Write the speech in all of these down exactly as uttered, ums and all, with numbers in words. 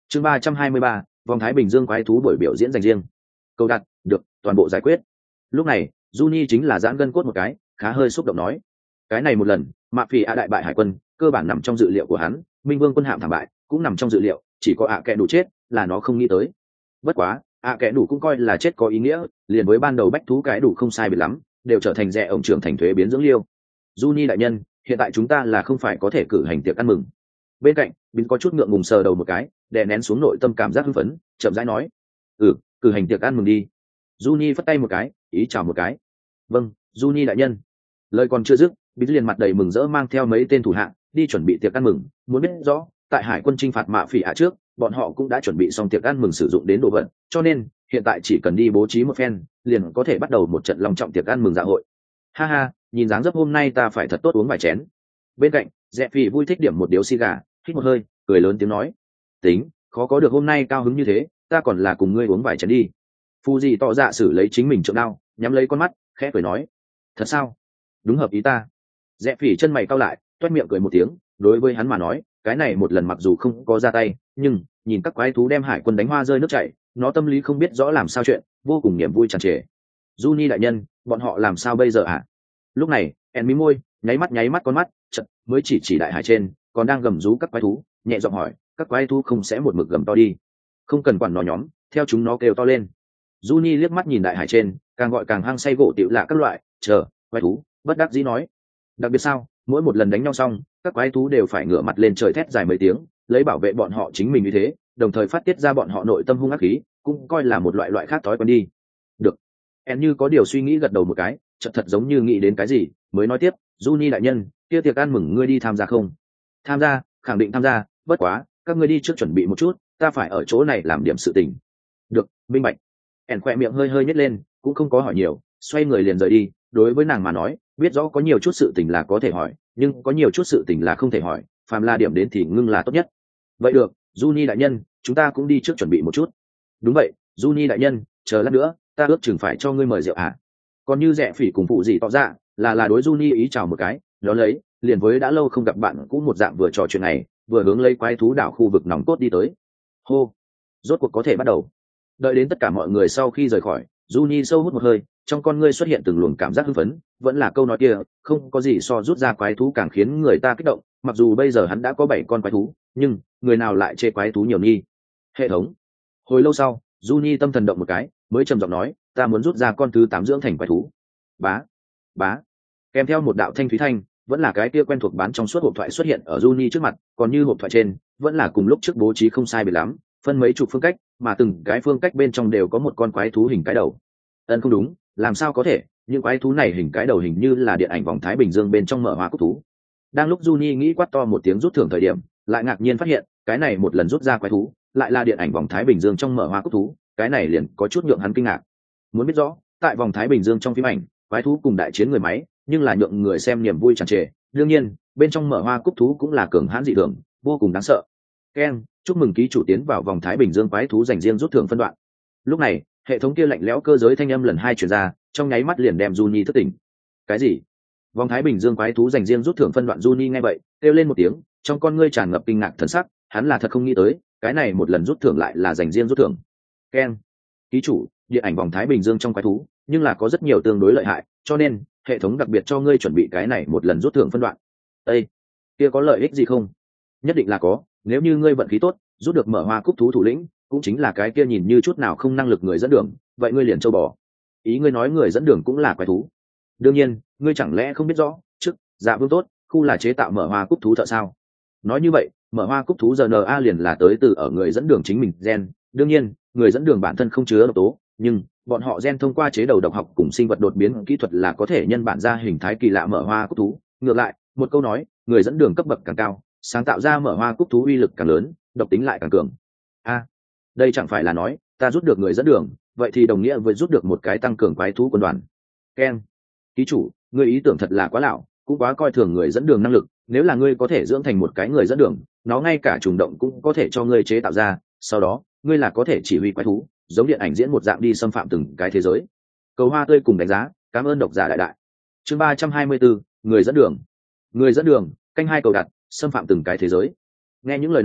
chương ba trăm hai mươi ba, vòng Thái Bình Dương quái thú buổi biểu diễn dành riêng. Câu đặt được toàn bộ giải quyết. Lúc này Juni chính là giãn gân cốt một cái, khá hơi xúc động nói, cái này một lần mạ phỉ ạ đại bại hải quân cơ bản nằm trong dự liệu của hắn, minh vương quân hạm thảm bại cũng nằm trong dự liệu, chỉ có ạ kẽ đủ chết là nó không nghĩ tới. Bất quá ạ kẽ đủ cũng coi là chết có ý nghĩa, liền với ban đầu bách thú cái đủ không sai biệt lắm, đều trở thành rẻ ổng trưởng thành thuế biến dưỡng liêu. Juni đại nhân, hiện tại chúng ta là không phải có thể cử hành tiệc ăn mừng. Bên cạnh Bin có chút ngượng ngùng sờ đầu một cái, đè nén xuống nội tâm cảm giác hưng phấn, chậm rãi nói, ừ cử hành tiệc ăn mừng đi. Juni phất tay một cái, ý chào một cái. Vâng, Juni đại nhân. Lời còn chưa dứt, Bin liền mặt đầy mừng rỡ mang theo mấy tên thủ hạ đi chuẩn bị tiệc ăn mừng. Muốn biết rõ, tại hải quân chinh phạt mạ phỉ ạ trước, bọn họ cũng đã chuẩn bị xong tiệc ăn mừng sử dụng đến đồ vật, cho nên hiện tại chỉ cần đi bố trí một phen, liền có thể bắt đầu một trận long trọng tiệc ăn mừng dạ hội. Ha ha, nhìn dáng dấp hôm nay ta phải thật tốt uống vài chén. Bên cạnh Dẹ Phỉ vui thích điểm một điếu xì gà, hít một hơi, cười lớn tiếng nói, tính khó có được hôm nay cao hứng như thế, ta còn là cùng ngươi uống vài chén đi. Phu gì tỏ dạ xử lấy chính mình trượng đao, nhắm lấy con mắt, khẽ cười nói, thật sao? Đúng hợp ý ta. Dẹ Phỉ chân mày cau lại, toét miệng cười một tiếng, đối với hắn mà nói, cái này một lần mặc dù không có ra tay, nhưng nhìn các quái thú đem hải quân đánh hoa rơi nước chảy, nó tâm lý không biết rõ làm sao chuyện, vô cùng niềm vui tràn trề. Juni đại nhân, bọn họ làm sao bây giờ ạ? À? Lúc này En mí môi, nháy mắt nháy mắt con mắt, chợt mới chỉ chỉ đại hải trên còn đang gầm rú các quái thú, nhẹ giọng hỏi, các quái thú không sẽ một mực gầm to đi? Không cần quản nó nhóm, theo chúng nó kêu to lên. Juni liếc mắt nhìn đại hải trên càng gọi càng hăng say gỗ tiểu lạ các loại chờ quái thú, bất đắc dĩ nói, đặc biệt sao, mỗi một lần đánh nhau xong các quái thú đều phải ngửa mặt lên trời thét dài mấy tiếng, lấy bảo vệ bọn họ chính mình như thế, đồng thời phát tiết ra bọn họ nội tâm hung ác khí, cũng coi là một loại loại khác thói quen đi. Được. En như có điều suy nghĩ gật đầu một cái, chợt thật giống như nghĩ đến cái gì, mới nói tiếp, Juni đại nhân, kia tiệc ăn mừng ngươi đi tham gia không? Tham gia, khẳng định tham gia, bất quá các ngươi đi trước chuẩn bị một chút, ta phải ở chỗ này làm điểm sự tình. Được, minh bạch. En khỏe miệng hơi hơi nhếch lên, cũng không có hỏi nhiều, xoay người liền rời đi. Đối với nàng mà nói, biết rõ có nhiều chút sự tình là có thể hỏi, nhưng có nhiều chút sự tình là không thể hỏi, phàm là điểm đến thì ngưng là tốt nhất. Vậy được, Juni đại nhân, chúng ta cũng đi trước chuẩn bị một chút. Đúng vậy, Juni đại nhân, chờ lát nữa ta ước chừng phải cho ngươi mời rượu à. Còn như Rẻ Phỉ cùng phụ gì tỏ ra là là đối Juni ý chào một cái, đó lấy liền với đã lâu không gặp bạn cũng một dạng vừa trò chuyện này, vừa hướng lấy quái thú đảo khu vực nòng cốt đi tới. Hô, rốt cuộc có thể bắt đầu. Đợi đến tất cả mọi người sau khi rời khỏi, Juni sâu hút một hơi, trong con ngươi xuất hiện từng luồng cảm giác hưng phấn, vẫn là câu nói kia, không có gì so rút ra quái thú càng khiến người ta kích động. Mặc dù bây giờ hắn đã có bảy con quái thú, nhưng người nào lại chê quái thú nhiều nghi. Hệ thống. Hồi lâu sau, Juni tâm thần động một cái, mới trầm giọng nói, ta muốn rút ra con thứ tám dưỡng thành quái thú. Bá, bá. Kèm theo một đạo thanh thúy thanh, vẫn là cái kia quen thuộc bán trong suốt hộp thoại xuất hiện ở Juni trước mặt, còn như hộp thoại trên, vẫn là cùng lúc trước bố trí không sai biệt lắm, phân mấy chục phương cách, mà từng cái phương cách bên trong đều có một con quái thú hình cái đầu. Ân không đúng, làm sao có thể, những quái thú này hình cái đầu hình như là điện ảnh vòng Thái Bình Dương bên trong mở hoa cúc thú. Đang lúc Juni nghĩ quát to một tiếng rút thưởng thời điểm, lại ngạc nhiên phát hiện, cái này một lần rút ra quái thú, lại là điện ảnh vòng Thái Bình Dương trong mở hoa cúc thú, cái này liền có chút nhượng hắn kinh ngạc. Muốn biết rõ, tại vòng Thái Bình Dương trong phim ảnh, quái thú cùng đại chiến người máy, nhưng là nhượng người xem niềm vui tràn trề. Đương nhiên, bên trong mở hoa cúc thú cũng là cường hãn dị thường, vô cùng đáng sợ. Ken, chúc mừng ký chủ tiến vào vòng Thái Bình Dương quái thú dành riêng rút thưởng phân đoạn. Lúc này, hệ thống kia lạnh lẽo cơ giới thanh âm lần hai truyền ra, trong nháy mắt liền đem Juni thức tỉnh. Cái gì? Vòng Thái Bình Dương quái thú dành riêng rút thưởng phân đoạn? Juni nghe vậy, kêu lên một tiếng, trong con ngươi tràn ngập kinh ngạc thần sắc, hắn là thật không nghĩ tới, cái này một lần rút thưởng lại là dành riêng rút thưởng. Ken, ký chủ, điện ảnh vòng Thái Bình Dương trong quái thú, nhưng là có rất nhiều tương đối lợi hại, cho nên hệ thống đặc biệt cho ngươi chuẩn bị cái này một lần rút thưởng phân đoạn. Ê, kia có lợi ích gì không? Nhất định là có, nếu như ngươi vận khí tốt, rút được mở hoa cúc thú thủ lĩnh, cũng chính là cái kia nhìn như chút nào không năng lực người dẫn đường, vậy ngươi liền châu bò. Ý ngươi nói người dẫn đường cũng là quái thú? Đương nhiên, ngươi chẳng lẽ không biết rõ, trước Dạ Vương tốt, khu là chế tạo mở hoa cúc thú thợ sao? Nói như vậy, mở hoa cúc thú rờ en a liền là tới từ ở người dẫn đường chính mình gen. Đương nhiên, người dẫn đường bản thân không chứa độc tố, nhưng bọn họ gen thông qua chế đầu độc học cùng sinh vật đột biến kỹ thuật là có thể nhân bản ra hình thái kỳ lạ mở hoa cúc thú. Ngược lại, một câu nói, người dẫn đường cấp bậc càng cao, sáng tạo ra mở hoa cúc thú uy lực càng lớn, độc tính lại càng cường. A, à, đây chẳng phải là nói ta rút được người dẫn đường, vậy thì đồng nghĩa với rút được một cái tăng cường quái thú quân đoàn. Ken, ký chủ, ngươi ý tưởng thật là quá lão, cũng quá coi thường người dẫn đường năng lực. Nếu là ngươi có thể dưỡng thành một cái người dẫn đường, nó ngay cả trùng động cũng có thể cho ngươi chế tạo ra, sau đó ngươi là có thể chỉ huy quái thú, giống điện ảnh diễn một dạng đi xâm phạm từng cái thế giới. Cầu hoa tươi cùng đánh giá, cảm ơn độc giả đại đại. Chương ba trăm hai mươi bốn, người dẫn đường. Người dẫn đường, canh hai cầu đặt, xâm phạm từng cái thế giới. Nghe những lời này,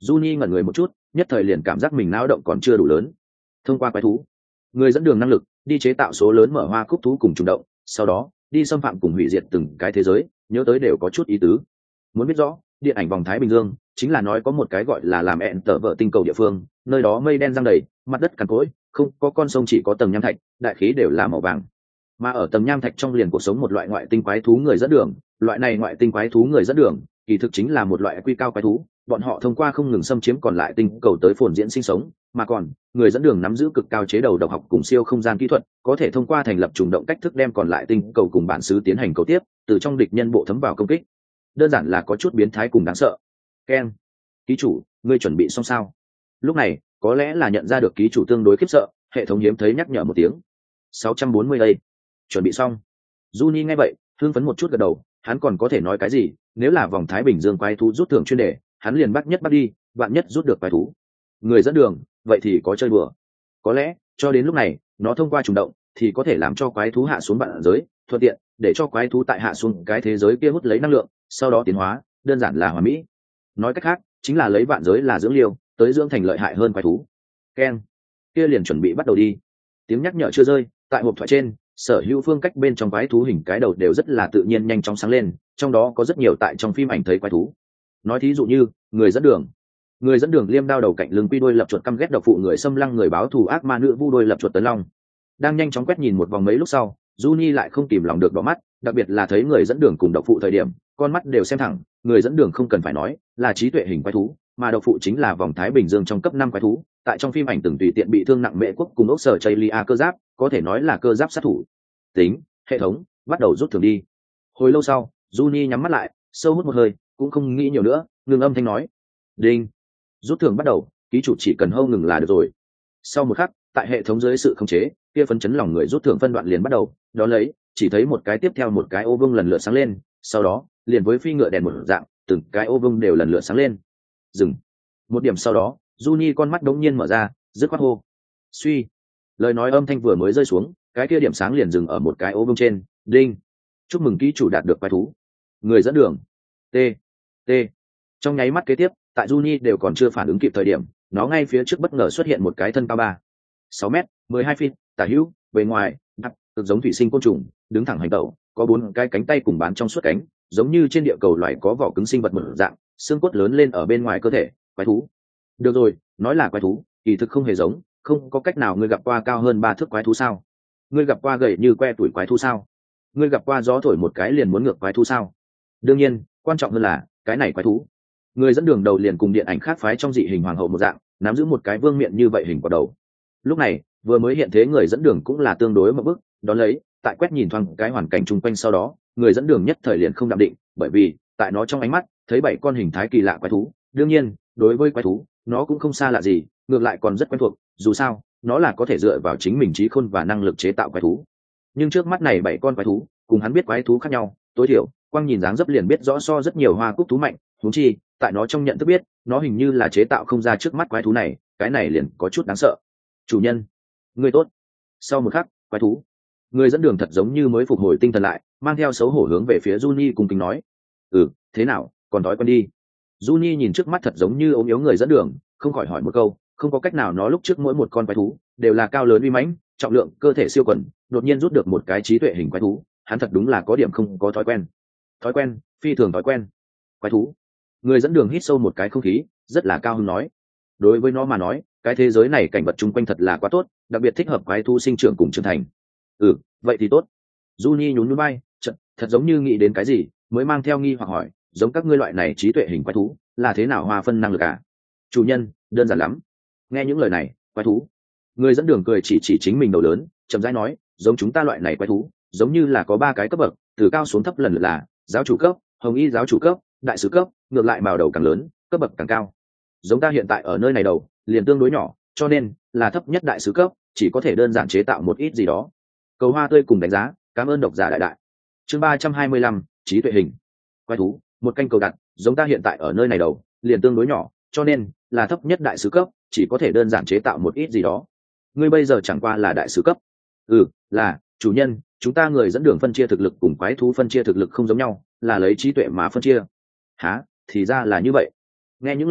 Juni ngẩn người một chút, nhất thời liền cảm giác mình não động còn chưa đủ lớn. Thông qua quái thú, người dẫn đường năng lực đi chế tạo số lớn mở hoa cúc thú cùng trùng động, sau đó đi xâm phạm cùng hủy diệt từng cái thế giới, nhớ tới đều có chút ý tứ. Muốn biết rõ, điện ảnh vòng Thái Bình Dương chính là nói có một cái gọi là làm ẹn tở vợ tinh cầu địa phương, nơi đó mây đen giăng đầy, mặt đất cằn cỗi, không có con sông, chỉ có tầng nham thạch, đại khí đều là màu vàng. Mà ở tầng nham thạch trong liền cuộc sống một loại ngoại tinh quái thú người dẫn đường, loại này ngoại tinh quái thú người dẫn đường kỳ thực chính là một loại quy cao quái thú, bọn họ thông qua không ngừng xâm chiếm còn lại tinh cầu tới phồn diễn sinh sống, mà còn người dẫn đường nắm giữ cực cao chế đầu độc học cùng siêu không gian kỹ thuật, có thể thông qua thành lập trùng động cách thức đem còn lại tinh cầu cùng bản xứ tiến hành cầu tiếp, từ trong địch nhân bộ thấm vào công kích. Đơn giản là có chút biến thái cùng đáng sợ. Ken, ký chủ, ngươi chuẩn bị xong sao? Lúc này có lẽ là nhận ra được ký chủ tương đối khiếp sợ, hệ thống hiếm thấy nhắc nhở một tiếng. sáu trăm bốn mươi đây, chuẩn bị xong. Juni nghe vậy hưng phấn một chút gật đầu, hắn còn có thể nói cái gì, nếu là vòng Thái Bình Dương quái thú rút thưởng chuyên đề, hắn liền bắt nhất bắt đi, vạn nhất rút được quái thú người dẫn đường, vậy thì có chơi bừa. Có lẽ cho đến lúc này nó thông qua trùng động thì có thể làm cho quái thú hạ xuống vạn giới, thuận tiện để cho quái thú tại hạ xuống cái thế giới kia hút lấy năng lượng, sau đó tiến hóa, đơn giản là hòa mỹ. Nói cách khác chính là lấy vạn giới là dưỡng liêu, tới dưỡng thành lợi hại hơn quái thú. Ken, kia liền chuẩn bị bắt đầu đi. Tiếng nhắc nhở chưa rơi, tại hộp thoại trên sở hữu phương cách bên trong quái thú hình cái đầu đều rất là tự nhiên nhanh chóng sáng lên, trong đó có rất nhiều tại trong phim ảnh thấy quái thú. Nói thí dụ như người dẫn đường, người dẫn đường liêm đao đầu cạnh lưng quy đôi lập chuột căm ghét độc phụ người xâm lăng người báo thù ác ma nữ vu đôi lập chuột tấn long. Đang nhanh chóng quét nhìn một vòng mấy lúc sau, Juni lại không kìm lòng được đỏ mắt, đặc biệt là thấy người dẫn đường cùng độc phụ thời điểm, con mắt đều xem thẳng. Người dẫn đường không cần phải nói là trí tuệ hình quái thú, mà độc phụ chính là vòng Thái Bình Dương trong cấp năm quái thú, tại trong phim ảnh từng tùy tiện bị thương nặng mễ quốc cùng ốc sở Chaylia cơ giáp, có thể nói là cơ giáp sát thủ. Tính, hệ thống bắt đầu rút thưởng đi. Hồi lâu sau, Juni nhắm mắt lại, sâu hút một hơi, cũng không nghĩ nhiều nữa, ngừng âm thanh nói: đinh, rút thưởng bắt đầu, ký chủ chỉ cần hâu ngừng là được rồi. Sau một khắc, tại hệ thống dưới sự khống chế, kia phấn chấn lòng người rút thưởng phân đoạn liền bắt đầu, đó lấy chỉ thấy một cái tiếp theo một cái ô vương lần lượt sáng lên, sau đó liền với phi ngựa đèn một dạng, từng cái ô vương đều lần lượt sáng lên. Dừng. Một điểm sau đó, Juni con mắt đống nhiên mở ra, dứt khoát hô: suy. Lời nói âm thanh vừa mới rơi xuống, cái kia điểm sáng liền dừng ở một cái ô vương trên. Đinh, chúc mừng ký chủ đạt được quái thú người dẫn đường. T T. Trong nháy mắt kế tiếp, tại Juni đều còn chưa phản ứng kịp thời điểm, nó ngay phía trước bất ngờ xuất hiện một cái thân cao ba sáu mét mười hai feet tả hữu, bề ngoài đắp cực giống thủy sinh côn trùng, đứng thẳng hành tẩu, có bốn cái cánh tay cùng bán trong suốt cánh, giống như trên địa cầu loài có vỏ cứng sinh vật một dạng, xương cốt lớn lên ở bên ngoài cơ thể. Quái thú. Được rồi, nói là quái thú kỳ thực không hề giống, không có cách nào. Ngươi gặp qua cao hơn ba thước quái thú sao? Ngươi gặp qua gầy như que tuổi quái thú sao? Ngươi gặp qua gió thổi một cái liền muốn ngược quái thú sao? Đương nhiên, quan trọng hơn là cái này quái thú người dẫn đường đầu liền cùng điện ảnh khác phái trong dị hình hoàng hậu một dạng, nắm giữ một cái vương miện như vậy hình quả đầu. Lúc này vừa mới hiện thế người dẫn đường cũng là tương đối một bức, đón lấy tại quét nhìn thoáng cái hoàn cảnh chung quanh sau đó, người dẫn đường nhất thời liền không đạm định, bởi vì tại nó trong ánh mắt thấy bảy con hình thái kỳ lạ quái thú. Đương nhiên đối với quái thú nó cũng không xa lạ gì, ngược lại còn rất quen thuộc, dù sao nó là có thể dựa vào chính mình trí khôn và năng lực chế tạo quái thú. Nhưng trước mắt này bảy con quái thú cùng hắn biết quái thú khác nhau, tối thiểu quang nhìn dáng dấp liền biết rõ so rất nhiều hoa cúc thú mạnh, huống chi tại nó trong nhận thức biết nó hình như là chế tạo không ra trước mắt quái thú này, cái này liền có chút đáng sợ. Chủ nhân, người tốt. Sau một khắc, quái thú người dẫn đường thật giống như mới phục hồi tinh thần lại, mang theo xấu hổ hướng về phía Juni cùng kính nói: ừ, thế nào, còn đói quen đi. Juni nhìn trước mắt thật giống như ốm yếu người dẫn đường, không khỏi hỏi một câu. Không có cách nào, nó lúc trước mỗi một con quái thú đều là cao lớn uy mãnh, trọng lượng cơ thể siêu quần, đột nhiên rút được một cái trí tuệ hình quái thú, hắn thật đúng là có điểm không có thói quen. Thói quen, phi thường thói quen. Quái thú người dẫn đường hít sâu một cái không khí, rất là cao hứng nói: đối với nó mà nói, cái thế giới này cảnh vật chung quanh thật là quá tốt, đặc biệt thích hợp quái thú sinh trưởng cùng trưởng thành. Ừ, vậy thì tốt. Juni nhún nhún vai, chợt thật giống như nghĩ đến cái gì, mới mang theo nghi hoặc hỏi: giống các ngươi loại này trí tuệ hình quái thú là thế nào hòa phân năng lực à? Chủ nhân, đơn giản lắm. Nghe những lời này, quái thú người dẫn đường cười chỉ chỉ chính mình đầu lớn, chậm rãi nói: giống chúng ta loại này quái thú giống như là có ba cái cấp bậc, từ cao xuống thấp lần lượt là giáo chủ cấp, hồng y giáo chủ cấp, đại sứ cấp, ngược lại màu đầu càng lớn cấp bậc càng cao. Giống ta hiện tại ở nơi này đầu liền tương đối nhỏ, cho nên là thấp nhất đại sứ cấp, chỉ có thể đơn giản chế tạo một ít gì đó. Cầu hoa tươi cùng đánh giá, cảm ơn độc giả đại đại. Chương ba trăm hai mươi lăm, trí tuệ hình quái thú, một canh cầu đặt. Giống ta hiện tại ở nơi này đầu liền tương đối nhỏ, cho nên là thấp nhất đại sứ cấp, chỉ có thể đơn giản chế tạo một ít gì đó. Ngươi bây giờ chẳng qua là đại sứ cấp. Ừ, là chủ nhân, chúng ta người dẫn đường phân chia thực lực cùng quái thú phân chia thực lực không giống nhau, là lấy trí tuệ mà phân chia. Hả, thì ra là như vậy. Nghe những lời này,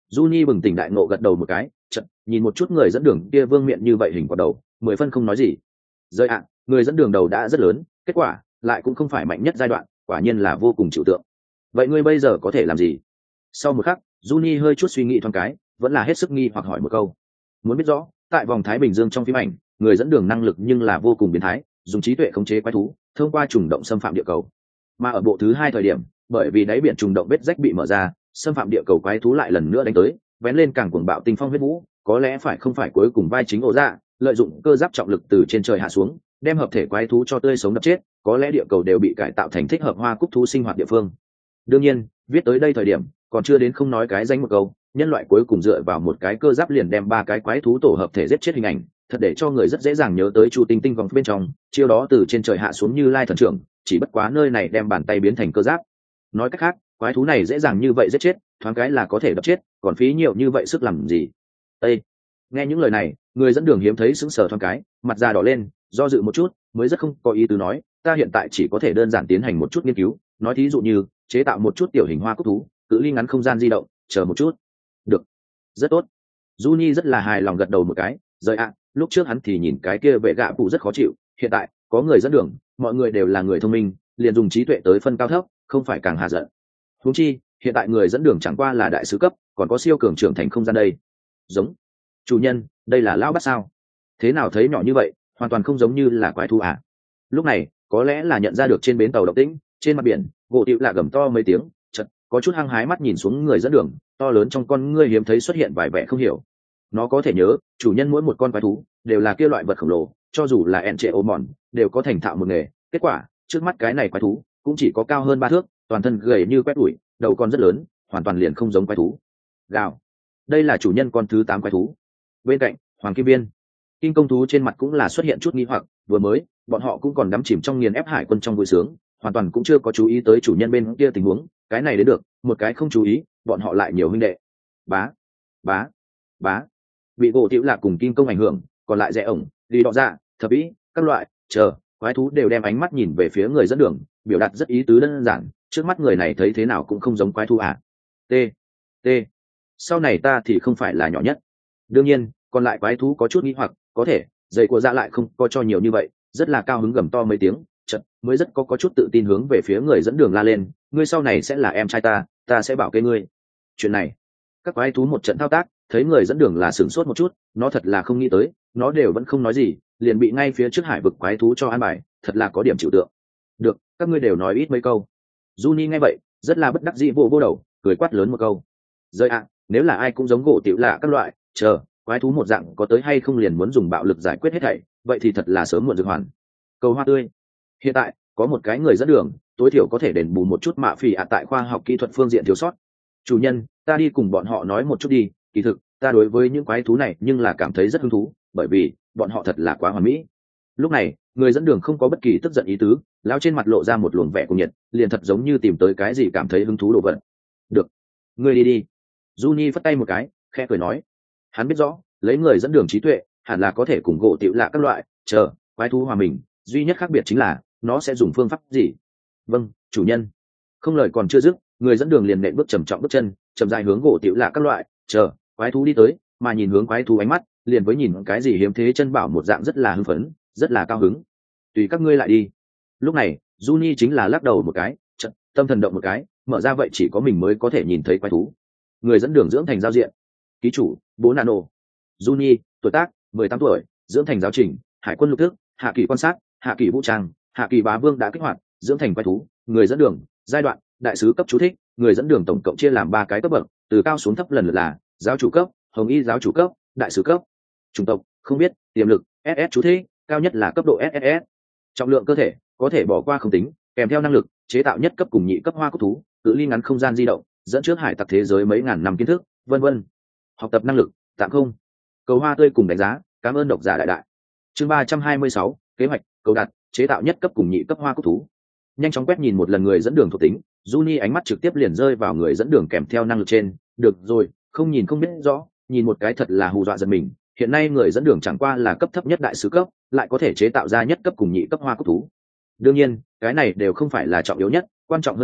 Juni bừng tỉnh đại ngộ gật đầu một cái, chợt nhìn một chút người dẫn đường kia vương miện như vậy hình quả đầu, mười phân không nói gì. Rơi ạ, người dẫn đường đầu đã rất lớn, kết quả lại cũng không phải mạnh nhất giai đoạn, quả nhiên là vô cùng chịu tượng. Vậy ngươi bây giờ có thể làm gì? Sau một khắc, Juni hơi chút suy nghĩ thoáng cái, vẫn là hết sức nghi hoặc hỏi một câu. Muốn biết rõ, tại vòng Thái Bình Dương trong phim ảnh, người dẫn đường năng lực nhưng là vô cùng biến thái, dùng trí tuệ khống chế quái thú, thông qua trùng động xâm phạm địa cầu. Mà ở bộ thứ hai thời điểm, bởi vì đáy biển trùng động vết rách bị mở ra, xâm phạm địa cầu quái thú lại lần nữa đánh tới, vén lên càng cuồng bạo tinh phong huyết vũ, có lẽ phải không phải cuối cùng vai chính ổ ra, lợi dụng cơ giáp trọng lực từ trên trời hạ xuống, đem hợp thể quái thú cho tươi sống đập chết, có lẽ địa cầu đều bị cải tạo thành thích hợp hoa cúc thú sinh hoạt địa phương. Đương nhiên, viết tới đây thời điểm, còn chưa đến không nói cái danh một câu, nhân loại cuối cùng dựa vào một cái cơ giáp liền đem ba cái quái thú tổ hợp thể giết chết hình ảnh, thật để cho người rất dễ dàng nhớ tới Chu Tinh Tinh vòng bên trong, chiêu đó từ trên trời hạ xuống như lai thần trưởng, chỉ bất quá nơi này đem bàn tay biến thành cơ giáp. Nói cách khác, quái thú này dễ dàng như vậy giết chết, thoáng cái là có thể đập chết, còn phí nhiều như vậy sức làm gì? Ê! Nghe những lời này, người dẫn đường hiếm thấy sững sờ thoáng cái, mặt da đỏ lên, do dự một chút, mới rất không có ý tứ nói, ta hiện tại chỉ có thể đơn giản tiến hành một chút nghiên cứu, nói thí dụ như chế tạo một chút tiểu hình hoa cúc thú, cự ly ngắn không gian di động, chờ một chút. Được, rất tốt. Juni rất là hài lòng gật đầu một cái, rời ạ, lúc trước hắn thì nhìn cái kia vệ gạ phụ rất khó chịu, hiện tại có người dẫn đường, mọi người đều là người thông minh, liền dùng trí tuệ tới phân cao thấp, không phải càng hà giận. Huống chi, hiện tại người dẫn đường chẳng qua là đại sứ cấp, còn có siêu cường trưởng thành không gian đây. Giống chủ nhân, đây là lão bắt sao? Thế nào thấy nhỏ như vậy, hoàn toàn không giống như là quái thú à? Lúc này, có lẽ là nhận ra được trên bến tàu động tĩnh, trên mặt biển, gỗ tiểu lạ gầm to mấy tiếng, chợt có chút hăng hái mắt nhìn xuống người dẫn đường, to lớn trong con ngươi hiếm thấy xuất hiện vài vẻ không hiểu. Nó có thể nhớ, chủ nhân mỗi một con quái thú đều là kia loại vật khổng lồ, cho dù là ẹn trệ ô mòn, đều có thành thạo một nghề. Kết quả, trước mắt cái này quái thú cũng chỉ có cao hơn ba thước, toàn thân gầy như quét đuổi, đầu con rất lớn, hoàn toàn liền không giống quái thú. Gào, đây là chủ nhân con thứ tám quái thú. Bên cạnh, Hoàng Kim Biên, Kim công thú trên mặt cũng là xuất hiện chút nghi hoặc, vừa mới, bọn họ cũng còn đắm chìm trong nghiền ép hải quân trong vui sướng, hoàn toàn cũng chưa có chú ý tới chủ nhân bên kia tình huống, cái này đến được, một cái không chú ý, bọn họ lại nhiều huynh đệ. Bá, bá, bá. Bị gỗ tiểu lạc cùng Kim công ảnh hưởng, còn lại rẽ ổng, đi đọ ra, thập ý, các loại, chờ, quái thú đều đem ánh mắt nhìn về phía người dẫn đường, biểu đạt rất ý tứ đơn giản, trước mắt người này thấy thế nào cũng không giống quái thú à. T, T. Sau này ta thì không phải là nhỏ nhất. Đương nhiên, còn lại quái thú có chút nghi hoặc, có thể, giày của dạ lại không có cho nhiều như vậy, rất là cao hứng gầm to mấy tiếng, chợt mới rất có có chút tự tin hướng về phía người dẫn đường la lên, ngươi sau này sẽ là em trai ta, ta sẽ bảo kê ngươi. Chuyện này, các quái thú một trận thao tác, thấy người dẫn đường là sửng sốt một chút, nó thật là không nghĩ tới, nó đều vẫn không nói gì, liền bị ngay phía trước hải vực quái thú cho an bài, thật là có điểm chịu tượng. Được, các ngươi đều nói ít mấy câu. Juni nghe vậy, rất là bất đắc dĩ vô vô đầu, cười quát lớn một câu. Rơi ạ, nếu là ai cũng giống gỗ tiểu lạ các loại, chờ, quái thú một dạng có tới hay không liền muốn dùng bạo lực giải quyết hết thảy, vậy thì thật là sớm muộn dược hoàn. Cầu hoa tươi. Hiện tại, có một cái người dẫn đường, tối thiểu có thể đền bù một chút mạ phỉ ạ tại khoa học kỹ thuật phương diện thiếu sót. Chủ nhân, ta đi cùng bọn họ nói một chút đi, kỳ thực, ta đối với những quái thú này nhưng là cảm thấy rất hứng thú, bởi vì, bọn họ thật là quá hoàn mỹ. Lúc này, người dẫn đường không có bất kỳ tức giận ý tứ, lao trên mặt lộ ra một luồng vẻ cùng nhiệt, liền thật giống như tìm tới cái gì cảm thấy hứng thú đồ vật. Được, ngươi đi đi. Juni phất tay một cái, khẽ cười nói. Hắn biết rõ, lấy người dẫn đường trí tuệ, hẳn là có thể cùng gỗ tiểu lạ các loại, chờ, quái thú hòa mình, duy nhất khác biệt chính là, nó sẽ dùng phương pháp gì. Vâng, chủ nhân. Không lời còn chưa dứt, người dẫn đường liền nện bước trầm trọng bước chân, chậm dài hướng gỗ tiểu lạ các loại, chờ, quái thú đi tới, mà nhìn hướng quái thú ánh mắt, liền với nhìn cái gì hiếm thế chân bảo một dạng rất là hưng phấn, rất là cao hứng. Tùy các ngươi lại đi. Lúc này, Juni chính là lắc đầu một cái, chợt tâm thần động một cái, mở ra vậy chỉ có mình mới có thể nhìn thấy quái thú. Người dẫn đường dưỡng thành giao diện. Ký chủ, bố nano. Juni, tuổi tác, mười tám tuổi, dưỡng thành giáo trình, hải quân lục thức, hạ kỳ quan sát, hạ kỳ vũ trang, hạ kỳ bá vương đã kích hoạt, dưỡng thành quái thú, người dẫn đường, giai đoạn, đại sứ cấp chú thích, người dẫn đường tổng cộng chia làm ba cái cấp bậc, từ cao xuống thấp lần lượt là giáo chủ cấp, hồng y giáo chủ cấp, đại sứ cấp. Chủng tộc, không biết, tiềm lực, ét ét chú thích, cao nhất là cấp độ ét ét ét. Trọng lượng cơ thể, có thể bỏ qua không tính, kèm theo năng lực, chế tạo nhất cấp cùng nhị cấp hoa cúc thú, cự ly ngắn không gian di động, dẫn trước hải tặc thế giới mấy ngàn năm kiến thức, vân vân. Học tập năng lực, tạm không. Cầu hoa tươi cùng đánh giá, cảm ơn độc giả đại đại. Chương ba trăm hai mươi sáu, kế hoạch, cầu đặt, chế tạo nhất cấp cùng nhị cấp hoa cúc thú. Nhanh chóng quét nhìn một lần người dẫn đường thuộc tính, Juni ánh mắt trực tiếp liền rơi vào người dẫn đường kèm theo năng lực trên, được rồi, không nhìn không biết rõ, nhìn một cái thật là hù dọa giật mình. Hiện nay người dẫn đường chẳng qua là cấp thấp nhất đại sứ cấp, lại có thể chế tạo ra nhất cấp cùng nhị cấp hoa cúc thú. Đương nhiên, cái này đều không phải là trọng yếu nhất, quan trọng hơn là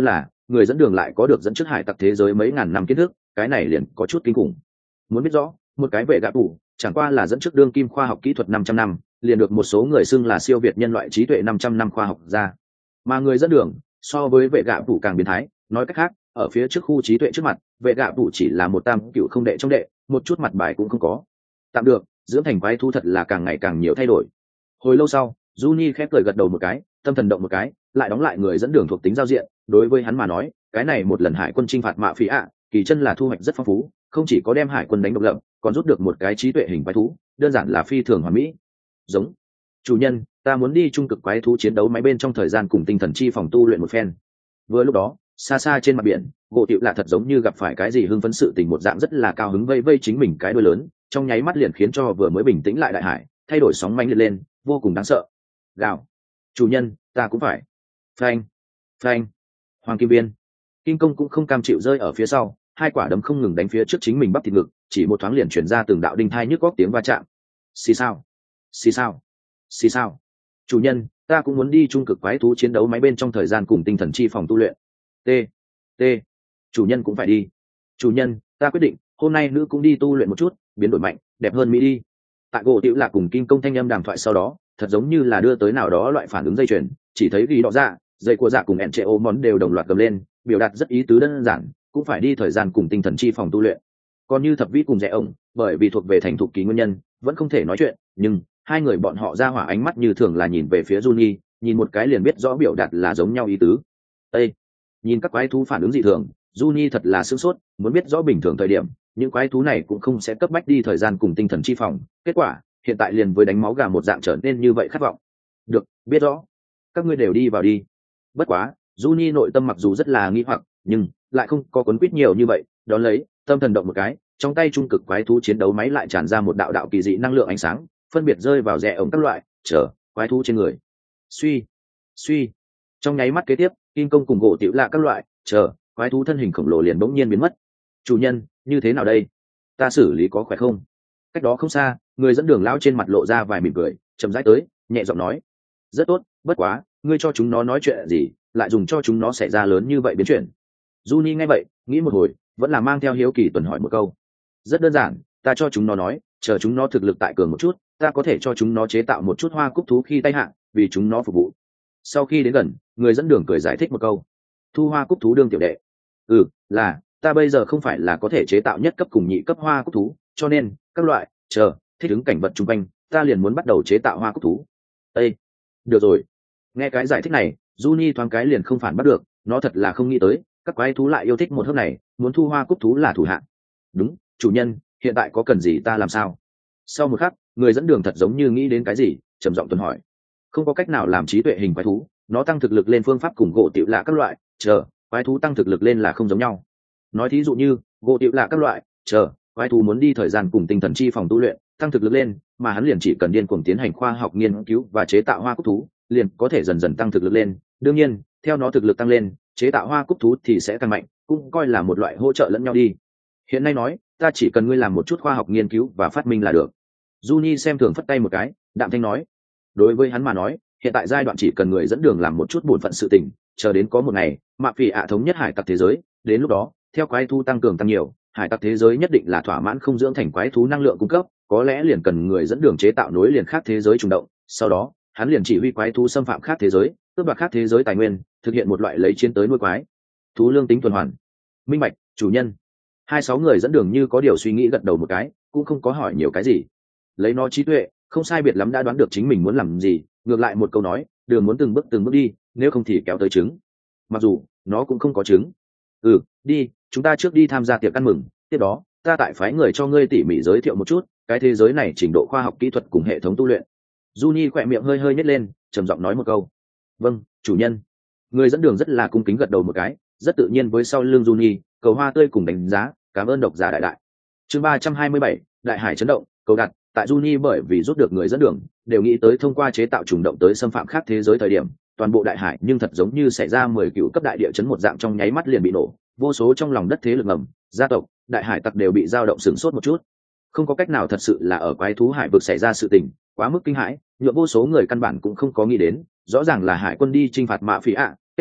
người dẫn đường lại có được dẫn trước hải tặc thế giới mấy ngàn năm kiến thức, cái này liền có chút kinh khủng. Muốn biết rõ, một cái vệ gạ tủ chẳng qua là dẫn trước đương kim khoa học kỹ thuật năm trăm năm, liền được một số người xưng là siêu việt nhân loại trí tuệ năm trăm năm khoa học ra. Mà người dẫn đường so với vệ gạ tủ càng biến thái, nói cách khác, ở phía trước khu trí tuệ trước mặt, vệ gạ tủ chỉ là một tam cựu không đệ trong đệ, một chút mặt bài cũng không có. Tạm được, dưỡng thành quái thú thật là càng ngày càng nhiều thay đổi. Hồi lâu sau, Juni khép cười gật đầu một cái, tâm thần động một cái, lại đóng lại người dẫn đường thuộc tính giao diện. Đối với hắn mà nói, cái này một lần hải quân chinh phạt mạ phỉ ạ, kỳ chân là thu hoạch rất phong phú, không chỉ có đem hải quân đánh độc lập, còn rút được một cái trí tuệ hình quái thú, đơn giản là phi thường hoàn mỹ. Giống chủ nhân, ta muốn đi trung cực quái thú chiến đấu máy bên trong thời gian cùng tinh thần chi phòng tu luyện một phen. Vừa lúc đó, xa xa trên mặt biển, gỗ tiểu lạ thật giống như gặp phải cái gì hưng phấn sự tình một dạng rất là cao hứng vây vây chính mình cái đuôi lớn, trong nháy mắt liền khiến cho vừa mới bình tĩnh lại đại hải thay đổi sóng mãnh liệt lên, vô cùng đáng sợ. Gào, chủ nhân, ta cũng phải. Phanh, phanh. Hoàng kim viên, kim công cũng không cam chịu rơi ở phía sau, hai quả đấm không ngừng đánh phía trước chính mình bắp thịt ngực, chỉ một thoáng liền truyền ra từng đạo đinh thai nhức góc tiếng va chạm. Xì sao, xì sao, xì sao. Chủ nhân, ta cũng muốn đi trung cực quái thú chiến đấu máy bên trong thời gian cùng tinh thần chi phòng tu luyện. T, t. Chủ nhân cũng phải đi. Chủ nhân, ta quyết định hôm nay nữ cũng đi tu luyện một chút, biến đổi mạnh, đẹp hơn mỹ đi. Tại gỗ tiểu lạc cùng kim công thanh âm đàm thoại sau đó, thật giống như là đưa tới nào đó loại phản ứng dây chuyền, chỉ thấy ghi đỏ dạ dây của dạ cùng ẹn trệ ô món đều đồng loạt cầm lên, biểu đạt rất ý tứ đơn giản, cũng phải đi thời gian cùng tinh thần chi phòng tu luyện. Còn như thập vĩ cùng rẽ ổng, bởi vì thuộc về thành thục ký nguyên nhân, vẫn không thể nói chuyện, nhưng hai người bọn họ ra hỏa ánh mắt như thường là nhìn về phía Juni, nhìn một cái liền biết rõ biểu đạt là giống nhau ý tứ. Ê! Nhìn các quái thú phản ứng dị thường, Juni thật là sửng sốt, muốn biết rõ bình thường thời điểm, những quái thú này cũng không sẽ cấp bách đi thời gian cùng tinh thần chi phòng, kết quả, hiện tại liền với đánh máu gà một dạng trở nên như vậy khát vọng. Được, biết rõ. Các ngươi đều đi vào đi. Bất quá, Juni nội tâm mặc dù rất là nghi hoặc, nhưng lại không có cuốn quýt nhiều như vậy, đón lấy, tâm thần động một cái, trong tay trung cực quái thú chiến đấu máy lại tràn ra một đạo đạo kỳ dị năng lượng ánh sáng, phân biệt rơi vào rẽ ống các loại, chở quái thú trên người. Suy, suy. Trong nháy mắt kế tiếp, kim công cùng gỗ tiểu lạ các loại, chờ quái thú thân hình khổng lồ liền bỗng nhiên biến mất. Chủ nhân, như thế nào đây? Ta xử lý có khỏe không? Cách đó không xa, người dẫn đường lão trên mặt lộ ra vài mỉm cười, chậm rãi tới, nhẹ giọng nói: rất tốt, bất quá, ngươi cho chúng nó nói chuyện gì, lại dùng cho chúng nó xảy ra lớn như vậy biến chuyển. Juni nghe vậy, nghĩ một hồi, vẫn là mang theo hiếu kỳ tuần hỏi một câu. Rất đơn giản, ta cho chúng nó nói, chờ chúng nó thực lực tại cường một chút, ta có thể cho chúng nó chế tạo một chút hoa cúc thú khi tay hạn, vì chúng nó phục vụ. Sau khi đến gần, người dẫn đường cười giải thích một câu: thu hoa cúc thú đương tiểu đệ. Ừ, là, ta bây giờ không phải là có thể chế tạo nhất cấp cùng nhị cấp hoa cúc thú, cho nên các loại chờ thích ứng cảnh vật chung quanh, ta liền muốn bắt đầu chế tạo hoa cúc thú. Ê, được rồi. Nghe cái giải thích này, Juni thoáng cái liền không phản bắt được, nó thật là không nghĩ tới các quái thú lại yêu thích một hớp này, muốn thu hoa cúc thú là thủ hạng. Đúng, chủ nhân, hiện tại có cần gì ta làm sao? Sau một khắc, người dẫn đường thật giống như nghĩ đến cái gì, trầm giọng tuần hỏi. Không có cách nào làm trí tuệ hình quái thú, nó tăng thực lực lên phương pháp cùng gỗ tiểu lạ các loại chờ quái thú tăng thực lực lên là không giống nhau. Nói thí dụ như gỗ tiểu lạ các loại chờ quái thú muốn đi thời gian cùng tinh thần chi phòng tu luyện tăng thực lực lên, mà hắn liền chỉ cần điên cuồng tiến hành khoa học nghiên cứu và chế tạo hoa cúc thú, liền có thể dần dần tăng thực lực lên. Đương nhiên, theo nó thực lực tăng lên, chế tạo hoa cúc thú thì sẽ càng mạnh, cũng coi là một loại hỗ trợ lẫn nhau đi. Hiện nay nói, ta chỉ cần ngươi làm một chút khoa học nghiên cứu và phát minh là được. Juni xem thường phất tay một cái, đạm thanh nói. Đối với hắn mà nói, hiện tại giai đoạn chỉ cần người dẫn đường làm một chút bổn phận sự tình, chờ đến có một ngày mạ phỉ ạ thống nhất hải tặc thế giới, đến lúc đó theo quái thú tăng cường tăng nhiều, hải tặc thế giới nhất định là thỏa mãn không dưỡng thành quái thú năng lượng cung cấp, có lẽ liền cần người dẫn đường chế tạo nối liền khác thế giới trùng động, sau đó hắn liền chỉ huy quái thú xâm phạm khác thế giới, cướp đoạt khác thế giới tài nguyên, thực hiện một loại lấy chiến tới nuôi quái thú lương tính tuần hoàn. Minh bạch, chủ nhân. Hai sáu người dẫn đường như có điều suy nghĩ gật đầu một cái, cũng không có hỏi nhiều cái gì. Lấy nó trí tuệ không sai biệt lắm đã đoán được chính mình muốn làm gì, ngược lại một câu nói, đường muốn từng bước từng bước đi, nếu không thì kéo tới trứng. Mặc dù nó cũng không có trứng. Ừ, đi, chúng ta trước đi tham gia tiệc ăn mừng, tiếp đó ta tại phái người cho ngươi tỉ mỉ giới thiệu một chút cái thế giới này trình độ khoa học kỹ thuật cùng hệ thống tu luyện. Juni khỏe miệng hơi hơi nhếch lên, trầm giọng nói một câu. Vâng, chủ nhân. Người dẫn đường rất là cung kính gật đầu một cái, rất tự nhiên với sau lưng Juni, cầu hoa tươi cùng đánh giá, cảm ơn độc giả đại đại. Chương ba trăm hai mươi bảy, đại hải chấn động, cầu đặt. Tại Juni bởi vì rút được người dẫn đường, đều nghĩ tới thông qua chế tạo trùng động tới xâm phạm khác thế giới thời điểm, toàn bộ đại hải nhưng thật giống như xảy ra mười cựu cấp đại địa chấn một dạng, trong nháy mắt liền bị nổ, vô số trong lòng đất thế lực ngầm, gia tộc, đại hải tặc đều bị dao động sửng sốt một chút. Không có cách nào, thật sự là ở quái thú hải vực xảy ra sự tình, quá mức kinh hãi, nhượng vô số người căn bản cũng không có nghĩ đến, rõ ràng là hải quân đi chinh phạt mạ phỉ ạ, kết quả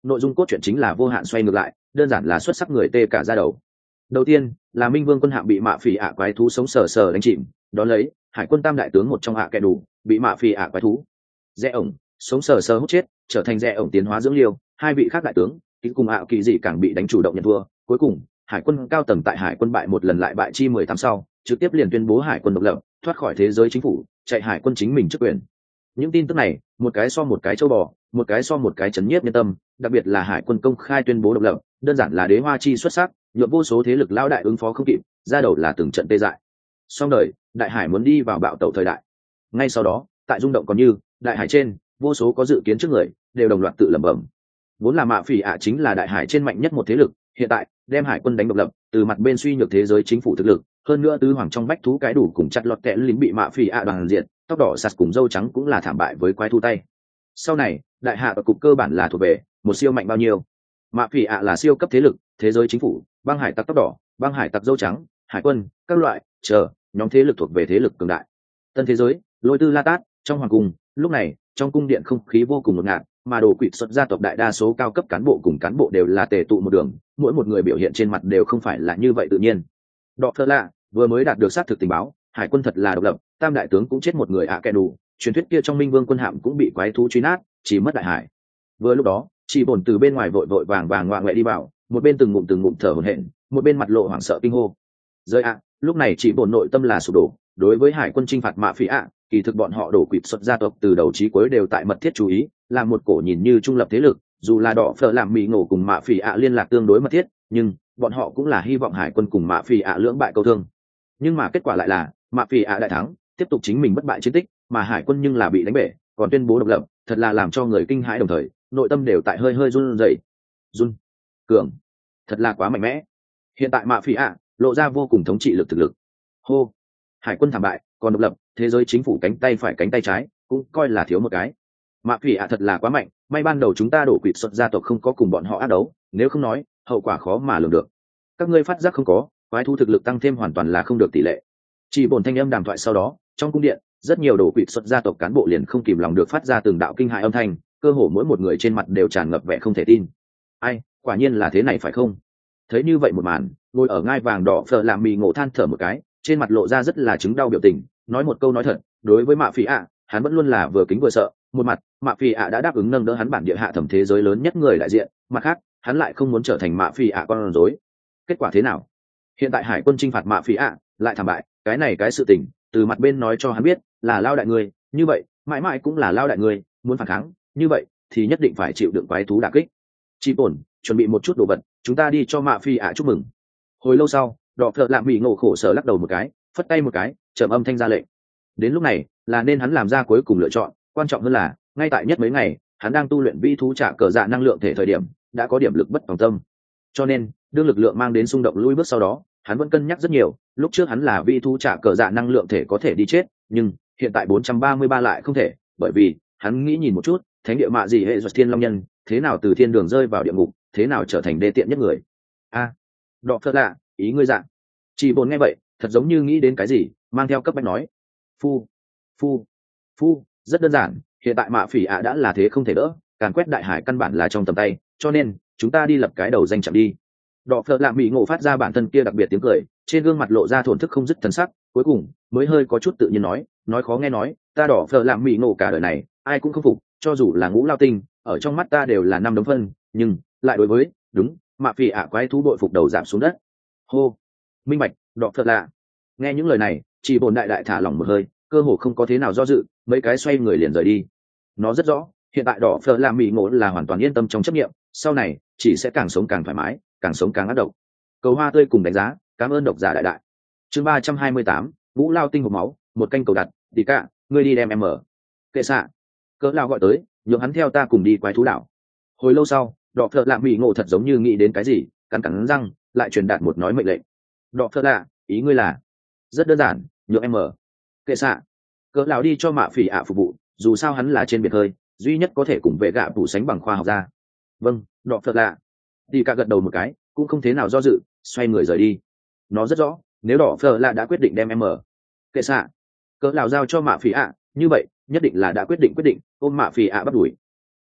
nội dung cốt truyện chính là vô hạn xoay ngược lại, đơn giản là xuất sắc người tê cả da đầu. Đầu tiên là minh vương quân hạm bị mạ phỉ ạ quái thú sống sờ sờ đánh chìm, đó lấy hải quân tam đại tướng một trong ạ kẻ đủ bị mạ phỉ ạ quái thú rẽ ổng sống sờ sờ hút chết, trở thành rẽ ổng tiến hóa dưỡng liêu. Hai vị khác đại tướng kỹ cùng ạ kỳ dị càng bị đánh chủ động nhận thua. Cuối cùng hải quân cao tầng tại hải quân bại một lần lại bại chi mười tháng sau, trực tiếp liền tuyên bố hải quân độc lập, thoát khỏi thế giới chính phủ, chạy hải quân chính mình chức quyền. Những tin tức này một cái so một cái châu bò, một cái so một cái chấn nhiếp nhân tâm, đặc biệt là hải quân công khai tuyên bố độc lập, đơn giản là đế hoa chi xuất sắc, nhượng vô số thế lực lao đại ứng phó không kịp, ra đầu là từng trận tê dại. Xong đời, đại hải muốn đi vào bạo tẩu thời đại. Ngay sau đó tại rung động còn như đại hải trên, vô số có dự kiến trước người đều đồng loạt tự lẩm bẩm, vốn là mạ phỉ ạ chính là đại hải trên mạnh nhất một thế lực, hiện tại đem hải quân đánh độc lập, từ mặt bên suy nhược thế giới chính phủ thực lực, hơn nữa tứ hoàng trong bách thú cái đủ cùng chặt lọt kẽ lính bị mạ phỉ ạ đoàn diện, tóc đỏ sạt cùng dâu trắng cũng là thảm bại với quái thu tay. Sau này đại hạ ở cục cơ bản là thuộc về một siêu mạnh bao nhiêu. Mạ phỉ ạ là siêu cấp thế lực, thế giới chính phủ, băng hải tặc tóc đỏ, băng hải tặc dâu trắng, hải quân các loại chờ nhóm thế lực thuộc về thế lực cường đại. Tân thế giới lôi tư la tát trong hoàng cung, lúc này trong cung điện không khí vô cùng ngột ngạt, mà đồ quỵt xuất gia tộc đại đa số cao cấp cán bộ cùng cán bộ đều là tề tụ một đường, mỗi một người biểu hiện trên mặt đều không phải là như vậy tự nhiên. Đọ Phơ Lạ vừa mới đạt được xác thực tình báo, hải quân thật là độc lập, tam đại tướng cũng chết một người ạ kẻ đủ, truyền thuyết kia trong minh vương quân hạm cũng bị quái thú truy nát, chỉ mất đại hải. Vừa lúc đó chị bổn từ bên ngoài vội vội vàng vàng ngoạ ngoại đi vào, một bên từng ngụm từng ngụm thở hổn hển, một bên mặt lộ hoảng sợ kinh hô. Rơi ạ, lúc này chị bổn nội tâm là sụp đổ, đối với hải quân chinh phạt mạ phỉ ạ, kỳ thực bọn họ đổ quỵt xuất gia tộc từ đầu chí cuối đều tại mật thiết chú ý, là một cổ nhìn như trung lập thế lực, dù là đỏ phở làm mì ngổ cùng mạ phỉ ạ liên lạc tương đối mật thiết, nhưng bọn họ cũng là hy vọng hải quân cùng mạ phỉ ạ lưỡng bại câu thương. Nhưng mà kết quả lại là mạ phỉ ạ đại thắng, tiếp tục chính mình bất bại chiến tích, mà hải quân nhưng là bị đánh bể, còn tuyên bố độc lập, thật là làm cho người kinh hãi, đồng thời nội tâm đều tại hơi hơi run rẩy. Run cường, thật là quá mạnh mẽ. Hiện tại mạ phỉ ạ lộ ra vô cùng thống trị lực thực lực. Hô, hải quân thảm bại, còn độc lập, thế giới chính phủ cánh tay phải cánh tay trái cũng coi là thiếu một cái. Mạ phỉ ạ thật là quá mạnh, may ban đầu chúng ta đổ quỵt xuất gia tộc không có cùng bọn họ ác đấu, nếu không nói hậu quả khó mà lường được. Các ngươi phát giác không có, quái thú thực lực tăng thêm hoàn toàn là không được tỷ lệ. Chỉ bổn thanh âm đàm thoại sau đó, trong cung điện rất nhiều đổ quỵt xuất gia tộc cán bộ liền không kìm lòng được phát ra từng đạo kinh hại âm thanh, cơ hồ mỗi một người trên mặt đều tràn ngập vẻ không thể tin. Ai, quả nhiên là thế này phải không? Thấy như vậy một màn, ngồi ở ngai vàng đỏ phở làm mì ngộ than thở một cái, trên mặt lộ ra rất là chứng đau biểu tình, nói một câu nói thật, đối với mạ phỉ ạ hắn vẫn luôn là vừa kính vừa sợ. Một mặt mạ phỉ ạ đã đáp ứng nâng đỡ hắn bản địa hạ thẩm thế giới lớn nhất người đại diện, mặt khác hắn lại không muốn trở thành mạ phỉ ạ con rối. Kết quả thế nào? Hiện tại hải quân chinh phạt mạ phỉ ạ lại thảm bại, cái này cái sự tình từ mặt bên nói cho hắn biết là lao đại người, như vậy mãi mãi cũng là lao đại người, muốn phản kháng như vậy thì nhất định phải chịu đựng quái thú đả kích. Chi bổn chuẩn bị một chút đồ vật, chúng ta đi cho mạ phỉ ạ chúc mừng. Hồi lâu sau, đỏ phở lạm bị ngộ khổ sở lắc đầu một cái, phất tay một cái, trầm âm thanh ra lệnh. Đến lúc này là nên hắn làm ra cuối cùng lựa chọn, quan trọng hơn là ngay tại nhất mấy ngày hắn đang tu luyện vi thú trả cờ dạ năng lượng thể thời điểm đã có điểm lực bất tòng tâm, cho nên đương lực lượng mang đến xung động lui bước sau đó, hắn vẫn cân nhắc rất nhiều. Lúc trước hắn là vi thú trả cờ dạ năng lượng thể có thể đi chết, nhưng hiện tại bốn trăm ba mươi ba lại không thể, bởi vì hắn nghĩ nhìn một chút thánh địa mạ gì hệ duật thiên long nhân thế nào từ thiên đường rơi vào địa ngục, thế nào trở thành đê tiện nhất người. A à, đọ phật lạ, ý ngươi dạng. Chỉ bồn nghe vậy thật giống như nghĩ đến cái gì, mang theo cấp bách nói: phu phu phu rất đơn giản, hiện tại mạ phỉ ạ đã là thế không thể đỡ, càn quét đại hải căn bản là trong tầm tay, cho nên chúng ta đi lập cái đầu danh chậm đi. Đọ phật lạ bị ngộ phát ra bản thân kia đặc biệt tiếng cười, trên gương mặt lộ ra thổn thức không dứt thần sắc, cuối cùng mới hơi có chút tự nhiên nói: nói khó nghe nói, ta đỏ phật lạ bị ngộ cả đời này ai cũng không phục, cho dù là ngũ lao tinh ở trong mắt ta đều là năm đống phân, nhưng lại đối với đúng mạ phỉ ạ quái thú đội phục đầu giảm xuống đất. Hô, minh bạch. Đọ phật lạ nghe những lời này, chỉ bồn đại đại thả lỏng một hơi, cơ hồ không có thế nào do dự, mấy cái xoay người liền rời đi. Nó rất rõ hiện tại đỏ phở làm mì ngộ là hoàn toàn yên tâm trong chấp nghiệm, sau này chỉ sẽ càng sống càng thoải mái, càng sống càng ác độc. Cầu hoa tươi cùng đánh giá, cảm ơn độc giả đại đại. Chương ba trăm hai mươi tám, Vũ Lao tinh hộp máu, một canh cầu đặt, đi cả, ngươi đi đem em mở. Kệ xạ, cỡ lao gọi tới, nhượng hắn theo ta cùng đi quái thú đảo. Hồi lâu sau, đỏ phở làm mì ngộ thật giống như nghĩ đến cái gì, cắn cắn răng, lại truyền đạt một nói mệnh lệnh. Đỏ phở lạ, ý ngươi là? Rất đơn giản, nhượng em mở. Kệ xạ, cỡ lão đi cho mạ phỉ ạ phục vụ, dù sao hắn là trên biển hơi duy nhất có thể cùng vệ gạ phủ sánh bằng khoa học gia. Vâng, đọ phật lạ. Đi cả gật đầu một cái, cũng không thế nào do dự, xoay người rời đi. Nó rất rõ, nếu đỏ phật lạ đã quyết định đem em mở kệ xạ cỡ lão giao cho mạ phỉ ạ, như vậy nhất định là đã quyết định quyết định ôm mạ phỉ ạ bắt đuổi.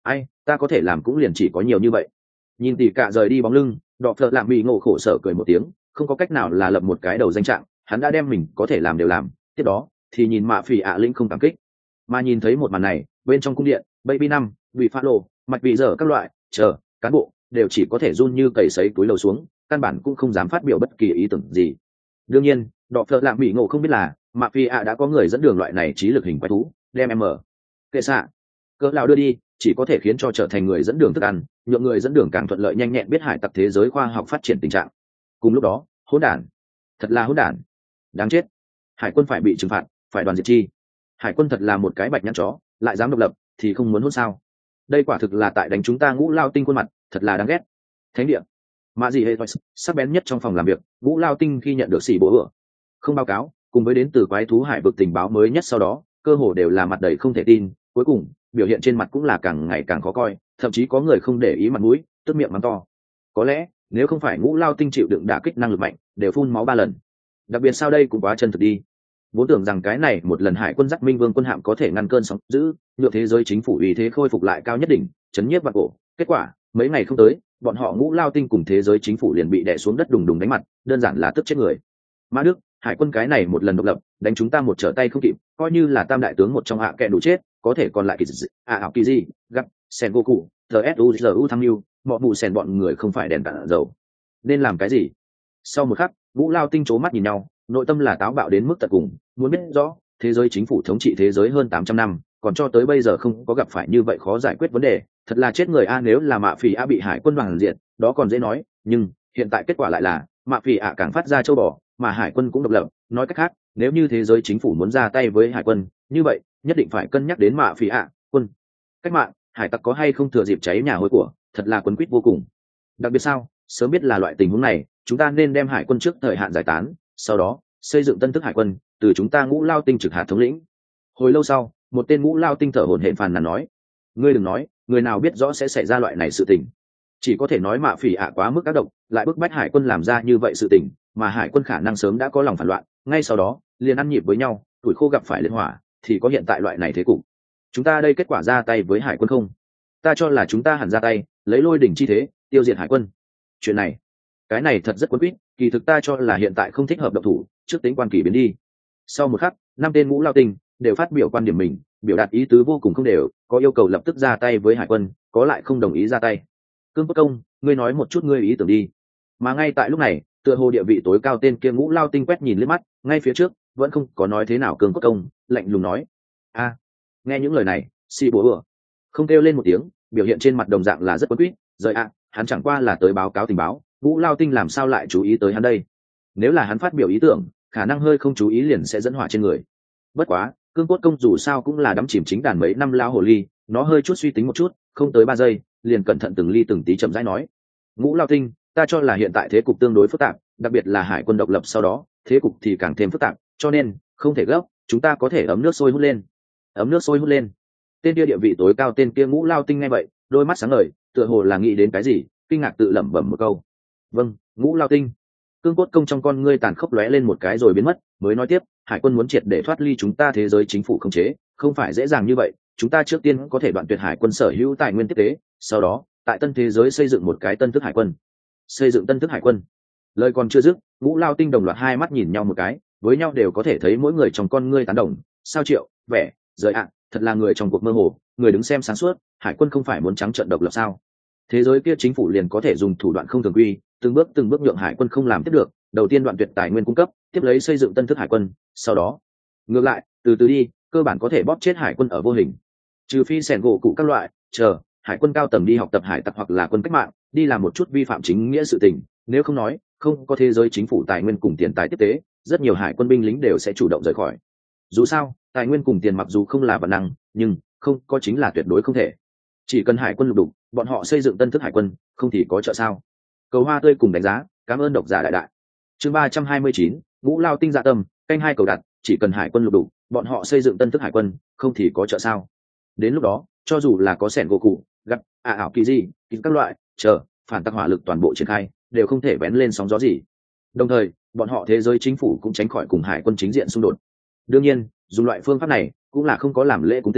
ai ta có thể làm cũng liền chỉ có nhiều như vậy. Nhìn tỉ cả rời đi bóng lưng, đọ phợ lạm bị ngộ khổ sở cười một tiếng, không có cách nào là lập một cái đầu danh trạng, hắn đã đem mình có thể làm đều làm. Tiếp đó thì nhìn mạ phỉ ạ linh không cảm kích, mà nhìn thấy một màn này bên trong cung điện, baby năm vị pha lô mạch vị dở các loại chờ cán bộ đều chỉ có thể run như cầy sấy túi lầu xuống, căn bản cũng không dám phát biểu bất kỳ ý tưởng gì. Đương nhiên đọ phợ lạm bị ngộ không biết là mạ phỉ ạ đã có người dẫn đường loại này trí lực hình quái thú, đem em mở kệ xạ cỡ lão đưa đi, chỉ có thể khiến cho trở thành người dẫn đường thức ăn, nhượng người dẫn đường càng thuận lợi nhanh nhẹn biết hải tặc thế giới khoa học phát triển tình trạng. Cùng lúc đó hỗn đản, thật là hỗn đản, đáng chết, hải quân phải bị trừng phạt, phải đoàn diệt chi. Hải quân thật là một cái bạch nhãn chó, lại dám độc lập thì không muốn hôn sao? Đây quả thực là tại đánh chúng ta Ngũ Lao Tinh khuôn mặt, thật là đáng ghét. Thánh địa mạ gì hệ sắc bén nhất trong phòng làm việc, Ngũ Lao Tinh khi nhận được xỉ bố ửa không báo cáo cùng với đến từ quái thú hải vực tình báo mới nhất sau đó, cơ hồ đều là mặt đầy không thể tin, cuối cùng biểu hiện trên mặt cũng là càng ngày càng khó coi, thậm chí có người không để ý mặt mũi, tức miệng mắng to. Có lẽ nếu không phải Ngũ Lao Tinh chịu đựng đả kích năng lực mạnh, đều phun máu ba lần. Đặc biệt sao đây cũng quá chân thực đi. Vốn tưởng rằng cái này một lần hải quân dắt minh vương quân hạm có thể ngăn cơn sóng dữ, nhượng thế giới chính phủ uy thế khôi phục lại cao nhất đỉnh, chấn nhiếp vạn cổ. Kết quả mấy ngày không tới, bọn họ Ngũ Lao Tinh cùng thế giới chính phủ liền bị đè xuống đất đùng đùng đánh mặt, đơn giản là tức chết người. Mã Đức, hải quân cái này một lần độc lập, đánh chúng ta một trở tay không kịp, coi như là tam đại tướng một trong hạ kệ đủ chết, có thể còn lại kỳ dị, à ảo kỳ gì, gặp sen goku, tsuzu tham mưu, mọi vụ sen bọn người không phải đèn cạn dầu, nên làm cái gì? Sau một khắc, Ngũ Lao Tinh chố mắt nhìn nhau, nội tâm là táo bạo đến mức tận cùng, muốn biết rõ thế giới chính phủ thống trị thế giới hơn tám trăm năm, còn cho tới bây giờ không có gặp phải như vậy khó giải quyết vấn đề, thật là chết người a. Nếu là mạ phỉ a bị hải quân đoàn diện, đó còn dễ nói, nhưng hiện tại kết quả lại là mạ phỉ a càng phát ra châu bò, mà hải quân cũng độc lập. Nói cách khác, nếu như thế giới chính phủ muốn ra tay với hải quân, như vậy nhất định phải cân nhắc đến mạ phỉ a quân cách mạng, hải tặc có hay không thừa dịp cháy nhà hôi của, thật là quấn quýt vô cùng. Đặc biệt sao, sớm biết là loại tình huống này, chúng ta nên đem hải quân trước thời hạn giải tán, sau đó xây dựng tân thức hải quân, từ chúng ta Ngũ Lao Tinh trực hạt thống lĩnh. Hồi lâu sau, một tên Ngũ Lao Tinh thở hổn hển phàn nàn nói: ngươi đừng nói, người nào biết rõ sẽ xảy ra loại này sự tình. Chỉ có thể nói mạ phỉ ạ quá mức ác độc, lại bức bách hải quân làm ra như vậy sự tình, mà hải quân khả năng sớm đã có lòng phản loạn, ngay sau đó liền ăn nhịp với nhau, tuổi khô gặp phải liên hỏa, thì có hiện tại loại này thế cục. Chúng ta đây kết quả ra tay với hải quân không? Ta cho là chúng ta hẳn ra tay, lấy lôi đỉnh chi thế tiêu diệt hải quân. Chuyện này, cái này thật rất quấn quýt, kỳ thực ta cho là hiện tại không thích hợp động thủ, trước tính quan kỳ biến đi. Sau một khắc, năm tên Ngũ Lao Tinh đều phát biểu quan điểm mình, biểu đạt ý tứ vô cùng không đều, có yêu cầu lập tức ra tay với hải quân, có lại không đồng ý ra tay. Cương Quốc Công, ngươi nói một chút ngươi ý tưởng đi. Mà ngay tại lúc này, tựa hồ địa vị tối cao tên kia Ngũ Lao Tinh quét nhìn liếc mắt, ngay phía trước vẫn không có nói thế nào. Cương Quốc Công lạnh lùng nói: a nghe những lời này, xì bố ửa không kêu lên một tiếng, biểu hiện trên mặt đồng dạng là rất quấn quýt. Rời ạ, hắn chẳng qua là tới báo cáo tình báo, Ngũ Lao Tinh làm sao lại chú ý tới hắn đây? Nếu là hắn phát biểu ý tưởng, khả năng hơi không chú ý liền sẽ dẫn hỏa trên người. Bất quá Cương Cốt Công dù sao cũng là đắm chìm chính đàn mấy năm lao hồ ly, nó hơi chút suy tính một chút, không tới ba giây liền cẩn thận từng ly từng tí chậm rãi nói: Ngũ Lao Tinh, ta cho là hiện tại thế cục tương đối phức tạp, đặc biệt là hải quân độc lập sau đó thế cục thì càng thêm phức tạp, cho nên không thể gấp, chúng ta có thể ấm nước sôi hút lên. Ấm nước sôi hút lên. Tên kia địa vị tối cao tên kia Ngũ Lao Tinh nghe vậy, đôi mắt sáng ngời, tựa hồ là nghĩ đến cái gì, kinh ngạc tự lẩm bẩm một câu: vâng, Ngũ Lao Tinh. Cương Cốt Công trong con ngươi tàn khốc lóe lên một cái rồi biến mất, mới nói tiếp: hải quân muốn triệt để thoát ly chúng ta thế giới chính phủ khống chế, không phải dễ dàng như vậy, chúng ta trước tiên có thể đoạn tuyệt hải quân sở hữu tài nguyên tiếp tế, sau đó tại tân thế giới xây dựng một cái tân thức hải quân. Xây dựng tân thức hải quân. Lời còn chưa dứt, Ngũ Lao Tinh đồng loạt hai mắt nhìn nhau một cái, với nhau đều có thể thấy mỗi người trong con ngươi tán đồng. Sao Triệu, vẻ, rời ạ, thật là người trong cuộc mơ hồ, người đứng xem sáng suốt, hải quân không phải muốn trắng trợn độc lập sao? Thế giới kia chính phủ liền có thể dùng thủ đoạn không thường quy, từng bước từng bước nhượng hải quân không làm tiếp được, đầu tiên đoạn tuyệt tài nguyên cung cấp, tiếp lấy xây dựng tân thức hải quân, sau đó ngược lại từ từ đi, cơ bản có thể bóp chết hải quân ở vô hình. Trừ phi sẻn gỗ cụ các loại chờ hải quân cao tầng đi học tập hải tặc hoặc là quân cách mạng, đi làm một chút vi phạm chính nghĩa sự tình, nếu không nói không có thế giới chính phủ tài nguyên cùng tiền tài tiếp tế, rất nhiều hải quân binh lính đều sẽ chủ động rời khỏi. Dù sao tài nguyên cùng tiền mặc dù không là bản năng, nhưng không có chính là tuyệt đối không thể. Chỉ cần hải quân lục đục, bọn họ xây dựng tân thức hải quân, không thì có trợ sao? Cầu hoa tươi cùng đánh giá, cảm ơn độc giả đại đại. Chương ba trăm hai mươi chín, Ngũ Lao Tinh dạ tâm, canh hai cầu đặt, chỉ cần hải quân lục đục, bọn họ xây dựng tân thức hải quân, không thì có trợ sao? Đến lúc đó, cho dù là có sẻn gỗ cụ, gặp à ảo kỳ gì, các loại chờ phản tắc hỏa lực toàn bộ triển khai, đều không thể vén lên sóng gió gì. Đồng thời bọn họ thế giới chính phủ cũng tránh khỏi cùng hải quân chính diện xung đột. Đương nhiên dùng loại phương pháp này cũng là không có làm lễ cúng tình,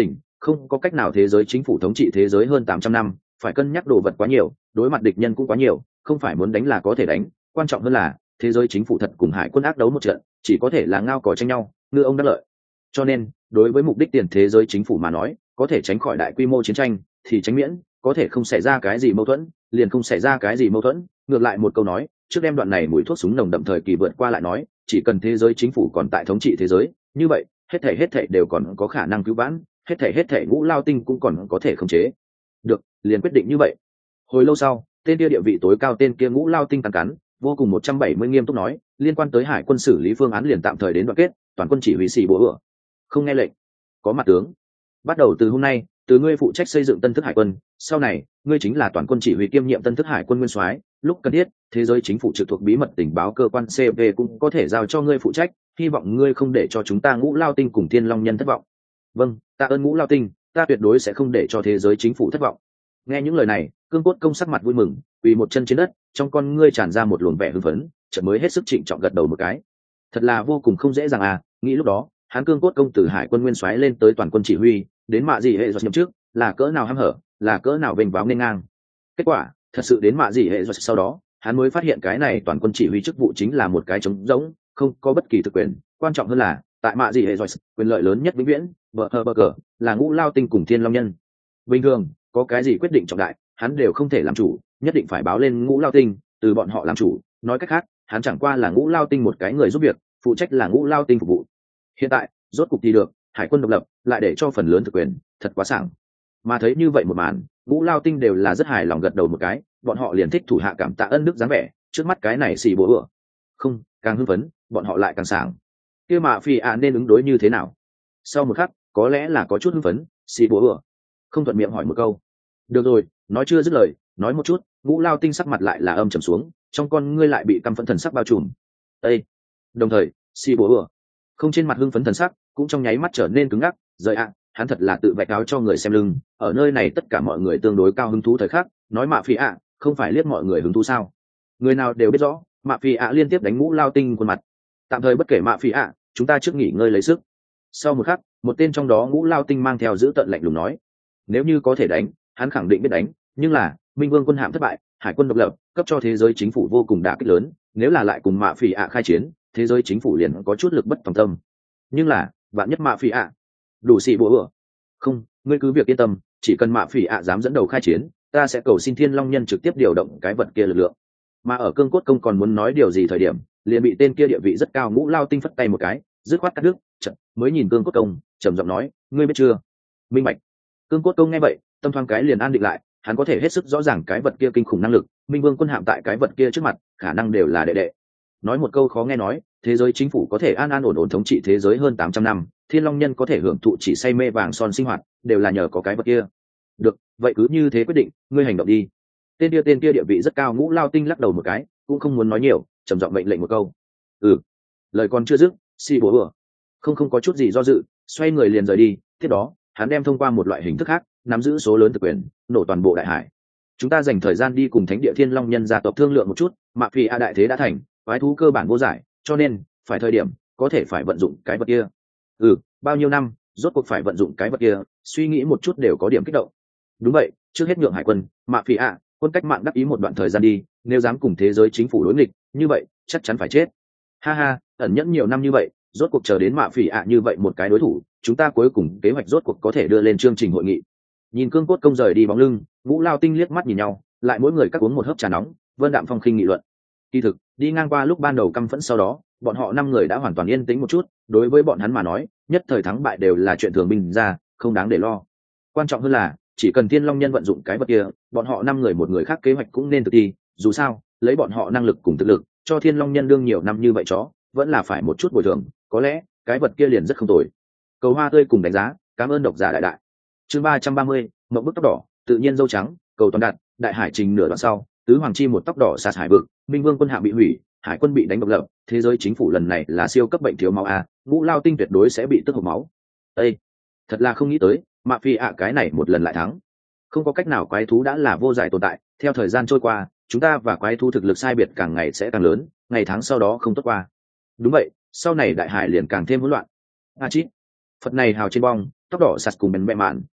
không có cách nào, thế giới chính phủ thống trị thế giới hơn tám trăm năm, phải cân nhắc đồ vật quá nhiều, đối mặt địch nhân cũng quá nhiều, không phải muốn đánh là có thể đánh, quan trọng hơn là thế giới chính phủ thật cùng hải quân ác đấu một trận, chỉ có thể là ngao cò tranh nhau, ngư ông đắc lợi. Cho nên đối với mục đích tiền thế giới chính phủ mà nói, có thể tránh khỏi đại quy mô chiến tranh thì tránh miễn, có thể không xảy ra cái gì mâu thuẫn liền không xảy ra cái gì mâu thuẫn. Ngược lại một câu nói, trước đem đoạn này mùi thuốc súng nồng đậm thời kỳ vượt qua lại nói, chỉ cần thế giới chính phủ còn tại thống trị thế giới, như vậy hết thể hết thể đều còn có khả năng cứu vãn, hết thể hết thể ngũ lao tinh cũng còn có thể khống chế được, liền quyết định như vậy. Hồi lâu sau, tên kia địa vị tối cao tên kia ngũ lao tinh cắn cắn vô cùng một trăm bảy mươi nghiêm túc nói, liên quan tới hải quân xử lý phương án liền tạm thời đến đoạn kết, toàn quân chỉ huy xì bố ửa không nghe lệnh, có mặt tướng. Bắt đầu từ hôm nay, từ ngươi phụ trách xây dựng tân thức hải quân, sau này ngươi chính là toàn quân chỉ huy kiêm nhiệm tân thức hải quân nguyên soái, lúc cần thiết thế giới chính phủ trực thuộc bí mật tình báo cơ quan cê vê cũng có thể giao cho ngươi phụ trách, hy vọng ngươi không để cho chúng ta ngũ lao tinh cùng thiên long nhân thất vọng. Vâng, tạ ơn ngũ lao tinh, ta tuyệt đối sẽ không để cho thế giới chính phủ thất vọng. Nghe những lời này, cương cốt công sắc mặt vui mừng, quỳ một chân trên đất, trong con ngươi tràn ra một luồng vẻ hưng phấn, chợt mới hết sức trịnh trọng gật đầu một cái. Thật là vô cùng không dễ dàng à, nghĩ lúc đó hắn cương cốt công từ hải quân nguyên soái lên tới toàn quân chỉ huy, đến mạ gì hệ giọt nhậm trước, là cỡ nào hăm hở, là cỡ nào vênh váo nên ngang. Kết quả thật sự đến mạ gì hệ giọt sau đó, hắn mới phát hiện cái này toàn quân chỉ huy chức vụ chính là một cái trống rỗng, không có bất kỳ thực quyền. Quan trọng hơn là tại mạ gì hệ giọt, quyền lợi lớn nhất vĩnh viễn vợ hờ bờ cờ là ngũ lao tinh cùng thiên long nhân. Bình thường có cái gì quyết định trọng đại, hắn đều không thể làm chủ, nhất định phải báo lên ngũ lao tinh, từ bọn họ làm chủ. Nói cách khác, hắn chẳng qua là ngũ lao tinh một cái người giúp việc, phụ trách là ngũ lao tinh phục vụ. Hiện tại rốt cục thì được, hải quân độc lập lại để cho phần lớn thực quyền, thật quá sảng. Mà thấy như vậy một màn, ngũ lao tinh đều là rất hài lòng gật đầu một cái, bọn họ liền thích thủ hạ cảm tạ ân đức dáng vẻ, trước mắt cái này xì bố ửa không càng hưng phấn, bọn họ lại càng sảng. Kia mà phi ạ nên ứng đối như thế nào? Sau một khắc, có lẽ là có chút hưng phấn, xì bố ửa không thuận miệng hỏi một câu. Được rồi, nói chưa dứt lời, nói một chút, ngũ lao tinh sắc mặt lại là âm trầm xuống, trong con ngươi lại bị căm phẫn thần sắc bao trùm. Ê! Đồng thời xì bố ửa không trên mặt hưng phấn thần sắc cũng trong nháy mắt trở nên cứng ngắc. Rời ạ, hắn thật là tự vạch áo cho người xem lưng, ở nơi này tất cả mọi người tương đối cao hứng thú thời khắc, nói mạ phi ạ không phải liếc mọi người hứng thú sao? Người nào đều biết rõ mạ phi ạ liên tiếp đánh ngũ lao tinh khuôn mặt. Tạm thời bất kể mạ phi ạ, chúng ta trước nghỉ ngơi lấy sức. Sau một khắc, một tên trong đó ngũ lao tinh mang theo giữ tận lạnh lùng nói, nếu như có thể đánh, hắn khẳng định biết đánh, nhưng là minh vương quân hạm thất bại, hải quân độc lập cấp cho thế giới chính phủ vô cùng đả kích lớn, nếu là lại cùng mạ phỉ ạ khai chiến, thế giới chính phủ liền có chút lực bất tòng tâm. Nhưng là vạn nhất mạ phỉ ạ đủ xị bố ửa không, ngươi cứ việc yên tâm, chỉ cần mạ phỉ ạ dám dẫn đầu khai chiến, ta sẽ cầu xin thiên long nhân trực tiếp điều động cái vật kia lực lượng. Mà ở cương cốt công còn muốn nói điều gì thời điểm, liền bị tên kia địa vị rất cao ngũ lao tinh phất tay một cái, dứt khoát cắt đứt, chợt mới nhìn cương cốt công trầm giọng nói, ngươi biết chưa? Minh bạch. Cương cốt công nghe vậy, tâm thoáng cái liền an định lại, hắn có thể hết sức rõ ràng cái vật kia kinh khủng năng lực, minh vương quân hạm tại cái vật kia trước mặt khả năng đều là đệ đệ. Nói một câu khó nghe nói, thế giới chính phủ có thể an an ổn ổn thống trị thế giới hơn tám trăm năm, thiên long nhân có thể hưởng thụ chỉ say mê vàng son sinh hoạt, đều là nhờ có cái vật kia. Được, vậy cứ như thế quyết định, ngươi hành động đi. Tên kia tên kia địa vị rất cao ngũ lao tinh lắc đầu một cái, cũng không muốn nói nhiều, trầm giọng mệnh lệnh một câu. Ừ. Lời còn chưa dứt, xì bố ửa không không có chút gì do dự, xoay người liền rời đi. Tiếp đó hắn đem thông qua một loại hình thức khác nắm giữ số lớn thực quyền, nổ toàn bộ đại hải. Chúng ta dành thời gian đi cùng thánh địa thiên long nhân gia tộc thương lượng một chút, mạ phi a đại thế đã thành, quái thú cơ bản vô giải, cho nên phải thời điểm có thể phải vận dụng cái vật kia. Ừ, bao nhiêu năm rốt cuộc phải vận dụng cái vật kia, suy nghĩ một chút đều có điểm kích động. Đúng vậy, trước hết nhượng hải quân mạ phi a quân cách mạng đắc ý một đoạn thời gian đi, nếu dám cùng thế giới chính phủ đối nghịch như vậy chắc chắn phải chết. Ha ha, ẩn nhẫn nhiều năm như vậy, rốt cuộc chờ đến mạ phỉ ạ như vậy một cái đối thủ, chúng ta cuối cùng kế hoạch rốt cuộc có thể đưa lên chương trình hội nghị. Nhìn cương cốt công rời đi bóng lưng, ngũ lao tinh liếc mắt nhìn nhau, lại mỗi người cắt uống một hớp trà nóng, vân đạm phong khinh nghị luận. Kỳ thực đi ngang qua lúc ban đầu căm phẫn, sau đó bọn họ năm người đã hoàn toàn yên tĩnh một chút, đối với bọn hắn mà nói, nhất thời thắng bại đều là chuyện thường bình ra, không đáng để lo. Quan trọng hơn là chỉ cần thiên long nhân vận dụng cái vật kia, bọn họ năm người một người khác kế hoạch cũng nên thực thi, dù sao lấy bọn họ năng lực cùng thực lực, cho thiên long nhân đương nhiều năm như vậy chó vẫn là phải một chút bồi thường, có lẽ cái vật kia liền rất không tồi. Cầu hoa tươi cùng đánh giá, cảm ơn độc giả đại đại. Chương ba trăm ba mươi, mộng bức tóc đỏ, tự nhiên dâu trắng, cầu toàn đạt, đại hải trình nửa đoạn sau, tứ hoàng chi một tóc đỏ sạt hải vực, minh vương quân hạm bị hủy, hải quân bị đánh độc lập, thế giới chính phủ lần này là siêu cấp bệnh thiếu máu a, ngũ lao tinh tuyệt đối sẽ bị tức hộc máu. Ê, thật là không nghĩ tới, mạ phi ạ cái này một lần lại thắng. Không có cách nào, quái thú đã là vô giải tồn tại, theo thời gian trôi qua, chúng ta và quái thú thực lực sai biệt càng ngày sẽ càng lớn, ngày tháng sau đó không tốt qua. Đúng vậy, sau này đại hải liền càng thêm hỗn loạn. A chít, phật này hào trên bong, tóc đỏ sạt cùng bèn bẹ mạn,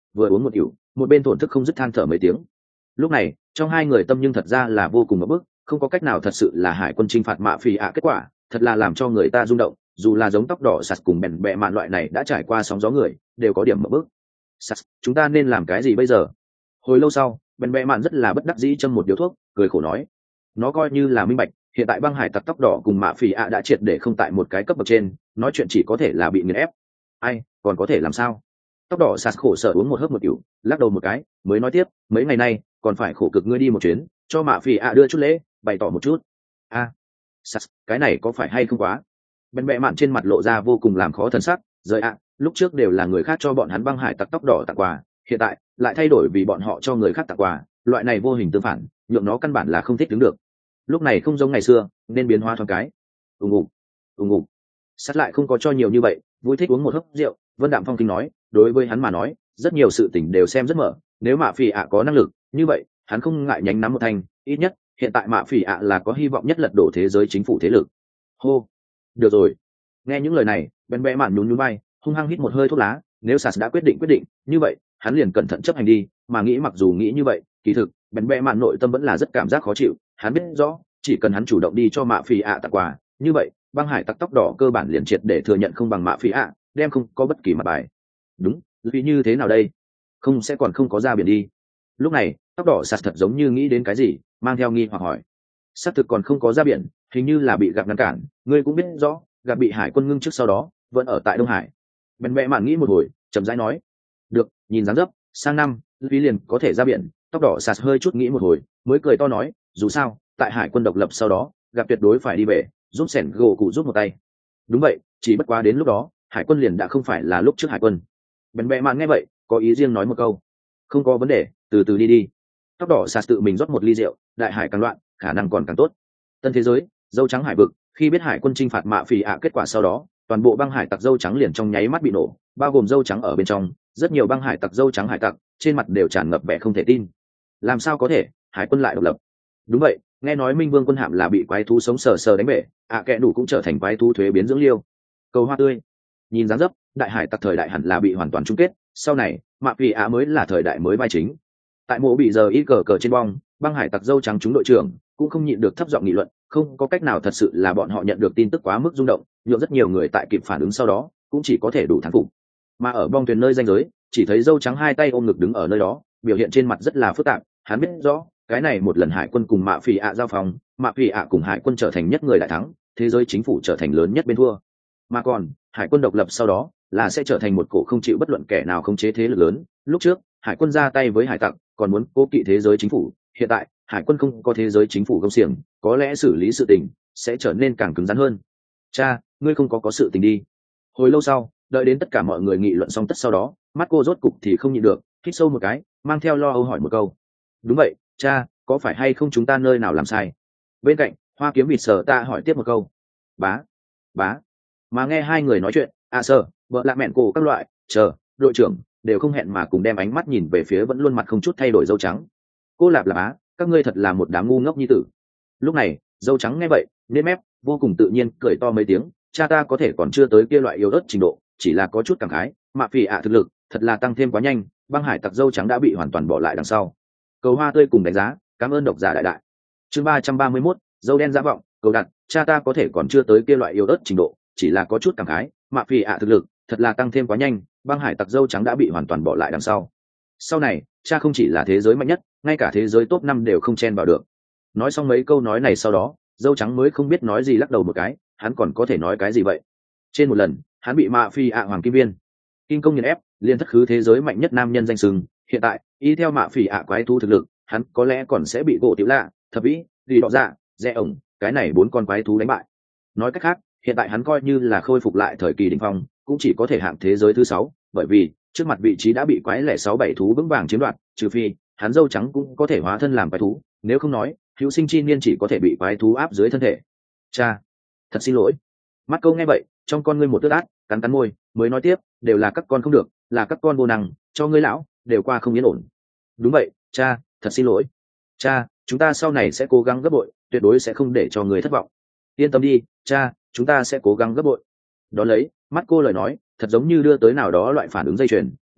vừa uống một ỉu một bên thổn thức không dứt than thở mấy tiếng. Lúc này trong hai người tâm nhưng thật ra là vô cùng ngập bức, không có cách nào, thật sự là hải quân chinh phạt mạ phỉ ạ kết quả thật là làm cho người ta rung động, dù là giống tóc đỏ sạt cùng bèn bẹ mạn loại này đã trải qua sóng gió người đều có điểm ngập bức. Sạt, chúng ta nên làm cái gì bây giờ? Hồi lâu sau bèn bẹ mạn rất là bất đắc dĩ châm một điếu thuốc, cười khổ nói, nó coi như là minh bạch, hiện tại băng hải tặc tóc đỏ cùng mạ phỉ ạ đã triệt để không tại một cái cấp bậc trên, nói chuyện chỉ có thể là bị nghiền ép. Ai còn có thể làm sao? Tóc đỏ sạt khổ sở uống một hớp một kiểu, lắc đầu một cái mới nói tiếp, mấy ngày nay còn phải khổ cực ngươi đi một chuyến, cho mạ phỉ ạ đưa chút lễ, bày tỏ một chút. A à, sạt, cái này có phải hay không quá? Bên bẹ mạn trên mặt lộ ra vô cùng làm khó thần sắc, rời ạ, lúc trước đều là người khác cho bọn hắn băng hải tặc tóc đỏ tặng quà, hiện tại lại thay đổi vì bọn họ cho người khác tặng quà, loại này vô hình tương phản, nhượng nó căn bản là không thích đứng được. Lúc này không giống ngày xưa, nên biến hóa thoáng cái. Ùng ục, ùng ục. Sát lại không có cho nhiều như vậy, vui thích uống một hớp rượu. Vân Đạm Phong kinh nói, đối với hắn mà nói, rất nhiều sự tình đều xem rất mở. Nếu Mạ Phỉ ạ có năng lực, như vậy hắn không ngại nhánh nắm một thành. Ít nhất hiện tại Mạ Phỉ ạ là có hy vọng nhất lật đổ thế giới chính phủ thế lực. Hô, được rồi. Nghe những lời này, Ben Bẽ Mạn nhún nhún vai, hung hăng hít một hơi thuốc lá. Nếu Sạt đã quyết định quyết định, như vậy hắn liền cẩn thận chấp hành đi. Mà nghĩ mặc dù nghĩ như vậy, kỳ thực Ben Bẽ Mạn nội tâm vẫn là rất cảm giác khó chịu. Hắn biết rõ, chỉ cần hắn chủ động đi cho Mạ Phỉ ạ tặng quà, như vậy băng hải tặc tóc đỏ cơ bản liền triệt để thừa nhận không bằng Mạ Phỉ ạ, đem không có bất kỳ mặt bài. Đúng, vì như thế nào đây? Không sẽ còn không có ra biển đi. Lúc này tóc đỏ sạt thật giống như nghĩ đến cái gì, mang theo nghi hoặc hỏi, xác thực còn không có ra biển, hình như là bị gặp ngăn cản. Ngươi cũng biết rõ, gặp bị hải quân ngưng trước sau đó vẫn ở tại Đông Hải. Bèn bẹ mạn nghĩ một hồi, chậm rãi nói, được, nhìn dáng dấp sang năm vì liền có thể ra biển. Tóc đỏ sạt hơi chút nghĩ một hồi mới cười to nói, dù sao tại hải quân độc lập sau đó gặp tuyệt đối phải đi về, giúp sẻn gỗ cụ giúp một tay. Đúng vậy, chỉ bất quá đến lúc đó hải quân liền đã không phải là lúc trước hải quân. Bèn bẹ mạn nghe vậy có ý riêng nói một câu, không có vấn đề, từ từ đi đi. Tóc đỏ sạt tự mình rót một ly rượu, đại hải càng loạn khả năng còn càng tốt. Tân thế giới, dâu trắng hải vực, khi biết hải quân chinh phạt Mạ Phỉ ạ kết quả sau đó, toàn bộ băng hải tặc dâu trắng liền trong nháy mắt bị nổ, bao gồm dâu trắng ở bên trong. Rất nhiều băng hải tặc dâu trắng hải tặc trên mặt đều tràn ngập vẻ không thể tin. Làm sao có thể, hải quân lại độc lập? Đúng vậy, nghe nói Minh Vương quân hạm là bị quái thú sống sờ sờ đánh bể, ạ kẽ đủ cũng trở thành quái thú thuế biến dưỡng liêu. Cầu hoa tươi. Nhìn dáng dấp, đại hải tặc thời đại hẳn là bị hoàn toàn chung kết, sau này Mạ Phỉ ạ mới là thời đại mới vai chính. Tại mộ bị giờ ít cờ cờ trên bong, băng hải tặc dâu trắng chúng đội trưởng cũng không nhịn được thấp giọng nghị luận, không có cách nào, thật sự là bọn họ nhận được tin tức quá mức rung động, nhượng rất nhiều người tại kịp phản ứng sau đó cũng chỉ có thể đủ thán phục. Mà ở bong thuyền nơi ranh giới, chỉ thấy dâu trắng hai tay ôm ngực đứng ở nơi đó, biểu hiện trên mặt rất là phức tạp. Hắn biết rõ, cái này một lần hải quân cùng Mạ Phỉ ạ giao phòng, Mạ Phỉ ạ cùng hải quân trở thành nhất người đại thắng, thế giới chính phủ trở thành lớn nhất bên thua. Mà còn hải quân độc lập sau đó là sẽ trở thành một cổ không chịu bất luận kẻ nào khống chế thế lực lớn. Lúc trước hải quân ra tay với hải tặc còn muốn cố kỵ thế giới chính phủ, hiện tại hải quân không có thế giới chính phủ gông xiềng, có lẽ xử lý sự tình sẽ trở nên càng cứng rắn hơn. Cha, ngươi không có có sự tình đi? Hồi lâu sau, đợi đến tất cả mọi người nghị luận xong tất sau đó, mắt cô rốt cục thì không nhịn được, hít sâu một cái, mang theo lo âu hỏi một câu, đúng vậy cha, có phải hay không chúng ta nơi nào làm sai? Bên cạnh Hoa Kiếm Vịt Sở ta hỏi tiếp một câu. Bá bá. Mà nghe hai người nói chuyện, à sơ, vợ lạ mẹn cổ các loại, chờ đội trưởng đều không hẹn mà cùng đem ánh mắt nhìn về phía vẫn luôn mặt không chút thay đổi dâu trắng. Cô lạp lạp á, các ngươi thật là một đám ngu ngốc nhi tử. Lúc này dâu trắng nghe vậy nếp mép vô cùng tự nhiên cười to mấy tiếng, cha ta có thể còn chưa tới kia loại yếu ớt trình độ, chỉ là có chút cảm khái, Mạ Phỉ ạ thực lực thật là tăng thêm quá nhanh, băng hải tặc dâu trắng đã bị hoàn toàn bỏ lại đằng sau. Cầu hoa tươi cùng đánh giá, cảm ơn độc giả đại đại. Chương ba trăm ba mươi mốt, dâu đen giả vọng, cầu đặt, cha ta có thể còn chưa tới kia loại yếu ớt trình độ, chỉ là có chút cảm khái, Mạ Phỉ ạ thực lực thật là tăng thêm quá nhanh, băng hải tặc dâu trắng đã bị hoàn toàn bỏ lại đằng sau. Sau này cha không chỉ là thế giới mạnh nhất, ngay cả thế giới top năm đều không chen vào được. Nói xong mấy câu nói này sau đó, dâu trắng mới không biết nói gì, lắc đầu một cái, hắn còn có thể nói cái gì vậy? Trên một lần hắn bị Mạ Phỉ ạ hoàng kim viên kim công nghiền ép, liên thất khứ thế giới mạnh nhất nam nhân danh sừng. Hiện tại y theo Mạ Phỉ ạ quái thú thực lực, hắn có lẽ còn sẽ bị gỗ tiểu lạ, thập vĩ, đi đọ dạ, rẽ ổng, cái này bốn con quái thú đánh bại. Nói cách khác, hiện tại hắn coi như là khôi phục lại thời kỳ đỉnh phong, cũng chỉ có thể hạng thế giới thứ sáu, bởi vì trước mặt vị trí đã bị quái lẻ sáu bảy thú vững vàng chiếm đoạt, trừ phi hắn dâu trắng cũng có thể hóa thân làm quái thú, nếu không nói hữu sinh chi niên chỉ có thể bị quái thú áp dưới thân thể. Cha, thật xin lỗi. Mắt câu nghe vậy, trong con ngươi một tước ác, cắn cắn môi mới nói tiếp, đều là các con không được, là các con vô năng, cho ngươi lão đều qua không yên ổn. Đúng vậy cha, thật xin lỗi. Cha, chúng ta sau này sẽ cố gắng gấp bội, tuyệt đối sẽ không để cho người thất vọng. Yên tâm đi cha, chúng ta sẽ cố gắng gấp bội. Đó lấy mắt cô lời nói thật giống như đưa tới nào đó loại phản ứng dây chuyền. Bên cạnh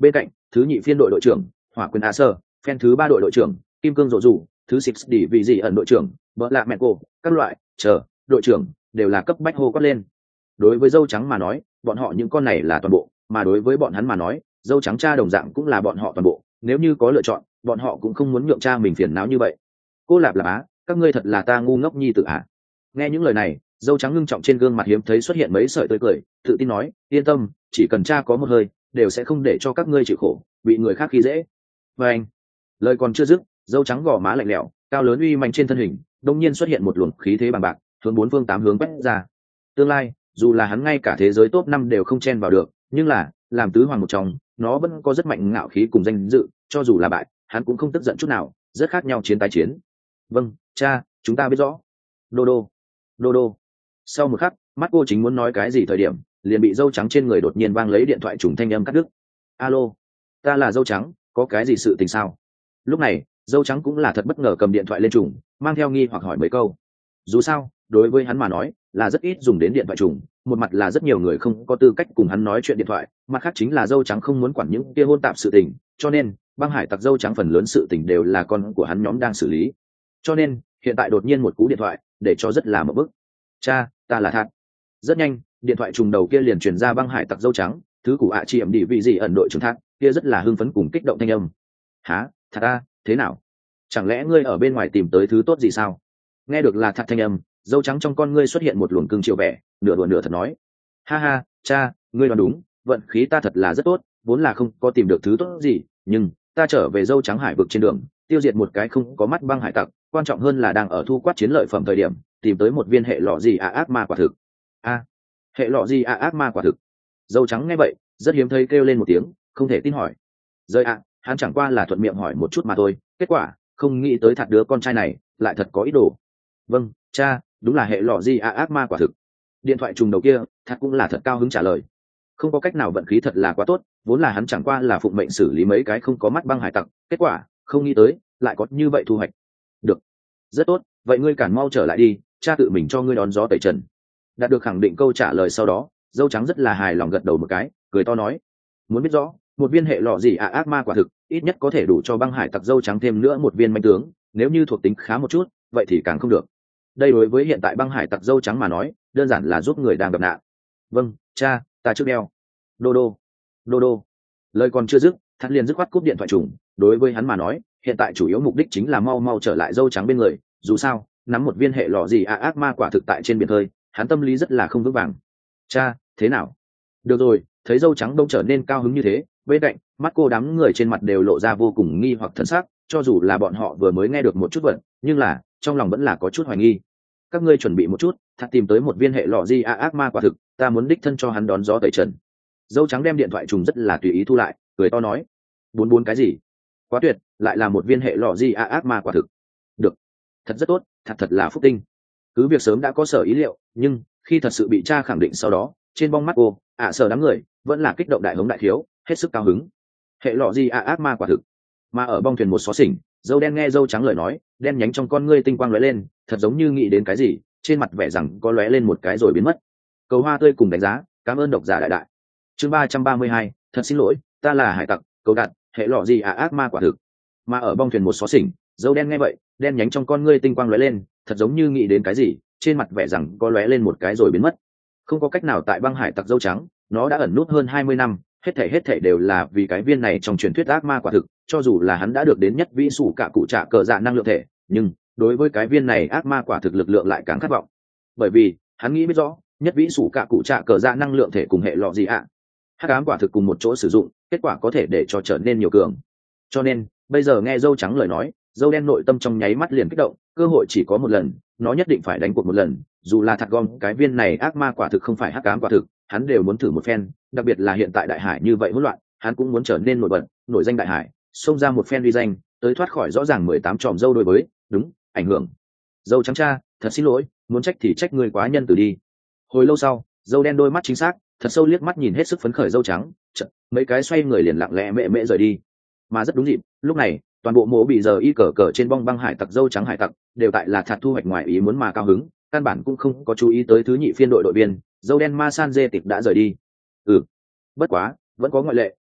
thứ nhị phiên đội đội trưởng hỏa quyền a sơ, phen thứ ba đội đội trưởng kim cương rộ rủ, thứ six đỉ vị gì ẩn đội trưởng vợ lạ mẹ cô, các loại chờ đội trưởng đều là cấp bách hô quát lên. Đối với dâu trắng mà nói, bọn họ những con này là toàn bộ, mà đối với bọn hắn mà nói, dâu trắng cha đồng dạng cũng là bọn họ toàn bộ. Nếu như có lựa chọn, bọn họ cũng không muốn nhượng cha mình phiền não như vậy. Cô lạp lạp á, các ngươi thật là ta ngu ngốc nhi tự ạ. Nghe những lời này, dâu trắng ngưng trọng trên gương mặt hiếm thấy xuất hiện mấy sợi tươi cười, tự tin nói, yên tâm, chỉ cần cha có một hơi, đều sẽ không để cho các ngươi chịu khổ, bị người khác khi dễ. Và anh, lời còn chưa dứt, dâu trắng gò má lạnh lẽo, cao lớn uy mạnh trên thân hình, đột nhiên xuất hiện một luồng khí thế bằng bạc, hướng bốn phương tám hướng quét ra. Tương lai, dù là hắn ngay cả thế giới top năm đều không chen vào được, nhưng là, làm tứ hoàng một trong, nó vẫn có rất mạnh ngạo khí cùng danh dự, cho dù là bại, hắn cũng không tức giận chút nào, rất khác nhau chiến tái chiến. Vâng, cha, chúng ta biết rõ. Đô đô, đô đô. Sau một khắc, mắt cô chính muốn nói cái gì thời điểm, liền bị dâu trắng trên người đột nhiên vang lấy điện thoại trùng thanh âm cắt đứt. Alo, ta là dâu trắng, có cái gì sự tình sao? Lúc này, dâu trắng cũng là thật bất ngờ cầm điện thoại lên trùng, mang theo nghi hoặc hỏi mấy câu. Dù sao, đối với hắn mà nói, là rất ít dùng đến điện thoại trùng, một mặt là rất nhiều người không có tư cách cùng hắn nói chuyện điện thoại, mặt khác chính là dâu trắng không muốn quản những kia hôn tạp sự tình, cho nên băng hải tặc dâu trắng phần lớn sự tình đều là con của hắn nhóm đang xử lý. Cho nên hiện tại đột nhiên một cú điện thoại, để cho rất là một bức. Cha, ta là Thạc. Rất nhanh, điện thoại trùng đầu kia liền truyền ra băng hải tặc dâu trắng, thứ của ạ chị ẩm đi vị gì ẩn đội trưởng Thạc, kia rất là hưng phấn cùng kích động thanh âm. Hả, Thạc a, thế nào? Chẳng lẽ ngươi ở bên ngoài tìm tới thứ tốt gì sao? Nghe được là Thạc thanh âm, dâu trắng trong con ngươi xuất hiện một luồng cương chiều vẻ, nửa đùa nửa thật nói, ha ha, cha, ngươi đoán đúng, vận khí ta thật là rất tốt, vốn là không có tìm được thứ tốt gì, nhưng ta trở về dâu trắng hải vực trên đường, tiêu diệt một cái không có mắt băng hải tặc, quan trọng hơn là đang ở thu quát chiến lợi phẩm thời điểm, tìm tới một viên hệ lọ gì à ác ma quả thực. A, hệ lọ gì à ác ma quả thực? Dâu trắng nghe vậy, rất hiếm thấy kêu lên một tiếng, không thể tin hỏi. Rơi ạ, hắn chẳng qua là thuận miệng hỏi một chút mà thôi, kết quả không nghĩ tới thật đứa con trai này lại thật có ý đồ. Vâng, cha, đúng là hệ lọ gì à ác ma quả thực. Điện thoại trùng đầu kia, thật cũng là thật cao hứng trả lời. Không có cách nào, vận khí thật là quá tốt, vốn là hắn chẳng qua là phụng mệnh xử lý mấy cái không có mắt băng hải tặc, kết quả không nghĩ tới lại có như vậy thu hoạch. Được, rất tốt, vậy ngươi cản mau trở lại đi, cha tự mình cho ngươi đón gió tẩy trần. Đạt được khẳng định câu trả lời sau đó, dâu trắng rất là hài lòng gật đầu một cái, cười to nói, muốn biết rõ một viên hệ lọ gì à ác ma quả thực ít nhất có thể đủ cho băng hải tặc dâu trắng thêm nữa một viên manh tướng, nếu như thuộc tính khá một chút vậy thì càng không được. Đây đối với hiện tại băng hải tặc dâu trắng mà nói đơn giản là giúp người đang gặp nạn. Vâng, cha, ta trước đeo. Đô đô, đô đô. Lời còn chưa dứt, Thắt liền dứt khoát cúp điện thoại trùng. Đối với hắn mà nói hiện tại chủ yếu mục đích chính là mau mau trở lại dâu trắng bên người, dù sao nắm một viên hệ lọ gì à ác ma quả thực tại trên biển hơi, hắn tâm lý rất là không vững vàng. Cha, thế nào? Được rồi, thấy dâu trắng đông trở nên cao hứng như thế, bên cạnh mắt cô đám người trên mặt đều lộ ra vô cùng nghi hoặc thân xác, cho dù là bọn họ vừa mới nghe được một chút vận, nhưng là trong lòng vẫn là có chút hoài nghi. Các ngươi chuẩn bị một chút, Thắt tìm tới một viên hệ lọ gì à ác ma quả thực, ta muốn đích thân cho hắn đón gió tẩy trần. Dâu trắng đem điện thoại trùng rất là tùy ý thu lại, cười to nói, bốn bốn cái gì? Quá tuyệt, lại là một viên hệ lọ gì à ác ma quả thực. Được, thật rất tốt, thật thật là phúc tinh. Cứ việc sớm đã có sở ý liệu, nhưng khi thật sự bị cha khẳng định sau đó, trên bong mắt cô ạ à, sở đám người vẫn là kích động đại hống đại thiếu, hết sức cao hứng. Hệ lọ gì à ác ma quả thực. Mà ở bong thuyền một xó xỉnh, dâu đen nghe dâu trắng lời nói, đen nhánh trong con ngươi tinh quang lóe lên, thật giống như nghĩ đến cái gì, trên mặt vẻ rằng có lóe lên một cái rồi biến mất. Cầu hoa tươi cùng đánh giá, cảm ơn độc giả đại đại. Chương ba trăm ba mươi hai, thật xin lỗi, ta là hải tặc, cầu đặt, hệ lọ gì à ác ma quả thực. Mà ở bong thuyền một xó xỉnh, dâu đen nghe vậy, đen nhánh trong con ngươi tinh quang lóe lên, thật giống như nghĩ đến cái gì, trên mặt vẻ rằng có lóe lên một cái rồi biến mất. Không có cách nào, tại băng hải tặc dâu trắng, nó đã ẩn nút hơn hai mươi năm, hết thảy hết thảy đều là vì cái viên này trong truyền thuyết ác ma quả thực, cho dù là hắn đã được đến nhất vĩ sủ cả cụ trạ cờ dạ năng lượng thể, nhưng đối với cái viên này ác ma quả thực lực lượng lại càng khát vọng. Bởi vì hắn nghĩ biết rõ, nhất vĩ sủ cả cụ trạ cờ dạ năng lượng thể cùng hệ lọ gì ạ hắc ám quả thực cùng một chỗ sử dụng, kết quả có thể để cho trở nên nhiều cường. Cho nên bây giờ nghe dâu trắng lời nói, dâu đen nội tâm trong nháy mắt liền kích động, cơ hội chỉ có một lần, nó nhất định phải đánh cuộc một lần, dù là Thạc gom cái viên này ác ma quả thực không phải hắc ám quả thực, hắn đều muốn thử một phen, đặc biệt là hiện tại đại hải như vậy hỗn loạn, hắn cũng muốn trở nên nổi bật, nổi danh đại hải, xông ra một phen uy danh, tới thoát khỏi rõ ràng mười tám tròm dâu đối với, đúng, ảnh hưởng. Dâu trắng cha, thật xin lỗi, muốn trách thì trách người quá nhân từ đi. Hồi lâu sau, dâu đen đôi mắt chính xác, thật sâu liếc mắt nhìn hết sức phấn khởi dâu trắng, chợt, mấy cái xoay người liền lặng lẽ mẹ mẹ rời đi. Mà rất đúng dịp, lúc này, toàn bộ mộ bị giờ y cờ cờ trên bong băng hải tặc dâu trắng hải tặc đều tại là Thạc thu hoạch ngoài ý muốn mà cao hứng, căn bản cũng không có chú ý tới thứ nhị phiên đội đội viên dâu đen ma san dê tịch đã rời đi. Ừ, bất quá vẫn có ngoại lệ,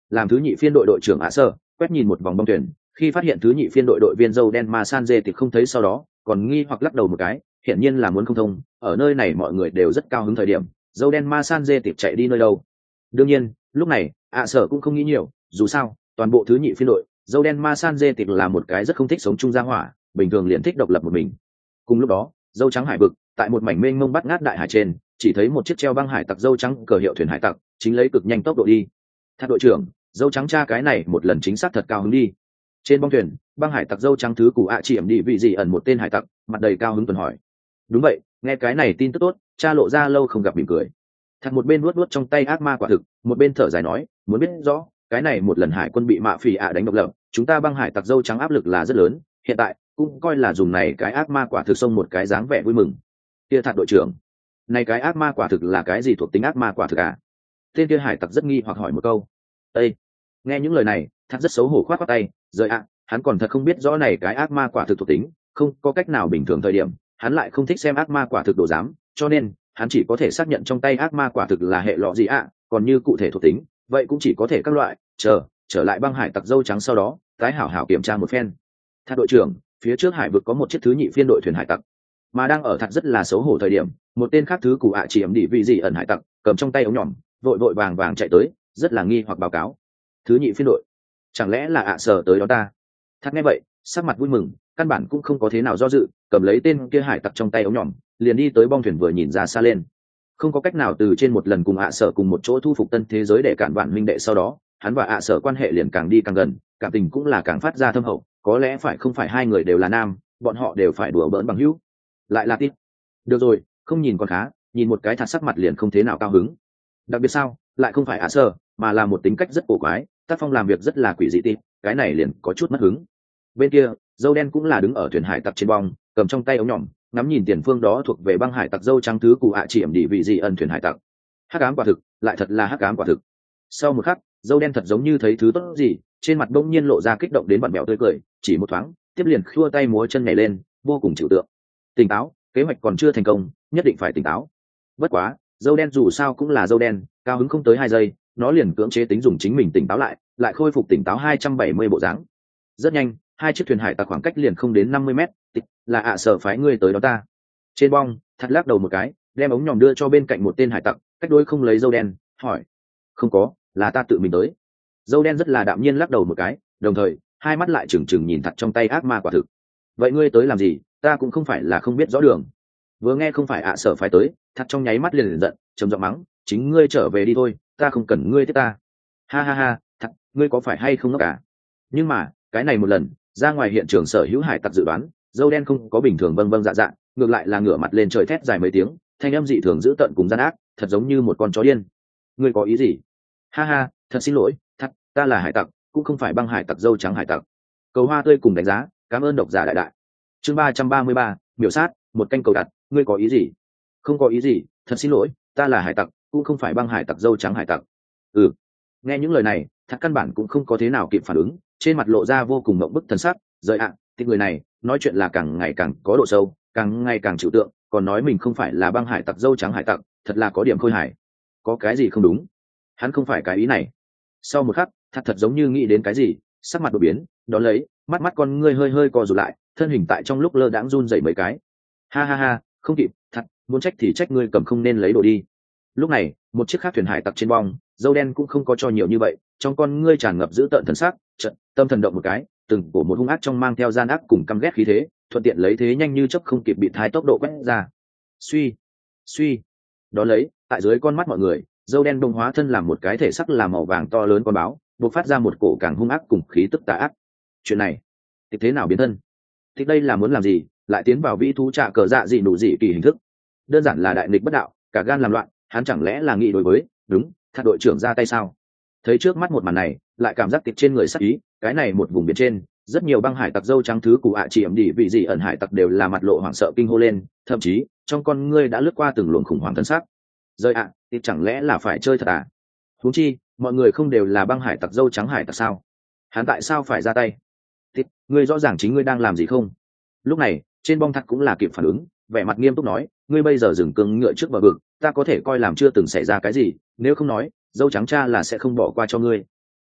làm thứ nhị phiên đội đội trưởng ạ sơ quét nhìn một vòng bong thuyền, khi phát hiện thứ nhị phiên đội đội viên dâu đen ma san dê thì không thấy, sau đó còn nghi hoặc lắc đầu một cái, hiển nhiên là muốn không thông. Ở nơi này mọi người đều rất cao hứng thời điểm, dâu đen ma san dê tiệp chạy đi nơi đâu? Đương nhiên lúc này ạ sở cũng không nghĩ nhiều, dù sao toàn bộ thứ nhị phiên đội dâu đen ma san dê tiệp là một cái rất không thích sống chung gia hỏa, bình thường liền thích độc lập một mình. Cùng lúc đó dâu trắng hải vực tại một mảnh mênh mông bắt ngát đại hải trên, chỉ thấy một chiếc treo băng hải tặc dâu trắng cờ hiệu thuyền hải tặc chính lấy cực nhanh tốc độ đi. Thác đội trưởng, dâu trắng cha cái này một lần chính xác thật cao hứng đi. Trên bong thuyền băng hải tặc dâu trắng thứ cụ ạ chỉ ẩm đi vị gì ẩn một tên hải tặc mặt đầy cao hứng tuần hỏi. Đúng vậy, nghe cái này tin tức tốt, cha lộ ra lâu không gặp mỉm cười. Thật một bên nuốt nuốt trong tay ác ma quả thực, một bên thở dài nói, muốn biết rõ cái này một lần hải quân bị mạ phỉ ạ đánh độc lập, chúng ta băng hải tặc dâu trắng áp lực là rất lớn, hiện tại cũng coi là dùng này cái ác ma quả thực xông một cái dáng vẻ vui mừng. Kia Thật đội trưởng, này cái ác ma quả thực là cái gì thuộc tính ác ma quả thực à? Tên kia hải tặc rất nghi hoặc hỏi một câu. Ê! Nghe những lời này, Thật rất xấu hổ khoát khoát tay, rời ạ, hắn còn thật không biết rõ này cái ác ma quả thực thuộc tính, không có cách nào bình thường thời điểm, hắn lại không thích xem ác ma quả thực đồ giám, cho nên hắn chỉ có thể xác nhận trong tay ác ma quả thực là hệ lọ gì ạ, còn như cụ thể thuộc tính, vậy cũng chỉ có thể các loại, chờ, trở lại băng hải tặc dâu trắng sau đó, tái hảo hảo kiểm tra một phen. Thật đội trưởng, phía trước hải vực có một chiếc thứ nhị phiên đội thuyền hải tặc, mà đang ở Thật rất là xấu hổ thời điểm, một tên khác thứ cụ ạ chỉ ẩm đi vị gì ẩn hải tặc, cầm trong tay ống nhỏm, vội vội vàng vàng chạy tới, rất là nghi hoặc báo cáo. Thứ nhị phiên đội, chẳng lẽ là ạ sở tới đó ta? Thật nghe vậy, sắc mặt vui mừng, căn bản cũng không có thế nào do dự, cầm lấy tên kia hải tặc trong tay ống nhỏm, liền đi tới bong thuyền vừa nhìn ra xa lên. Không có cách nào từ trên một lần cùng ạ sở cùng một chỗ thu phục tân thế giới để cản vạn minh đệ, sau đó hắn và ạ sở quan hệ liền càng đi càng gần, cảm tình cũng là càng phát ra thâm hậu, có lẽ phải không phải hai người đều là nam, bọn họ đều phải đùa bỡn bằng hữu. Lại là tít. Được rồi, không nhìn còn khá, nhìn một cái Thật sắc mặt liền không thế nào cao hứng. Đặc biệt sao, lại không phải ạ sở, mà là một tính cách rất cổ quái, tác phong làm việc rất là quỷ dị tít, cái này liền có chút mất hứng. Bên kia dâu đen cũng là đứng ở thuyền hải tặc trên bong, cầm trong tay ống nhỏm, ngắm nhìn tiền phương đó thuộc về băng hải tặc dâu trắng thứ cụ ạ chỉ ẩm đi vị gì ẩn thuyền hải tặc. Hắc ám quả thực, lại thật là hắc ám quả thực. Sau một khắc, dâu đen thật giống như thấy thứ tốt gì, trên mặt đông nhiên lộ ra kích động đến bặn bẹo tươi cười, chỉ một thoáng tiếp liền khua tay múa chân nhảy lên, vô cùng chịu tượng. Tỉnh táo, kế hoạch còn chưa thành công, nhất định phải tỉnh táo. Bất quá dâu đen dù sao cũng là dâu đen, cao hứng không tới hai giây, nó liền cưỡng chế tính dùng chính mình tỉnh táo lại, lại khôi phục tỉnh táo hai trăm bảy mươi bộ dáng. Rất nhanh, hai chiếc thuyền hải tặc khoảng cách liền không đến năm mươi mét, là ạ sở phái ngươi tới đó ta. Trên bong Thật lắc đầu một cái, đem ống nhòm đưa cho bên cạnh một tên hải tặc, cách đối không lấy dâu đen, hỏi. Không có, là ta tự mình tới. Dâu đen rất là đạm nhiên lắc đầu một cái, đồng thời hai mắt lại trừng trừng nhìn Thật trong tay ác ma quả thực. Vậy ngươi tới làm gì? Ta cũng không phải là không biết rõ đường. Vừa nghe không phải ạ sở phái tới, Thật trong nháy mắt liền liền giận, trầm giọng mắng, chính ngươi trở về đi thôi, ta không cần ngươi tiếp ta. Ha ha ha, Thật, ngươi có phải hay không ngốc cả? Nhưng mà cái này một lần ra ngoài hiện trường sở hữu hải tặc dự đoán, dâu đen không có bình thường vâng vâng dạ dạ, ngược lại là ngửa mặt lên trời thét dài mấy tiếng, thanh âm dị thường dữ tợn cùng gian ác, thật giống như một con chó điên. Ngươi có ý gì? Ha ha, thật xin lỗi, Thật, ta là hải tặc, cũng không phải băng hải tặc dâu trắng hải tặc. Cầu hoa tươi cùng đánh giá, cảm ơn độc giả đại đại. Chương ba trăm ba mươi ba, miểu sát, một canh cầu đặt, ngươi có ý gì? Không có ý gì, thật xin lỗi, ta là hải tặc, cũng không phải băng hải tặc dâu trắng hải tặc. Ừ. Nghe những lời này, Thật căn bản cũng không có thế nào kịp phản ứng, trên mặt lộ ra vô cùng mộng bức thần sắc, rời ạ, thì người này nói chuyện là càng ngày càng có độ sâu, càng ngày càng chịu tượng, còn nói mình không phải là băng hải tặc dâu trắng hải tặc, thật là có điểm khôi hài. Có cái gì không đúng? Hắn không phải cái ý này. Sau một khắc, Thật thật giống như nghĩ đến cái gì, sắc mặt đột biến, đón lấy mắt mắt con ngươi hơi hơi co rụt lại, thân hình tại trong lúc lơ đãng run rẩy mấy cái. Ha ha ha, không kịp, Thật, muốn trách thì trách ngươi cầm không nên lấy đồ đi. Lúc này một chiếc khác thuyền hải tặc trên bong, dâu đen cũng không có cho nhiều như vậy, trong con ngươi tràn ngập dữ tợn thần sắc, chợt tâm thần động một cái, từng cổ một hung ác trong mang theo gian ác cùng căm ghét khí thế, thuận tiện lấy thế nhanh như chớp không kịp bị thái tốc độ quét ra. Suy, suy. Đó lấy, tại dưới con mắt mọi người, dâu đen đông hóa thân làm một cái thể sắc là màu vàng to lớn con báo, bộc phát ra một cổ càng hung ác cùng khí tức tà ác. Chuyện này, thì thế nào biến thân? Thì đây là muốn làm gì? Lại tiến vào vĩ thú trạ cờ dạ dị nụ dị kỳ hình thức? Đơn giản là đại nghịch bất đạo, cả gan làm loạn, hắn chẳng lẽ là nghĩ đối với, đúng, Thật đội trưởng ra tay sao? Thấy trước mắt một màn này, lại cảm giác tiệp trên người sắc ý, cái này một vùng biển trên, rất nhiều băng hải tặc dâu trắng thứ cụ ạ chỉ ẩm đi vị gì ẩn hải tặc đều là mặt lộ hoảng sợ kinh hô lên, thậm chí trong con ngươi đã lướt qua từng luồng khủng hoảng thân sắc. Rơi ạ, thì chẳng lẽ là phải chơi thật à? Huống chi mọi người không đều là băng hải tặc dâu trắng hải tặc sao? Hắn tại sao phải ra tay? Tít, ngươi rõ ràng chính ngươi đang làm gì không? Lúc này trên bong Thật cũng là kịp phản ứng, vẻ mặt nghiêm túc nói, ngươi bây giờ dừng cương ngựa trước bờ vực, ta có thể coi làm chưa từng xảy ra cái gì, nếu không nói dâu trắng cha là sẽ không bỏ qua cho ngươi.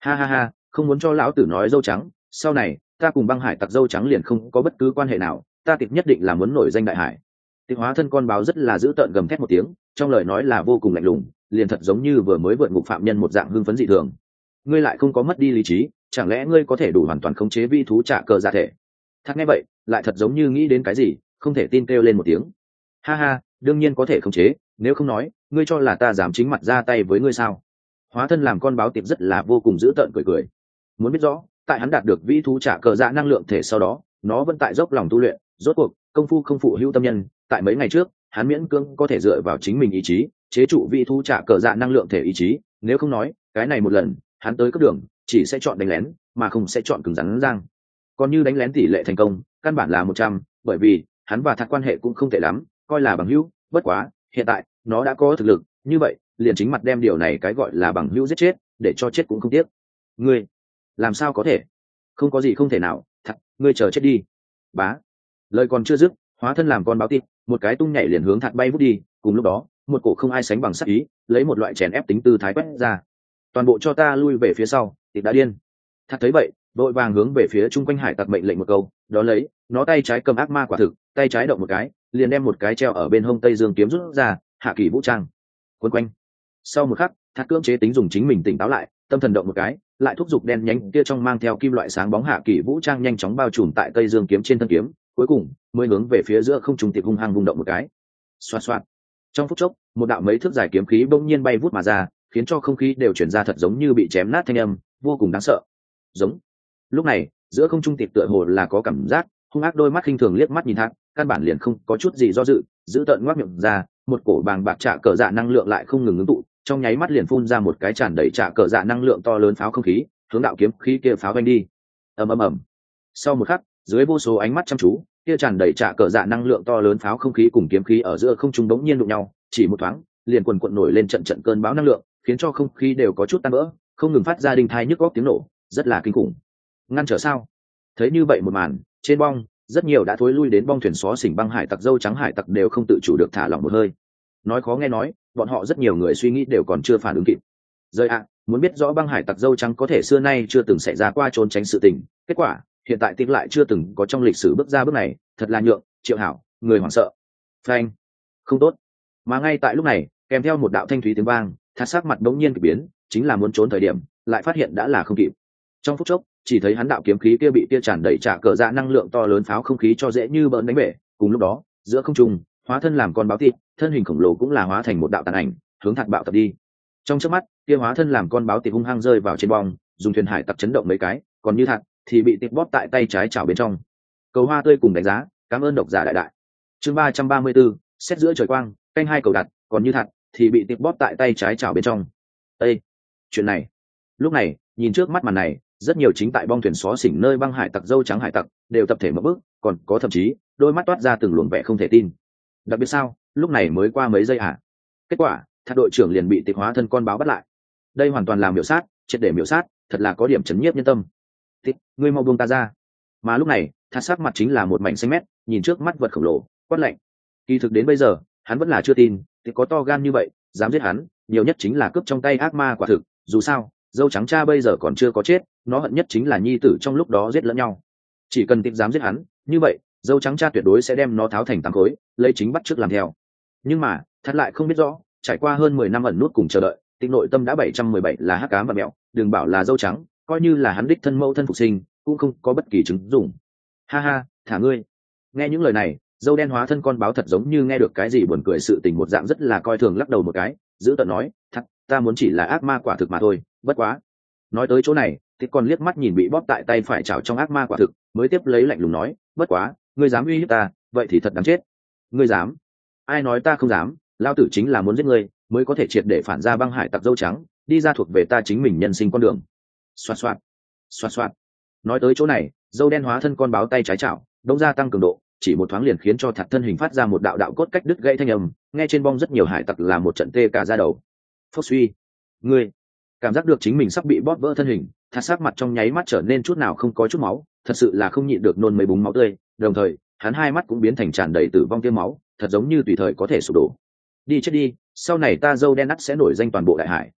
Ha ha ha, không muốn cho lão tử nói dâu trắng, sau này ta cùng băng hải tặc dâu trắng liền không có bất cứ quan hệ nào, ta tịch nhất định là muốn nổi danh đại hải. Tịch hóa thân con báo rất là dữ tợn gầm thét một tiếng, trong lời nói là vô cùng lạnh lùng, liền thật giống như vừa mới vượt ngục phạm nhân một dạng hưng phấn dị thường. Ngươi lại không có mất đi lý trí, chẳng lẽ ngươi có thể đủ hoàn toàn khống chế vi thú trả cờ dạ thể? Thắc nghe vậy, lại thật giống như nghĩ đến cái gì, không thể tin kêu lên một tiếng. Ha ha, đương nhiên có thể khống chế, nếu không nói, ngươi cho là ta dám chính mặt ra tay với ngươi sao? Hóa thân làm con báo tiệp rất là vô cùng dữ tợn cười cười. Muốn biết rõ, tại hắn đạt được vi thú trả cờ dạ năng lượng thể sau đó, nó vẫn tại dốc lòng tu luyện, rốt cuộc công phu không phụ hữu tâm nhân. Tại mấy ngày trước, hắn miễn cưỡng có thể dựa vào chính mình ý chí chế trụ vi thú trả cờ dạ năng lượng thể ý chí, nếu không nói, cái này một lần, hắn tới cấp đường chỉ sẽ chọn đánh lén, mà không sẽ chọn cứng rắn răng. Còn như đánh lén tỷ lệ thành công, căn bản là một trăm, bởi vì hắn và Thạc quan hệ cũng không tệ lắm, coi là bằng hữu. Bất quá, hiện tại nó đã có thực lực, như vậy liền chính mặt đem điều này cái gọi là bằng hữu giết chết, để cho chết cũng không tiếc. Ngươi làm sao có thể? Không có gì không thể nào, Thạc, ngươi chờ chết đi. Bá. Lời còn chưa dứt, hóa thân làm con báo tịp, một cái tung nhảy liền hướng Thạc bay vút đi. Cùng lúc đó, một cổ không ai sánh bằng sắc ý, lấy một loại chèn ép tính tư thái quét ra. Toàn bộ cho ta lui về phía sau, tịp đã điên. Thạc thấy vậy, đội vàng hướng về phía chung quanh hải tặc mệnh lệnh một câu, đó lấy nó tay trái cầm ác ma quả thực, tay trái động một cái, liền đem một cái treo ở bên hông tây dương kiếm rút ra, hạ kỳ vũ trang quấn quanh. Sau một khắc, Thạc cưỡng chế tính dùng chính mình tỉnh táo lại, tâm thần động một cái, lại thúc giục đen nhánh kia trong mang theo kim loại sáng bóng hạ kỳ vũ trang nhanh chóng bao trùm tại tây dương kiếm trên thân kiếm, cuối cùng mới hướng về phía giữa không trung tiệp hung hăng vung động một cái. Xoạt xoạt. Trong phút chốc, một đạo mấy thước dài kiếm khí bỗng nhiên bay vút mà ra, khiến cho không khí đều chuyển ra thật giống như bị chém nát thanh âm, vô cùng đáng sợ. Giống. Lúc này, giữa không trung tiệp tựa hồ là có cảm giác, hung ác đôi mắt khinh thường liếc mắt nhìn Thạc, căn bản liền không có chút gì do dự, giữ tợn ngoác miệng ra, một cổ bàng bạc trả cờ dạ năng lượng lại không ngừng ngưng tụ, trong nháy mắt liền phun ra một cái tràn đầy trả cờ dạ năng lượng to lớn pháo không khí, hướng đạo kiếm khí kia pháo vanh đi. Ầm ầm ầm. Sau một khắc, dưới vô số ánh mắt chăm chú, kia tràn đầy trả cờ dạ năng lượng to lớn pháo không khí cùng kiếm khí ở giữa không trung bỗng nhiên đụng nhau, chỉ một thoáng, liền quần quật nổi lên trận trận cơn bão năng lượng, khiến cho không khí đều có chút tan vỡ, không ngừng phát ra đinh thai nhức óc tiếng nổ, rất là kinh khủng. Ngăn trở sao? Thấy như vậy một màn, trên bong, rất nhiều đã thối lui đến bong thuyền xó xỉnh băng hải tặc dâu trắng hải tặc đều không tự chủ được thả lỏng một hơi. Nói khó nghe nói, bọn họ rất nhiều người suy nghĩ đều còn chưa phản ứng kịp. Rơi ạ, muốn biết rõ băng hải tặc dâu trắng có thể xưa nay chưa từng xảy ra qua trốn tránh sự tình, kết quả hiện tại tiếc lại chưa từng có trong lịch sử bước ra bước này, thật là nhượng Triệu Hảo người hoảng sợ. Phanh, không tốt. Mà ngay tại lúc này, kèm theo một đạo thanh thúy tiếng vang, Thạc sắc mặt đống nhiên kỳ biến, chính là muốn trốn thời điểm, lại phát hiện đã là không kịp. Trong phút chốc, chỉ thấy hắn đạo kiếm khí kia bị kia tràn đầy trả cờ dạ năng lượng to lớn pháo không khí cho dễ như bỡn đánh bể. Cùng lúc đó, giữa không trung, hóa thân làm con báo tịp, thân hình khổng lồ cũng là hóa thành một đạo tàn ảnh, hướng Thạc bạo tập đi. Trong chớp mắt, kia hóa thân làm con báo tịp hung hăng rơi vào trên bong, dùng thuyền hải tặc chấn động mấy cái, còn như Thạc thì bị tịp bóp tại tay trái chảo bên trong. Cầu hoa tươi cùng đánh giá, cảm ơn độc giả đại đại. Chương ba trăm ba mươi 34, xét giữa trời quang, canh hai cầu đặt, còn như Thạc thì bị tịp bóp tại tay trái chảo bên trong. Ê, chuyện này. Lúc này, nhìn trước mắt màn này, rất nhiều chính tại bong thuyền xó xỉnh nơi băng hải tặc dâu trắng hải tặc đều tập thể mở bước, còn có thậm chí đôi mắt toát ra từng luồng vẻ không thể tin. Đặc biệt sao, lúc này mới qua mấy giây à? Kết quả, Thạc đội trưởng liền bị tịch hóa thân con báo bắt lại. Đây hoàn toàn là miểu sát, triệt để miểu sát, thật là có điểm chấn nhiếp nhân tâm. Tịch, ngươi mau buông ta ra. Mà lúc này, Thạc sắc mặt chính là một mảnh xanh mét, nhìn trước mắt vật khổng lồ, quát lạnh. Kỳ thực đến bây giờ, hắn vẫn là chưa tin, tịch có to gan như vậy, dám giết hắn, nhiều nhất chính là cướp trong tay ác ma quả thực, dù sao, dâu trắng cha bây giờ còn chưa có chết, nó hận nhất chính là nhi tử trong lúc đó giết lẫn nhau. Chỉ cần tịch dám giết hắn, như vậy dâu trắng cha tuyệt đối sẽ đem nó tháo thành tám khối, lấy chính bắt trước làm theo. Nhưng mà Thạc lại không biết rõ, trải qua hơn mười năm ẩn nút cùng chờ đợi, tịch nội tâm đã bảy trăm mười bảy là hắc ám và mẹo, đừng bảo là dâu trắng, coi như là hắn đích thân mẫu thân phục sinh cũng không có bất kỳ chứng dụng. Ha ha, thả ngươi. Nghe những lời này, dâu đen hóa thân con báo thật giống như nghe được cái gì buồn cười sự tình một dạng, rất là coi thường lắc đầu một cái, giữ tợn nói, Thạc, ta muốn chỉ là ác ma quả thực mà thôi, bất quá. Nói tới chỗ này, thì còn liếc mắt nhìn bị bóp tại tay phải chảo trong ác ma quả thực, mới tiếp lấy lạnh lùng nói, bất quá, ngươi dám uy hiếp ta, vậy thì thật đáng chết. Ngươi dám? Ai nói ta không dám, lao tử chính là muốn giết ngươi, mới có thể triệt để phản ra băng hải tặc dâu trắng, đi ra thuộc về ta chính mình nhân sinh con đường. Xoạt xoạt, xoạt xoạt. Nói tới chỗ này, dâu đen hóa thân con báo tay trái chảo, đống gia tăng cường độ, chỉ một thoáng liền khiến cho Thạc thân hình phát ra một đạo đạo cốt cách đứt gãy thanh âm, nghe trên bong rất nhiều hải tặc là một trận tê cả da đầu. Phốc suy, ngươi cảm giác được chính mình sắp bị bóp vỡ thân hình, Thạc sắc mặt trong nháy mắt trở nên chút nào không có chút máu, thật sự là không nhịn được nôn mấy búng máu tươi, đồng thời hắn hai mắt cũng biến thành tràn đầy tử vong tiêm máu, thật giống như tùy thời có thể sụp đổ. Đi chết đi, sau này ta dâu đen nắt sẽ nổi danh toàn bộ đại hải.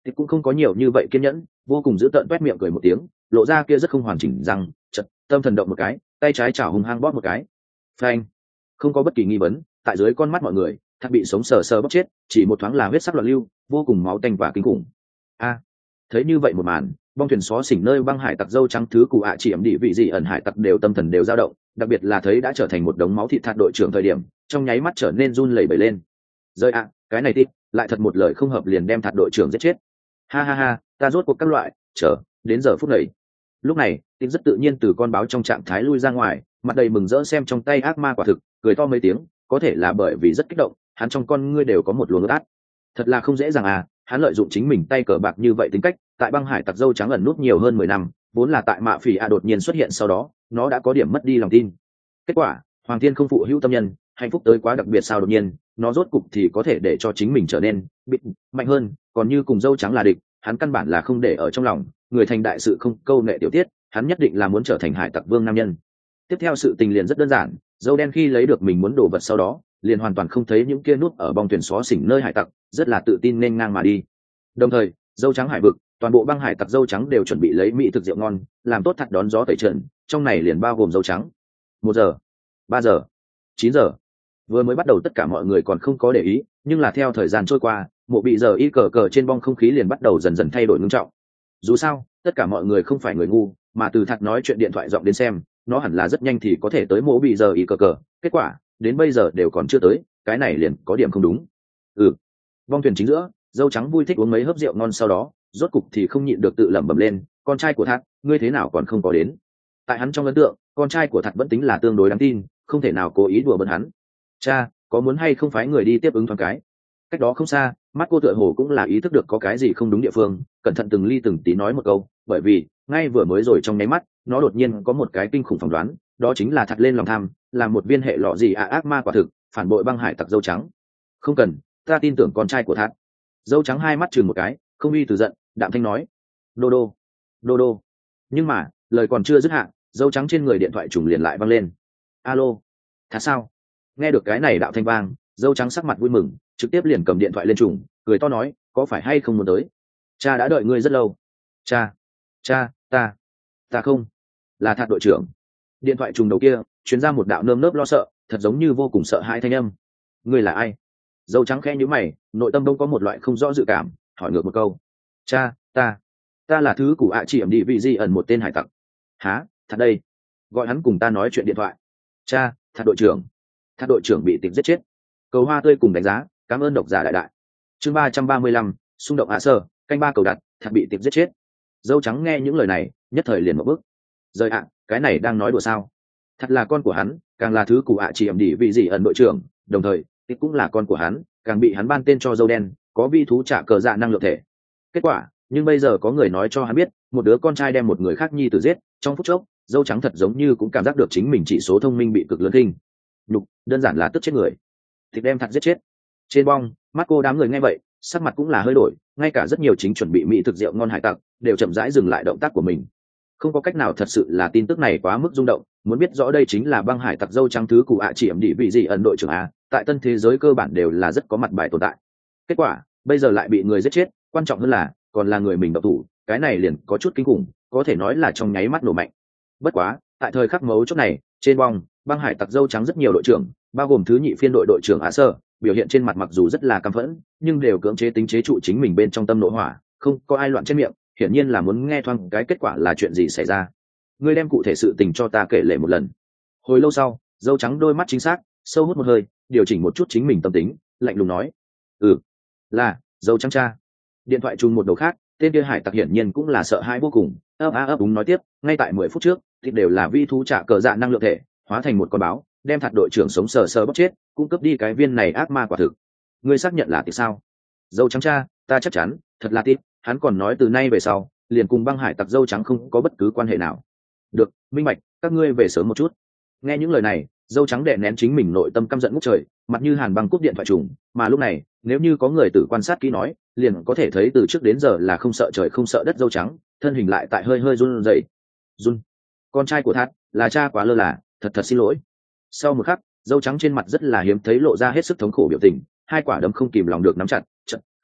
thì cũng không có nhiều như vậy kiên nhẫn, vô cùng giữ tợn toét miệng cười một tiếng, lộ ra kia rất không hoàn chỉnh răng, chật tâm thần động một cái, tay trái chảo hung hăng bóp một cái. Phanh! Không có bất kỳ nghi vấn, tại dưới con mắt mọi người, Thạc bị sống sờ sờ bóp chết, chỉ một thoáng là huyết sắc loạn lưu, vô cùng máu tanh và kinh khủng. A! Thấy như vậy một màn, bong thuyền xó xỉnh nơi băng hải tặc dâu trắng thứ cụ ạ chỉ ẩm địa vị gì ẩn hải tặc đều tâm thần đều dao động, đặc biệt là thấy đã trở thành một đống máu thịt Thạc đội trưởng thời điểm, trong nháy mắt trở nên run lẩy bẩy lên. Rơi ạ, cái này tít, lại thật một lời không hợp liền đem Thạc đội trưởng giết chết. Ha ha ha, ta rốt cuộc các loại, chờ, đến giờ phút này. Lúc này, tít rất tự nhiên từ con báo trong trạng thái lui ra ngoài, mặt đầy mừng rỡ xem trong tay ác ma quả thực, cười to mấy tiếng, có thể là bởi vì rất kích động, hắn trong con ngươi đều có một luồng ướt át. Thật là không dễ dàng à, hắn lợi dụng chính mình tay cờ bạc như vậy tính cách, tại băng hải tặc dâu trắng ẩn nút nhiều hơn mười năm, vốn là tại mạ phỉ a đột nhiên xuất hiện sau đó, nó đã có điểm mất đi lòng tin. Kết quả, Hoàng Thiên không phụ hữu tâm nhân, hạnh phúc tới quá đặc biệt sao đột nhiên, nó rốt cục thì có thể để cho chính mình trở nên bị mạnh hơn, còn như cùng dâu trắng là địch, hắn căn bản là không để ở trong lòng, người thành đại sự không câu nệ tiểu tiết, hắn nhất định là muốn trở thành hải tặc vương nam nhân. Tiếp theo sự tình liền rất đơn giản, dâu đen khi lấy được mình muốn đổ vật sau đó, liền hoàn toàn không thấy những kia nút ở bong thuyền xó xỉnh nơi hải tặc, rất là tự tin nên ngang mà đi. Đồng thời, dâu trắng hải vực, toàn bộ băng hải tặc dâu trắng đều chuẩn bị lấy mỹ thực rượu ngon, làm tốt thật đón gió tẩy trần, trong này liền bao gồm dâu trắng. Một giờ, ba giờ, chín giờ. Vừa mới bắt đầu tất cả mọi người còn không có để ý, nhưng là theo thời gian trôi qua, mộ bị giờ y cờ cờ trên bong không khí liền bắt đầu dần dần thay đổi nghiêm trọng. Dù sao, tất cả mọi người không phải người ngu, mà từ Thạc nói chuyện điện thoại giọng đến xem, nó hẳn là rất nhanh thì có thể tới mộ bị giờ y cờ cờ, kết quả đến bây giờ đều còn chưa tới, cái này liền có điểm không đúng. Ừ. Bong thuyền chính giữa, dâu trắng vui thích uống mấy hớp rượu ngon sau đó, rốt cục thì không nhịn được tự lẩm bẩm lên, con trai của Thạc, ngươi thế nào còn không có đến? Tại hắn trong ấn tượng, con trai của Thạc vẫn tính là tương đối đáng tin, không thể nào cố ý đùa bỡn hắn. Cha, có muốn hay không phái người đi tiếp ứng thoáng cái? Cách đó không xa, mắt cô tựa hồ cũng là ý thức được có cái gì không đúng địa phương, cẩn thận từng ly từng tí nói một câu, bởi vì ngay vừa mới rồi trong nháy mắt, nó đột nhiên có một cái kinh khủng phỏng đoán, đó chính là Thạc lên lòng tham, làm một viên hệ lọ gì ạ ác ma quả thực, phản bội băng hải tặc dâu trắng. Không cần, ta tin tưởng con trai của Thạc. Dâu trắng hai mắt chừng một cái, không uy từ giận, đạm thanh nói, đô đô, đô đô. Nhưng mà lời còn chưa dứt hạ, dâu trắng trên người điện thoại trùng liền lại văng lên. Alo, Thạc sao? Nghe được cái này đạo thanh vang, dâu trắng sắc mặt vui mừng, trực tiếp liền cầm điện thoại lên trùng, cười to nói, có phải hay không muốn tới? Cha đã đợi ngươi rất lâu. Cha, cha, ta, ta không, là Thạc đội trưởng. Điện thoại trùng đầu kia truyền ra một đạo nơm nớp lo sợ, thật giống như vô cùng sợ hãi thanh âm. Ngươi là ai? Dâu trắng khẽ nhíu mày, nội tâm đông có một loại không rõ dự cảm, hỏi ngược một câu. Cha, ta, ta là thứ của ạ chỉ ẩm địa vị di ẩn một tên hải tặc. Há, Thạc đây. Gọi hắn cùng ta nói chuyện điện thoại. Cha, Thạc đội trưởng. Thạc đội trưởng bị tịch giết chết. Cầu hoa tươi cùng đánh giá, cảm ơn độc giả đại đại. Chương ba trăm ba mươi lăm, xung động hạ sơ, canh ba cầu đặt, Thạc bị tịch giết chết. Dâu trắng nghe những lời này, nhất thời liền một bước. Rời ạ, cái này đang nói đùa sao? Thật là con của hắn, càng là thứ của ạ chỉ ẩm địa vị gì ẩn đội trưởng, đồng thời, tịch cũng là con của hắn, càng bị hắn ban tên cho dâu đen, có vi thú trả cờ dạ năng lượng thể. Kết quả, nhưng bây giờ có người nói cho hắn biết, một đứa con trai đem một người khác nhi tử giết, trong phút chốc, dâu trắng thật giống như cũng cảm giác được chính mình chỉ số thông minh bị cực lớn kinh. Nhục, đơn giản là tức chết người. Thịt đem Thạc giết chết. Trên bong, mắt cô đám người nghe vậy, sắc mặt cũng là hơi đổi, ngay cả rất nhiều chính chuẩn bị mỹ thực rượu ngon hải tặc đều chậm rãi dừng lại động tác của mình. Không có cách nào, thật sự là tin tức này quá mức rung động, muốn biết rõ đây chính là băng hải tặc dâu trắng thứ cụ ạ chỉ ẩm địa vị gì ẩn đội trưởng a, tại tân thế giới cơ bản đều là rất có mặt bài tồn tại. Kết quả, bây giờ lại bị người giết chết, quan trọng hơn là còn là người mình độc thủ, cái này liền có chút kinh khủng, có thể nói là trong nháy mắt nổ mạnh. Bất quá, tại thời khắc mấu chốt này, trên bong, băng hải tặc dâu trắng rất nhiều đội trưởng, bao gồm thứ nhị phiên đội đội trưởng Á Sơ, biểu hiện trên mặt mặc dù rất là căm phẫn, nhưng đều cưỡng chế tính chế trụ chính mình bên trong tâm nộ hỏa, không có ai loạn trên miệng, hiển nhiên là muốn nghe thoáng cái kết quả là chuyện gì xảy ra. Ngươi đem cụ thể sự tình cho ta kể lể một lần. Hồi lâu sau, dâu trắng đôi mắt chính xác, sâu hút một hơi, điều chỉnh một chút chính mình tâm tính, lạnh lùng nói, ừ, là dâu trắng cha. Điện thoại trùng một đầu khác, tên kia hải tặc hiển nhiên cũng là sợ hãi vô cùng, ấp á ấp úng nói tiếp, ngay tại mười phút trước thì đều là vi thú trả cờ dạ năng lượng thể hóa thành một con báo, đem Thạc đội trưởng sống sờ sờ bóc chết, cung cấp đi cái viên này ác ma quả thực. Ngươi xác nhận là thì sao? Dâu trắng cha, ta chắc chắn, thật là tít. Hắn còn nói từ nay về sau liền cùng băng hải tặc dâu trắng không có bất cứ quan hệ nào. Được, minh bạch, các ngươi về sớm một chút. Nghe những lời này, dâu trắng đè nén chính mình nội tâm căm giận ngút trời, mặt như hàn băng cúp điện thoại trùng. Mà lúc này, nếu như có người tử quan sát kỹ nói, liền có thể thấy từ trước đến giờ là không sợ trời không sợ đất dâu trắng, thân hình lại tại hơi hơi run rẩy. Run, con trai của Thạc, là cha quá lơ là, thật thật xin lỗi. Sau một khắc, dâu trắng trên mặt rất là hiếm thấy lộ ra hết sức thống khổ biểu tình, hai quả đấm không kìm lòng được nắm chặt, chật,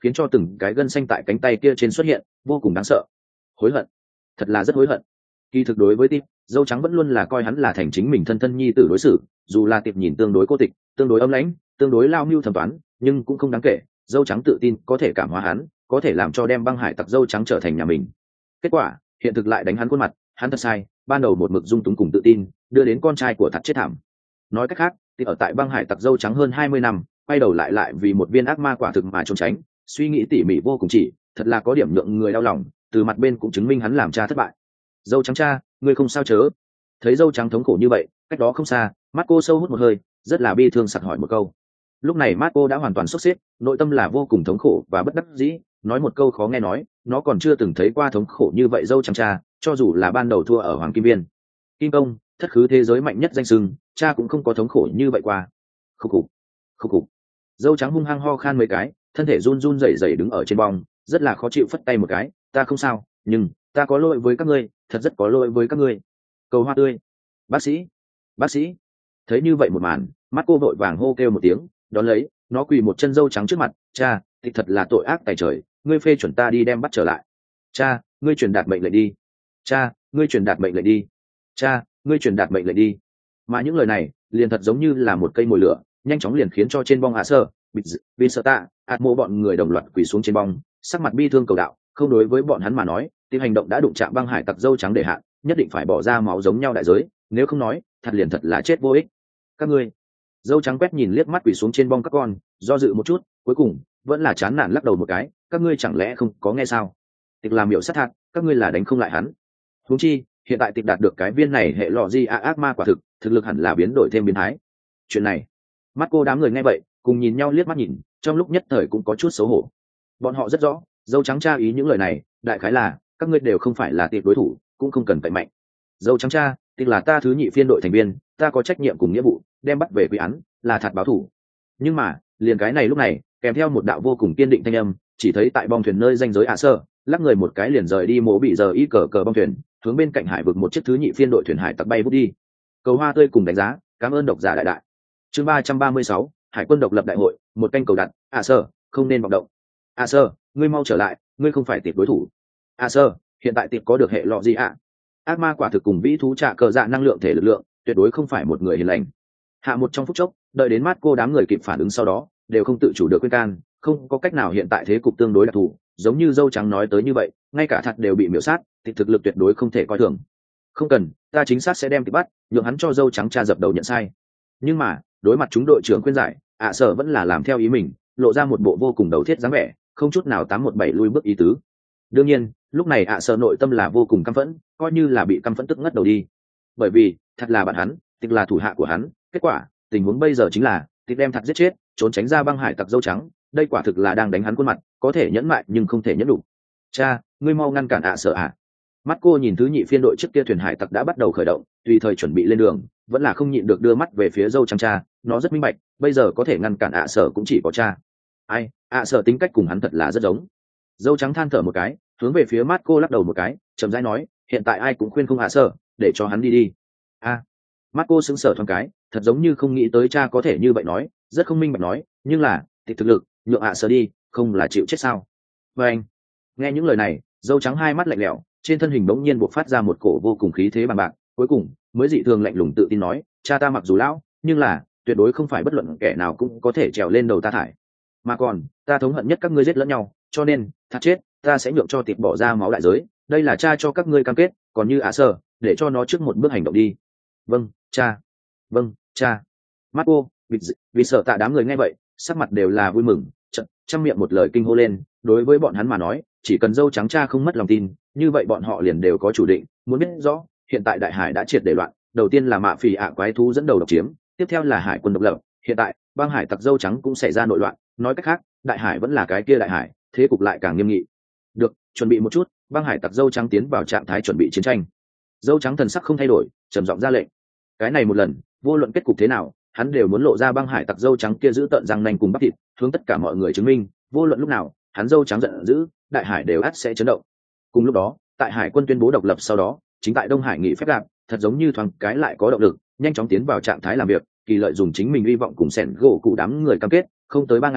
khiến cho từng cái gân xanh tại cánh tay kia trên xuất hiện, vô cùng đáng sợ. Hối hận, thật là rất hối hận. Kỳ thực đối với Tịp, dâu trắng vẫn luôn là coi hắn là thành chính mình thân thân nhi tử đối xử, dù là Tịp nhìn tương đối cô tịch, tương đối âm lãnh, tương đối lao mưu thẩm toán, nhưng cũng không đáng kể. Dâu trắng tự tin có thể cảm hóa hắn, có thể làm cho đem băng hải tặc dâu trắng trở thành nhà mình. Kết quả hiện thực lại đánh hắn khuôn mặt, hắn thật sai, ban đầu một mực dung túng cùng tự tin, đưa đến con trai của thật chết thảm. Nói cách khác, Tịp ở tại băng hải tặc dâu trắng hơn hai mươi năm, quay đầu lại lại vì một viên ác ma quả thực mà trốn tránh, suy nghĩ tỉ mỉ vô cùng, chỉ thật là có điểm nhượng người đau lòng. Từ mặt bên cũng chứng minh hắn làm cha thất bại. Dâu trắng cha, ngươi không sao chớ? Thấy dâu trắng thống khổ như vậy, cách đó không xa, mắt cô sâu hút một hơi, rất là bi thương sặc hỏi một câu. Lúc này mắt cô đã hoàn toàn sốc xếp, nội tâm là vô cùng thống khổ và bất đắc dĩ, nói một câu khó nghe nói, nó còn chưa từng thấy qua thống khổ như vậy dâu trắng cha, cho dù là ban đầu thua ở Hoàng Kim Biên, Kim Công, thất khứ thế giới mạnh nhất danh sưng, cha cũng không có thống khổ như vậy qua. Khúc khục, khúc khục. Dâu trắng hung hăng ho khan mấy cái, thân thể run run rẩy rẩy đứng ở trên bong, rất là khó chịu, phất tay một cái, ta không sao, nhưng ta có lỗi với các ngươi, thật rất có lỗi với các ngươi. Cầu hoa tươi, bác sĩ, bác sĩ. Thấy như vậy một màn, mắt cô vội vàng hô kêu một tiếng, đón lấy nó quỳ một chân dâu trắng trước mặt, cha, thì thật là tội ác tày trời, ngươi phê chuẩn ta đi đem bắt trở lại. Cha, ngươi truyền đạt mệnh lệnh đi. Cha, ngươi truyền đạt mệnh lệnh đi. Cha, ngươi truyền đạt mệnh lệnh đi. Mà những lời này liền thật giống như là một cây mồi lửa, nhanh chóng liền khiến cho trên bong hạ sơ bịt vì sợ tạ ạt mô bọn người đồng loạt quỳ xuống trên bong, sắc mặt bi thương cầu đạo. Không, đối với bọn hắn mà nói, tìm hành động đã đụng chạm băng hải tặc dâu trắng để hạn, nhất định phải bỏ ra máu giống nhau đại giới, nếu không nói thật liền thật là chết vô ích. Các ngươi. Dâu trắng quét nhìn liếc mắt quỳ xuống trên bong các con, do dự một chút, cuối cùng vẫn là chán nản lắc đầu một cái, các ngươi chẳng lẽ không có nghe sao? Tịch làm miểu sát hạt, các ngươi là đánh không lại hắn. Huống chi hiện tại tịch đạt được cái viên này hệ lọ di a ác ma quả thực, thực lực hẳn là biến đổi thêm biến thái. Chuyện này, mắt cô đám người nghe vậy cùng nhìn nhau liếc mắt nhìn, trong lúc nhất thời cũng có chút xấu hổ. Bọn họ rất rõ dâu trắng tra ý những lời này đại khái là các ngươi đều không phải là tiệp đối thủ, cũng không cần cậy mạnh. Dâu trắng tra tức là ta thứ nhị phiên đội thành viên, ta có trách nhiệm cùng nghĩa vụ đem bắt về quy án, là thật báo thủ. Nhưng mà liền cái này lúc này kèm theo một đạo vô cùng kiên định thanh âm, chỉ thấy tại bong thuyền nơi danh giới ạ sơ lắc người một cái liền rời đi mố bị giờ y cờ cờ bong thuyền, hướng bên cạnh hải vực một chiếc thứ nhị phiên đội thuyền hải tặc bay vút đi. Cầu hoa tươi cùng đánh giá, cảm ơn độc giả đại đại. Chương ba trăm ba mươi sáu, hải quân độc lập đại hội, một canh cầu đặt. ạ sơ không nên vọng động. ạ sơ ngươi mau trở lại, ngươi không phải tiệp đối thủ. ạ sơ hiện tại tiệp có được hệ lọ gì ạ? Ác ma quả thực cùng vĩ thú trạ cờ dạ năng lượng thể lực lượng, tuyệt đối không phải một người hiền lành. Hạ một trong phút chốc, đợi đến mắt cô đám người kịp phản ứng sau đó đều không tự chủ được khuyên can, không có cách nào, hiện tại thế cục tương đối đặc thù, giống như dâu trắng nói tới như vậy, ngay cả thật đều bị miểu sát, thì thực lực tuyệt đối không thể coi thường. Không cần, ta chính xác sẽ đem tịch bắt, nhượng hắn cho dâu trắng tra dập đầu nhận sai. Nhưng mà đối mặt chúng đội trưởng khuyên giải, ạ sở vẫn là làm theo ý mình, lộ ra một bộ vô cùng đầu thiết dáng vẻ, không chút nào tám một bảy lui bước ý tứ. Đương nhiên lúc này ạ sở nội tâm là vô cùng căm phẫn, coi như là bị căm phẫn tức ngất đầu đi. Bởi vì thật là bạn hắn, tịch là thủ hạ của hắn, kết quả tình huống bây giờ chính là tịch đem thật giết chết, trốn tránh ra băng hải tặc dâu trắng, đây quả thực là đang đánh hắn khuôn mặt, có thể nhẫn mại nhưng không thể nhẫn đủ. Cha, ngươi mau ngăn cản ạ sở ạ. Mắt cô nhìn thứ nhị phiên đội trước kia thuyền hải tặc đã bắt đầu khởi động, tùy thời chuẩn bị lên đường, vẫn là không nhịn được đưa mắt về phía dâu trắng cha, nó rất minh bạch, bây giờ có thể ngăn cản ạ sở cũng chỉ có cha. Ai, ạ sở tính cách cùng hắn thật là rất giống. Dâu trắng than thở một cái, hướng về phía mắt cô lắc đầu một cái, chậm rãi nói, hiện tại ai cũng khuyên không ạ sở, để cho hắn đi đi. A, à, mắt cô sững sờ thoáng cái, thật giống như không nghĩ tới cha có thể như vậy nói, rất không minh bạch nói, nhưng là thì thực lực nhượng ạ sở đi, không là chịu chết sao? Và anh nghe những lời này, dâu trắng hai mắt lạnh lẽo, trên thân hình bỗng nhiên buộc phát ra một cổ vô cùng khí thế bằng bạc, cuối cùng mới dị thường lạnh lùng tự tin nói, cha ta mặc dù lão, nhưng là tuyệt đối không phải bất luận kẻ nào cũng có thể trèo lên đầu ta thải, mà còn ta thống hận nhất các ngươi giết lẫn nhau, cho nên thật chết ta sẽ nhượng cho tiệp bỏ ra máu đại giới, đây là cha cho các ngươi cam kết, còn như ạ sở để cho nó trước một bước hành động đi. Vâng cha. Vâng cha. Mắt cô vì, vì sợ tạ đám người nghe vậy sắc mặt đều là vui mừng, chậm chăm miệng một lời kinh hô lên. Đối với bọn hắn mà nói, chỉ cần dâu trắng cha không mất lòng tin, như vậy bọn họ liền đều có chủ định. Muốn biết rõ hiện tại đại hải đã triệt để loạn, đầu tiên là mạ phỉ ạ quái thú dẫn đầu độc chiếm, tiếp theo là hải quân độc lập, hiện tại băng hải tặc dâu trắng cũng xảy ra nội loạn, nói cách khác đại hải vẫn là cái kia đại hải, thế cục lại càng nghiêm nghị. Được, chuẩn bị một chút, băng hải tặc dâu trắng tiến vào trạng thái chuẩn bị chiến tranh. Dâu trắng thần sắc không thay đổi, trầm giọng ra lệnh. Cái này một lần vô luận kết cục thế nào, hắn đều muốn lộ ra băng hải tặc dâu trắng kia giữ tợn răng nanh cùng bắp thịt, hướng tất cả mọi người chứng minh, vô luận lúc nào hắn dâu trắng giận dữ, đại hải đều ắt sẽ chấn động. Cùng lúc đó, tại hải quân tuyên bố độc lập sau đó, chính tại Đông Hải nghỉ phép gặp, thật giống như thoáng cái lại có động lực, nhanh chóng tiến vào trạng thái làm việc, kỳ lợi dùng chính mình hy vọng cùng sẻn gỗ cụ đám người cam kết, không tới ba ngày,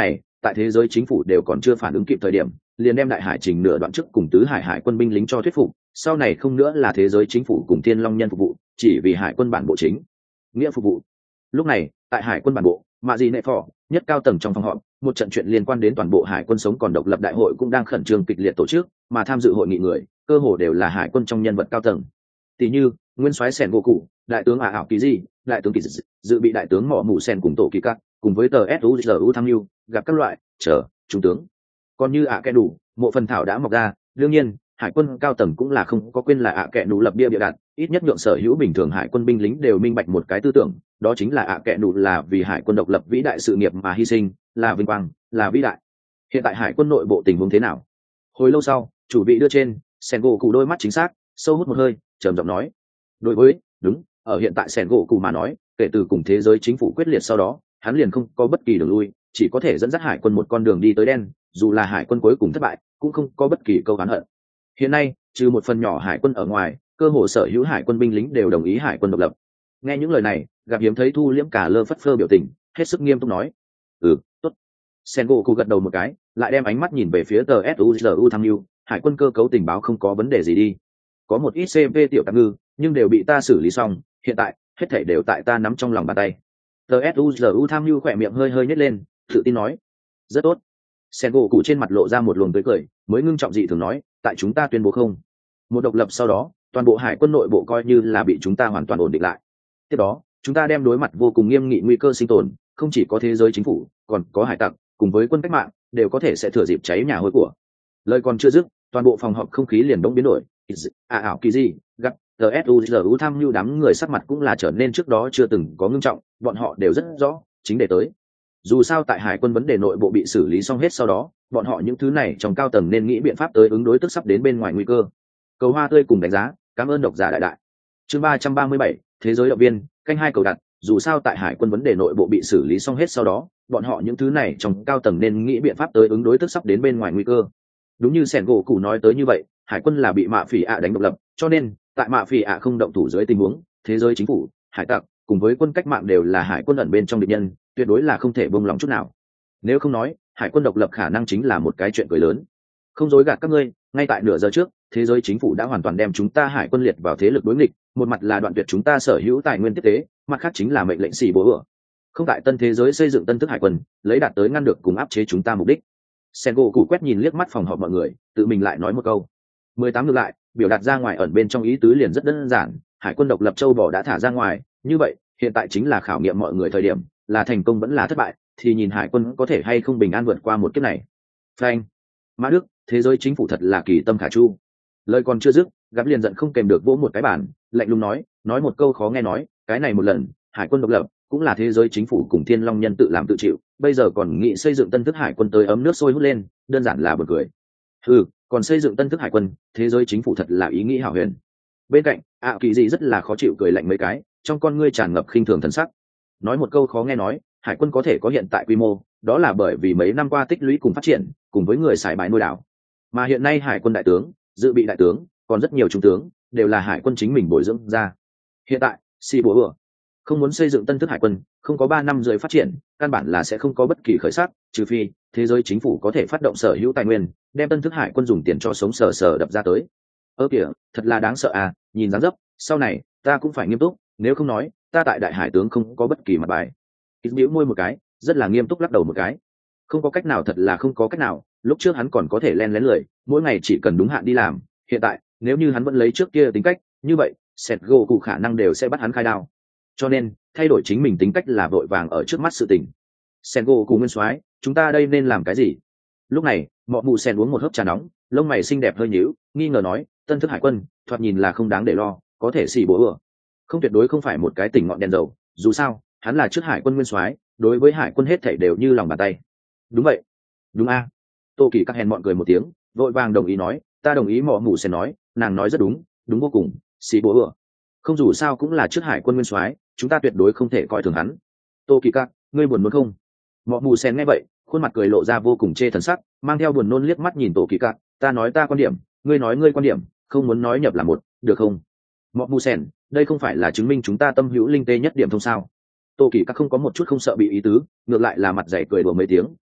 tại thế giới chính phủ đều còn chưa phản ứng kịp thời điểm liền đem đại hải trình nửa đoạn trước cùng tứ hải hải quân binh lính cho thuyết phục, sau này không nữa là thế giới chính phủ cùng thiên long nhân phục vụ, chỉ vì hải quân bản bộ chính nghĩa phục vụ. Lúc này tại hải quân bản bộ mạ gì nệ phò nhất cao tầng trong phòng họp, một trận chuyện liên quan đến toàn bộ hải quân sống còn độc lập đại hội cũng đang khẩn trương kịch liệt tổ chức, mà tham dự hội nghị người cơ hồ đều là hải quân trong nhân vật cao tầng, tỷ như nguyên soái sẻn gỗ cụ, đại tướng ả ảo kỳ di, đại tướng kỳ dị, dự bị đại tướng mỏ mù sen cùng tổ kỳ cắt, cùng với tờ suzu tham mưu gặp các loại chờ trung tướng. Còn như ạ kẹ đủ mộ phần thảo đã mọc ra, đương nhiên hải quân cao tầng cũng là không có quên là ạ kẹ đủ lập bia bịa đặt, ít nhất nhượng sở hữu bình thường hải quân binh lính đều minh bạch một cái tư tưởng, đó chính là ạ kẹ đủ là vì hải quân độc lập vĩ đại sự nghiệp mà hy sinh, là vinh quang, là vĩ đại. Hiện tại hải quân nội bộ tình huống thế nào? Hồi lâu sau, chủ vị đưa trên sen gỗ cụ đôi mắt chính xác sâu hút một hơi, trầm giọng nói: đối với đúng ở hiện tại sen gỗ cụ mà nói, kể từ cùng thế giới chính phủ quyết liệt sau đó, hắn liền không có bất kỳ đường lui, chỉ có thể dẫn dắt hải quân một con đường đi tới đen, dù là hải quân cuối cùng thất bại cũng không có bất kỳ câu oán hận. Hiện nay trừ một phần nhỏ hải quân ở ngoài, cơ hồ sở hữu hải quân binh lính đều đồng ý hải quân độc lập. Nghe những lời này, gặp hiếm thấy thu liễm cả lơ phất phơ biểu tình, hết sức nghiêm túc nói: ừ tốt. Sen gỗ cụ gật đầu một cái, lại đem ánh mắt nhìn về phía tờ suzu tham mưu, hải quân cơ cấu tình báo không có vấn đề gì đi, có một ít cp tiểu tạm ngư nhưng đều bị ta xử lý xong, hiện tại hết thảy đều tại ta nắm trong lòng bàn tay. Tờ suzu tham mưu khỏe miệng hơi hơi nhếch lên, tự tin nói: rất tốt. Sen gỗ cụ trên mặt lộ ra một luồng tươi cười, mới ngưng trọng dị thường nói: tại chúng ta tuyên bố không một độc lập sau đó, toàn bộ hải quân nội bộ coi như là bị chúng ta hoàn toàn ổn định lại. Tiếp đó chúng ta đem đối mặt vô cùng nghiêm nghị nguy cơ sinh tồn, không chỉ có thế giới chính phủ, còn có hải tặc cùng với quân cách mạng đều có thể sẽ thừa dịp cháy nhà hôi của. Lời còn chưa dứt, toàn bộ phòng họp không khí liền đống biến đổi. À ảo kỳ gì gặp tsuzu tham mưu đám người sắc mặt cũng là trở nên trước đó chưa từng có ngưng trọng, bọn họ đều rất rõ chính đề tới. Dù sao tại hải quân vấn đề nội bộ bị xử lý xong hết sau đó, bọn họ những thứ này trong cao tầng nên nghĩ biện pháp tới ứng đối tức sắp đến bên ngoài nguy cơ. Cầu hoa tươi cùng đánh giá, cảm ơn độc giả đại đại. Chương ba trăm ba mươi bảy, thế giới động viên, canh hai cầu đặt. Dù sao tại hải quân vấn đề nội bộ bị xử lý xong hết sau đó, bọn họ những thứ này trong cao tầng nên nghĩ biện pháp tới ứng đối tức sắp đến bên ngoài nguy cơ. Đúng như sẻn gỗ cụ nói tới như vậy, hải quân là bị mạ phỉ ạ đánh độc lập, cho nên tại mạ phỉ ạ không động thủ dưới tình huống, thế giới chính phủ, hải tặc cùng với quân cách mạng đều là hải quân ẩn bên trong địch nhân, tuyệt đối là không thể buông lòng chút nào. Nếu không nói, hải quân độc lập khả năng chính là một cái chuyện cười lớn. Không dối gạt các ngươi, ngay tại nửa giờ trước, thế giới chính phủ đã hoàn toàn đem chúng ta hải quân liệt vào thế lực đối nghịch, một mặt là đoạn tuyệt chúng ta sở hữu tài nguyên tiếp tế, mặt khác chính là mệnh lệnh xì bố ửa không tại tân thế giới xây dựng tân thức hải quân, lấy đạt tới ngăn được cùng áp chế chúng ta mục đích. Sen gỗ cụ quét nhìn liếc mắt phòng họp mọi người, tự mình lại nói một câu. Mười tám ngược lại, biểu đạt ra ngoài ẩn bên trong ý tứ liền rất đơn giản, hải quân độc lập châu bò đã thả ra ngoài, như vậy hiện tại chính là khảo nghiệm mọi người thời điểm, là thành công vẫn là thất bại, thì nhìn hải quân có thể hay không bình an vượt qua một kiếp này. Phanh. Mã Đức, thế giới chính phủ thật là kỳ tâm khả chu. Lời còn chưa dứt, gặp liền giận không kèm được vỗ một cái bàn, lạnh lùng nói, nói một câu khó nghe nói, cái này một lần, hải quân độc lập cũng là thế giới chính phủ cùng thiên long nhân tự làm tự chịu, bây giờ còn nghĩ xây dựng tân thức hải quân tới ấm nước sôi hút lên, đơn giản là buồn cười. Ừ, còn xây dựng tân thức hải quân, thế giới chính phủ thật là ý nghĩ hảo huyền. Bên cạnh ạ kỳ dị rất là khó chịu cười lạnh mấy cái, trong con ngươi tràn ngập khinh thường thần sắc. Nói một câu khó nghe nói, hải quân có thể có hiện tại quy mô, đó là bởi vì mấy năm qua tích lũy cùng phát triển, cùng với người xài bãi nuôi đảo. Mà hiện nay hải quân đại tướng, dự bị đại tướng, còn rất nhiều trung tướng, đều là hải quân chính mình bồi dưỡng ra. Hiện tại, si bố ửa không muốn xây dựng tân thức hải quân, không có ba năm rưỡi phát triển, căn bản là sẽ không có bất kỳ khởi sắc, trừ phi thế giới chính phủ có thể phát động sở hữu tài nguyên, đem tân thức hải quân dùng tiền cho sống sờ sờ đập ra tới. Ơ kìa, thật là đáng sợ à, nhìn dáng dấp, sau này ta cũng phải nghiêm túc, nếu không nói, ta tại đại hải tướng không có bất kỳ mặt bài. Ít bĩu môi một cái, rất là nghiêm túc lắc đầu một cái. Không có cách nào, thật là không có cách nào, lúc trước hắn còn có thể len lén lười, mỗi ngày chỉ cần đúng hạn đi làm, hiện tại, nếu như hắn vẫn lấy trước kia tính cách, như vậy, Sẹt gỗ cụ khả năng đều sẽ bắt hắn khai đao. Cho nên, thay đổi chính mình tính cách là vội vàng ở trước mắt sự tình. Sẹt gỗ cụ nguyên soái, chúng ta đây nên làm cái gì? Lúc này, Mọ Mù Sen uống một hớp trà nóng, lông mày xinh đẹp hơi nhíu, nghi ngờ nói, tân thức hải quân, thoạt nhìn là không đáng để lo, có thể xì bố ửa không, tuyệt đối không phải một cái tỉnh ngọn đèn dầu, dù sao hắn là trước hải quân nguyên soái, đối với hải quân hết thảy đều như lòng bàn tay. Đúng vậy. Đúng a. Tô Kỳ các hèn mọn cười một tiếng, vội vàng đồng ý nói, ta đồng ý. Mọ Mù Sen nói, nàng nói rất đúng, đúng vô cùng, xì bố ửa không, dù sao cũng là trước hải quân nguyên soái, chúng ta tuyệt đối không thể coi thường hắn. Tô Kỳ các, ngươi buồn muốn không? Mọ Mù Sen nghe vậy, khuôn mặt cười lộ ra vô cùng chê thần sắc, mang theo buồn nôn liếc mắt nhìn Tô Kỳ các, ta nói ta quan điểm, ngươi nói ngươi quan điểm, không muốn nói nhập là một, được không? Mọ Mù Sen, đây không phải là chứng minh chúng ta tâm hữu linh tê nhất điểm thông sao? Tô Kỳ các không có một chút không sợ bị ý tứ, ngược lại là mặt dày cười đùa mấy tiếng,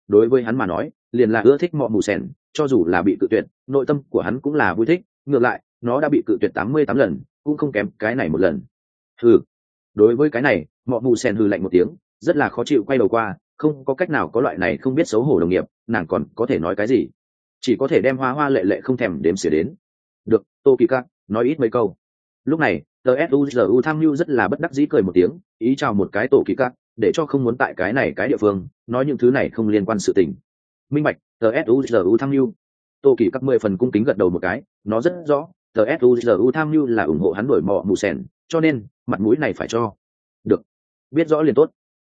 đối với hắn mà nói liền là ưa thích mọ mù sèn, cho dù là bị cự tuyệt nội tâm của hắn cũng là vui thích. Ngược lại nó đã bị cự tuyệt tám mươi tám lần cũng không kém cái này một lần. Hừ. Đối với cái này mọ mù sèn hừ lạnh một tiếng, rất là khó chịu quay đầu qua. Không có cách nào, có loại này không biết xấu hổ đồng nghiệp nàng còn có thể nói cái gì, chỉ có thể đem hoa hoa lệ lệ không thèm đếm xỉa đến. Được, tô kỳ các nói ít mấy câu. Lúc này tsuzu tham mưu rất là bất đắc dĩ cười một tiếng, ý chào một cái tổ kỳ các, để cho không muốn tại cái này cái địa phương nói những thứ này không liên quan sự tình. Minh bạch. Tsuzu tham mưu. Tô kỳ các mười phần cung kính gật đầu một cái, nó rất rõ tsuzu tham mưu là ủng hộ hắn đổi mọ mù sèn, cho nên mặt mũi này phải cho. Được, biết rõ liền tốt.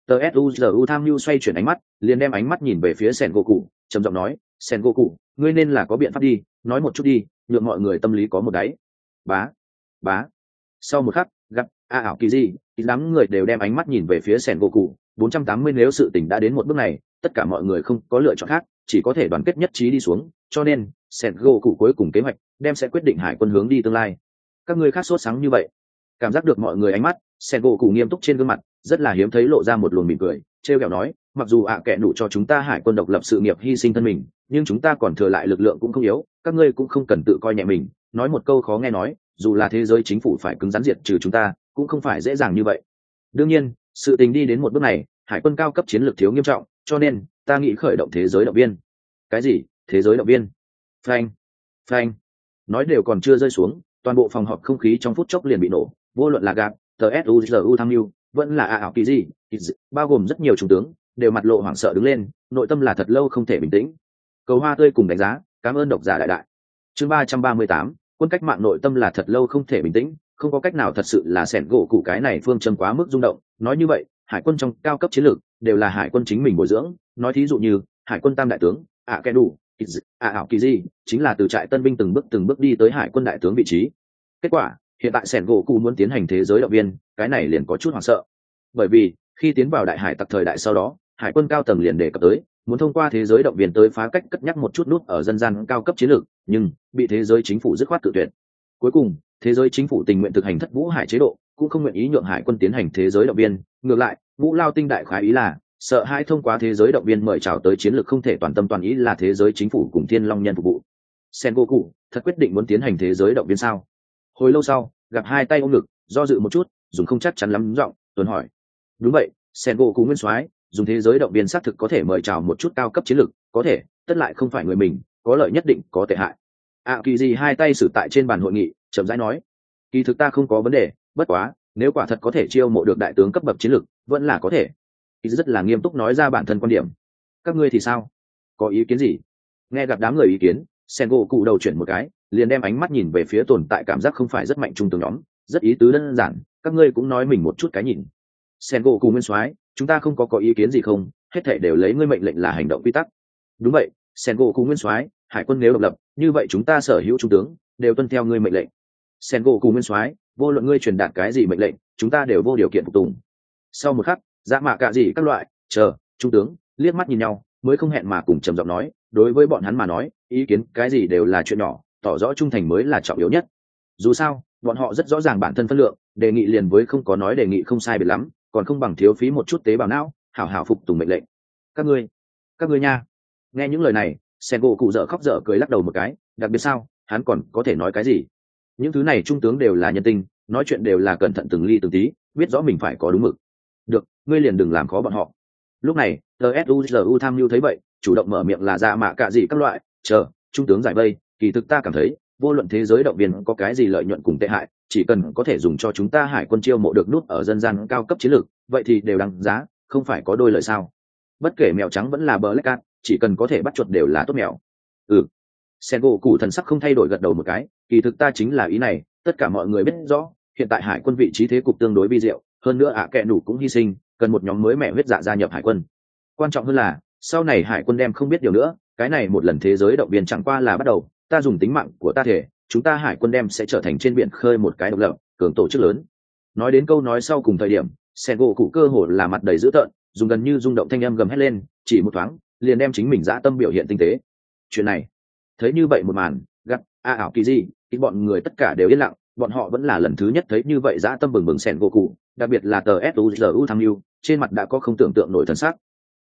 tsuzu tham mưu xoay chuyển ánh mắt, liền đem ánh mắt nhìn về phía sen goku, trầm giọng nói, sen goku, ngươi nên là có biện pháp đi, nói một chút đi, nhượng mọi người tâm lý có một đáy. Bá bá. Sau một khắc gặp a ảo kỳ gì, đám người đều đem ánh mắt nhìn về phía sen goku. bốn trăm tám mươi nếu sự tình đã đến một bước này, tất cả mọi người không có lựa chọn khác, chỉ có thể đoàn kết nhất trí đi xuống, cho nên sen goku cuối cùng kế hoạch đem sẽ quyết định hải quân hướng đi tương lai. Các ngươi khác sốt sáng như vậy. Cảm giác được mọi người ánh mắt, sen goku nghiêm túc trên gương mặt rất là hiếm thấy lộ ra một luồng mỉm cười, trêu ghẹo nói, mặc dù ạ à kệ nụ cho chúng ta hải quân độc lập sự nghiệp hy sinh thân mình, nhưng chúng ta còn thừa lại lực lượng cũng không yếu, các ngươi cũng không cần tự coi nhẹ mình. Nói một câu khó nghe nói, dù là thế giới chính phủ phải cứng rắn diệt trừ chúng ta cũng không phải dễ dàng như vậy. Đương nhiên sự tình đi đến một bước này, hải quân cao cấp chiến lược thiếu nghiêm trọng, cho nên ta nghĩ khởi động thế giới động viên. Cái gì thế giới động viên? Phanh phanh. Nói đều còn chưa rơi xuống, toàn bộ phòng họp không khí trong phút chốc liền bị nổ. Vô luận là gạt tsuzu tham mưu vẫn là a ảo kỳ gì, bao gồm rất nhiều trung tướng đều mặt lộ hoảng sợ đứng lên, nội tâm là thật lâu không thể bình tĩnh. Cầu hoa tươi cùng đánh giá, cảm ơn độc giả đại đại. Chương ba trăm ba mươi tám, quân cách mạng nội tâm là thật lâu không thể bình tĩnh, không có cách nào, thật sự là sẻn gỗ cụ cái này phương châm quá mức rung động. Nói như vậy hải quân trong cao cấp chiến lược đều là hải quân chính mình bồi dưỡng, nói thí dụ như hải quân tam đại tướng ạ kẻ đủ ạ ảo kỳ gì chính là từ trại tân binh từng bước từng bước đi tới hải quân đại tướng vị trí. Kết quả hiện tại sẻn gỗ cụ muốn tiến hành thế giới động viên, cái này liền có chút hoảng sợ, bởi vì khi tiến vào đại hải tặc thời đại sau đó, hải quân cao tầng liền đề cập tới muốn thông qua thế giới động viên tới phá cách cất nhắc một chút nút ở dân gian cao cấp chiến lược, nhưng bị thế giới chính phủ dứt khoát tự tuyệt. Cuối cùng thế giới chính phủ tình nguyện thực hành thất vũ hải chế độ, cũng không nguyện ý nhượng hải quân tiến hành thế giới động viên. Ngược lại vũ lao tinh đại khái ý là sợ hai thông qua thế giới động viên mời chào tới chiến lược không thể toàn tâm toàn ý là thế giới chính phủ cùng thiên long nhân phục vụ. Sen Goku thật quyết định muốn tiến hành thế giới động viên sao? Hồi lâu sau gặp hai tay ôm ngực do dự một chút, dùng không chắc chắn lắm giọng tuần hỏi. Đúng vậy, Sen Goku nguyên soái, dùng thế giới động viên xác thực có thể mời chào một chút cao cấp chiến lược, có thể tất lại không phải người mình, có lợi nhất định có tệ hại. ạ kỳ gì hai tay xử tại trên bàn hội nghị chậm rãi nói, kỳ thực ta không có vấn đề, bất quá nếu quả thật có thể chiêu mộ được đại tướng cấp bậc chiến lược vẫn là có thể. Ý rất là nghiêm túc nói ra bản thân quan điểm. Các ngươi thì sao, có ý kiến gì? Nghe gặp đám người ý kiến, Sen Goku đầu chuyển một cái, liền đem ánh mắt nhìn về phía tồn tại cảm giác không phải rất mạnh trung tướng nhóm, rất ý tứ đơn giản, các ngươi cũng nói mình một chút cái nhìn. Sen Goku nguyên soái, chúng ta không có có ý kiến gì không, hết thảy đều lấy ngươi mệnh lệnh là hành động quy tắc. Đúng vậy, Sen Goku nguyên soái, hải quân nếu độc lập, như vậy chúng ta sở hữu trung tướng đều tuân theo ngươi mệnh lệnh. Sen Goku nguyên soái, vô luận ngươi truyền đạt cái gì mệnh lệnh, chúng ta đều vô điều kiện phục tùng. Sau một khắc, dạ mạ cả gì các loại chờ trung tướng liếc mắt nhìn nhau, mới không hẹn mà cùng trầm giọng nói, đối với bọn hắn mà nói, ý kiến cái gì đều là chuyện nhỏ, tỏ rõ trung thành mới là trọng yếu nhất. Dù sao bọn họ rất rõ ràng bản thân phân lượng, đề nghị liền với không có nói đề nghị không sai biệt lắm, còn không bằng thiếu phí một chút tế bào não, hảo hảo phục tùng mệnh lệnh. Các ngươi các ngươi nha. Nghe những lời này, Sen Goku dở khóc dở cười lắc đầu một cái, đặc biệt sao, hắn còn có thể nói cái gì? Những thứ này trung tướng đều là nhân tinh, nói chuyện đều là cẩn thận từng ly từng tí, biết rõ mình phải có đúng mực. Được, ngươi liền đừng làm khó bọn họ. Lúc này tsuzu tham mưu thấy vậy, chủ động mở miệng là dạ mạ cả gì các loại chờ trung tướng giải vây, kỳ thực ta cảm thấy vô luận thế giới động viên có cái gì lợi nhuận cùng tệ hại, chỉ cần có thể dùng cho chúng ta hải quân chiêu mộ được nút ở dân gian cao cấp chiến lược, vậy thì đều đáng giá, không phải có đôi lời sao? Bất kể mèo trắng vẫn là Black Cat, chỉ cần có thể bắt chuột đều là tốt mèo. Ừ. Sen Goku thần sắc không thay đổi gật đầu một cái, kỳ thực ta chính là ý này, tất cả mọi người biết rõ, hiện tại hải quân vị trí thế cục tương đối vi diệu, hơn nữa ạ kệ nủ cũng hy sinh, cần một nhóm mới mẹ huyết dạ gia nhập hải quân. Quan trọng hơn là sau này hải quân đem không biết điều nữa, cái này một lần thế giới động viên chẳng qua là bắt đầu, ta dùng tính mạng của ta thể, chúng ta hải quân đem sẽ trở thành trên biển khơi một cái độc lập cường tổ chức lớn. Nói đến câu nói sau cùng thời điểm, Sen Goku cơ hồ là mặt đầy dữ tợn, dùng gần như rung động thanh âm gầm hét lên, chỉ một thoáng liền đem chính mình dã tâm biểu hiện tinh tế. Chuyện này thấy như vậy một màn, gắt a ảo kỳ gì thì bọn người tất cả đều yên lặng, bọn họ vẫn là lần thứ nhất thấy như vậy dã tâm bừng bừng Sen Goku, đặc biệt là tờ suzu tham mưu, trên mặt đã có không tưởng tượng nổi thần sắc.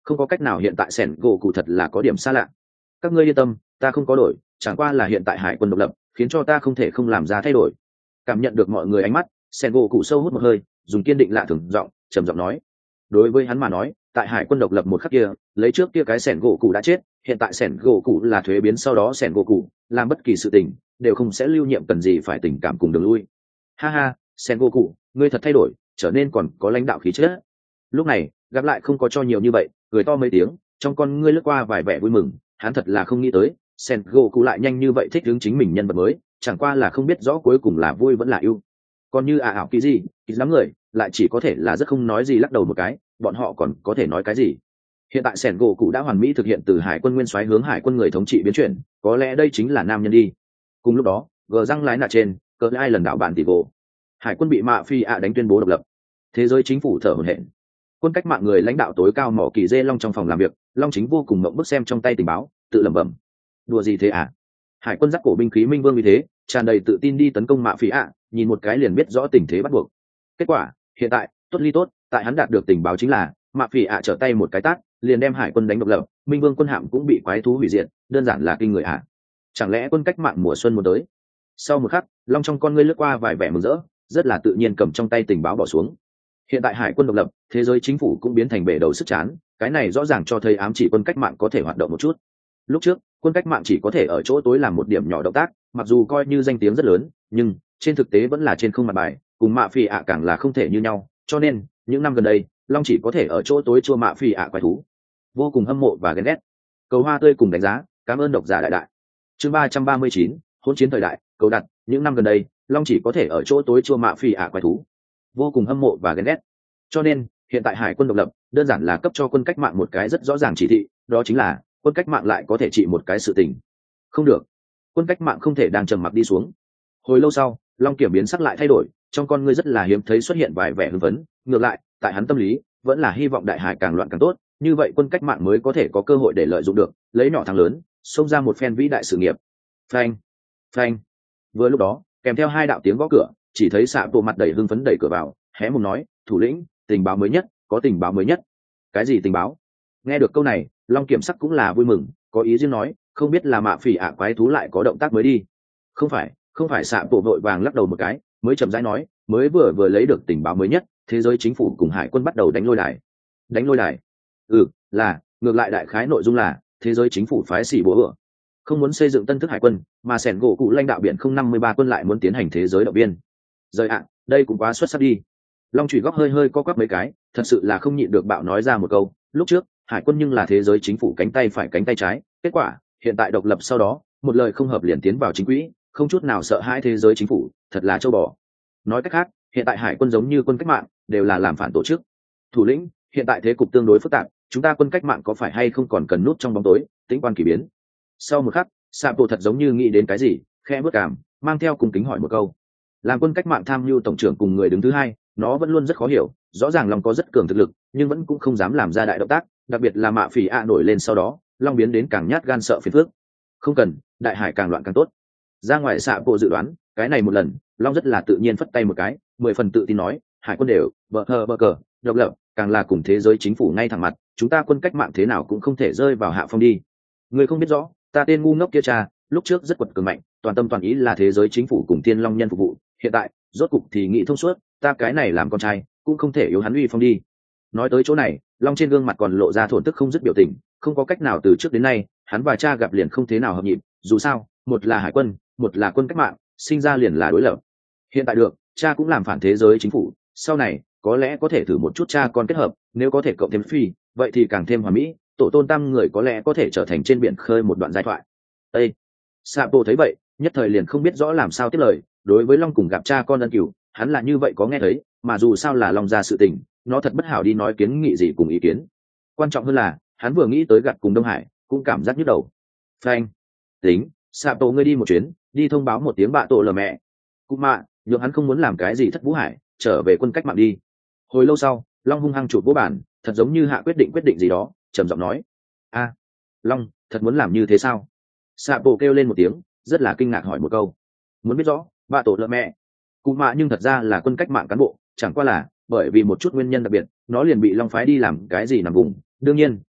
không có cách nào, hiện tại sẻn gỗ cụ thật là có điểm xa lạ. Các ngươi yên tâm, ta không có đổi, chẳng qua là hiện tại hải quân độc lập khiến cho ta không thể không làm ra thay đổi. Cảm nhận được mọi người ánh mắt, sẻn gỗ cụ sâu hút một hơi, dùng kiên định lạ thường giọng trầm giọng nói. Đối với hắn mà nói, tại hải quân độc lập một khắc kia, lấy trước kia cái sẻn gỗ cụ đã chết, hiện tại sẻn gỗ cụ là thuế biến sau đó sẻn gỗ cụ làm bất kỳ sự tình đều không sẽ lưu nhiệm cần gì phải tình cảm cùng đường lui. Ha ha, sẻn gỗ cụ, ngươi thật thay đổi, trở nên còn có lãnh đạo khí chất. Lúc này gặp lại không có cho nhiều như vậy, cười to mấy tiếng, trong con ngươi lướt qua vài vẻ vui mừng. Hắn thật là không nghĩ tới sẻn gỗ cụ lại nhanh như vậy thích ứng chính mình nhân vật mới, chẳng qua là không biết rõ cuối cùng là vui vẫn là ưu. Còn như à ảo kỳ gì ít lắm người lại chỉ có thể là rất không nói gì, lắc đầu một cái, bọn họ còn có thể nói cái gì. Hiện tại sẻn gỗ cụ đã hoàn mỹ thực hiện từ hải quân nguyên soái hướng hải quân người thống trị biến chuyển, có lẽ đây chính là nam nhân đi. Cùng lúc đó gờ răng lái nạ trên cờ ai lần đảo bản tỷ gỗ, hải quân bị mạ phi ạ đánh tuyên bố độc lập. Thế giới chính phủ thở hổn hển. Quân cách mạng người lãnh đạo tối cao mỏ kỳ dê long trong phòng làm việc, long chính vô cùng mộng bức xem trong tay tình báo, tự lẩm bẩm. Đùa gì thế à? Hải quân dắt cổ binh khí minh vương như thế, tràn đầy tự tin đi tấn công mạ phi ạ, nhìn một cái liền biết rõ tình thế bắt buộc. Kết quả hiện tại tốt ly tốt, tại hắn đạt được tình báo chính là mạ phi ạ trở tay một cái tát liền đem hải quân đánh độc lập, minh vương quân hạm cũng bị quái thú hủy diệt, đơn giản là kinh người ạ. À? Chẳng lẽ quân cách mạng mùa xuân muốn tới? Sau một khắc, long trong con ngươi lướt qua vài vẻ mừng rỡ, rất là tự nhiên cầm trong tay tình báo bỏ xuống. Hiện tại hải quân độc lập, thế giới chính phủ cũng biến thành bể đầu sức chán, cái này rõ ràng cho thấy ám chỉ quân cách mạng có thể hoạt động một chút. Lúc trước quân cách mạng chỉ có thể ở chỗ tối làm một điểm nhỏ động tác, mặc dù coi như danh tiếng rất lớn, nhưng trên thực tế vẫn là trên không mặt bài, cùng mạ phi ạ càng là không thể như nhau. Cho nên những năm gần đây long chỉ có thể ở chỗ tối chua mạ phi ạ quái thú, vô cùng hâm mộ và ghen ghét. Cầu hoa tươi cùng đánh giá, cảm ơn độc giả đại đại. Chương ba trăm ba mươi chín, hỗn chiến thời đại. Cầu đặt, những năm gần đây long chỉ có thể ở chỗ tối chua mạ phi ạ quái thú, vô cùng hâm mộ và ghen ghét. Cho nên hiện tại hải quân độc lập đơn giản là cấp cho quân cách mạng một cái rất rõ ràng chỉ thị, đó chính là quân cách mạng lại có thể trị một cái sự tình. Không được, quân cách mạng không thể đang trầm mặc đi xuống. Hồi lâu sau, long kiểm biến sắc lại thay đổi, trong con ngươi rất là hiếm thấy xuất hiện vài vẻ hưng phấn. Ngược lại tại hắn tâm lý vẫn là hy vọng đại hải càng loạn càng tốt, như vậy quân cách mạng mới có thể có cơ hội để lợi dụng được, lấy nhỏ thắng lớn, xông ra một phen vĩ đại sự nghiệp. Phanh phanh. Vừa lúc đó kèm theo hai đạo tiếng gõ cửa, chỉ thấy xạ bộ mặt đầy hưng phấn đẩy cửa vào, hé mồm nói, thủ lĩnh, tình báo mới nhất, có tình báo mới nhất. Cái gì tình báo? Nghe được câu này, long kiểm sắc cũng là vui mừng, có ý riêng nói, không biết là mạ phỉ ạ quái thú lại có động tác mới đi. Không phải không phải xạ bộ vội vàng lắc đầu một cái, mới chậm rãi nói, mới vừa vừa lấy được tình báo mới nhất, thế giới chính phủ cùng hải quân bắt đầu đánh lôi đài. Đánh lôi đài? Ừ, là, ngược lại đại khái nội dung là thế giới chính phủ phái xỉ bố ửa không muốn xây dựng tân thức hải quân, mà sẻn gỗ cụ lãnh đạo biển không năm mươi ba quân lại muốn tiến hành thế giới động viên. Rời ạ, đây cũng quá xuất sắc đi. Long chủy góc hơi hơi co quắp mấy cái, thật sự là không nhịn được bạo nói ra một câu, lúc trước hải quân nhưng là thế giới chính phủ cánh tay phải cánh tay trái, kết quả hiện tại độc lập sau đó một lời không hợp liền tiến vào chính quỹ, không chút nào sợ hãi thế giới chính phủ, thật là châu bò. Nói cách khác, hiện tại hải quân giống như quân cách mạng đều là làm phản tổ chức. Thủ lĩnh, hiện tại thế cục tương đối phức tạp, chúng ta quân cách mạng có phải hay không còn cần nút trong bóng tối tính quan kỳ biến? Sau một khắc, Sapo thật giống như nghĩ đến cái gì, khẽ bước cảm, mang theo cùng kính hỏi một câu. Làm quân cách mạng tham mưu tổng trưởng cùng người đứng thứ hai, nó vẫn luôn rất khó hiểu, rõ ràng long có rất cường thực lực, nhưng vẫn cũng không dám làm ra đại động tác, đặc biệt là mạ phỉ ạ nổi lên sau đó, long biến đến càng nhát gan sợ phiền phức. Không cần, đại hải càng loạn càng tốt. Ra ngoài Sapo dự đoán, cái này một lần, long rất là tự nhiên phất tay một cái, mười phần tự tin nói, hải quân đều bờ hờ bờ cờ độc lập, càng là cùng thế giới chính phủ ngay thẳng mặt, chúng ta quân cách mạng thế nào cũng không thể rơi vào hạ phong đi. Người không biết rõ, ta tên ngu ngốc kia cha, lúc trước rất quật cường mạnh, toàn tâm toàn ý là thế giới chính phủ cùng thiên long nhân phục vụ, hiện tại rốt cục thì nghĩ thông suốt, ta cái này làm con trai cũng không thể yếu hắn uy phong đi. Nói tới chỗ này, long trên gương mặt còn lộ ra thổn thức không dứt biểu tình, không có cách nào, từ trước đến nay hắn và cha gặp liền không thế nào hợp nhịp, dù sao một là hải quân, một là quân cách mạng, sinh ra liền là đối lập. Hiện tại được, cha cũng làm phản thế giới chính phủ, sau này có lẽ có thể thử một chút cha con kết hợp, nếu có thể cộng thêm phi, vậy thì càng thêm hoàn mỹ, tổ tôn tam người có lẽ có thể trở thành trên biển khơi một đoạn giai thoại. Ê! Sapo thấy vậy, nhất thời liền không biết rõ làm sao tiếp lời, đối với long cùng gặp cha con ân cửu, hắn là như vậy có nghe thấy, mà dù sao là long ra sự tình, nó thật bất hảo đi nói kiến nghị gì cùng ý kiến. Quan trọng hơn là, hắn vừa nghĩ tới gặt cùng Đông Hải, cũng cảm giác nhức đầu. Phanh! Tính, Sapo ngươi đi một chuyến, đi thông báo một tiếng bạ tổ lờ mẹ. Cũng mạ, nhưng hắn không muốn làm cái gì thất vũ hải, trở về quân cách mạng đi. Hồi lâu sau, long hung hăng chụp vô bản, thật giống như hạ quyết định quyết định gì đó, trầm giọng nói, a, long thật muốn làm như thế sao? Sapo kêu lên một tiếng, rất là kinh ngạc hỏi một câu. Muốn biết rõ, bạ tổ lợ mẹ. Cụ mạ nhưng thật ra là quân cách mạng cán bộ, chẳng qua là bởi vì một chút nguyên nhân đặc biệt, nó liền bị long phái đi làm cái gì nằm vùng. Đương nhiên,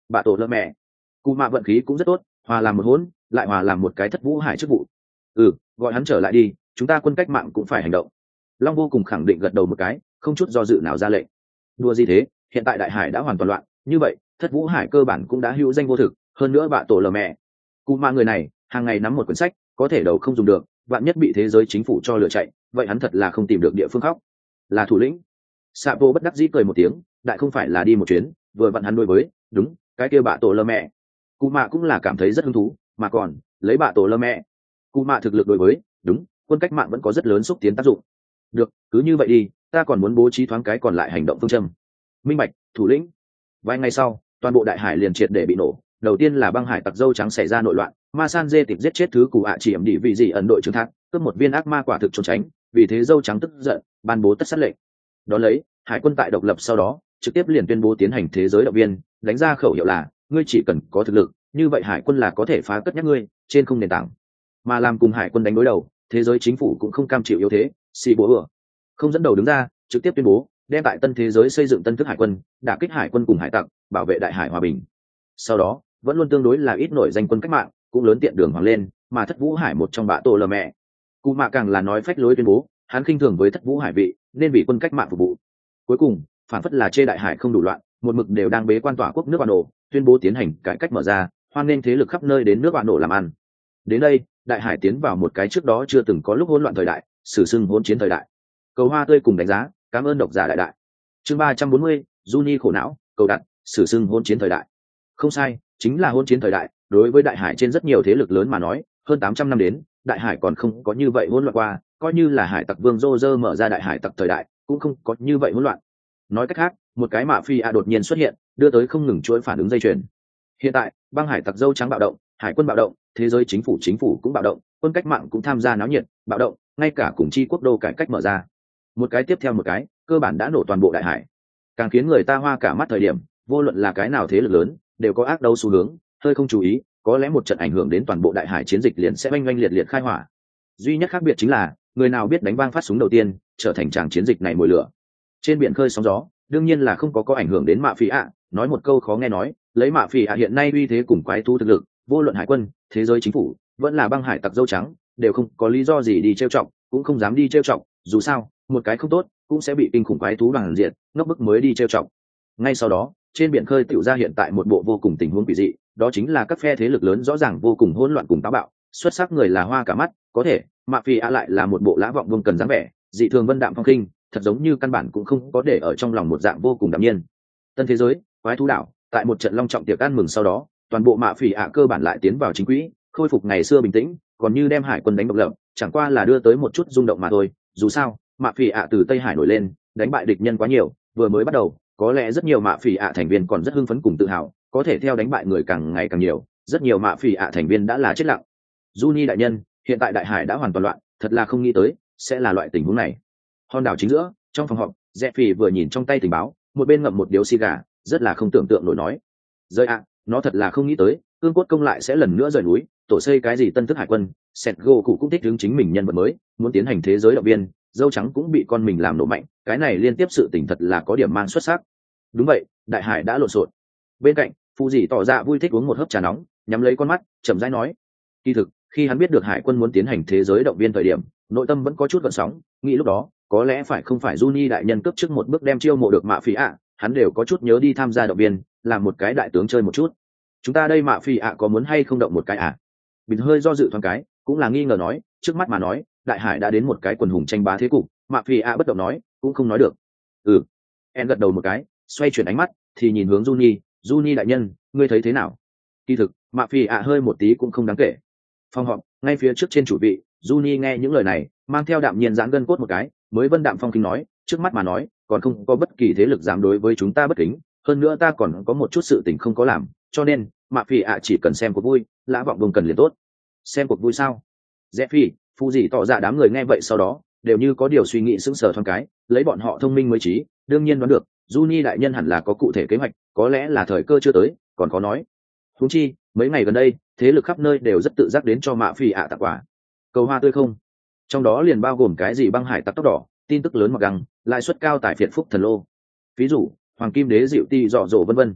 bạ tổ lơ mẹ. Cụ mạ vận khí cũng rất tốt, hòa làm một hỗn lại hòa làm một cái thất vũ hải chức vụ. Ừ, gọi hắn trở lại đi, chúng ta quân cách mạng cũng phải hành động. Long vô cùng khẳng định gật đầu một cái, không chút do dự nào ra lệnh. Đùa gì thế, hiện tại đại hải đã hoàn toàn loạn, như vậy thất vũ hải cơ bản cũng đã hữu danh vô thực, hơn nữa bạ tổ lờ mẹ cụ mạ người này hàng ngày nắm một quyển sách, có thể đầu không dùng được, vạn nhất bị thế giới chính phủ cho lừa chạy, vậy hắn thật là không tìm được địa phương khóc. Là thủ lĩnh. Sạ vô bất đắc dĩ cười một tiếng, đại không phải là đi một chuyến, vừa vặn hắn đối với đúng cái kia bạ tổ lơ mẹ cụ mạ cũng là cảm thấy rất hứng thú, mà còn lấy bạ tổ lơ mẹ cụ mạ thực lực đối với đúng quân cách mạng vẫn có rất lớn xúc tiến tác dụng. Được, cứ như vậy đi, ta còn muốn bố trí thoáng cái còn lại hành động phương châm. Minh bạch, thủ lĩnh. Vài ngày sau, toàn bộ đại hải liền triệt để bị nổ. Đầu tiên là băng hải tặc dâu trắng xảy ra nội loạn, ma san dê tịch giết chết thứ cụ ạ chỉ ẩm đi vị gì ẩn đội trưởng thác, cướp một viên ác ma quả thực trốn tránh, vì thế dâu trắng tức giận ban bố tất sát lệnh. Đón lấy, hải quân tại độc lập sau đó trực tiếp liền tuyên bố tiến hành thế giới động viên, đánh ra khẩu hiệu là ngươi chỉ cần có thực lực, như vậy hải quân là có thể phá cất nhắc ngươi trên không nền tảng. Mà làm cùng hải quân đánh đối đầu, thế giới chính phủ cũng không cam chịu yếu thế, xì bố ửa không dẫn đầu đứng ra, trực tiếp tuyên bố đem tại tân thế giới xây dựng tân thức hải quân, đả kích hải quân cùng hải tặc, bảo vệ đại hải hòa bình. Sau đó vẫn luôn tương đối là ít nổi danh quân cách mạng cũng lớn tiện đường hoàng lên, mà thất vũ hải một trong bạ tổ lờ mẹ cụ mạ càng là nói phách lối tuyên bố hắn khinh thường với thất vũ hải vị, nên vì quân cách mạng phục vụ. Cuối cùng phản phất là chê đại hải không đủ loạn, một mực đều đang bế quan tỏa quốc nước bạn nổ, tuyên bố tiến hành cải cách mở ra, hoan nghênh thế lực khắp nơi đến nước bạn nổ làm ăn. Đến đây, đại hải tiến vào một cái trước đó chưa từng có lúc hỗn loạn thời đại, sử xưng hỗn chiến thời đại. Cầu hoa tươi cùng đánh giá, cảm ơn độc giả đại đại. Chương ba trăm bốn mươi, Juni khổ não, cầu đặt, sử xưng hỗn chiến thời đại. Không sai, chính là hỗn chiến thời đại. Đối với đại hải trên rất nhiều thế lực lớn mà nói, hơn tám trăm năm đến, đại hải còn không có như vậy hỗn loạn qua, coi như là hải tặc vương Roger mở ra đại hải tặc thời đại, cũng không có như vậy hỗn loạn. Nói cách khác, một cái mạ phi a đột nhiên xuất hiện, đưa tới không ngừng chuỗi phản ứng dây chuyền. Hiện tại, băng hải tặc dâu trắng bạo động, hải quân bạo động, thế giới chính phủ chính phủ cũng bạo động, quân cách mạng cũng tham gia náo nhiệt, bạo động, ngay cả cùng chi quốc đô cải cách mở ra. Một cái tiếp theo một cái, cơ bản đã nổ toàn bộ đại hải. Càng khiến người ta hoa cả mắt thời điểm, vô luận là cái nào thế lực lớn, đều có ác đấu xu hướng, hơi không chú ý, có lẽ một trận ảnh hưởng đến toàn bộ đại hải chiến dịch liền sẽ oanh oanh liệt liệt khai hỏa. Duy nhất khác biệt chính là, người nào biết đánh vang phát súng đầu tiên, trở thành tràng chiến dịch này mồi lửa. Trên biển khơi sóng gió, đương nhiên là không có có ảnh hưởng đến mạ phỉ ạ. Nói một câu khó nghe nói, lấy mạ phỉ ạ hiện nay uy thế cùng quái thú thực lực, vô luận hải quân, thế giới chính phủ, vẫn là băng hải tặc dâu trắng, đều không có lý do gì đi trêu chọc, cũng không dám đi trêu chọc. Dù sao, một cái không tốt, cũng sẽ bị kinh khủng quái thú đoàn diện, ngốc bức mới đi trêu chọc. Ngay sau đó, trên biển khơi tiểu ra hiện tại một bộ vô cùng tình huống kỳ dị, đó chính là các phe thế lực lớn rõ ràng vô cùng hỗn loạn cùng táo bạo, xuất sắc người là hoa cả mắt, có thể mạ phỉ ạ lại là một bộ lã vọng vương cần dáng vẻ, dị thường vân đạm phong khinh, thật giống như căn bản cũng không có để ở trong lòng một dạng vô cùng đạm nhiên. Tân thế giới, quái thú đảo, tại một trận long trọng tiệc ăn mừng sau đó, toàn bộ mạ phỉ ạ cơ bản lại tiến vào chính quỹ, khôi phục ngày xưa bình tĩnh, còn như đem hải quân đánh độc lập, chẳng qua là đưa tới một chút rung động mà thôi. Dù sao, mạ phỉ ạ từ Tây Hải nổi lên, đánh bại địch nhân quá nhiều, vừa mới bắt đầu, có lẽ rất nhiều mạ phỉ ạ thành viên còn rất hưng phấn cùng tự hào, có thể theo đánh bại người càng ngày càng nhiều, rất nhiều mạ phỉ ạ thành viên đã là chết lặng. Juni đại nhân, hiện tại đại hải đã hoàn toàn loạn, thật là không nghĩ tới sẽ là loại tình huống này. Hòn đảo chính giữa, trong phòng họp, Jeffy vừa nhìn trong tay tình báo, một bên ngậm một điếu xì gà, rất là không tưởng tượng nổi nói: "Rơi ạ, nó thật là không nghĩ tới, cương cốt công lại sẽ lần nữa rời núi, tổ xây cái gì tân thức hải quân, Setgo cụ cũng thích hướng chính mình nhân vật mới, muốn tiến hành thế giới động viên, dâu trắng cũng bị con mình làm nổ mạnh, cái này liên tiếp sự tình thật là có điểm mang xuất sắc." Đúng vậy, đại hải đã lộn xộn. Bên cạnh, Phu dì tỏ ra vui thích uống một hớp trà nóng, nhắm lấy con mắt, chậm rãi nói: "Kỳ thực, khi hắn biết được hải quân muốn tiến hành thế giới động viên thời điểm, nội tâm vẫn có chút gợn sóng, nghĩ lúc đó, có lẽ phải không phải Juni đại nhân cấp trước một bước đem chiêu mộ được mạ phỉ ạ, hắn đều có chút nhớ đi tham gia động viên, làm một cái đại tướng chơi một chút. Chúng ta đây mạ phỉ ạ có muốn hay không động một cái à?" Bình hơi do dự thoáng cái, cũng là nghi ngờ nói, trước mắt mà nói, đại hải đã đến một cái quần hùng tranh bá thế cục, mạ phỉ ạ bất động nói, cũng không nói được. Ừ. En gật đầu một cái, xoay chuyển ánh mắt, thì nhìn hướng Juni, "Juni đại nhân, ngươi thấy thế nào?" Kỳ thực, mạ phỉ ạ hơi một tí cũng không đáng kể. Phòng họp, ngay phía trước trên chủ vị, Juni nghe những lời này, mang theo đạm nhiên giãn gân cốt một cái, mới vân đạm phong kinh nói, trước mắt mà nói, còn không có bất kỳ thế lực dám đối với chúng ta bất kính, hơn nữa ta còn có một chút sự tình không có làm, cho nên, mạ phỉ ạ chỉ cần xem cuộc vui, lã vọng vùng cần liền tốt. Xem cuộc vui sao? Jeffy, Phu gì tỏ ra đám người nghe vậy sau đó, đều như có điều suy nghĩ sững sờ thoáng cái, lấy bọn họ thông minh mới trí, đương nhiên đoán được, Juni đại nhân hẳn là có cụ thể kế hoạch, có lẽ là thời cơ chưa tới, còn có nói. Huống chi, mấy ngày gần đây, thế lực khắp nơi đều rất tự giác đến cho mạ phỉ ạ tặng quà. Cầu hoa tươi không? Trong đó liền bao gồm cái gì băng hải tặc tóc đỏ, tin tức lớn mặc găng, lãi suất cao tại phiệt phúc thần lô. Ví dụ, hoàng kim đế dịu ti dọ dỗ vân vân.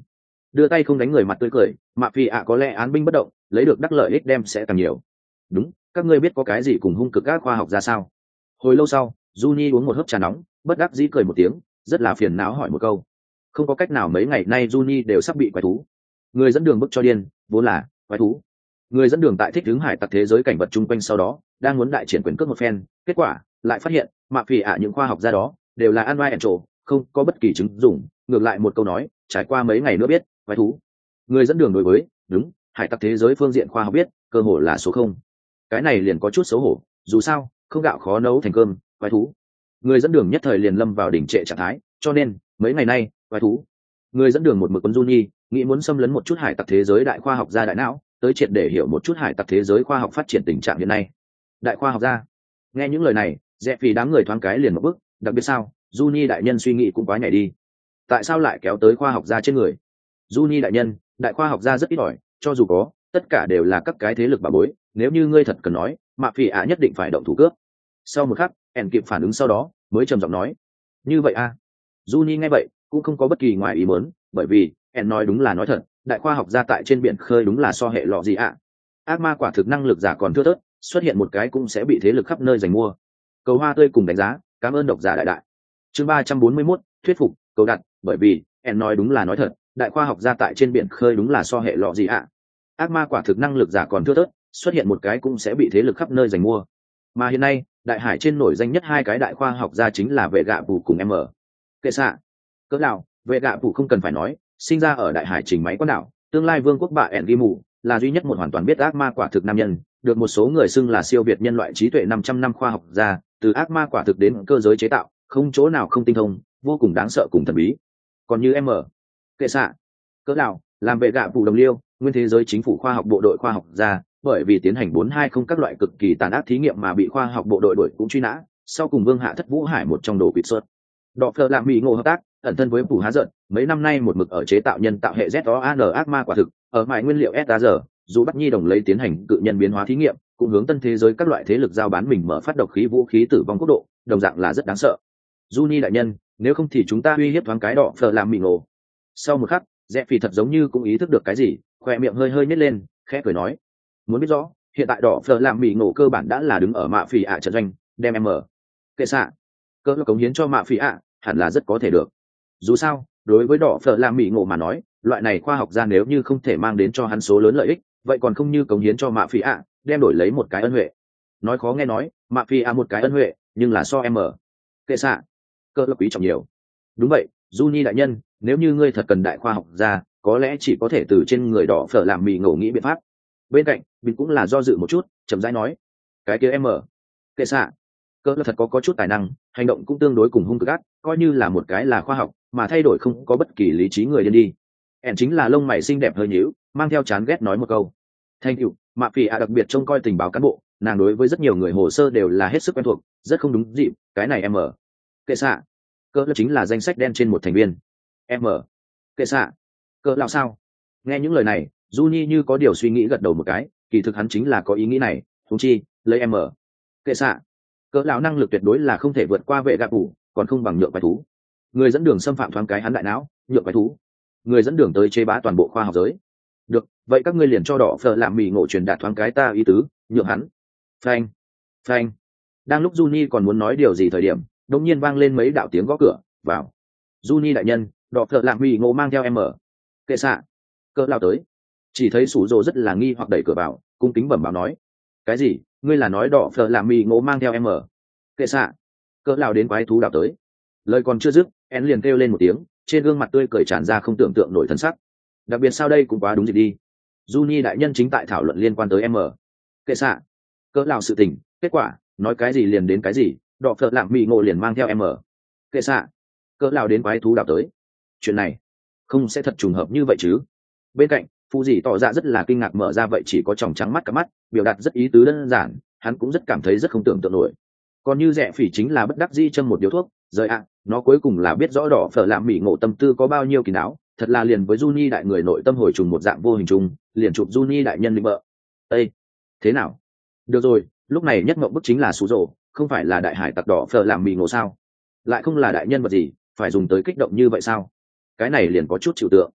đưa tay không đánh người mặt tươi cười, mạ phi ạ có lẽ án binh bất động, lấy được đắc lợi ích đem sẽ càng nhiều. Đúng, các ngươi biết có cái gì cùng hung cực các khoa học ra sao? Hồi lâu sau, Juni uống một hớp trà nóng, bất đắc dĩ cười một tiếng, rất là phiền não hỏi một câu. Không có cách nào, mấy ngày nay Juni đều sắp bị quái thú. Người dẫn đường bức cho điên, vốn là quái thú. Người dẫn đường tại thích hướng hải tặc thế giới cảnh vật chung quanh, sau đó đang muốn đại triển quyền cước một phen, kết quả lại phát hiện mạ phỉ ạ những khoa học gia đó đều là ăn oai ẩn trổ, không có bất kỳ chứng dụng, ngược lại một câu nói, trải qua mấy ngày nữa biết quái thú. Người dẫn đường đối với đúng hải tặc thế giới phương diện khoa học biết cơ hồ là số không. Cái này liền có chút xấu hổ, dù sao không gạo khó nấu thành cơm, quái thú. Người dẫn đường nhất thời liền lâm vào đỉnh trệ trạng thái, cho nên mấy ngày nay quái thú. Người dẫn đường một mực quân Juni nghĩ muốn xâm lấn một chút hải tặc thế giới đại khoa học gia đại não, tới triệt để hiểu một chút hải tặc thế giới khoa học phát triển tình trạng hiện nay. Đại khoa học gia nghe những lời này, dẹp vì đám người thoáng cái liền một bước, đặc biệt sao Juni đại nhân suy nghĩ cũng quá nhảy đi, tại sao lại kéo tới khoa học gia trên người? Juni đại nhân, đại khoa học gia rất ít ỏi, cho dù có, tất cả đều là các cái thế lực bà bối, nếu như ngươi thật cần nói, mạ phỉ ạ nhất định phải động thủ cướp. Sau một khắc, ẻn kịp phản ứng, sau đó mới trầm giọng nói, như vậy a à? Juni nghe vậy cũng không có bất kỳ ngoài ý muốn, bởi vì ẻn nói đúng là nói thật, đại khoa học gia tại trên biển khơi đúng là so hệ lọ gì ạ. À? Ác ma quả thực năng lực giả còn thưa thớt, xuất hiện một cái cũng sẽ bị thế lực khắp nơi giành mua. Cầu hoa tươi cùng đánh giá, cảm ơn độc giả đại đại. Chương ba trăm bốn mươi mốt, thuyết phục, cầu đặt, bởi vì ẻn nói đúng là nói thật, đại khoa học gia tại trên biển khơi đúng là so hệ lọ gì ạ. À? Ác ma quả thực năng lực giả còn thưa thớt, xuất hiện một cái cũng sẽ bị thế lực khắp nơi giành mua. Mà hiện nay, đại hải trên nổi danh nhất hai cái đại khoa học gia chính là vệ gạ phủ cùng M. Kệ xạ. Cỡ nào, vệ gạ phủ không cần phải nói, sinh ra ở đại hải trình máy quán đảo, tương lai vương quốc bạ ẻn ghi mù, là duy nhất một hoàn toàn biết ác ma quả thực nam nhân, được một số người xưng là siêu việt nhân loại trí tuệ năm trăm năm khoa học gia, từ ác ma quả thực đến cơ giới chế tạo, không chỗ nào không tinh thông, vô cùng đáng sợ cùng thần bí. Còn như M. Kệ xạ. Cỡ nào, làm vệ gạ phủ đồng liêu, nguyên thế giới chính phủ khoa học bộ đội khoa học gia, bởi vì tiến hành bốn hai không các loại cực kỳ tàn ác thí nghiệm mà bị khoa học bộ đội đuổi cũng truy nã, sau cùng vương hạ thất vũ hải một trong đồ quỵt xuất. Đọ phờ làm mỹ ngộ hợp tác, ẩn thân với phủ há giận, mấy năm nay một mực ở chế tạo nhân tạo hệ Z O A N ác ma quả thực, ở mại nguyên liệu S A R, dù bắt nhi đồng lấy tiến hành cự nhân biến hóa thí nghiệm, cũng hướng tân thế giới các loại thế lực giao bán mình mở phát độc khí vũ khí tử vong quốc độ, đồng dạng là rất đáng sợ. Juni đại nhân, nếu không thì chúng ta uy hiếp thoáng cái đọ phờ làm mỹ ngộ. Sau một khắc, Dẹp Phỉ thật giống như cũng ý thức được cái gì, khoe miệng hơi hơi nhếch lên, khẽ cười nói, muốn biết rõ, hiện tại đỏ phờ làm mỹ ngộ cơ bản đã là đứng ở mạ phỉ ạ trận doanh, đem em mở kệ xạ cơ cống hiến cho mạ phỉ ạ hẳn là rất có thể được. Dù sao, đối với đỏ phở làm mỹ ngộ mà nói, loại này khoa học gia nếu như không thể mang đến cho hắn số lớn lợi ích, vậy còn không như cống hiến cho mạ phi ạ, đem đổi lấy một cái ân huệ. Nói khó nghe nói, mạ phi ạ một cái ân huệ, nhưng là so em ở kệ xạ cơ lập quý trọng nhiều. Đúng vậy, Juni đại nhân, nếu như ngươi thật cần đại khoa học gia, có lẽ chỉ có thể từ trên người đỏ phở làm mỹ ngộ nghĩ biện pháp. Bên cạnh mình cũng là do dự một chút, chậm rãi nói, cái kia em ở kệ xạ cơ là thật có có chút tài năng, hành động cũng tương đối cùng hung cực ác, coi như là một cái là khoa học mà thay đổi không có bất kỳ lý trí người điên đi. ẻn chính là lông mày xinh đẹp hơi nhíu, mang theo chán ghét nói một câu, thanh cựu mạ phỉ ạ đặc biệt trông coi tình báo cán bộ, nàng đối với rất nhiều người hồ sơ đều là hết sức quen thuộc, rất không đúng dịp. Cái này em ở kệ xạ cơ là chính là danh sách đen trên một thành viên. Em ở kệ xạ cơ lão sao? Nghe những lời này, Juni như có điều suy nghĩ gật đầu một cái, kỳ thực hắn chính là có ý nghĩ này, thúng chi lấy em ở kệ xạ cỡ lão năng lực tuyệt đối là không thể vượt qua vệ gạ phủ, còn không bằng nhượng quái thú. Người dẫn đường xâm phạm thoáng cái hắn đại não, nhượng quái thú. Người dẫn đường tới chế bá toàn bộ khoa học giới. Được, vậy các ngươi liền cho đỏ phở làm mì ngộ truyền đạt thoáng cái ta ý tứ, nhượng hắn. Phanh, phanh. Đang lúc Juni còn muốn nói điều gì thời điểm, đột nhiên vang lên mấy đạo tiếng gõ cửa, vào. Juni đại nhân, đỏ phở làm mì ngộ mang theo em ở kệ xạ cỡ lão tới. Chỉ thấy sủ rồ rất là nghi hoặc đẩy cửa vào, cung kính bẩm báo nói, cái gì? Ngươi là nói đỏ phở làm mì ngộ mang theo em ở kệ xạ cỡ lão đến quái thú đảo tới. Lời còn chưa dứt, én liền kêu lên một tiếng, trên gương mặt tươi cười tràn ra không tưởng tượng nổi thân sắc. Đặc biệt sao đây cũng quá đúng gì đi. Juni đại nhân chính tại thảo luận liên quan tới em ở kệ xạ cỡ lão sự tình, kết quả nói cái gì liền đến cái gì, đỏ phở làm mì ngộ liền mang theo em ở kệ xạ cỡ lão đến quái thú đảo tới. Chuyện này không sẽ thật trùng hợp như vậy chứ? Bên cạnh Phu dì tỏ ra rất là kinh ngạc, mở ra vậy chỉ có tròng trắng mắt cả mắt, biểu đạt rất ý tứ đơn giản, hắn cũng rất cảm thấy rất không tưởng tượng nổi. Còn như Rẽ Phỉ chính là bất đắc dĩ châm một điếu thuốc, rời ạ, nó cuối cùng là biết rõ đỏ phở làm mỹ ngộ tâm tư có bao nhiêu kỳ não, thật là liền với Juni đại người nội tâm hồi trùng một dạng vô hình trùng, liền chụp Juni đại nhân định bợ. Ê, thế nào? Được rồi, lúc này nhất mộng bức chính là Sú Rồ, không phải là đại hải tặc đỏ phở làm mỹ ngộ sao? Lại không là đại nhân vật gì, phải dùng tới kích động như vậy sao? Cái này liền có chút chịu tượng.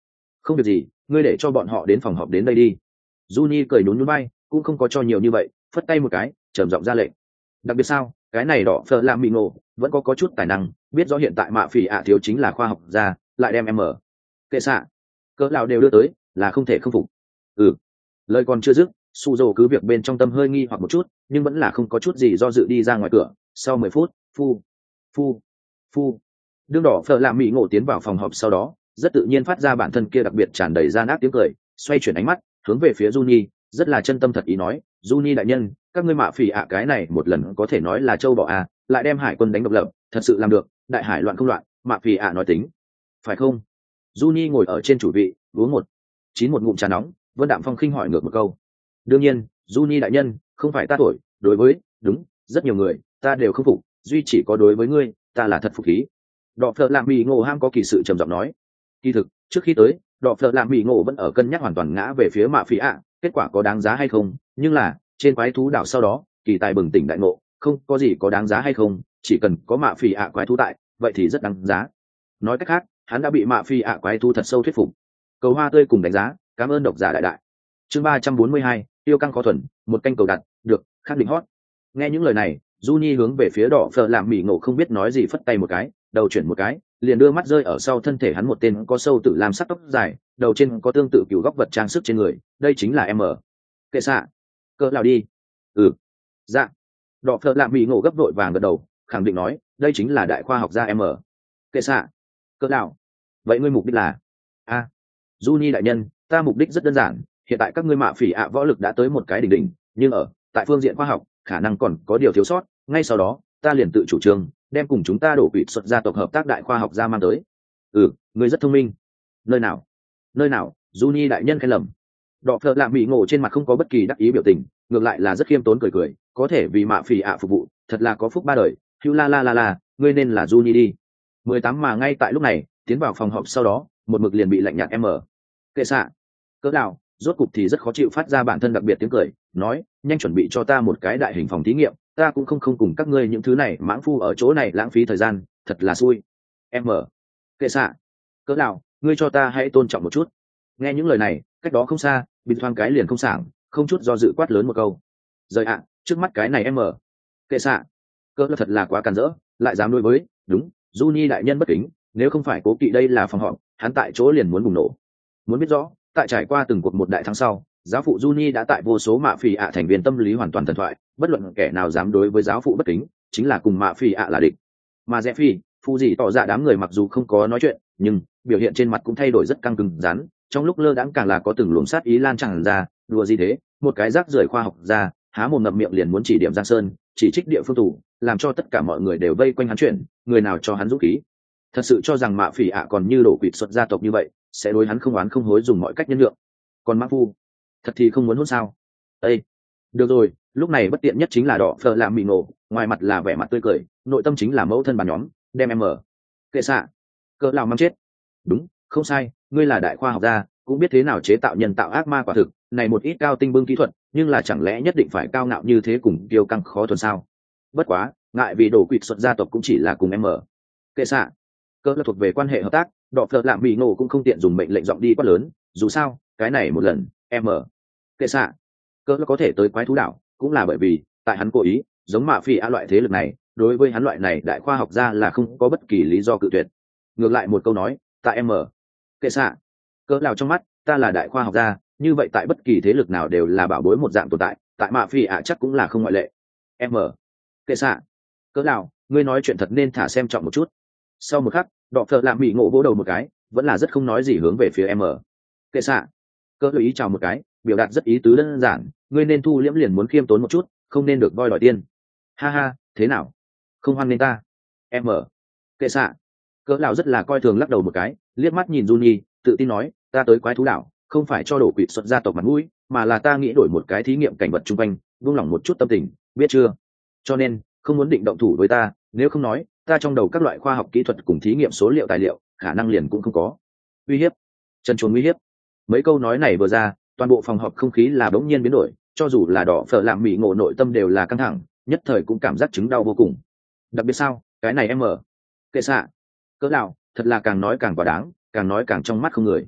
không việc gì, ngươi để cho bọn họ đến phòng họp đến đây đi. Juni cười nhún nhún vai, cũng không có cho nhiều như vậy, phất tay một cái, trầm giọng ra lệnh. Đặc biệt sao, cái này đỏ phở làm mì ngộ vẫn có có chút tài năng, biết rõ hiện tại mạ phỉ ạ thiếu chính là khoa học gia, lại đem em mở kệ xạ cỡ nào đều đưa tới, là không thể không phục. Ừ, lời còn chưa dứt, su dô cứ việc bên trong tâm hơi nghi hoặc một chút, nhưng vẫn là không có chút gì do dự đi ra ngoài cửa. Sau mười phút, phu phu phu đương đỏ phở làm mỹ ngộ tiến vào phòng họp sau đó, rất tự nhiên phát ra bản thân kia đặc biệt tràn đầy gian ác tiếng cười, xoay chuyển ánh mắt hướng về phía Juni, rất là chân tâm thật ý nói: Juni đại nhân, các ngươi mạ phỉ ạ cái này một lần có thể nói là châu bò à, lại đem hải quân đánh độc lập, thật sự làm được, đại hải loạn không loạn, mạ phỉ ạ nói tính, phải không? Juni ngồi ở trên chủ vị, uống một chín một ngụm trà nóng, Vân Đạm Phong khinh hỏi ngược một câu. Đương nhiên, Juni đại nhân, không phải ta thổi, đối với, đúng, rất nhiều người, ta đều không phục, duy chỉ có đối với ngươi, ta là thật phục khí. Đọ Phở làm mì ngộ ham có kỳ sự trầm giọng nói. Kỳ thực, trước khi tới, Đọ Phở làm mì ngộ vẫn ở cân nhắc hoàn toàn ngã về phía mạ phỉ ạ, kết quả có đáng giá hay không, nhưng là, trên quái thú đảo sau đó, kỳ tài bừng tỉnh đại ngộ, không có gì có đáng giá hay không, chỉ cần có mạ phỉ ạ quái thú tại, vậy thì rất đáng giá. Nói cách khác, hắn đã bị mạ phỉ ạ quái thú thật sâu thuyết phục. Cầu hoa tươi cùng đánh giá, cảm ơn độc giả đại đại. Chương ba trăm bốn mươi hai, tiêu căng khó thuần, một canh cầu đặt, được, khắc định hot. Nghe những lời này, Juni hướng về phía Đỏ Phở làm mỉ ngộ không biết nói gì, phất tay một cái, đầu chuyển một cái, liền đưa mắt rơi ở sau thân thể hắn một tên có sâu tự làm sắc tóc dài, đầu trên có tương tự cựu góc vật trang sức trên người, đây chính là M. Kệ xạ. Cỡ nào đi? Ừ. Dạ. Đỏ Phở làm mỉ ngộ gấp vội vàng gật đầu, khẳng định nói, đây chính là đại khoa học gia M. Kệ xạ. Cỡ nào? Vậy ngươi mục đích là? A. À. Juni đại nhân, ta mục đích rất đơn giản, hiện tại các ngươi mạ phỉ ạ võ lực đã tới một cái đỉnh đỉnh, nhưng ở tại phương diện khoa học khả năng còn có điều thiếu sót, ngay sau đó ta liền tự chủ trương đem cùng chúng ta đổ quỵ xuất gia tộc hợp tác đại khoa học gia mang tới. Ừ, ngươi rất thông minh. Nơi nào? Nơi nào? Juni đại nhân khen lầm. Đọ Phở làm mỉ ngộ trên mặt không có bất kỳ đắc ý biểu tình, ngược lại là rất khiêm tốn cười cười, có thể vì mạ phỉ ạ phục vụ, thật là có phúc ba đời. Hưu la la la la, ngươi nên là Juni đi. Mười tám mà ngay tại lúc này, tiến vào phòng họp sau đó, một mực liền bị lạnh nhạt M. Kệ xạ. Cỡ nào, rốt cục thì rất khó chịu phát ra bản thân đặc biệt tiếng cười, nói, nhanh chuẩn bị cho ta một cái đại hình phòng thí nghiệm, ta cũng không không cùng các ngươi những thứ này mãng phu ở chỗ này lãng phí thời gian, thật là xui. M. Kệ xạ. Cỡ nào, ngươi cho ta hãy tôn trọng một chút. Nghe những lời này, cách đó không xa, bình thoáng cái liền không sảng, không chút do dự quát lớn một câu. Rời ạ, trước mắt cái này M. Kệ xạ. Cỡ là thật là quá càn rỡ, lại dám đối với, đúng, Juni đại nhân bất kính, nếu không phải cố kỵ đây là phòng họp, hắn tại chỗ liền muốn bùng nổ. Muốn biết rõ, tại trải qua từng cuộc một đại thắng sau, giáo phụ Juni đã tại vô số mạ phỉ ạ thành viên tâm lý hoàn toàn thần thoại, bất luận kẻ nào dám đối với giáo phụ bất kính, chính là cùng mạ phỉ ạ là địch. Mà rẽ phi, phu gì tỏ ra đám người mặc dù không có nói chuyện, nhưng biểu hiện trên mặt cũng thay đổi rất căng cứng rắn, trong lúc lơ đãng càng là có từng luồng sát ý lan tràn ra, đùa gì thế, một cái rác rưởi khoa học ra, há mồm ngậm miệng liền muốn chỉ điểm Giang Sơn, chỉ trích địa phương thủ, làm cho tất cả mọi người đều vây quanh hắn chuyện, người nào cho hắn dũng khí. Thật sự cho rằng mạ phỉ ạ còn như đổ quỵt xuất gia tộc như vậy, sẽ đối hắn không oán không hối dùng mọi cách nhân lượng. Còn mã phu, thật thì không muốn hôn sao? Ê, được rồi, lúc này bất tiện nhất chính là Đỏ Phở làm mì nổ, ngoài mặt là vẻ mặt tươi cười, nội tâm chính là mẫu thân bà nhóm, đem em mở. Kệ xạ, cỡ nào mắng chết. Đúng, không sai, ngươi là đại khoa học gia, cũng biết thế nào chế tạo nhân tạo ác ma quả thực, này một ít cao tinh bưng kỹ thuật, nhưng là chẳng lẽ nhất định phải cao ngạo như thế cùng kiêu căng khó thuần sao? Bất quá, ngại vì đổ quỵt xuất gia tộc cũng chỉ là cùng em mở. Kệ xạ, cỡ là thuộc về quan hệ hợp tác, Đọ Phở làm mì nổ cũng không tiện dùng mệnh lệnh giọng đi quát lớn, dù sao cái này một lần em ở kệ xạ cỡ là có thể tới quái thú đảo cũng là bởi vì tại hắn cố ý giống mạ phi a loại thế lực này, đối với hắn loại này đại khoa học gia là không có bất kỳ lý do cự tuyệt. Ngược lại một câu nói, tại em ở kệ xạ cỡ nào trong mắt ta là đại khoa học gia, như vậy tại bất kỳ thế lực nào đều là bảo bối một dạng tồn tại, tại mạ phi a chắc cũng là không ngoại lệ. Em ở kệ xạ cỡ nào, ngươi nói chuyện thật nên thả xem trọng một chút. Sau một khắc, Đọ Phở làm mỉ ngộ vỗ đầu một cái, vẫn là rất không nói gì hướng về phía em ở kệ xạ cơ ý chào một cái, biểu đạt rất ý tứ đơn giản, ngươi nên thu liễm liền muốn khiêm tốn một chút, không nên được voi đòi tiên. Ha ha, thế nào, không hoan nên ta? Em ở kệ xạ cỡ lão rất là coi thường lắc đầu một cái, liếc mắt nhìn Juni, tự tin nói, ta tới quái thú đảo không phải cho đổ quỵ xuất gia tộc mặt mũi, mà là ta nghĩ đổi một cái thí nghiệm cảnh vật chung quanh, buông lỏng một chút tâm tình, biết chưa? Cho nên không muốn định động thủ với ta, nếu không nói ta trong đầu các loại khoa học kỹ thuật cùng thí nghiệm số liệu tài liệu khả năng liền cũng không có. Uy hiếp, chân chuồn uy hiếp. Mấy câu nói này vừa ra, toàn bộ phòng họp không khí là bỗng nhiên biến đổi, cho dù là Đỏ Phở làm mỉ ngộ nội tâm đều là căng thẳng, nhất thời cũng cảm giác chứng đau vô cùng. Đặc biệt sao, cái này em ở kệ xạ cỡ nào, thật là càng nói càng quá đáng, càng nói càng trong mắt không người.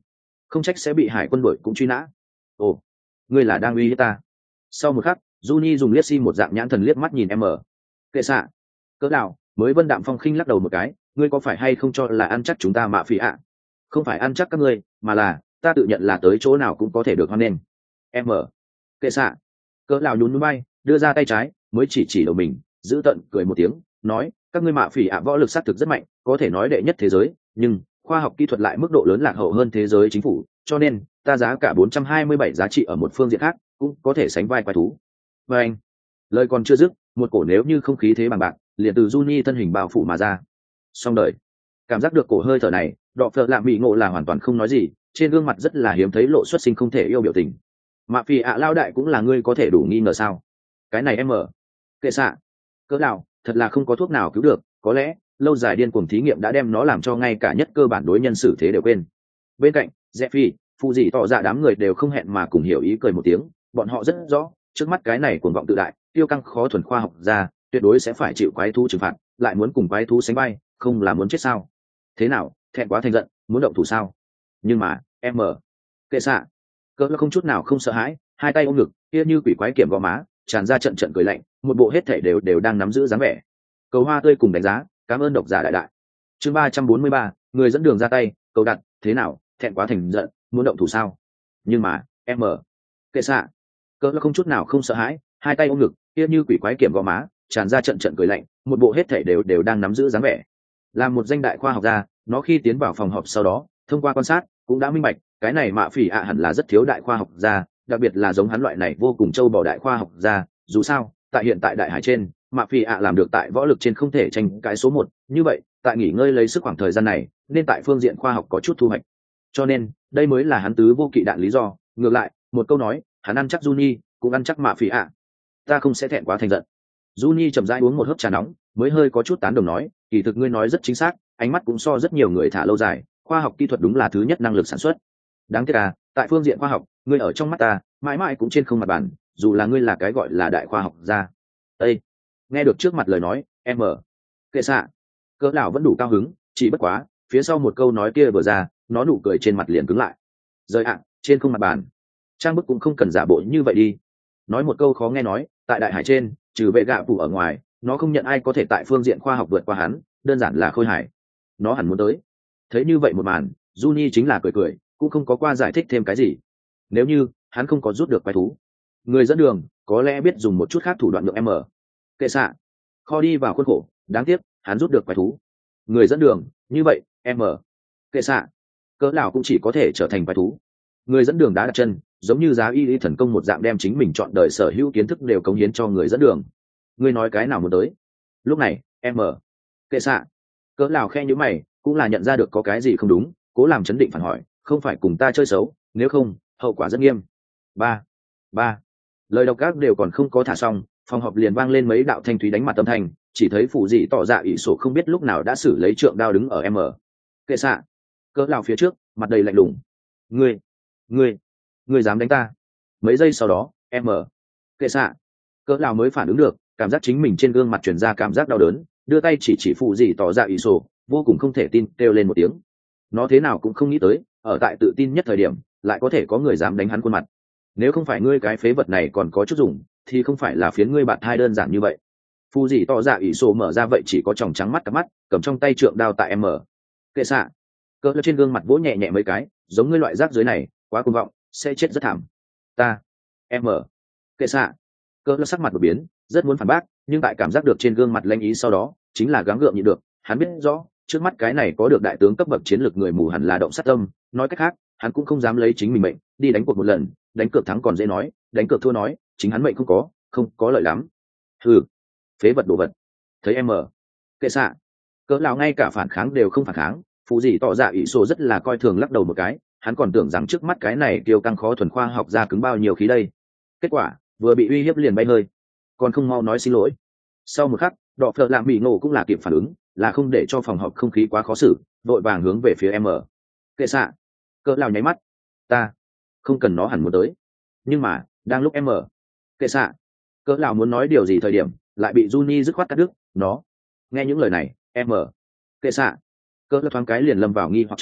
không trách sẽ bị hải quân đuổi cũng truy nã. Ồ, ngươi là đang uy hiếp ta? Sau một khắc, Juni dùng liếc xi một dạng nhãn thần liếc mắt nhìn em ở. Kệ xạ. Cỡ nào? Mới Vân Đạm Phong khinh lắc đầu một cái, ngươi có phải hay không cho là ăn chắc chúng ta mạ phỉ ạ? Không phải ăn chắc các ngươi, mà là ta tự nhận là tới chỗ nào cũng có thể được hoan nghênh. Em ở. Kệ xạ. Cỡ nào nhún nhún bay, đưa ra tay trái, mới chỉ chỉ đầu mình, giữ tận cười một tiếng, nói, các ngươi mạ phỉ ạ võ lực sát thực rất mạnh, có thể nói đệ nhất thế giới, nhưng khoa học kỹ thuật lại mức độ lớn lạc hậu hơn thế giới chính phủ, cho nên ta giá cả bốn trăm hai mươi bảy giá trị ở một phương diện khác cũng có thể sánh vai quái thú. Và anh, lời còn chưa dứt, một cổ nếu như không khí thế bằng bạc liền từ Juni thân hình bao phủ mà ra. Xong đời. Cảm giác được cổ hơi thở này, Đọ Phợ Lạ Mỹ Ngộ là hoàn toàn không nói gì, trên gương mặt rất là hiếm thấy lộ xuất sinh không thể yêu biểu tình. Mạ phỉ ạ lao đại cũng là ngươi có thể đủ nghi ngờ sao? Cái này em ở. Kệ xạ. Cỡ nào, thật là không có thuốc nào cứu được, có lẽ lâu dài điên cuồng thí nghiệm đã đem nó làm cho ngay cả nhất cơ bản đối nhân xử thế đều quên. Bên cạnh Jeffy, phụ dị tỏ ra đám người đều không hẹn mà cùng hiểu ý cười một tiếng, bọn họ rất rõ trước mắt cái này cuồng vọng tự đại tiêu căng khó thuần khoa học ra tuyệt đối sẽ phải chịu quái thú trừng phạt, lại muốn cùng quái thú sánh bay, không là muốn chết sao? Thế nào, thẹn quá thành giận, muốn động thủ sao? Nhưng mà em mở. Kệ xạ. Cỡ là không chút nào không sợ hãi, hai tay ôm ngực, kia như quỷ quái kiểm gò má, tràn ra trận trận cười lạnh, một bộ hết thể đều đều đang nắm giữ dáng vẻ. Cầu hoa tươi cùng đánh giá, cảm ơn độc giả đại đại. Chương ba trăm bốn mươi ba, người dẫn đường ra tay, cầu đặt, thế nào, thẹn quá thành giận, muốn động thủ sao? Nhưng mà em mở. Kệ xạ. Cỡ là không chút nào không sợ hãi, hai tay ôm ngực, kia như quỷ quái kiểm gò má, tràn ra trận trận cười lạnh, một bộ hết thể đều đều đang nắm giữ dáng vẻ. Là một danh đại khoa học gia, nó khi tiến vào phòng họp sau đó, thông qua quan sát, cũng đã minh bạch, cái này mạ phỉ ạ hẳn là rất thiếu đại khoa học gia, đặc biệt là giống hắn loại này vô cùng châu bò đại khoa học gia. Dù sao, tại hiện tại đại hải trên, mạ phỉ ạ làm được tại võ lực trên không thể tranh cãi số một, như vậy, tại nghỉ ngơi lấy sức khoảng thời gian này, nên tại phương diện khoa học có chút thu hoạch. Cho nên, đây mới là hắn tứ vô kỵ đạn lý do. Ngược lại, một câu nói, hắn ăn chắc Juni, cũng ăn chắc mạ phỉ ạ. Ta không sẽ thẹn quá thành giận. Juni chậm rãi uống một hớp trà nóng, mới hơi có chút tán đồng nói, kỳ thực ngươi nói rất chính xác, ánh mắt cũng so rất nhiều người thả lâu dài, khoa học kỹ thuật đúng là thứ nhất năng lực sản xuất. Đáng tiếc à, tại phương diện khoa học, ngươi ở trong mắt ta, mãi mãi cũng trên không mặt bàn, dù là ngươi là cái gọi là đại khoa học gia. Ê! Nghe được trước mặt lời nói, em ở. Kệ xạ. Cỡ lão vẫn đủ cao hứng, chỉ bất quá, phía sau một câu nói kia vừa ra, nó nụ cười trên mặt liền cứng lại. Rời ạ, trên không mặt bàn. Trang bức cũng không cần giả bộ như vậy đi. Nói một câu khó nghe nói, tại đại hải trên, trừ vệ gạ phủ ở ngoài, nó không nhận ai có thể tại phương diện khoa học vượt qua hắn, đơn giản là khôi hài. Nó hẳn muốn tới. Thấy như vậy một màn, Juni chính là cười cười, cũng không có qua giải thích thêm cái gì. Nếu như hắn không có rút được quái thú, người dẫn đường có lẽ biết dùng một chút khác thủ đoạn lượng em ở. Kệ xạ. Kho đi vào khuôn khổ, đáng tiếc hắn rút được quái thú. Người dẫn đường, như vậy em ở. Kệ xạ. Cỡ nào cũng chỉ có thể trở thành quái thú. Người dẫn đường đã đặt chân, giống như giá y y thần công một dạng đem chính mình chọn đời sở hữu kiến thức đều cống hiến cho người dẫn đường. Ngươi nói cái nào muốn tới? Lúc này em ở. Kệ xạ. Cỡ nào khe nhíu mày, cũng là nhận ra được có cái gì không đúng, cố làm chấn định phản hỏi, không phải cùng ta chơi xấu, nếu không hậu quả rất nghiêm. Ba. Ba. Lời độc ác đều còn không có thả xong, phòng họp liền vang lên mấy đạo thanh thúy đánh mặt âm thanh, chỉ thấy phủ dị tỏ dạ ỷ sổ không biết lúc nào đã xử lấy trượng đao đứng ở em ở. Kệ xạ. Cỡ nào phía trước, mặt đầy lạnh lùng. Ngươi, ngươi, ngươi dám đánh ta? Mấy giây sau đó, em ở. Kệ xạ. Cỡ nào mới phản ứng được, cảm giác chính mình trên gương mặt truyền ra cảm giác đau đớn, đưa tay chỉ chỉ phụ gì tỏ ra ý sổ, vô cùng không thể tin kêu lên một tiếng. Nó thế nào cũng không nghĩ tới, ở tại tự tin nhất thời điểm lại có thể có người dám đánh hắn khuôn mặt. Nếu không phải ngươi cái phế vật này còn có chút dùng, thì không phải là phiến ngươi bạn hai đơn giản như vậy. Phụ gì tỏ ra ý sổ mở ra vậy chỉ có tròng trắng mắt cặp mắt, cầm trong tay trượng đao tại em mở. Kệ xạ. Cỡ trên gương mặt vỗ nhẹ nhẹ mấy cái, giống ngươi loại rác dưới này quá cuồng vọng, sẽ chết rất thảm. Ta em mở. Kệ xạ. Cỡ sắc mặt đột biến, rất muốn phản bác, nhưng tại cảm giác được trên gương mặt lanh ý sau đó, chính là gắng gượng nhịn được. Hắn biết rõ, trước mắt cái này có được đại tướng cấp bậc chiến lược người mù hẳn là động sát tâm, nói cách khác, hắn cũng không dám lấy chính mình mệnh đi đánh cuộc một lần, đánh cược thắng còn dễ nói, đánh cược thua nói, chính hắn mệnh không có, không có lợi lắm. Hừ, phế vật đồ vật. Thấy em mở. Kệ xạ. Cỡ nào ngay cả phản kháng đều không phản kháng, phụ gì tỏ ra ỷ sổ rất là coi thường lắc đầu một cái, hắn còn tưởng rằng trước mắt cái này kiêu căng khó thuần khoa học ra cứng bao nhiêu khí đây. Kết quả vừa bị uy hiếp liền bay hơi, còn không mau nói xin lỗi. Sau một khắc, Đọ Phợ Lạ Mỹ Ngộ cũng là kịp phản ứng, là không để cho phòng họp không khí quá khó xử, vội vàng hướng về phía em ở. Kệ xạ. Cỡ nào nháy mắt. Ta không cần nó hẳn muốn tới. Nhưng mà đang lúc em ở. Kệ xạ. Cỡ nào muốn nói điều gì thời điểm lại bị Juni dứt khoát cắt đứt. Nó nghe những lời này, em ở. Kệ xạ. Cỡ thoáng cái liền lâm vào nghi hoặc trong,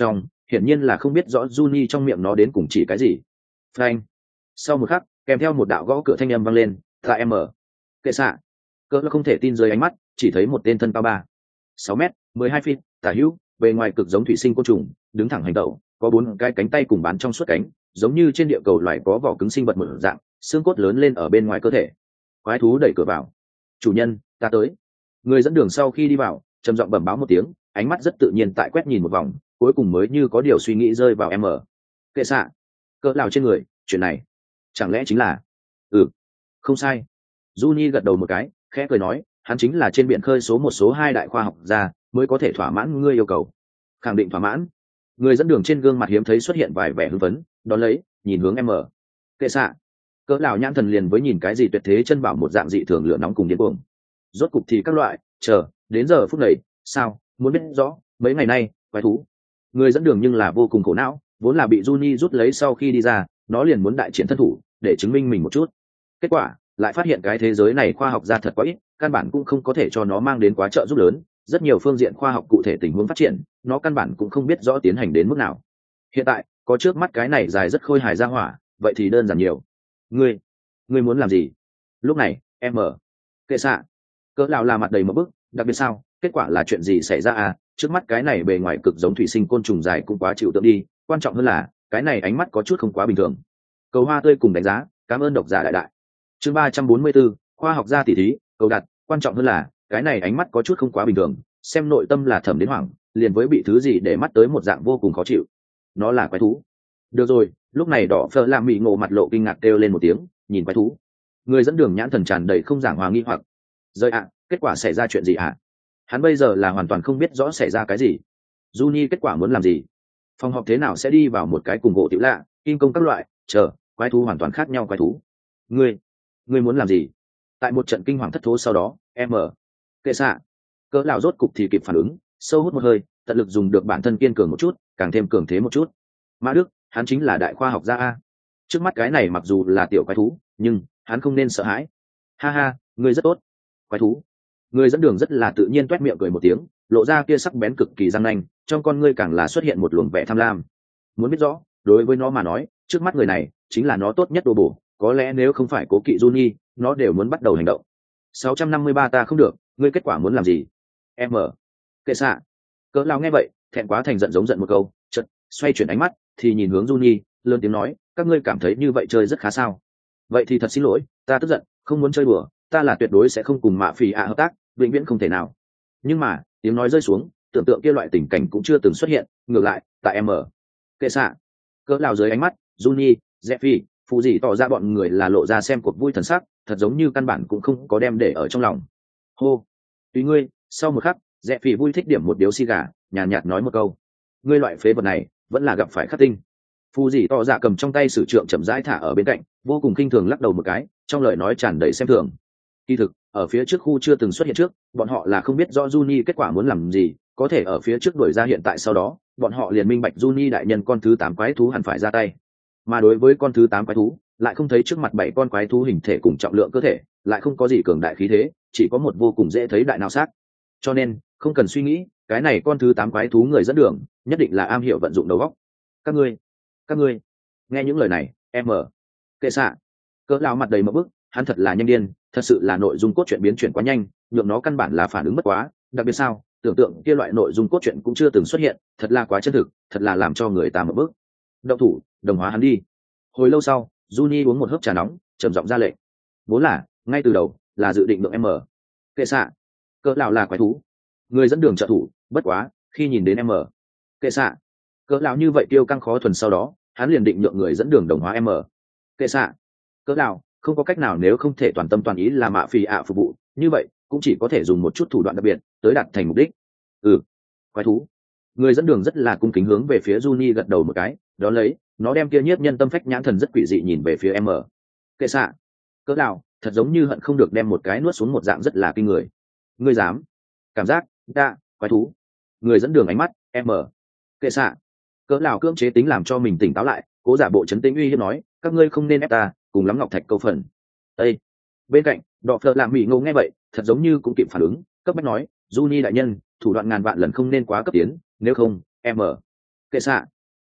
hiển nhiên là không biết rõ Juni trong miệng nó đến cùng chỉ cái gì. Frank. Sau một khắc, kèm theo một đạo gõ cửa thanh âm vang lên, tại em ở. Kệ xạ. Cỡ là không thể tin dưới ánh mắt, chỉ thấy một tên thân cao ba, sáu mét, mười hai feet, tả hữu, bề ngoài cực giống thủy sinh côn trùng, đứng thẳng hành tẩu, có bốn cái cánh tay cùng bán trong suốt cánh, giống như trên địa cầu loài có vỏ cứng sinh vật một dạng, xương cốt lớn lên ở bên ngoài cơ thể. Quái thú đẩy cửa vào. Chủ nhân, ta tới. Người dẫn đường sau khi đi vào, trầm giọng bẩm báo một tiếng, ánh mắt rất tự nhiên tại quét nhìn một vòng, cuối cùng mới như có điều suy nghĩ rơi vào em ở. Kệ xạ. Cỡ lào trên người, chuyện này chẳng lẽ chính là... ừ không sai. Juni gật đầu một cái, khẽ cười nói, hắn chính là trên biển khơi số một số hai đại khoa học gia, mới có thể thỏa mãn ngươi yêu cầu. Khẳng định thỏa mãn. Người dẫn đường trên gương mặt hiếm thấy xuất hiện vài vẻ hưng phấn, đón lấy nhìn hướng em ở. Kệ xạ. Cỡ lão nhãn thần liền với nhìn cái gì tuyệt thế chân bảo một dạng dị thường lửa nóng cùng điên cuồng. Rốt cục thì các loại, chờ đến giờ phút này, sao muốn biết rõ mấy ngày nay quái thú. Người dẫn đường nhưng là vô cùng khổ não, vốn là bị Juni rút lấy sau khi đi ra, nó liền muốn đại triển thân thủ để chứng minh mình một chút. Kết quả lại phát hiện cái thế giới này khoa học gia thật quá ít, căn bản cũng không có thể cho nó mang đến quá trợ giúp lớn, rất nhiều phương diện khoa học cụ thể tình huống phát triển, nó căn bản cũng không biết rõ tiến hành đến mức nào. Hiện tại có trước mắt cái này dài rất khôi hài ra hỏa, vậy thì đơn giản nhiều. Ngươi, ngươi muốn làm gì? Lúc này, em ở. Kệ xạ. Cỡ lão là mặt đầy một bức, đặc biệt sao? Kết quả là chuyện gì xảy ra à? Trước mắt cái này bề ngoài cực giống thủy sinh côn trùng dài cũng quá chịu tượng đi, quan trọng hơn là cái này ánh mắt có chút không quá bình thường. Cầu hoa tươi cùng đánh giá, cảm ơn độc giả đại đại. Chương ba trăm bốn mươi 4, khoa học gia tỉ thí, cầu đặt, quan trọng hơn là cái này ánh mắt có chút không quá bình thường, xem nội tâm là thẩm đến hoảng, liền với bị thứ gì để mắt tới một dạng vô cùng khó chịu. Nó là quái thú. Được rồi, lúc này đỏ phở làm mị ngộ mặt lộ kinh ngạc kêu lên một tiếng, nhìn quái thú. Người dẫn đường nhãn thần tràn đầy không giảng hòa nghi hoặc. Rơi ạ, kết quả xảy ra chuyện gì ạ? Hắn bây giờ là hoàn toàn không biết rõ xảy ra cái gì. Juni kết quả muốn làm gì? Phòng họp thế nào sẽ đi vào một cái cùng gỗ tiểu lạ, kim công các loại, chờ, quái thú hoàn toàn khác nhau quái thú. Ngươi, ngươi muốn làm gì? Tại một trận kinh hoàng thất thố sau đó, em ở. Kệ xạ. Cỡ lão rốt cục thì kịp phản ứng, sâu hút một hơi, tận lực dùng được bản thân kiên cường một chút, càng thêm cường thế một chút. Mã Đức, hắn chính là đại khoa học gia a. Trước mắt cái này mặc dù là tiểu quái thú, nhưng hắn không nên sợ hãi. Ha ha, ngươi rất tốt. Quái thú. Người dẫn đường rất là tự nhiên toét miệng cười một tiếng, lộ ra kia sắc bén cực kỳ răng nanh, trong con ngươi càng là xuất hiện một luồng vẻ tham lam. Muốn biết rõ, đối với nó mà nói, trước mắt người này chính là nó tốt nhất đồ bổ, có lẽ nếu không phải cố kỵ Juni, nó đều muốn bắt đầu hành động. sáu trăm năm mươi ba ta không được, ngươi kết quả muốn làm gì? Em ở. Kệ xạ. Cỡ lao nghe vậy, thẹn quá thành giận giống giận một câu, chợt xoay chuyển ánh mắt, thì nhìn hướng Juni, lớn tiếng nói, các ngươi cảm thấy như vậy chơi rất khá sao? Vậy thì thật xin lỗi, ta tức giận, không muốn chơi đùa, ta là tuyệt đối sẽ không cùng mạ phỉ ạ hợp tác, vĩnh viễn không thể nào. Nhưng mà tiếng nói rơi xuống, tưởng tượng kia loại tình cảnh cũng chưa từng xuất hiện, ngược lại tại em ở. Kệ xạ. Cỡ lao dưới ánh mắt, Juni, Jeffy, phụ gì tỏ ra bọn người là lộ ra xem cuộc vui thần sắc, thật giống như căn bản cũng không có đem để ở trong lòng. Hô, tùy ngươi. Sau một khắc, Jeffy vui thích điểm một điếu xì gà, nhàn nhạt nói một câu, ngươi loại phế vật này vẫn là gặp phải khắc tinh. Phụ gì tỏ ra cầm trong tay sử trượng chậm rãi thả ở bên cạnh, vô cùng kinh thường lắc đầu một cái, trong lời nói tràn đầy xem thường. Kỳ thực ở phía trước khu chưa từng xuất hiện trước, bọn họ là không biết rõ Juni kết quả muốn làm gì, có thể ở phía trước đuổi ra hiện tại sau đó, bọn họ liền minh bạch Juni đại nhân con thứ tám quái thú hẳn phải ra tay. Mà đối với con thứ tám quái thú, lại không thấy trước mặt bảy con quái thú hình thể cùng trọng lượng cơ thể, lại không có gì cường đại khí thế, chỉ có một vô cùng dễ thấy đại não sát. Cho nên, không cần suy nghĩ, cái này con thứ tám quái thú người dẫn đường, nhất định là am hiểu vận dụng đầu óc. Các ngươi, các ngươi, nghe những lời này, em ở. Kệ xạ. Cỡ lão mặt đầy mộng bức, hắn thật là nhanh điên, thật sự là nội dung cốt truyện biến chuyển quá nhanh, nhượng nó căn bản là phản ứng mất quá, đặc biệt sao, tưởng tượng kia loại nội dung cốt truyện cũng chưa từng xuất hiện, thật là quá chân thực, thật là làm cho người ta mộng bức. Động thủ, đồng hóa hắn đi. Hồi lâu sau, Juni uống một hớp trà nóng, trầm giọng ra lệnh. Vốn là, ngay từ đầu, là dự định lượng em ở. Kệ xạ. Cỡ lão là quái thú. Người dẫn đường trợ thủ, bất quá, khi nhìn đến em ở. Kệ xạ. Cỡ lão như vậy tiêu căng khó thuần sau đó, hắn liền định nhượng người dẫn đường đồng hóa em ở. Kệ xạ. Cỡ lão, không có cách nào nếu không thể toàn tâm toàn ý là mạ phỉ ạ phục vụ, như vậy cũng chỉ có thể dùng một chút thủ đoạn đặc biệt tới đạt thành mục đích. Ừ, quái thú. Người dẫn đường rất là cung kính hướng về phía Juni gật đầu một cái, đó lấy nó đem kia nhiếp nhân tâm phách nhãn thần rất quỷ dị nhìn về phía em ở. Kệ xạ. Cỡ nào, thật giống như hận không được đem một cái nuốt xuống một dạng rất là kinh người. Ngươi dám? Cảm giác, ta, quái thú. Người dẫn đường ánh mắt, em ở. Kệ xạ. Cỡ nào cưỡng chế tính làm cho mình tỉnh táo lại, cố giả bộ trấn tĩnh uy hiếp nói, các ngươi không nên ép ta, cùng lắm ngọc thạch câu phần. Ê! Bên cạnh, đọ phợ làm mỹ ngô nghe vậy, thật giống như cũng kịp phản ứng, cấp bách nói, Juni đại nhân, thủ đoạn ngàn vạn lần không nên quá cấp tiến, nếu không, em ở. Kệ xạ.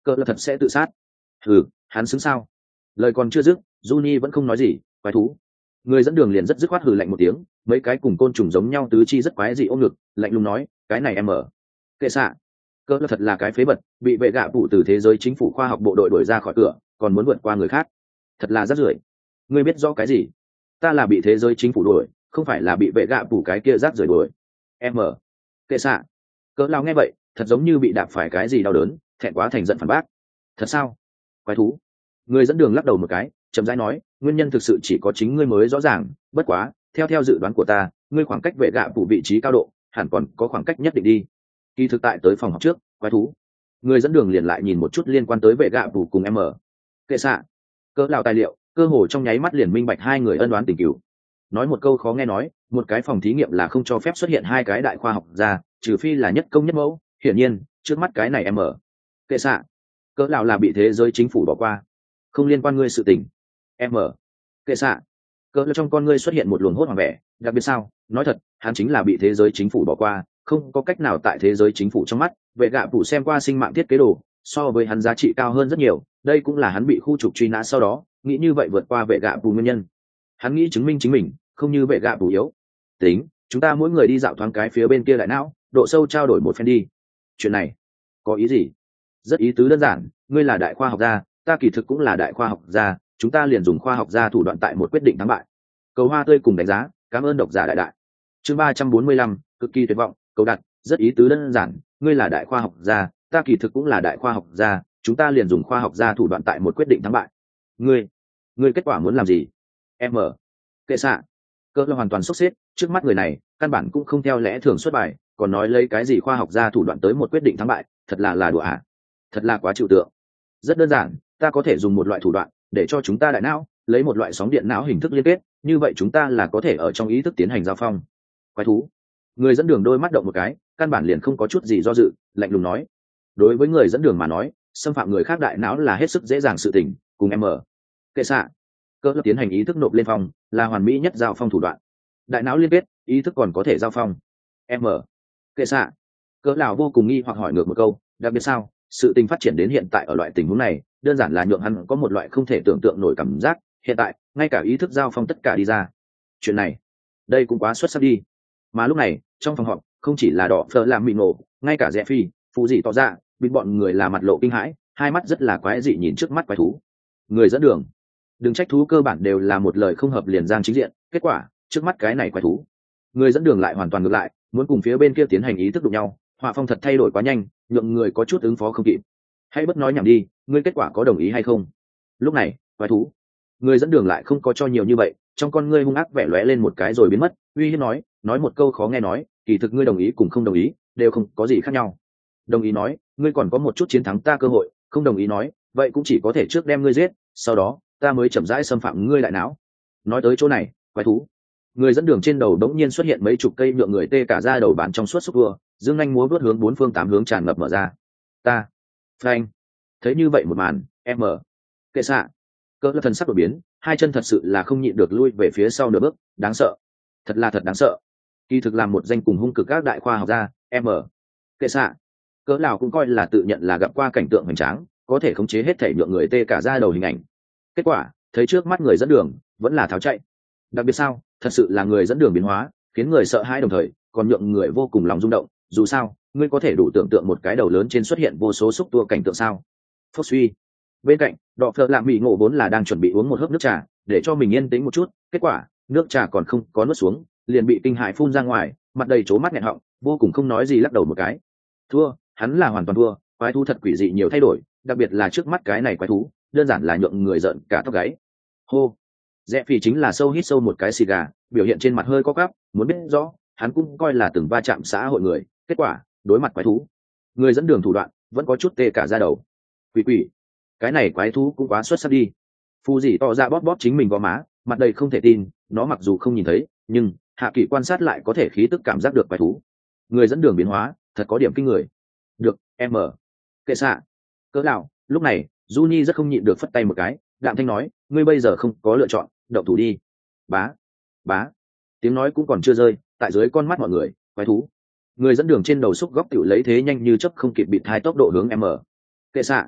Cỡ là thật sẽ tự sát. Ừ, hắn xứng sao? Lời còn chưa dứt, Juni vẫn không nói gì. Quái thú. Người dẫn đường liền rất dứt khoát hừ lạnh một tiếng, mấy cái cùng côn trùng giống nhau tứ chi rất quái dị ôm ngực, lạnh lùng nói, cái này em ở. Kệ xạ. Cỡ là thật là cái phế vật, bị vệ gạ phụ từ thế giới chính phủ khoa học bộ đội đuổi ra khỏi cửa, còn muốn vượt qua người khác. Thật là rác rưởi. Ngươi biết rõ cái gì? Ta là bị thế giới chính phủ đuổi, không phải là bị vệ gạ phụ cái kia rác rưởi đuổi. Em ở. Kệ xạ. Cỡ lao nghe vậy, thật giống như bị đạp phải cái gì đau đớn, thẹn quá thành giận phản bác. Thật sao? Quái thú. Người dẫn đường lắc đầu một cái, chậm rãi nói, nguyên nhân thực sự chỉ có chính ngươi mới rõ ràng, bất quá theo theo dự đoán của ta, ngươi khoảng cách vệ gạ phụ vị trí cao độ hẳn còn có khoảng cách nhất định đi. Kỳ thực tại tới phòng học trước, quái thú. Người dẫn đường liền lại nhìn một chút liên quan tới vệ gạ phụ cùng em ở. Kệ xạ. Cỡ lão tài liệu, cơ hồ trong nháy mắt liền minh bạch hai người ân oán tình cửu. Nói một câu khó nghe nói, một cái phòng thí nghiệm là không cho phép xuất hiện hai cái đại khoa học gia, trừ phi là nhất công nhất mẫu. Hiển nhiên, trước mắt cái này em ở. Kệ xạ. Cỡ lão là bị thế giới chính phủ bỏ qua, không liên quan ngươi sự tình. Em ở. Kệ xạ. Cỡ trong con ngươi xuất hiện một luồng hốt hoảng vẻ, đặc biệt sao? Nói thật, hắn chính là bị thế giới chính phủ bỏ qua, không có cách nào tại thế giới chính phủ trong mắt, vệ gạ phụ xem qua sinh mạng thiết kế đồ, so với hắn giá trị cao hơn rất nhiều, đây cũng là hắn bị khu trục truy nã sau đó, nghĩ như vậy vượt qua vệ gạ phụ nguyên nhân. Hắn nghĩ chứng minh chính mình, không như vệ gạ phụ yếu. Tính, chúng ta mỗi người đi dạo thoáng cái phía bên kia đại não, độ sâu trao đổi một phen đi. Chuyện này, có ý gì? Rất ý tứ đơn giản, ngươi là đại khoa học gia, ta kỳ thực cũng là đại khoa học gia, chúng ta liền dùng khoa học gia thủ đoạn tại một quyết định thắng bại. Cầu hoa tươi cùng đánh giá, cảm ơn độc giả đại đại. Chương ba trăm bốn mươi lăm, cực kỳ tuyệt vọng, cầu đặt, rất ý tứ đơn giản, ngươi là đại khoa học gia, ta kỳ thực cũng là đại khoa học gia, chúng ta liền dùng khoa học gia thủ đoạn tại một quyết định thắng bại. Ngươi, ngươi kết quả muốn làm gì? Em ở. Kệ xạ. Cỡ là hoàn toàn sốc xếp, trước mắt người này, căn bản cũng không theo lẽ thường xuất bài, còn nói lấy cái gì khoa học gia thủ đoạn tới một quyết định thắng bại, thật là là đùa à? Thật là quá trừu tượng. Rất đơn giản, ta có thể dùng một loại thủ đoạn để cho chúng ta đại não lấy một loại sóng điện não hình thức liên kết, như vậy chúng ta là có thể ở trong ý thức tiến hành giao phong. Quái thú. Người dẫn đường đôi mắt động một cái, căn bản liền không có chút gì do dự, lạnh lùng nói. Đối với người dẫn đường mà nói, xâm phạm người khác đại não là hết sức dễ dàng sự tình, cùng em ở. Kệ xạ. Cỡ lập tiến hành ý thức nộp lên phong, là hoàn mỹ nhất giao phong thủ đoạn. Đại não liên kết, ý thức còn có thể giao phong. Em ở. Kệ xạ. Cỡ lão vô cùng nghi hoặc hỏi ngược một câu, đặc biệt sao? Sự tình phát triển đến hiện tại ở loại tình huống này, đơn giản là nhượng hắn có một loại không thể tưởng tượng nổi cảm giác, hiện tại ngay cả ý thức giao phong tất cả đi ra. Chuyện này, đây cũng quá xuất sắc đi. Mà lúc này, trong phòng họp, không chỉ là đỏ phở làm mịn ngộ, ngay cả Rẽ Phi, phụ dị tỏ ra, bị bọn người là mặt lộ kinh hãi, hai mắt rất là quái dị nhìn trước mắt quái thú. Người dẫn đường, đừng trách thú cơ bản đều là một lời không hợp liền giang chính diện, kết quả, trước mắt cái này quái thú. Người dẫn đường lại hoàn toàn ngược lại, muốn cùng phía bên kia tiến hành ý thức đụng nhau, họa phong thật thay đổi quá nhanh, nhượng người có chút ứng phó không kịp. Hãy bất nói nhảm đi, ngươi kết quả có đồng ý hay không? Lúc này, quái thú, người dẫn đường lại không có cho nhiều như vậy, trong con ngươi hung ác vẻ lóe lên một cái rồi biến mất, uy hiếp nói, nói một câu khó nghe nói, kỳ thực ngươi đồng ý cùng không đồng ý, đều không có gì khác nhau. Đồng ý nói, ngươi còn có một chút chiến thắng ta cơ hội, không đồng ý nói, vậy cũng chỉ có thể trước đem ngươi giết, sau đó, ta mới chậm rãi xâm phạm ngươi đại não. Nói tới chỗ này, quái thú, người dẫn đường trên đầu đống nhiên xuất hiện mấy chục cây nhượng người tê cả da đầu bán trong suốt xúc vừa, dương anh múa vớt hướng bốn phương tám hướng tràn ngập mở ra. Ta, phanh, thấy như vậy một màn, em mở. Kệ xạ. Cỡ thần sắc đột biến, hai chân thật sự là không nhịn được lui về phía sau nửa bước, đáng sợ, thật là thật đáng sợ. Kỳ thực làm một danh cùng hung cực các đại khoa học gia, em mở. Kệ xạ. Cỡ nào cũng coi là tự nhận là gặp qua cảnh tượng hoành tráng, có thể khống chế hết thể nhượng người tê cả da đầu hình ảnh. Kết quả, thấy trước mắt người dẫn đường, vẫn là tháo chạy. Đặc biệt sao, thật sự là người dẫn đường biến hóa, khiến người sợ hãi đồng thời, còn nhượng người vô cùng lòng rung động. Dù sao, ngươi có thể đủ tưởng tượng một cái đầu lớn trên xuất hiện vô số xúc tua cảnh tượng sao? Phốc suy. Bên cạnh, đọ phợ lạ mỹ ngộ vốn là đang chuẩn bị uống một hớp nước trà để cho mình yên tĩnh một chút, kết quả nước trà còn không có nuốt xuống liền bị kinh hại phun ra ngoài, mặt đầy trố mắt nghẹn họng, vô cùng không nói gì lắc đầu một cái. Thua, hắn là hoàn toàn thua, quái thú thật quỷ dị nhiều thay đổi, đặc biệt là trước mắt cái này quái thú, đơn giản là nhượng người giận cả tóc gáy. Hô. Rẽ Phi chính là sâu hít sâu một cái xì gà, biểu hiện trên mặt hơi có gắp, muốn biết rõ, hắn cũng coi là từng va chạm xã hội người, kết quả, đối mặt quái thú, người dẫn đường thủ đoạn vẫn có chút tê cả da đầu. Quỷ quỷ, cái này quái thú cũng quá xuất sắc đi. Phù dỉ tỏ ra bóp bóp chính mình gò má, mặt đầy không thể tin, nó mặc dù không nhìn thấy, nhưng hạ kỳ quan sát lại có thể khí tức cảm giác được quái thú. Người dẫn đường biến hóa, thật có điểm kinh người. Được, em mở. Kệ xạ. Cỡ nào, lúc này, Juni rất không nhịn được phất tay một cái, đạm thanh nói, ngươi bây giờ không có lựa chọn, động thủ đi. Bá, bá. Tiếng nói cũng còn chưa rơi, tại dưới con mắt mọi người, quái thú. Người dẫn đường trên đầu xúc góc tiểu lấy thế nhanh như chớp không kịp bịt hai tốc độ hướng em mở. Kệ xạ.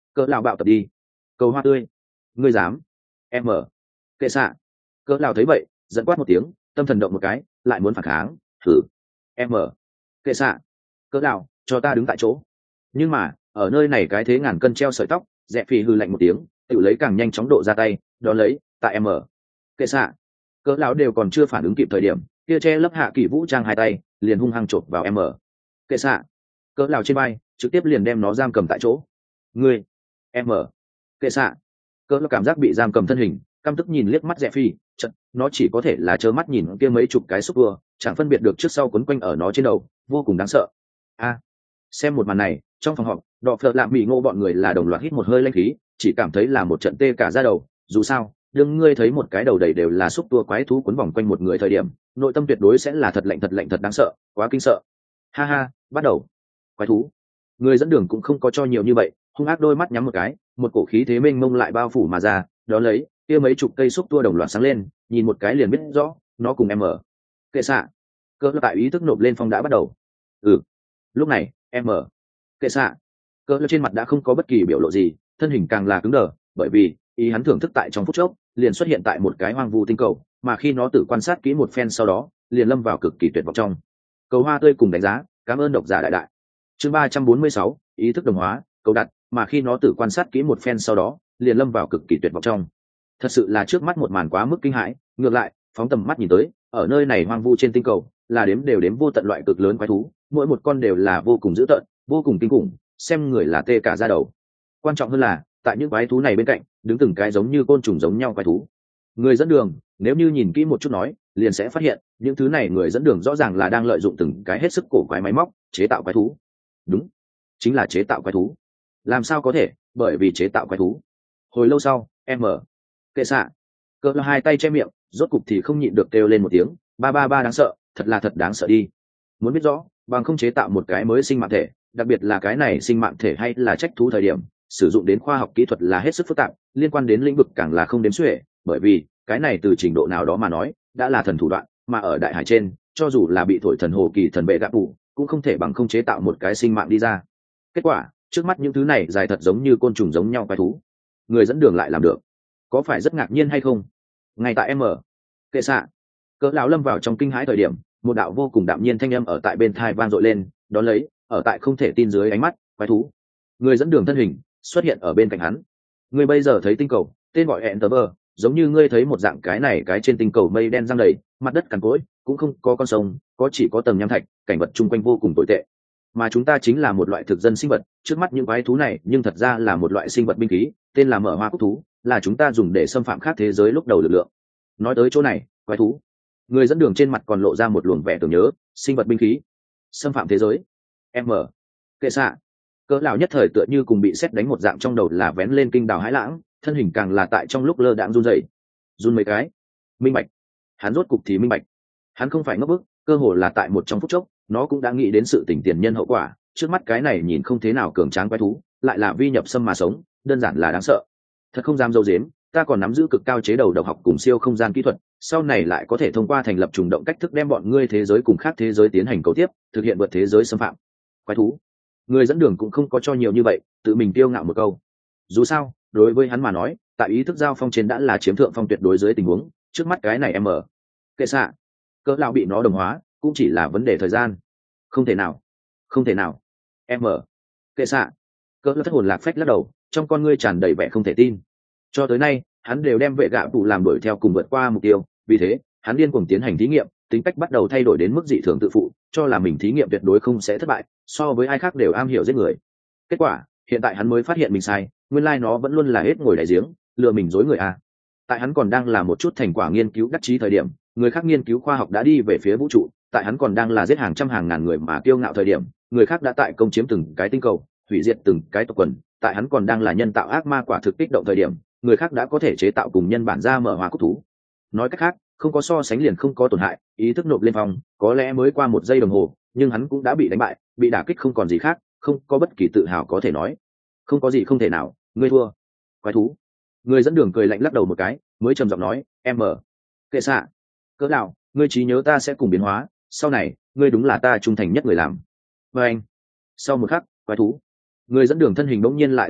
cỡ lão bạo tập đi. Cầu hoa tươi, ngươi dám? M. Kệ xạ. Cỡ lão thấy vậy giận quát một tiếng, tâm thần động một cái, lại muốn phản kháng. Thử. M. Kệ xạ. Cỡ lão, cho ta đứng tại chỗ. Nhưng mà ở nơi này cái thế ngàn cân treo sợi tóc, Dẹp Phỉ hừ lạnh một tiếng, tự lấy càng nhanh chóng độ ra tay, đó lấy tại M. Kệ xạ. Cỡ lão đều còn chưa phản ứng kịp thời điểm, kia che lấp hạ kỳ vũ trang hai tay liền hung hăng chộp vào M. Kệ xạ. Cỡ lão trên vai trực tiếp liền đem nó giam cầm tại chỗ. Ngươi. M. Kệ xạ. Cỡ lão cảm giác bị giam cầm thân hình, căm tức nhìn liếc mắt Dẹp Phỉ, chợt nó chỉ có thể là trơ mắt nhìn kia mấy chục cái xúc tua chẳng phân biệt được trước sau quấn quanh ở nó trên đầu, vô cùng đáng sợ. A. Xem một màn này, trong phòng họp đọ phợ lạm bị ngô bọn người là đồng loạt hít một hơi lanh khí, chỉ cảm thấy là một trận tê cả da đầu. Dù sao đương ngươi thấy một cái đầu đầy đều là xúc tua quái thú quấn vòng quanh một người thời điểm, nội tâm tuyệt đối sẽ là thật lạnh thật lạnh thật đáng sợ, quá kinh sợ. Ha ha, bắt đầu. Quái thú. Người dẫn đường cũng không có cho nhiều như vậy, hung ác đôi mắt nhắm một cái, một cổ khí thế mênh mông lại bao phủ mà ra, đó lấy kia mấy chục cây xúc tua đồng loạt sáng lên, nhìn một cái liền biết rõ nó cùng em ở. Kệ xạ. Cơ tại ý thức nộp lên phong đã bắt đầu. Ừ. Lúc này em ở. Kệ xạ. Cơ trên mặt đã không có bất kỳ biểu lộ gì, thân hình càng là cứng đờ, bởi vì ý hắn thưởng thức tại trong phút chốc liền xuất hiện tại một cái hoang vu tinh cầu, mà khi nó tự quan sát kỹ một phen sau đó liền lâm vào cực kỳ tuyệt vọng trong. Cầu hoa tươi cùng đánh giá, cảm ơn độc giả đại đại. Chương ba trăm bốn mươi sáu, ý thức đồng hóa, cầu đặt, mà khi nó tự quan sát kỹ một phen sau đó liền lâm vào cực kỳ tuyệt vọng trong. Thật sự là trước mắt một màn quá mức kinh hãi, ngược lại phóng tầm mắt nhìn tới, ở nơi này hoang vu trên tinh cầu là đếm đều đếm vô tận loại cực lớn quái thú, mỗi một con đều là vô cùng dữ tợn, vô cùng kinh khủng, xem người là tê cả da đầu. Quan trọng hơn là tại những quái thú này bên cạnh đứng từng cái giống như côn trùng giống nhau quái thú. Người dẫn đường nếu như nhìn kỹ một chút nói liền sẽ phát hiện những thứ này người dẫn đường rõ ràng là đang lợi dụng từng cái hết sức cổ quái máy móc chế tạo quái thú. Đúng, chính là chế tạo quái thú. Làm sao có thể? Bởi vì chế tạo quái thú. Hồi lâu sau em mở. Kệ xạ. Cỡ hai tay che miệng, rốt cục thì không nhịn được kêu lên một tiếng, ba ba ba đáng sợ, thật là thật đáng sợ đi. Muốn biết rõ bằng không chế tạo một cái mới sinh mạng thể, đặc biệt là cái này sinh mạng thể hay là trách thú thời điểm sử dụng đến khoa học kỹ thuật là hết sức phức tạp, liên quan đến lĩnh vực càng là không đếm xuể, bởi vì cái này từ trình độ nào đó mà nói đã là thần thủ đoạn, mà ở đại hải trên cho dù là bị thổi thần hồ kỳ thần bệ gạ phụ cũng không thể bằng không chế tạo một cái sinh mạng đi ra. Kết quả trước mắt những thứ này dài thật giống như côn trùng giống nhau quái thú, người dẫn đường lại làm được, có phải rất ngạc nhiên hay không? Ngay tại M. Kệ xạ. Cỡ lão lâm vào trong kinh hãi thời điểm, một đạo vô cùng đạm nhiên thanh âm ở tại bên tai vang dội lên, đón lấy ở tại không thể tin dưới ánh mắt quái thú, người dẫn đường thân hình xuất hiện ở bên cạnh hắn. Ngươi bây giờ thấy tinh cầu tên gọi hẹn tờ bờ, giống như ngươi thấy một dạng cái này cái trên tinh cầu mây đen giăng đầy, mặt đất cằn cỗi, cũng không có con sông, có chỉ có tầng nham thạch, cảnh vật chung quanh vô cùng tồi tệ. Mà chúng ta chính là một loại thực dân sinh vật, trước mắt những quái thú này nhưng thật ra là một loại sinh vật binh khí, tên là mở hoa cúc thú, là chúng ta dùng để xâm phạm khác thế giới lúc đầu lực lượng. Nói tới chỗ này quái thú, người dẫn đường trên mặt còn lộ ra một luồng vẻ tưởng nhớ. Sinh vật binh khí, xâm phạm thế giới. M. Kệ xạ. Cỡ lão nhất thời tựa như cùng bị sét đánh một dạng, trong đầu là vén lên kinh đào hãi lãng, thân hình càng là tại trong lúc lơ đãng run rẩy. Run mấy cái. Minh bạch. Hắn rốt cục thì minh bạch. Hắn không phải ngốc bức, cơ hồ là tại một trong phút chốc, nó cũng đã nghĩ đến sự tình tiền nhân hậu quả. Trước mắt cái này nhìn không thế nào cường tráng quái thú, lại là vi nhập xâm mà sống, đơn giản là đáng sợ. Thật không dám dâu dếm, ta còn nắm giữ cực cao chế đầu độc học cùng siêu không gian kỹ thuật, sau này lại có thể thông qua thành lập trùng động cách thức đem bọn ngươi thế giới cùng khác thế giới tiến hành cấu tiếp, thực hiện vượt thế giới xâm phạm. Quái thú. Người dẫn đường cũng không có cho nhiều như vậy, tự mình tiêu ngạo một câu. Dù sao đối với hắn mà nói, tại ý thức giao phong trên đã là chiếm thượng phong tuyệt đối dưới tình huống trước mắt cái này em ở. Kệ xạ. Cỡ lão bị nó đồng hóa cũng chỉ là vấn đề thời gian. Không thể nào, không thể nào. Em ở. Kệ xạ. Cỡ lão thất hồn lạc phách lắc đầu, trong con ngươi tràn đầy vẻ không thể tin. Cho tới nay hắn đều đem vệ gạ phụ làm đuổi theo cùng vượt qua mục tiêu, vì thế hắn điên cuồng tiến hành thí nghiệm, tính cách bắt đầu thay đổi đến mức dị thường tự phụ, cho là mình thí nghiệm tuyệt đối không sẽ thất bại, so với ai khác đều am hiểu giết người. Kết quả hiện tại hắn mới phát hiện mình sai, nguyên lai nó vẫn luôn là hết ngồi đại giếng, lừa mình dối người a. Tại hắn còn đang là một chút thành quả nghiên cứu đắc chí thời điểm, người khác nghiên cứu khoa học đã đi về phía vũ trụ. Tại hắn còn đang là giết hàng trăm hàng ngàn người mà kiêu ngạo thời điểm, người khác đã tại công chiếm từng cái tinh cầu, hủy diệt từng cái tộc quần. Tại hắn còn đang là nhân tạo ác ma quả thực kích động thời điểm, người khác đã có thể chế tạo cùng nhân bản ra mở hóa cốt thú. Nói cách khác, không có so sánh liền không có tổn hại. Ý thức nộp lên phòng, có lẽ mới qua một giây đồng hồ, nhưng hắn cũng đã bị đánh bại, bị đả kích không còn gì khác, không có bất kỳ tự hào có thể nói. Không có gì không thể nào, ngươi thua. Quái thú. Người dẫn đường cười lạnh lắc đầu một cái, mới trầm giọng nói, em mở. Kệ xạ. Cỡ nào, ngươi trí nhớ ta sẽ cùng biến hóa, sau này ngươi đúng là ta trung thành nhất người làm. Và anh. Sau một khắc, quái thú. Người dẫn đường thân hình bỗng nhiên lại dữ tợn,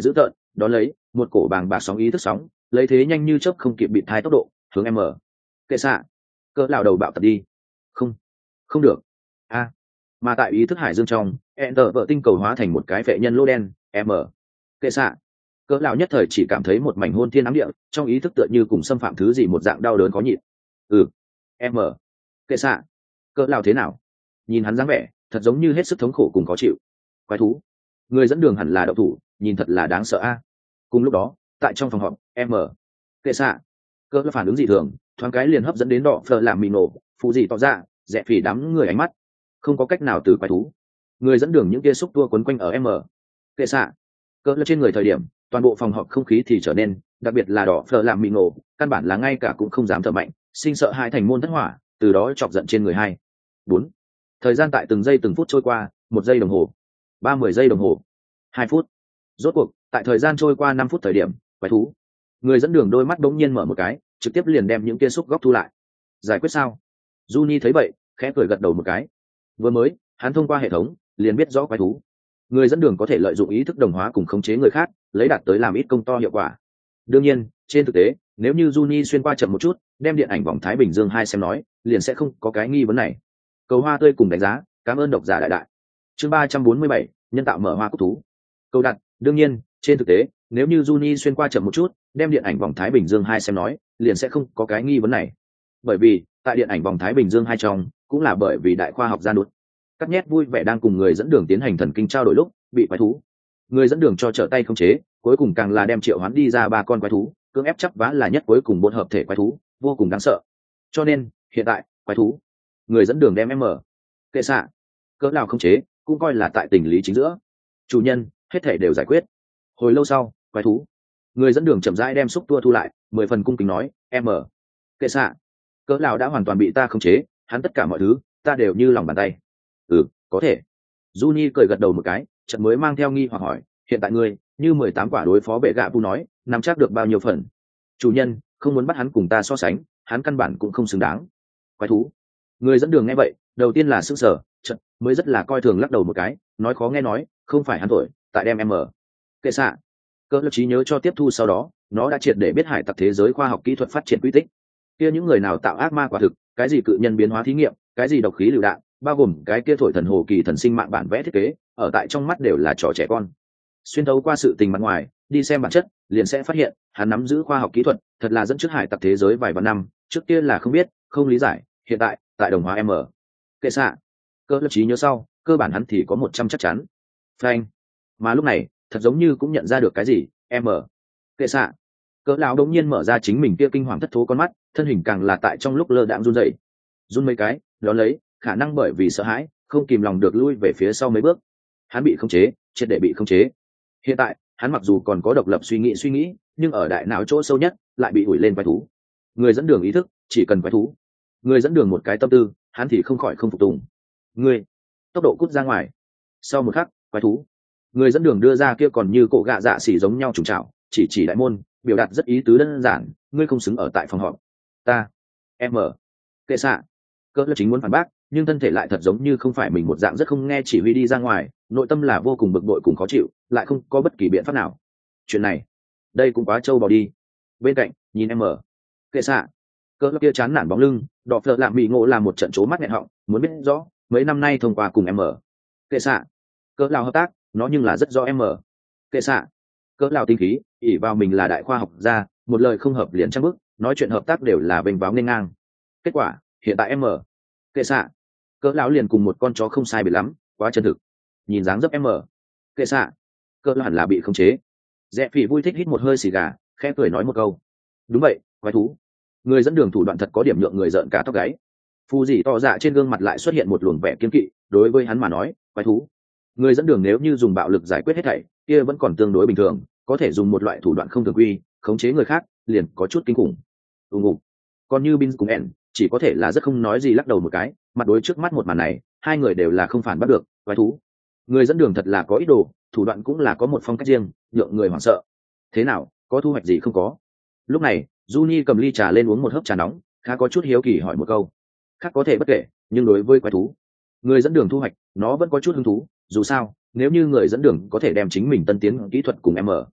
Đó lấy một cổ bàng bạc sóng ý thức sóng lấy thế nhanh như chớp không kịp bị thai tốc độ hướng m kệ xạ cỡ lão đầu bạo tập đi. Không, không được. A. Mà tại ý thức hải dương trong enter vợ tinh cầu hóa thành một cái vệ nhân lô đen m kệ xạ cỡ lão nhất thời chỉ cảm thấy một mảnh hôn thiên ám địa, trong ý thức tựa như cùng xâm phạm thứ gì một dạng đau đớn khó nhịn. Ừ. M. Kệ xạ cỡ lão thế nào? Nhìn hắn dáng vẻ thật giống như hết sức thống khổ cùng khó chịu. Quái thú. Người dẫn đường hẳn là đậu thủ, nhìn thật là đáng sợ a. Cùng lúc đó tại trong phòng họp m kệ xạ cỡ lão phản ứng dị thường, thoáng cái liền hấp dẫn đến đỏ phờ làm mì nổ phụ gì tỏ ra rẽ phỉ đám người ánh mắt. Không có cách nào từ quái thú. Người dẫn đường những kia xúc tua quấn quanh ở m kệ xạ cỡ lão trên người thời điểm toàn bộ phòng họp không khí thì trở nên, đặc biệt là đỏ phờ làm mì nổ căn bản là ngay cả cũng không dám thở mạnh, sinh sợ hai thành môn thất hỏa, từ đó chọc giận trên người hai. Bốn. Thời gian tại từng giây từng phút trôi qua, một giây đồng hồ, ba mươi giây đồng hồ, hai phút. Rốt cuộc tại thời gian trôi qua năm phút thời điểm quái thú. Người dẫn đường đôi mắt bỗng nhiên mở một cái, trực tiếp liền đem những kia xúc góc thu lại. Giải quyết sao? Juni thấy vậy khẽ cười gật đầu một cái. Vừa mới hắn thông qua hệ thống liền biết rõ quái thú. Người dẫn đường có thể lợi dụng ý thức đồng hóa cùng khống chế người khác, lấy đạt tới làm ít công to hiệu quả. Đương nhiên trên thực tế nếu như Juni xuyên qua chậm một chút đem điện ảnh vòng Thái Bình Dương hai xem nói liền sẽ không có cái nghi vấn này. Cầu hoa tươi cùng đánh giá, cảm ơn độc giả đại đại. Chương ba trăm bốn mươi bảy, nhân tạo mở hoa cúc thú. Câu đặt, đương nhiên trên thực tế nếu như Juni xuyên qua chậm một chút đem điện ảnh vòng Thái Bình Dương hai xem nói liền sẽ không có cái nghi vấn này. Bởi vì tại điện ảnh vòng Thái Bình Dương hai trong cũng là bởi vì đại khoa học gia đột cắt nhét vui vẻ đang cùng người dẫn đường tiến hành thần kinh trao đổi lúc bị quái thú. Người dẫn đường cho trở tay không chế, cuối cùng càng là đem triệu hoán đi ra ba con quái thú, cưỡng ép chấp vá là nhất cuối cùng bốn hợp thể quái thú, vô cùng đáng sợ. Cho nên hiện tại quái thú, người dẫn đường đem m kệ xạ cỡ nào không chế cũng coi là tại tình lý chính giữa. Chủ nhân hết thể đều giải quyết. Hồi lâu sau quái thú, người dẫn đường chậm rãi đem xúc tua thu lại, mười phần cung kính nói m kệ xạ cỡ nào đã hoàn toàn bị ta không chế, hắn tất cả mọi thứ ta đều như lòng bàn tay. Ừ, có thể. Juni cười gật đầu một cái, chợt mới mang theo nghi hoặc hỏi, hiện tại ngươi như mười tám quả đối phó bệ gạ bu nói nắm chắc được bao nhiêu phần? Chủ nhân không muốn bắt hắn cùng ta so sánh, hắn căn bản cũng không xứng đáng. Quái thú. Người dẫn đường nghe vậy đầu tiên là sững sờ, chợt mới rất là coi thường lắc đầu một cái, nói khó nghe nói không phải hắn thổi, tại đem m kệ xạ cơ lập trí nhớ cho tiếp thu, sau đó nó đã triệt để biết hải tặc thế giới khoa học kỹ thuật phát triển quy tích. Kia những người nào tạo ác ma quả thực, cái gì cự nhân biến hóa thí nghiệm, cái gì độc khí lựu đạn, bao gồm cái kia thổi thần hồ kỳ thần sinh mạng bản vẽ thiết kế, ở tại trong mắt đều là trò trẻ con. Xuyên thấu qua sự tình mặt ngoài đi xem bản chất, liền sẽ phát hiện hắn nắm giữ khoa học kỹ thuật thật là dẫn trước hải tặc thế giới vài vạn năm, trước kia là không biết không lý giải, hiện tại tại đồng hóa m kệ xạ cơ lập trí nhớ sau cơ bản hắn thì có một trăm chắc chắn. Phanh. Mà lúc này thật giống như cũng nhận ra được cái gì, m kệ xạ cỡ lão đống nhiên mở ra chính mình kia kinh hoàng thất thố con mắt, thân hình càng là tại trong lúc lơ đãng run rẩy, run mấy cái đó lấy khả năng bởi vì sợ hãi không kìm lòng được lui về phía sau mấy bước. Hắn bị khống chế, triệt để bị khống chế. Hiện tại hắn mặc dù còn có độc lập suy nghĩ suy nghĩ nhưng ở đại não chỗ sâu nhất lại bị ủi lên quái thú. Người dẫn đường ý thức chỉ cần quái thú, người dẫn đường một cái tâm tư hắn thì không khỏi không phục tùng. Người tốc độ cút ra ngoài. Sau một khắc quái thú, người dẫn đường đưa ra kia còn như cổ gạ dạ xỉ giống nhau trùng trào, chỉ chỉ đại môn, biểu đạt rất ý tứ đơn giản, ngươi không xứng ở tại phòng họp. Ta m kệ xạ cỡ là chính muốn phản bác nhưng thân thể lại thật giống như không phải mình một dạng, rất không nghe chỉ huy đi ra ngoài, nội tâm là vô cùng bực bội cùng khó chịu, lại không có bất kỳ biện pháp nào. Chuyện này đây cũng quá trâu bò đi. Bên cạnh nhìn em ở kệ xạ cỡ kia chán nản bóng lưng, đỏ phở làm bị ngộ làm một trận trố mắt nghẹn họng, muốn biết rõ mấy năm nay thông qua cùng em ở kệ xạ cỡ lao hợp tác nó nhưng là rất rõ em ở kệ xạ cỡ lao tinh khí ỉ vào mình là đại khoa học gia, một lời không hợp liền trăng bức, nói chuyện hợp tác đều là vênh váo nên ngang. Kết quả hiện tại em ở kệ xạ cỡ lão liền cùng một con chó không sai biệt lắm, quá chân thực. Nhìn dáng dấp em ở kệ xạ cỡ lão hẳn là bị khống chế. Rẽ phỉ vui thích hít một hơi xì gà, khẽ cười nói một câu, đúng vậy quái thú. Người dẫn đường thủ đoạn thật có điểm nhượng người rợn cả tóc gáy. Phù dì to dạ trên gương mặt lại xuất hiện một luồng vẻ kiên kỵ, đối với hắn mà nói quái thú. Người dẫn đường nếu như dùng bạo lực giải quyết hết thảy kia vẫn còn tương đối bình thường, có thể dùng một loại thủ đoạn không thường quy khống chế người khác liền có chút kinh khủng. ùng ục còn như bin cùng ẻn chỉ có thể là rất không nói gì lắc đầu một cái, mặt đối trước mắt một màn này hai người đều là không phản bắt được. Quái thú. Người dẫn đường thật là có ý đồ, thủ đoạn cũng là có một phong cách riêng, nhượng người hoảng sợ. Thế nào, có thu hoạch gì không có? Lúc này Juni cầm ly trà lên uống một hớp trà nóng, khá có chút hiếu kỳ hỏi một câu. Khác có thể bất kể, nhưng đối với quái thú, người dẫn đường thu hoạch nó vẫn có chút hứng thú. Dù sao nếu như người dẫn đường có thể đem chính mình tân tiến kỹ thuật cùng em ở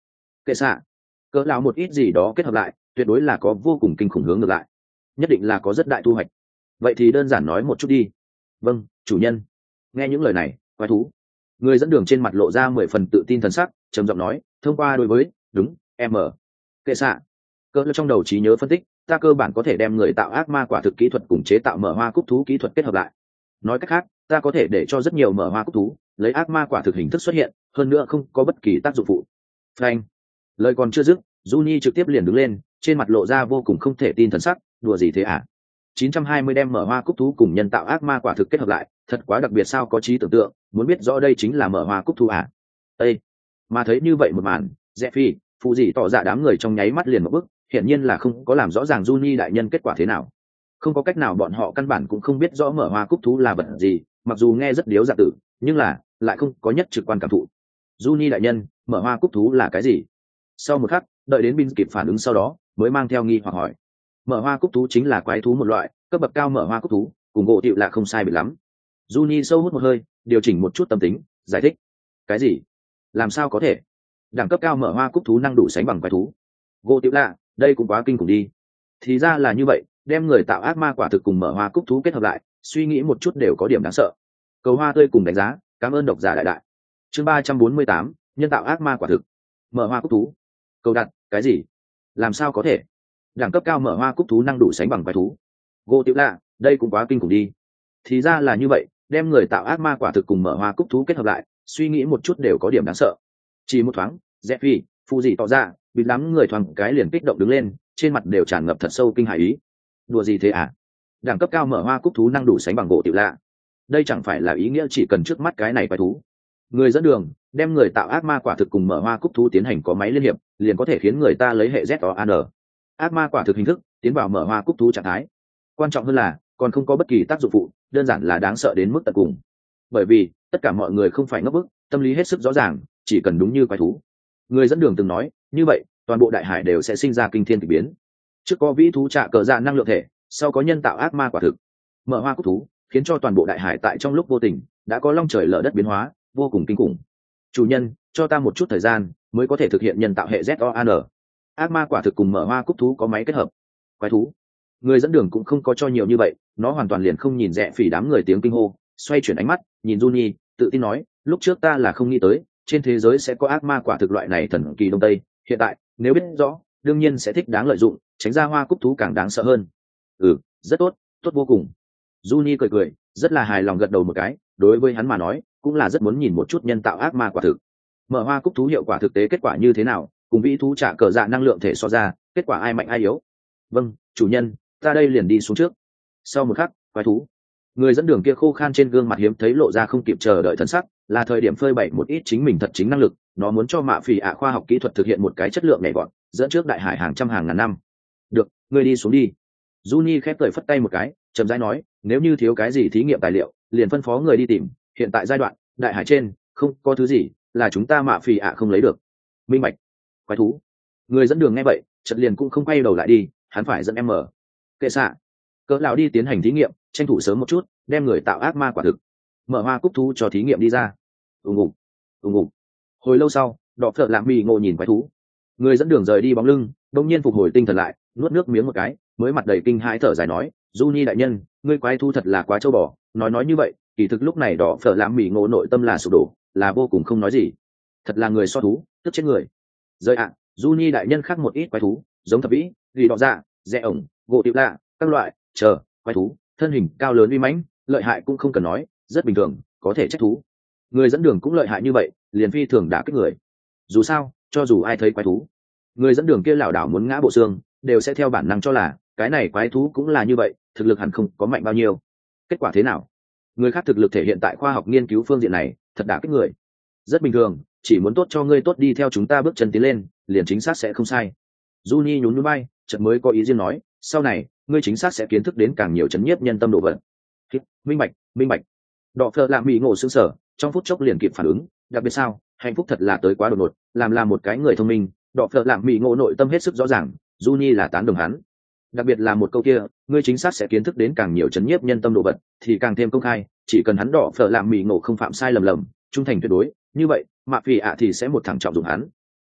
Kệ xạ, cỡ lão một ít gì đó kết hợp lại tuyệt đối là có vô cùng kinh khủng hướng ngược lại, nhất định là có rất đại thu hoạch. Vậy thì đơn giản nói một chút đi. Vâng, chủ nhân. Nghe những lời này, quái thú người dẫn đường trên mặt lộ ra mười phần tự tin thần sắc, trầm giọng nói, thông qua đối với đúng em ở kệ xạ, cỡ lão trong đầu trí nhớ phân tích, ta cơ bản có thể đem người tạo ác ma quả thực kỹ thuật cùng chế tạo mở hoa cúc thú kỹ thuật kết hợp lại. Nói cách khác, ta có thể để cho rất nhiều mở hoa cúc thú lấy ác ma quả thực hình thức xuất hiện, hơn nữa không có bất kỳ tác dụng phụ. Frank, lời còn chưa dứt, Juni trực tiếp liền đứng lên, trên mặt lộ ra vô cùng không thể tin thần sắc, đùa gì thế à? chín trăm hai mươi đem mở hoa cúc thú cùng nhân tạo ác ma quả thực kết hợp lại, thật quá đặc biệt sao, có trí tưởng tượng, muốn biết rõ đây chính là mở hoa cúc thú à? Ê! Mà thấy như vậy một màn, Rẽ Phi, phụ gì tỏ ra đám người trong nháy mắt liền một bức, hiển nhiên là không có làm rõ ràng Juni đại nhân kết quả thế nào. Không có cách nào, bọn họ căn bản cũng không biết rõ mở hoa cúc thú là vật gì, mặc dù nghe rất điếu dạ tử, nhưng là lại không có nhất trực quan cảm thụ. Juni đại nhân, mở hoa cúc thú là cái gì? Sau một khắc, đợi đến Bin kịp phản ứng sau đó, mới mang theo nghi hoặc hỏi. Mở hoa cúc thú chính là quái thú một loại, cấp bậc cao mở hoa cúc thú, cùng gỗ tiệu là không sai biệt lắm. Juni sâu hút một hơi, điều chỉnh một chút tâm tính, giải thích. Cái gì? Làm sao có thể? Đẳng cấp cao mở hoa cúc thú năng đủ sánh bằng quái thú? Gỗ tiệu lạ, đây cũng quá kinh khủng đi. Thì ra là như vậy, đem người tạo ác ma quả thực cùng mở hoa cúc thú kết hợp lại, suy nghĩ một chút đều có điểm đáng sợ. Cầu hoa tươi cùng đánh giá, cảm ơn độc giả đại đại. Chương ba trăm bốn mươi tám, nhân tạo ác ma quả thực, mở hoa cúc thú. Cầu đặt, cái gì? Làm sao có thể? Đẳng cấp cao mở hoa cúc thú năng đủ sánh bằng quái thú? Gỗ tiểu lạ, đây cũng quá kinh khủng đi. Thì ra là như vậy, đem người tạo ác ma quả thực cùng mở hoa cúc thú kết hợp lại, suy nghĩ một chút đều có điểm đáng sợ. Chỉ một thoáng, Jeffy, phụ gì tỏ ra, bị lắm người thoáng cái liền kích động đứng lên, trên mặt đều tràn ngập thật sâu kinh hãi ý. Đùa gì thế à? Đẳng cấp cao mở hoa cúc thú năng đủ sánh bằng gỗ tiểu lạ, đây chẳng phải là ý nghĩa chỉ cần trước mắt cái này quái thú. Người dẫn đường đem người tạo ác ma quả thực cùng mở hoa cúc thú tiến hành có máy liên hiệp, liền có thể khiến người ta lấy hệ Z O A N ác ma quả thực hình thức tiến vào mở hoa cúc thú trạng thái. Quan trọng hơn là còn không có bất kỳ tác dụng phụ, đơn giản là đáng sợ đến mức tận cùng. Bởi vì tất cả mọi người không phải ngốc bức, tâm lý hết sức rõ ràng, chỉ cần đúng như quái thú. Người dẫn đường từng nói, như vậy toàn bộ đại hải đều sẽ sinh ra kinh thiên kỳ biến. Trước có vĩ thú trạ cờ dạ năng lượng thể, sau có nhân tạo ác ma quả thực, mở hoa cúc thú, khiến cho toàn bộ đại hải tại trong lúc vô tình đã có long trời lở đất biến hóa, vô cùng kinh khủng. Chủ nhân, cho ta một chút thời gian mới có thể thực hiện nhân tạo hệ Z O A N ác ma quả thực cùng mở hoa cúc thú có máy kết hợp. Quái thú. Người dẫn đường cũng không có cho nhiều như vậy, nó hoàn toàn liền không nhìn Rẽ Phỉ đám người tiếng kinh hô, xoay chuyển ánh mắt nhìn Juni, tự tin nói, lúc trước ta là không nghĩ tới trên thế giới sẽ có ác ma quả thực loại này thần kỳ đông tây, hiện tại nếu biết rõ đương nhiên sẽ thích đáng lợi dụng, tránh ra hoa cúc thú càng đáng sợ hơn. Ừ, rất tốt, tốt vô cùng. Juni cười cười, rất là hài lòng gật đầu một cái, đối với hắn mà nói cũng là rất muốn nhìn một chút nhân tạo ác ma quả thực mở hoa cúc thú hiệu quả thực tế kết quả như thế nào, cùng vĩ thú trả cờ dạ năng lượng thể so ra, kết quả ai mạnh ai yếu. Vâng, chủ nhân, ta đây liền đi xuống trước. Sau một khắc, quái thú người dẫn đường kia khô khan trên gương mặt hiếm thấy lộ ra không kịp chờ đợi thần sắc, là thời điểm phơi bày một ít chính mình thật chính năng lực, nó muốn cho mạ phỉ ạ khoa học kỹ thuật thực hiện một cái chất lượng nhảy vọt, dẫn trước đại hải hàng trăm hàng ngàn năm. Được, ngươi đi xuống đi. Juni khép cười phất tay một cái, chậm rãi nói, nếu như thiếu cái gì thí nghiệm tài liệu, liền phân phó người đi tìm, hiện tại giai đoạn đại hải trên không có thứ gì là chúng ta mạ phỉ ạ không lấy được. Minh bạch. Quái thú người dẫn đường nghe vậy chợt liền cũng không quay đầu lại đi, hắn phải dẫn em mở kệ xạ cỡ lão đi tiến hành thí nghiệm, tranh thủ sớm một chút đem người tạo ác ma quả thực mở hoa cúc thú cho thí nghiệm đi ra. ùng ục ùng ục. Hồi lâu sau, đỏ phở làm mì ngộ nhìn quái thú người dẫn đường rời đi bóng lưng, đông nhiên phục hồi tinh thần lại, nuốt nước miếng một cái, mới mặt đầy kinh hãi thở dài nói, Juni đại nhân, ngươi quái thú thật là quá trâu bò. Nói nói như vậy, kỳ thực lúc này đỏ phở làm mì ngộ nội tâm là sụp đổ, là vô cùng không nói gì. Thật là người so thú, tức chết người. Rơi ạ, à, Juni đại nhân khác một ít quái thú, giống thập vĩ, gỉ đỏ dạ, rẽ ổng, gỗ tiểu lạ, các loại, chờ, quái thú, thân hình cao lớn uy mãnh, lợi hại cũng không cần nói, rất bình thường, có thể trách thú. Người dẫn đường cũng lợi hại như vậy, liền phi thường đả kích người. Dù sao, cho dù ai thấy quái thú, người dẫn đường kia lảo đảo muốn ngã bộ xương, đều sẽ theo bản năng cho là cái này quái thú cũng là như vậy, thực lực hẳn không có mạnh bao nhiêu. Kết quả thế nào? Người khác thực lực thể hiện tại khoa học nghiên cứu phương diện này, thật đả kích người. Rất bình thường, chỉ muốn tốt cho ngươi tốt đi theo chúng ta bước chân tiến lên, liền chính xác sẽ không sai. Juni nhún nhún vai, chợt mới có ý riêng nói, sau này ngươi chính xác sẽ kiến thức đến càng nhiều chấn nhiếp nhân tâm độ vật. Minh bạch, minh bạch. Đọ phở làm bị ngộ sững sờ, trong phút chốc liền kịp phản ứng, đặc biệt sao, hạnh phúc thật là tới quá đột ngột, làm là một cái người thông minh, đọ phở làm bị ngộ nội tâm hết sức rõ ràng, Juni là tán đồng hắn. Đặc biệt là một câu kia, ngươi chính xác sẽ kiến thức đến càng nhiều chấn nhiếp nhân tâm độ vật, thì càng thêm công khai, chỉ cần hắn đọ phở làm bị ngộ không phạm sai lầm lầm, trung thành tuyệt đối, như vậy, mạ phỉ ạ thì sẽ một thằng trọng dụng hắn. Nha,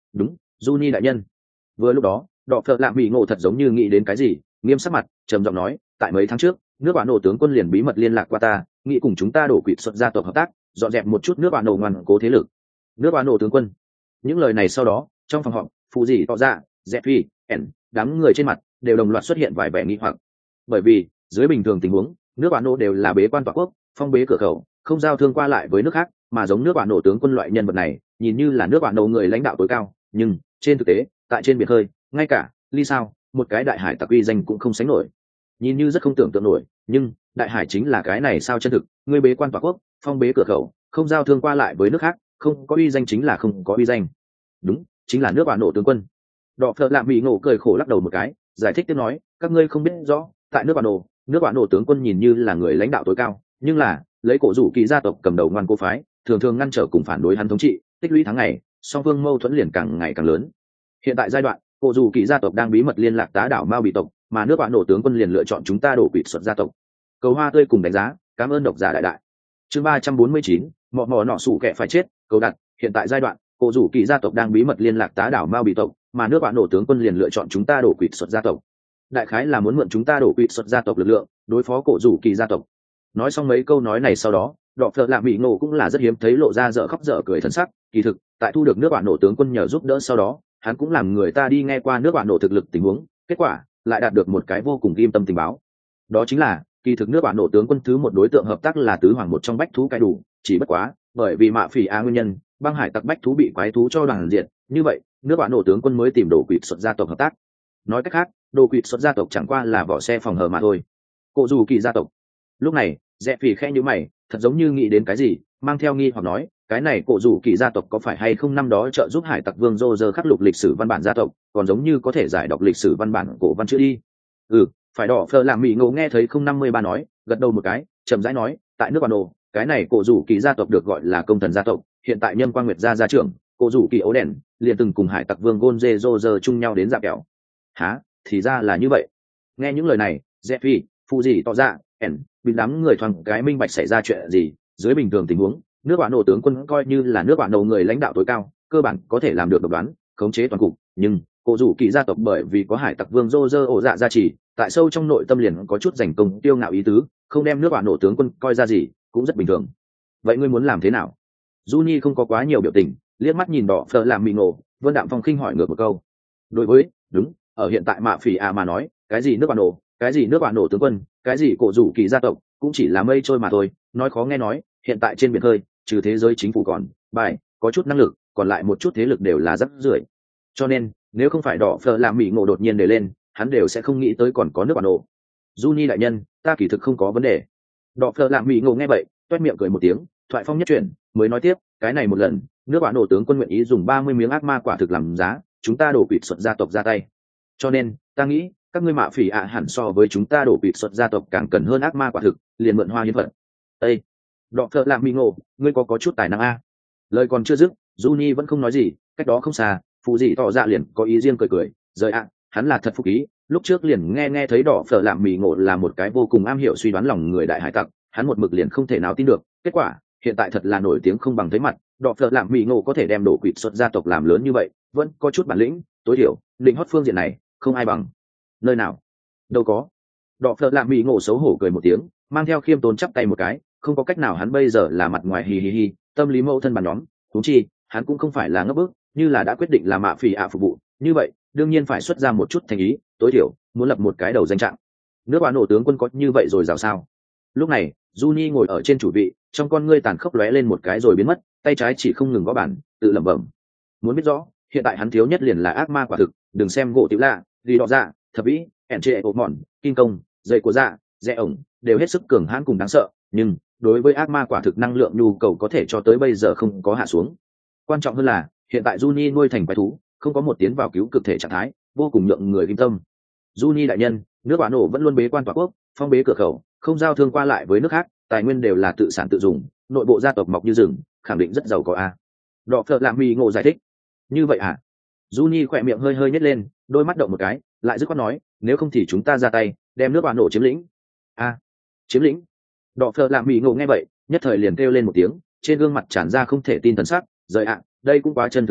đúng, Juni đại nhân. Vừa lúc đó, đọ phợ lạ mỹ ngộ thật giống như nghĩ đến cái gì, nghiêm sắc mặt, trầm giọng nói, tại mấy tháng trước, nước bạn nổ tướng quân liền bí mật liên lạc qua ta, nghĩ cùng chúng ta đổ quỵt xuất gia tộc hợp tác, dọn dẹp một chút nước bạn nổ ngoan cố thế lực. Nước bạn nổ tướng quân. Những lời này sau đó, trong phòng họp, phụ gì tỏ ra, dẹp phi, ẻn, đám người trên mặt đều đồng loạt xuất hiện vài vẻ nghi hoặc. Bởi vì dưới bình thường tình huống, nước bạn nổ đều là bế quan tọa quốc, phong bế cửa khẩu, không giao thương qua lại với nước khác, mà giống nước bạn nổ tướng quân loại nhân vật này, nhìn như là nước bạn nổ người lãnh đạo tối cao, nhưng trên thực tế, tại trên biển khơi, ngay cả ly sao một cái đại hải tặc uy danh cũng không sánh nổi. Nhìn như rất không tưởng tượng nổi, nhưng đại hải chính là cái này sao chân thực, người bế quan tọa quốc, phong bế cửa khẩu, không giao thương qua lại với nước khác, không có uy danh chính là không có uy danh. Đúng, chính là nước bạn nổ tướng quân. Đọ phợ lạ mỹ ngộ cười khổ lắc đầu một cái, giải thích tiếp nói, các ngươi không biết rõ, tại nước bạn nổ, nước bạn nổ tướng quân nhìn như là người lãnh đạo tối cao, nhưng là lấy cổ rủ kỳ gia tộc cầm đầu ngoan cố phái, thường thường ngăn trở cùng phản đối hắn thống trị, tích lũy tháng ngày, song phương mâu thuẫn liền càng ngày càng lớn. Hiện tại giai đoạn, cổ rủ kỳ gia tộc đang bí mật liên lạc tá đảo Mao bị tộc, mà nước bạn nổ tướng quân liền lựa chọn chúng ta đổ quỵt xuất gia tộc. Cầu hoa tươi cùng đánh giá, cảm ơn độc giả đại đại. Chương ba trăm bốn mươi chín, mọ mọ nọ sủ kẻ phải chết, cầu đặt. Hiện tại giai đoạn, cổ rủ kỳ gia tộc đang bí mật liên lạc tá đảo Mao bị tộc, mà nước bạn nổ tướng quân liền lựa chọn chúng ta đổ quỵt xuất gia tộc. Đại khái là muốn mượn chúng ta đổ quỵt xuất gia tộc lực lượng, đối phó cổ rủ kỳ gia tộc. Nói xong mấy câu nói này sau đó, đọ phợ lạ mỹ ngộ cũng là rất hiếm thấy lộ ra dở khóc dở cười thân sắc. Kỳ thực, tại thu được nước bạn nổ tướng quân nhờ giúp đỡ sau đó, hắn cũng làm người ta đi nghe qua nước bạn nổ thực lực tình huống, kết quả lại đạt được một cái vô cùng ghim tâm tình báo. Đó chính là kỳ thực nước bạn nổ tướng quân thứ một đối tượng hợp tác là tứ hoàng một trong bách thú cái đủ, chỉ bất quá bởi vì mạ phỉ a nguyên nhân, băng hải tặc bách thú bị quái thú cho đoàn diệt, như vậy nước bạn nổ tướng quân mới tìm đồ quỵt xuất gia tộc hợp tác. Nói cách khác, đồ quỵt xuất gia tộc chẳng qua là vỏ xe phòng hờ mà thôi. Cổ dù kỳ gia tộc. Lúc này dẹp phỉ khẽ nhíu mày, thật giống như nghĩ đến cái gì, mang theo nghi hoặc nói, cái này cổ rủ kỳ gia tộc có phải hay không năm đó trợ giúp hải tặc vương dô dơ khắc lục lịch sử văn bản gia tộc, còn giống như có thể giải đọc lịch sử văn bản cổ văn chữ đi. Ừ, phải. Đỏ phờ làm mỹ ngộ nghe thấy không năm mươi ba nói, gật đầu một cái, chậm rãi nói, tại nước bản đồ, cái này cổ rủ kỳ gia tộc được gọi là công thần gia tộc, hiện tại nhân quang nguyệt gia gia trưởng cổ rủ kỳ ấu đèn liền từng cùng hải tặc vương gôn dê dô dơ chung nhau đến dạ kẹo. Há, thì ra là như vậy. Nghe những lời này, Jeffy, phụ gì tỏ ra, ẻn, bị đám người thoáng cái minh bạch xảy ra chuyện gì. Dưới bình thường tình huống, nước bạn nổ tướng quân coi như là nước bạn nổ người lãnh đạo tối cao, cơ bản có thể làm được độc đoán, khống chế toàn cục, nhưng cổ rủ kỳ gia tộc bởi vì có hải tặc vương dô dơ ổ dạ gia trì, tại sâu trong nội tâm liền có chút giành công tiêu ngạo ý tứ, không đem nước bạn nổ tướng quân coi ra gì, cũng rất bình thường. Vậy ngươi muốn làm thế nào? Juni không có quá nhiều biểu tình, liếc mắt nhìn đỏ phở làm mì ngộ, Vân Đạm Phong khinh hỏi ngược một câu. Đối với, đúng, ở hiện tại mạ phỉ à mà nói, cái gì nước bạn nổ, cái gì nước bạn nổ tướng quân, cái gì cổ rủ kỳ gia tộc, cũng chỉ là mây trôi mà thôi. Nói khó nghe nói, hiện tại trên biển khơi, trừ thế giới chính phủ còn bài có chút năng lực, còn lại một chút thế lực đều là rất rưởi. Cho nên nếu không phải đỏ phở làm mì ngộ đột nhiên để lên, hắn đều sẽ không nghĩ tới còn có nước bạn nổ. Juni đại nhân, ta kỳ thực không có vấn đề. Đỏ phở làm mì ngộ nghe vậy, toét miệng cười một tiếng, thoại phong nhất chuyển, mới nói tiếp, cái này một lần, nước bạn nổ tướng quân nguyện ý dùng ba mươi miếng ác ma quả thực làm giá, chúng ta đổ quỵt xuất gia tộc ra tay. Cho nên ta nghĩ các ngươi mạ phỉ ạ hẳn so với chúng ta đổ quỵt xuất gia tộc càng cần hơn ác ma quả thực, liền mượn hoa hiến vật. Ê, đọ thợ làm mì ngộ, ngươi có có chút tài năng a. Lời còn chưa dứt, Juni vẫn không nói gì, cách đó không xa, phụ dị tỏ ra liền có ý riêng cười cười, rời ạ, hắn là thật phúc ý, lúc trước liền nghe nghe thấy đỏ phở làm mì ngộ là một cái vô cùng am hiểu suy đoán lòng người đại hải tặc, hắn một mực liền không thể nào tin được, kết quả hiện tại thật là nổi tiếng không bằng thấy mặt, đỏ phở làm mì ngộ có thể đem đổ quỵt xuất gia tộc làm lớn như vậy, vẫn có chút bản lĩnh, tối thiểu định hót phương diện này không ai bằng. Nơi nào? Đâu có. Đỏ phở làm mì ngộ xấu hổ cười một tiếng, mang theo khiêm tốn chắp tay một cái, không có cách nào, hắn bây giờ là mặt ngoài hì hì hì, tâm lý mẫu thân bàn nhóm, huống chi hắn cũng không phải là ngốc bức, như là đã quyết định là mạ phỉ ạ phục vụ, như vậy đương nhiên phải xuất ra một chút thành ý, tối thiểu muốn lập một cái đầu danh trạng. Nước bạn nổ tướng quân có như vậy rồi rào sao? Lúc này Juni ngồi ở trên chủ vị, trong con ngươi tàn khốc lóe lên một cái rồi biến mất, tay trái chỉ không ngừng gõ bàn, tự lẩm bẩm. Muốn biết rõ, hiện tại hắn thiếu nhất liền là ác ma quả thực, đừng xem gỗ tiểu lạ, ghi đỏ dạ, thập vĩ, ẻn trệ ổ mòn, kinh công, dây của dạ, rẽ ổng, đều hết sức cường hãn cùng đáng sợ, nhưng đối với ác ma quả thực năng lượng nhu cầu có thể cho tới bây giờ không có hạ xuống. Quan trọng hơn là hiện tại Juni nuôi thành quái thú, không có một tiến vào cứu cực thể trạng thái, vô cùng nhượng người kim tâm. Juni đại nhân, nước bạn nổ vẫn luôn bế quan tỏa quốc, phong bế cửa khẩu, không giao thương qua lại với nước khác, tài nguyên đều là tự sản tự dùng, nội bộ gia tộc mọc như rừng, khẳng định rất giàu có a. Đọ phợ làm mì ngộ giải thích. Như vậy à? Juni khỏe miệng hơi hơi nhếch lên, đôi mắt động một cái, lại dứt khoát nói, nếu không thì chúng ta ra tay, đem nước bạn nổ chiếm lĩnh. A, chiếm lĩnh? Đọ phợ làm mì ngộ nghe vậy, nhất thời liền kêu lên một tiếng, trên gương mặt tràn ra không thể tin thần sắc, rời ạ, đây cũng quá chân thực đi,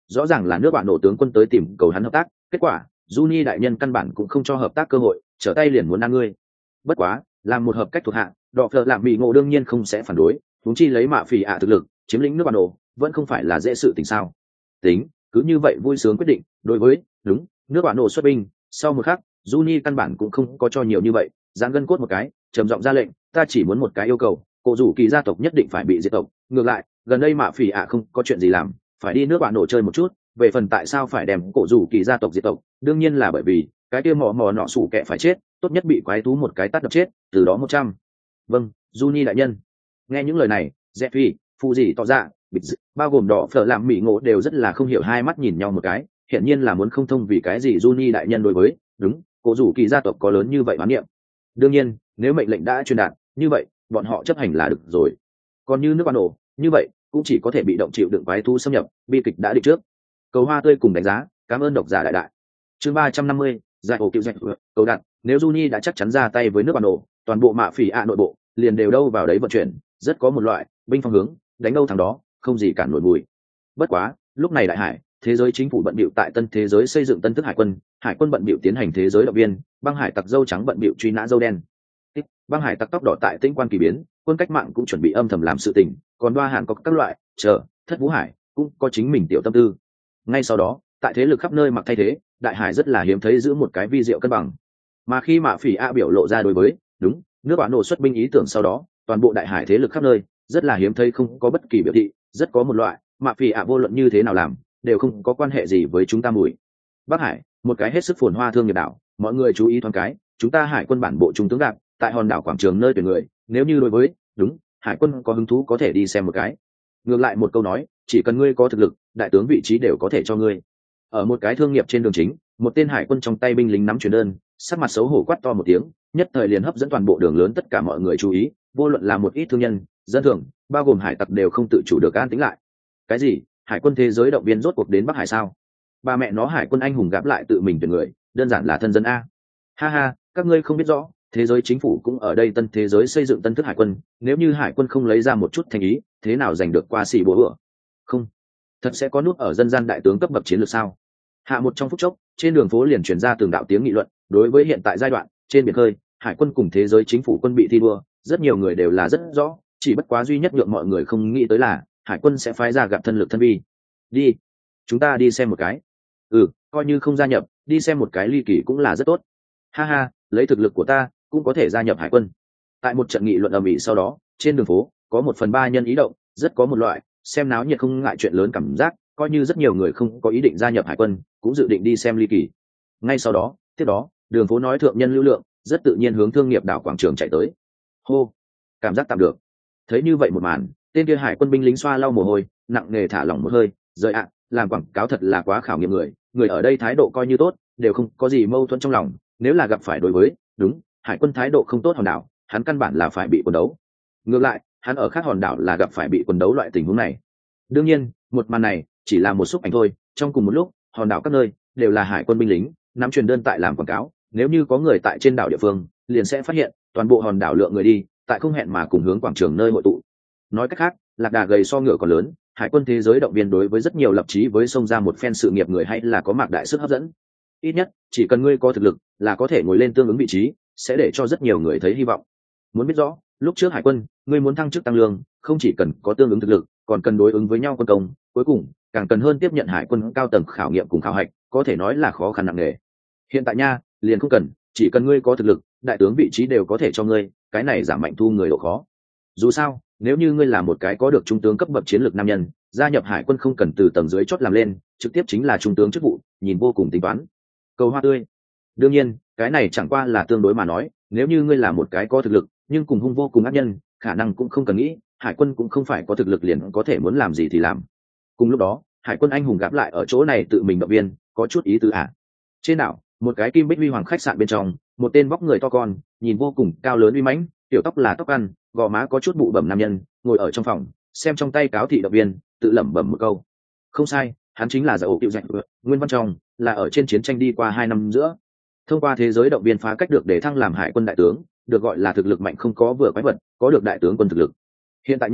rõ ràng là nước bạn nổ tướng quân tới tìm cầu hắn hợp tác, kết quả Juni đại nhân căn bản cũng không cho hợp tác cơ hội, trở tay liền muốn ăn ngươi. Bất quá làm một hợp cách thuộc hạ, đỏ phở làm bị ngộ đương nhiên không sẽ phản đối, huống chi lấy mạ phỉ ạ thực lực chiếm lĩnh nước bạn nổ vẫn không phải là dễ sự tình sao. Tính cứ như vậy vui sướng quyết định đối với đúng nước bạn nổ xuất binh. Sau một khắc Juni căn bản cũng không có cho nhiều như vậy, giáng gân cốt một cái trầm giọng ra lệnh, ta chỉ muốn một cái yêu cầu, cổ rủ kỳ gia tộc nhất định phải bị diệt tộc. Ngược lại gần đây mạ phỉ ạ không có chuyện gì làm, phải đi nước bạn nổ chơi một chút. Về phần tại sao phải đem cổ rủ kỳ gia tộc diệt tộc, đương nhiên là bởi vì cái kia mò mò nọ sủ kẹ phải chết, tốt nhất bị quái thú một cái tát đập chết, từ đó một trăm. Vâng, Juni đại nhân. Nghe những lời này, Jeffy, phụ gì tỏ ra bịt bao gồm đỏ phở làm mỹ ngộ đều rất là không hiểu, hai mắt nhìn nhau một cái, hiển nhiên là muốn không thông vì cái gì Juni đại nhân đối với đúng cổ rủ kỳ gia tộc có lớn như vậy oán niệm. Đương nhiên nếu mệnh lệnh đã truyền đạt như vậy, bọn họ chấp hành là được rồi. Còn như nước bạn nổ như vậy cũng chỉ có thể bị động chịu đựng quái thú xâm nhập, bi kịch đã định trước. Cầu hoa tươi cùng đánh giá, cảm ơn độc giả đại đại. Chương ba trăm năm mươi, giải ổ cựu dạch cầu đặt, nếu Juni đã chắc chắn ra tay với nước bạn nổ, toàn bộ mạ phỉ ạ nội bộ liền đều đâu vào đấy vận chuyển, rất có một loại binh phong hướng đánh đâu thằng đó, không gì cản nổi bùi. Bất quá lúc này đại hải thế giới chính phủ bận bịu tại tân thế giới xây dựng tân thức hải quân, hải quân bận bịu tiến hành thế giới động viên, băng hải tặc dâu trắng bận bịu truy nã dâu đen, băng hải tặc tóc đỏ tại tĩnh quan kỳ biến, quân cách mạng cũng chuẩn bị âm thầm làm sự tình, còn đoa hàn có các loại chờ thất vũ hải cũng có chính mình tiểu tâm tư. Ngay sau đó tại thế lực khắp nơi mặc thay thế, đại hải rất là hiếm thấy giữ một cái vi diệu cân bằng. Mà khi mạ phỉ a biểu lộ ra đối với đúng nước bạn nổ xuất binh ý tưởng sau đó, toàn bộ đại hải thế lực khắp nơi rất là hiếm thấy không có bất kỳ biểu thị, rất có một loại mạ phỉ a vô luận như thế nào làm đều không có quan hệ gì với chúng ta mùi. Bắc Hải một cái hết sức phồn hoa thương nghiệp đảo, mọi người chú ý thoáng cái, chúng ta hải quân bản bộ trung tướng đạp tại hòn đảo quảng trường nơi tuyển người, nếu như đối với đúng hải quân có hứng thú có thể đi xem một cái. Ngược lại một câu nói, chỉ cần ngươi có thực lực, đại tướng vị trí đều có thể cho ngươi. Ở một cái thương nghiệp trên đường chính, một tên hải quân trong tay binh lính nắm truyền đơn, sắc mặt xấu hổ quát to một tiếng, nhất thời liền hấp dẫn toàn bộ đường lớn tất cả mọi người chú ý, vô luận là một ít thương nhân, dân thường, bao gồm hải tặc đều không tự chủ được an tĩnh lại. Cái gì? Hải quân thế giới động viên rốt cuộc đến Bắc Hải sao? Ba mẹ nó, hải quân anh hùng gặp lại tự mình tuyển người, đơn giản là thân dân a. Ha ha, các ngươi không biết rõ, thế giới chính phủ cũng ở đây tân thế giới xây dựng tân thức hải quân, nếu như hải quân không lấy ra một chút thành ý, thế nào giành được qua xỉ bố ửa? Không, thật sẽ có nút ở dân gian đại tướng cấp bậc chiến lược sao? Hạ một trong phút chốc, trên đường phố liền truyền ra từng đạo tiếng nghị luận, đối với hiện tại giai đoạn, trên biển khơi, hải quân cùng thế giới chính phủ quân bị thi đua, rất nhiều người đều là rất rõ, chỉ bất quá duy nhất nhượng mọi người không nghĩ tới là, hải quân sẽ phái ra gặp thân lực thân vi. Đi, chúng ta đi xem một cái. Ừ, coi như không gia nhập, đi xem một cái ly kỳ cũng là rất tốt. Ha ha, lấy thực lực của ta cũng có thể gia nhập hải quân. Tại một trận nghị luận ầm ĩ sau đó, trên đường phố có một phần ba nhân ý động, rất có một loại xem náo nhiệt không ngại chuyện lớn cảm giác, coi như rất nhiều người không có ý định gia nhập hải quân, cũng dự định đi xem ly kỳ. Ngay sau đó, tiếp đó, đường phố nói thượng nhân lưu lượng, rất tự nhiên hướng thương nghiệp đảo quảng trường chạy tới. Hô, cảm giác tạm được. Thấy như vậy một màn, tên kia hải quân binh lính xoa lau mồ hôi, nặng nề thả lỏng một hơi, rời ạ, làm quảng cáo thật là quá khảo nghiệm người, người ở đây thái độ coi như tốt, đều không có gì mâu thuẫn trong lòng, nếu là gặp phải đối với đúng hải quân thái độ không tốt hòn đảo, hắn căn bản là phải bị quần đấu. Ngược lại, hắn ở khác hòn đảo là gặp phải bị quần đấu loại tình huống này. Đương nhiên, một màn này chỉ là một xúc ảnh thôi, trong cùng một lúc, hòn đảo các nơi đều là hải quân binh lính nắm truyền đơn tại làm quảng cáo, nếu như có người tại trên đảo địa phương, liền sẽ phát hiện toàn bộ hòn đảo lượng người đi, tại không hẹn mà cùng hướng quảng trường nơi hội tụ. Nói cách khác, lạc đà gầy so ngựa còn lớn, hải quân thế giới động viên đối với rất nhiều lập chí với xông ra một phen sự nghiệp người hay là có mạc đại sức hấp dẫn. Ít nhất chỉ cần ngươi có thực lực là có thể ngồi lên tương ứng vị trí, sẽ để cho rất nhiều người thấy hy vọng. Muốn biết rõ, lúc trước hải quân ngươi muốn thăng chức tăng lương, không chỉ cần có tương ứng thực lực, còn cần đối ứng với nhau quân công, cuối cùng càng cần hơn tiếp nhận hải quân cao tầng khảo nghiệm cùng khảo hạch, có thể nói là khó khăn nặng nề. Hiện tại nha, liền không cần, chỉ cần ngươi có thực lực, đại tướng vị trí đều có thể cho ngươi, cái này giảm mạnh thu người độ khó. Dù sao, nếu như ngươi là một cái có được trung tướng cấp bậc chiến lược nam nhân, gia nhập hải quân không cần từ tầng dưới chót làm lên, trực tiếp chính là trung tướng chức vụ, nhìn vô cùng tính toán. Cầu hoa tươi. Đương nhiên, cái này chẳng qua là tương đối mà nói, nếu như ngươi là một cái có thực lực, nhưng cùng hung vô cùng ác nhân, khả năng cũng không cần nghĩ, hải quân cũng không phải có thực lực liền có thể muốn làm gì thì làm. Cùng lúc đó, hải quân anh hùng gặp lại ở chỗ này tự mình động viên, có chút ý tứ à. Trên đảo, một cái kim bích huy hoàng khách sạn bên trong, một tên vóc người to con, nhìn vô cùng cao lớn uy mãnh, tiểu tóc là tóc ăn, gò má có chút bụ bẩm nam nhân, ngồi ở trong phòng, xem trong tay cáo thị động viên, tự lẩm bẩm một câu. Không sai, hắn chính là Giải ổ Cựu Dạch, Nguyên Văn Trong, là ở trên chiến tranh đi qua hai năm giữa. Thông qua thế giới động viên phá cách được để thăng làm hải quân đại tướng, được gọi là thực lực mạnh không có vừa quái vật, có được đại tướng quân thực lực. Hiện tại nha,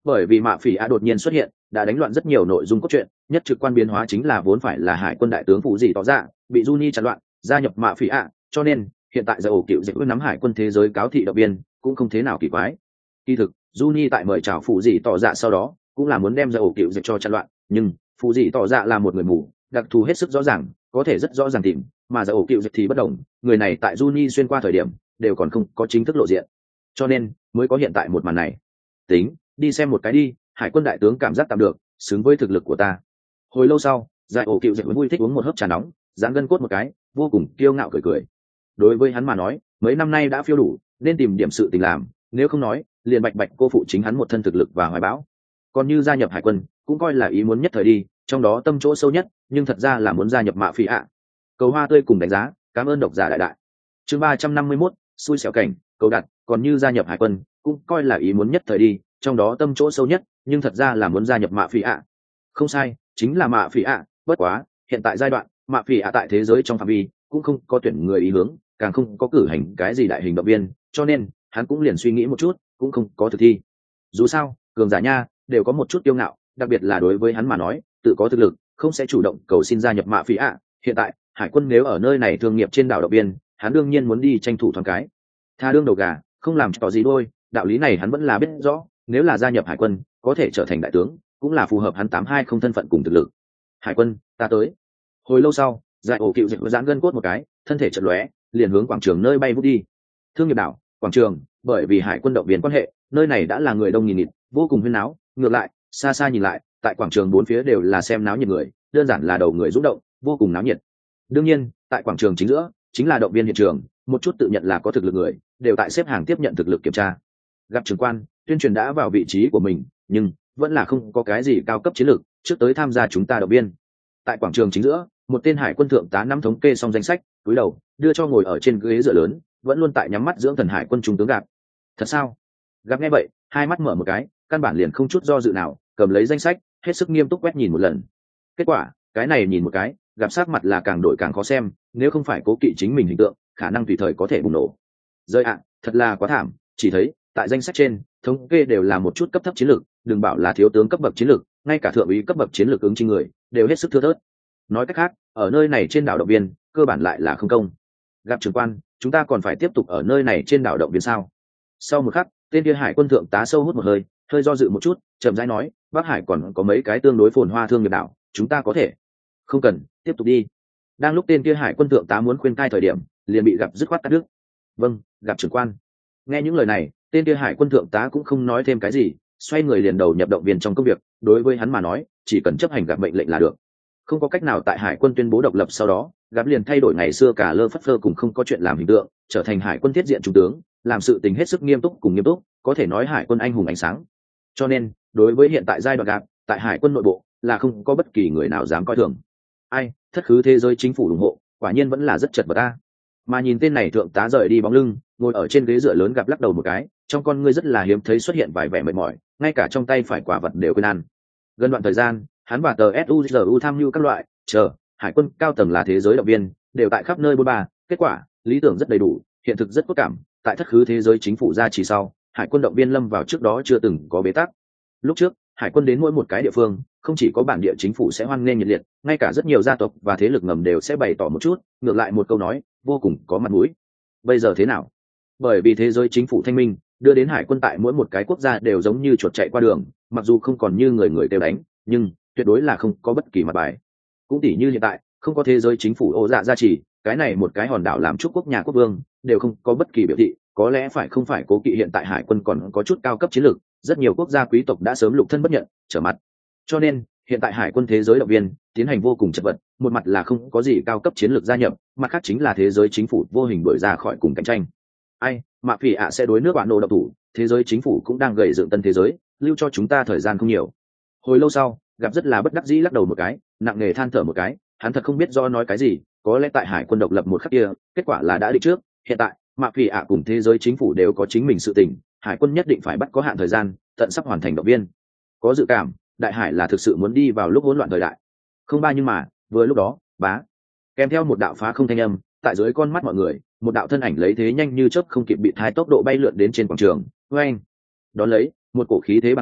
bởi vì mạ phỉ ạ đột nhiên xuất hiện đã đánh loạn rất nhiều nội dung cốt truyện, nhất trực quan biến hóa chính là vốn phải là hải quân đại tướng phụ gì tỏ ra bị Juni chặn loạn gia nhập mạ phỉ ạ, cho nên hiện tại giờ ổ cựu dịch nắm hải quân thế giới cáo thị động viên cũng không thế nào kỳ quái. Kỳ thực Juni tại mời chào phụ gì tỏ dạ sau đó cũng là muốn đem giờ ổ cựu dịch cho chặn loạn, nhưng phụ gì tỏ dạ là một người mù, đặc thù hết sức rõ ràng, có thể rất rõ ràng tìm, mà giờ ổ cựu dịch thì bất đồng, người này tại Juni xuyên qua thời điểm đều còn không có chính thức lộ diện, cho nên mới có hiện tại một màn này. Tính đi xem một cái đi, hải quân đại tướng cảm giác tạm được, xứng với thực lực của ta. Hồi lâu sau, giải ổ cựu dịch vui thích uống một hớp trà nóng, giãn gân cốt một cái, vô cùng kiêu ngạo cười cười. Đối với hắn mà nói, mấy năm nay đã phiêu đủ, nên tìm điểm sự tình làm, nếu không nói liền bạch bạch cô phụ chính hắn một thân thực lực và hoài bão. Còn như gia nhập hải quân cũng coi là ý muốn nhất thời đi, trong đó tâm chỗ sâu nhất nhưng thật ra là muốn gia nhập mạ phỉ ạ. Cầu hoa tươi cùng đánh giá, cảm ơn độc giả đại đại. Chương ba trăm năm mươi mốt, xui xẻo cảnh, cầu đặt, còn như gia nhập hải quân cũng coi là ý muốn nhất thời đi, trong đó tâm chỗ sâu nhất nhưng thật ra là muốn gia nhập mạ phỉ ạ. Không sai, chính là mạ phỉ ạ, bất quá hiện tại giai đoạn mạ phỉ ạ tại thế giới trong phạm vi cũng không có tuyển người ý hướng, càng không có cử hành cái gì đại hình động viên, cho nên hắn cũng liền suy nghĩ một chút, cũng không có thực thi. Dù sao cường giả nha đều có một chút kiêu ngạo, đặc biệt là đối với hắn mà nói tự có thực lực không sẽ chủ động cầu xin gia nhập mạ phỉ ạ. Hiện tại hải quân nếu ở nơi này thương nghiệp trên đảo động viên, hắn đương nhiên muốn đi tranh thủ thoáng cái, tha đương đầu gà không làm tỏ gì đôi, đạo lý này hắn vẫn là biết rõ, nếu là gia nhập hải quân có thể trở thành đại tướng cũng là phù hợp hắn tám hai không thân phận cùng thực lực. Hải quân ta tới. Hồi lâu sau, giải ổ cựu dịch giãn gân cốt một cái, thân thể chật lóe liền hướng quảng trường nơi bay vút đi. Thương nghiệp đảo quảng trường, bởi vì hải quân động viên quan hệ, nơi này đã là người đông nghìn nghịt, vô cùng huyên náo. Ngược lại xa xa nhìn lại, tại quảng trường bốn phía đều là xem náo nhiệt người, đơn giản là đầu người rung động, vô cùng náo nhiệt. Đương nhiên tại quảng trường chính giữa chính là động viên hiện trường, một chút tự nhận là có thực lực người đều tại xếp hàng tiếp nhận thực lực kiểm tra. Gặp trưởng quan tuyên truyền đã vào vị trí của mình, nhưng vẫn là không có cái gì cao cấp chiến lược trước tới tham gia chúng ta động viên. Tại quảng trường chính giữa, một tên hải quân thượng tá nắm thống kê xong danh sách, cúi đầu đưa cho ngồi ở trên ghế dựa lớn vẫn luôn tại nhắm mắt dưỡng thần hải quân trung tướng Gặp. Thật sao? Gặp nghe vậy hai mắt mở một cái, căn bản liền không chút do dự nào cầm lấy danh sách, hết sức nghiêm túc quét nhìn một lần. Kết quả cái này nhìn một cái, Gặp sát mặt là càng đổi càng khó xem, nếu không phải cố kỵ chính mình hình tượng, khả năng tùy thời có thể bùng nổ. Rơi ạ, thật là quá thảm, chỉ thấy tại danh sách trên thống kê đều là một chút cấp thấp chiến lược, đừng bảo là thiếu tướng cấp bậc chiến lược, ngay cả thượng úy cấp bậc chiến lược ứng chinh người đều hết sức thưa thớt. Nói cách khác, ở nơi này trên đảo động viên cơ bản lại là không công. Gặp trưởng quan, chúng ta còn phải tiếp tục ở nơi này trên đảo động viên sao? Sau một khắc, tên kia hải quân thượng tá sâu hút một hơi, hơi do dự một chút, chậm rãi nói, Bắc Hải còn có mấy cái tương đối phồn hoa thương nghiệp đảo, chúng ta có thể không cần tiếp tục đi. Đang lúc tên kia hải quân thượng tá muốn khuyên cai thời điểm, liền bị Gặp dứt khoát cắt đứt. Vâng, Gặp trưởng quan. Nghe những lời này, tên kia hải quân thượng tá cũng không nói thêm cái gì, xoay người liền đầu nhập động viên trong công việc. Đối với hắn mà nói, chỉ cần chấp hành Gặp mệnh lệnh là được. Không có cách nào, tại hải quân tuyên bố độc lập sau đó, Gặp liền thay đổi ngày xưa cả lơ phất phơ cùng không có chuyện làm hình tượng, trở thành hải quân thiết diện trung tướng, làm sự tình hết sức nghiêm túc cùng nghiêm túc, có thể nói hải quân anh hùng ánh sáng. Cho nên đối với hiện tại giai đoạn Gặp tại hải quân nội bộ là không có bất kỳ người nào dám coi thường. Ai, thất khứ thế giới chính phủ ủng hộ, quả nhiên vẫn là rất chật vật ta. Mà nhìn tên này thượng tá rời đi bóng lưng, ngồi ở trên ghế dựa lớn Gặp lắc đầu một cái, trong con ngươi rất là hiếm thấy xuất hiện vài vẻ mệt mỏi, ngay cả trong tay phải quả vật đều quên ăn. Gần đoạn thời gian hắn và tờ suzu tham mưu các loại chờ hải quân cao tầng là thế giới động viên đều tại khắp nơi bôn ba, kết quả lý tưởng rất đầy đủ, hiện thực rất cốt cảm. Tại thất khứ thế giới chính phủ ra chỉ sau, hải quân động viên lâm vào trước đó chưa từng có bế tắc. Lúc trước hải quân đến mỗi một cái địa phương, không chỉ có bản địa chính phủ sẽ hoan nghênh nhiệt liệt, ngay cả rất nhiều gia tộc và thế lực ngầm đều sẽ bày tỏ một chút ngược lại một câu nói vô cùng có mặt mũi. Bây giờ thế nào? Bởi vì thế giới chính phủ thanh minh, đưa đến hải quân tại mỗi một cái quốc gia đều giống như chuột chạy qua đường, mặc dù không còn như người người kêu đánh, nhưng tuyệt đối là không có bất kỳ mặt bài. Cũng tỉ như hiện tại không có thế giới chính phủ ô dạ gia trì, cái này một cái hòn đảo làm chúc quốc nhà quốc vương đều không có bất kỳ biểu thị. Có lẽ phải không phải cố kỵ hiện tại hải quân còn có chút cao cấp chiến lược, rất nhiều quốc gia quý tộc đã sớm lục thân bất nhận trở mặt, cho nên hiện tại hải quân thế giới động viên tiến hành vô cùng chật vật. Một mặt là không có gì cao cấp chiến lược gia nhập, mặt khác chính là thế giới chính phủ vô hình đuổi ra khỏi cùng cạnh tranh. Ai, mạ phỉ ạ sẽ đối nước bạn nô độc thủ, thế giới chính phủ cũng đang gầy dựng tân thế giới, lưu cho chúng ta thời gian không nhiều. Hồi lâu sau, Gặp rất là bất đắc dĩ lắc đầu một cái, nặng nề than thở một cái, hắn thật không biết do nói cái gì. Có lẽ tại hải quân độc lập một khắc kia, kết quả là đã định trước, hiện tại mạ phỉ ạ cùng thế giới chính phủ đều có chính mình sự tình, hải quân nhất định phải bắt có hạn thời gian, tận sắp hoàn thành động viên. Có dự cảm đại hải là thực sự muốn đi vào lúc hỗn loạn thời đại. Không ba nhưng mà vừa lúc đó, bá, kèm theo một đạo phá không thanh âm, tại dưới con mắt mọi người, một đạo thân ảnh lấy thế nhanh như chớp không kịp bị thai tốc độ bay lượn đến trên quảng trường. Oeng! Đón lấy một cổ khí thế bằng bạc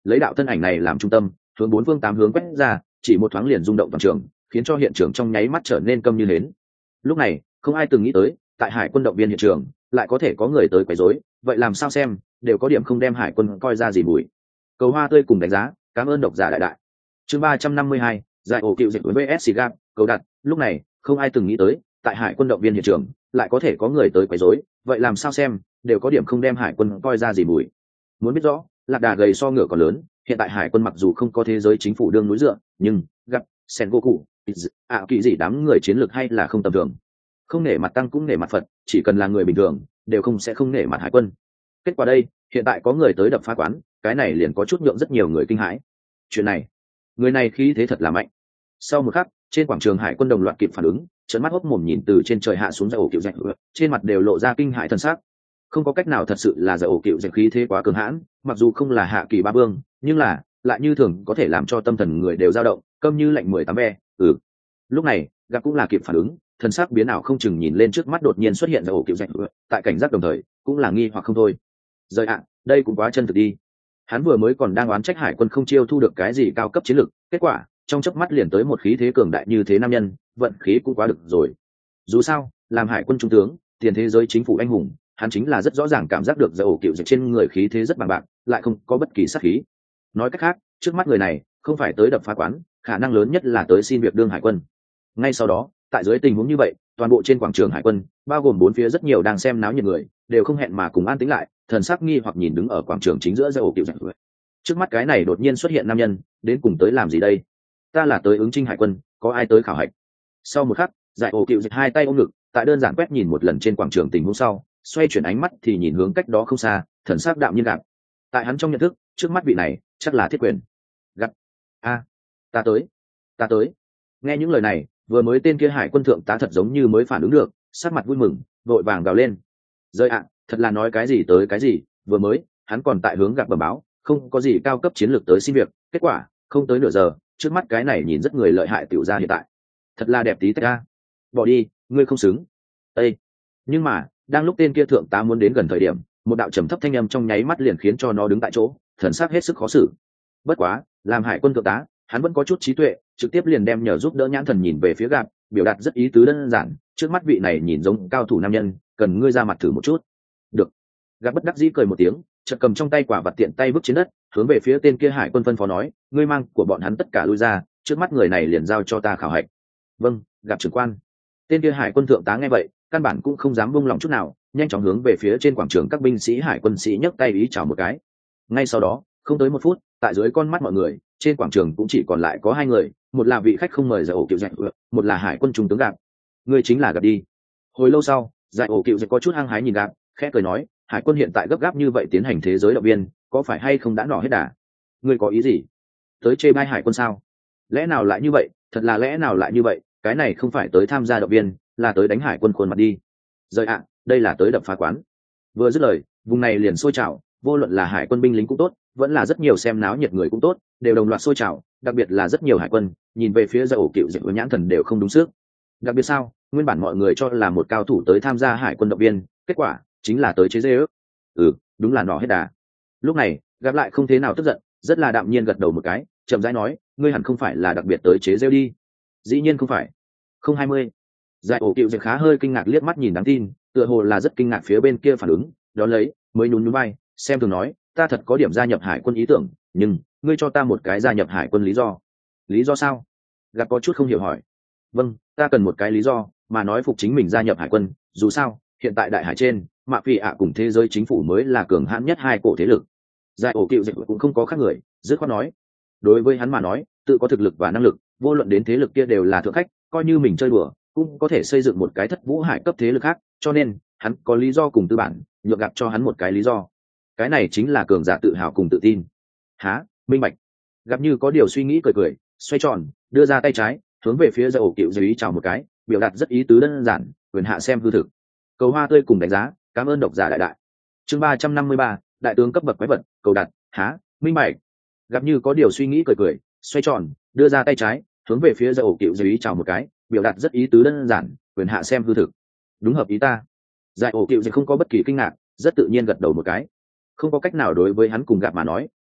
lấy đạo thân ảnh này làm trung tâm hướng bốn phương tám hướng quét ra, chỉ một thoáng liền rung động toàn trường, khiến cho hiện trường trong nháy mắt trở nên câm như hến. Lúc này không ai từng nghĩ tới tại hải quân động viên hiện trường lại có thể có người tới quấy rối, vậy làm sao xem đều có điểm không đem hải quân coi ra gì bụi. Cầu hoa tươi cùng đánh giá, cảm ơn độc giả đại đại. Chương ba trăm năm mươi hai, giải ổ cựu dịch với vê ét Sigap, cầu đặt. Lúc này không ai từng nghĩ tới tại hải quân động viên hiện trường lại có thể có người tới quấy rối, vậy làm sao xem đều có điểm không đem hải quân coi ra gì bụi. Muốn biết rõ, lạc đà gầy so ngựa còn lớn, hiện tại hải quân mặc dù không có thế giới chính phủ đương núi dựa, nhưng gặp sen goku ạ kỳ gì đám người chiến lược hay là không tầm thường. Không nể mặt tăng cũng nể mặt Phật, chỉ cần là người bình thường đều không sẽ không nể mặt hải quân. Kết quả đây, hiện tại có người tới đập phá quán, cái này liền có chút nhượng rất nhiều người kinh hãi. Chuyện này, người này khí thế thật là mạnh. Sau một khắc, trên quảng trường hải quân đồng loạt kịp phản ứng, trợn mắt hốc mồm nhìn từ trên trời hạ xuống giải ổ cựu dạch, trên mặt đều lộ ra kinh hãi thần sắc. Không có cách nào, thật sự là giải ổ cựu dạch khí thế quá cường hãn, mặc dù không là hạ kỳ ba vương, nhưng là lại như thường có thể làm cho tâm thần người đều dao động, câm như lạnh mười tám ve. Ừ. Lúc này, gặp cũng là kịp phản ứng, thần sắc biến ảo không chừng nhìn lên trước mắt đột nhiên xuất hiện giải ổ cựu dạch, tại cảnh giác đồng thời cũng là nghi hoặc không thôi. Rời ạ, đây cũng quá chân thực đi. Hắn vừa mới còn đang oán trách hải quân không chiêu thu được cái gì cao cấp chiến lược, kết quả trong chớp mắt liền tới một khí thế cường đại như thế nam nhân, vận khí cũng quá được rồi. Dù sao, làm hải quân trung tướng, tiền thế giới chính phủ anh hùng, hắn chính là rất rõ ràng cảm giác được giải ổ cựu dạch trên người khí thế rất bằng bạc, lại không có bất kỳ sát khí. Nói cách khác, trước mắt người này không phải tới đập phá quán, khả năng lớn nhất là tới xin việc đương hải quân. Ngay sau đó, tại dưới tình huống như vậy, toàn bộ trên quảng trường hải quân, bao gồm bốn phía rất nhiều đang xem náo nhiệt người, đều không hẹn mà cùng an tĩnh lại, thần sắc nghi hoặc nhìn đứng ở quảng trường chính giữa giải ổ cựu dạch. Trước mắt cái này đột nhiên xuất hiện nam nhân, đến cùng tới làm gì đây? Ta là tới ứng chinh hải quân, có ai tới khảo hạch? Sau một khắc, giải ổ cựu dạch hai tay ôm ngực, tại đơn giản quét nhìn một lần trên quảng trường tình huống sau, xoay chuyển ánh mắt thì nhìn hướng cách đó không xa, thần sắc đạm nhiên gặp. Tại hắn trong nhận thức, trước mắt vị này chắc là thiết quyền. Gặp. A, ta tới, ta tới. Nghe những lời này, vừa mới tên kia hải quân thượng tá thật giống như mới phản ứng được, sắc mặt vui mừng, vội vàng gào lên. Rơi ạ, thật là nói cái gì tới cái gì, vừa mới hắn còn tại hướng gặp bẩm báo, không có gì cao cấp chiến lược tới xin việc, kết quả không tới nửa giờ, trước mắt cái này nhìn rất người lợi hại tiểu ra hiện tại, thật là đẹp tí tách ra. Bỏ đi, ngươi không xứng. Ê! Nhưng mà đang lúc tên kia thượng tá muốn đến gần thời điểm, một đạo trầm thấp thanh âm trong nháy mắt liền khiến cho nó đứng tại chỗ, thần sắc hết sức khó xử. Bất quá, làm hải quân thượng tá, hắn vẫn có chút trí tuệ, trực tiếp liền đem nhờ giúp đỡ nhãn thần nhìn về phía gặp, biểu đạt rất ý tứ đơn giản, trước mắt vị này nhìn giống cao thủ nam nhân, cần ngươi ra mặt thử một chút. Được. Gặp bất đắc dĩ cười một tiếng, chợt cầm trong tay quả vật tiện tay vứt trên đất, hướng về phía tên kia hải quân phân phó nói, ngươi mang của bọn hắn tất cả lui ra, trước mắt người này liền giao cho ta khảo hạch. Vâng, gặp trưởng quan. Tên kia hải quân thượng tá nghe vậy, căn bản cũng không dám buông lòng chút nào, nhanh chóng hướng về phía trên quảng trường các binh sĩ hải quân sĩ nhấc tay ý chào một cái. Ngay sau đó, không tới một phút, tại dưới con mắt mọi người, trên quảng trường cũng chỉ còn lại có hai người, một là vị khách không mời giải ổ cựu dạch, một là hải quân trung tướng gặp. Ngươi chính là gặp đi. Hồi lâu sau, giải ổ cựu dạch có chút hăng hái nhìn gặp, khẽ cười nói, hải quân hiện tại gấp gáp như vậy tiến hành thế giới động viên, có phải hay không đã nỏ hết đà? Ngươi có ý gì? Tới chê bai hải quân sao? Lẽ nào lại như vậy? Thật là lẽ nào lại như vậy? Cái này không phải tới tham gia động viên, là tới đánh hải quân khuôn mặt đi. Rời ạ, đây là tới đập phá quán. Vừa dứt lời, vùng này liền sôi trào, vô luận là hải quân binh lính cũng tốt, vẫn là rất nhiều xem náo nhiệt người cũng tốt, đều đồng loạt sôi trào, đặc biệt là rất nhiều hải quân nhìn về phía giải ổ cựu dạch, nhãn thần đều không đúng sức. Đặc biệt sao? Nguyên bản mọi người cho là một cao thủ tới tham gia hải quân động viên, kết quả chính là tới chế dê ước. Ừ, đúng là nỏ hết đà. Lúc này gặp lại không thế nào tức giận, rất là đạm nhiên gật đầu một cái, chậm rãi nói, ngươi hẳn không phải là đặc biệt tới chế rêu đi. Dĩ nhiên không phải. Không hai mươi. Giải ổ cựu dạch khá hơi kinh ngạc liếc mắt nhìn đáng tin, tựa hồ là rất kinh ngạc phía bên kia phản ứng, đón lấy mới nhún nhún vai, xem thường nói, ta thật có điểm gia nhập hải quân ý tưởng, nhưng ngươi cho ta một cái gia nhập hải quân lý do. Lý do sao? Gặp có chút không hiểu hỏi. Vâng, ta cần một cái lý do mà nói phục chính mình gia nhập hải quân, dù sao hiện tại đại hải trên mạ phi ạ cùng thế giới chính phủ mới là cường hãn nhất hai cổ thế lực. Giải ổ cựu dạch cũng không có khác người, dứt khoát nói, đối với hắn mà nói, tự có thực lực và năng lực, vô luận đến thế lực kia đều là thượng khách, coi như mình chơi đùa cũng có thể xây dựng một cái thất vũ hải cấp thế lực khác, cho nên hắn có lý do cùng tư bản nhượng gặp cho hắn một cái lý do, cái này chính là cường giả tự hào cùng tự tin. Há, minh bạch. Gặp như có điều suy nghĩ cười cười, xoay tròn đưa ra tay trái hướng về phía giải ổ cựu dạch ý chào một cái, biểu đạt rất ý tứ đơn giản, quyền hạ xem hư thực. Cầu hoa tươi cùng đánh giá, cảm ơn độc giả đại đại. Chương ba trăm năm mươi ba, đại tướng cấp bậc quái vật, cầu đặt. Há, minh bạch. Gặp như có điều suy nghĩ cười cười, xoay tròn đưa ra tay trái hướng về phía giải ổ cựu dạch ý chào một cái, biểu đạt rất ý tứ đơn giản, quyền hạ xem hư thực. Đúng hợp ý ta. Giải ổ cựu dạch không có bất kỳ kinh ngạc, rất tự nhiên gật đầu một cái. Không có cách nào, đối với hắn cùng gặp mà nói,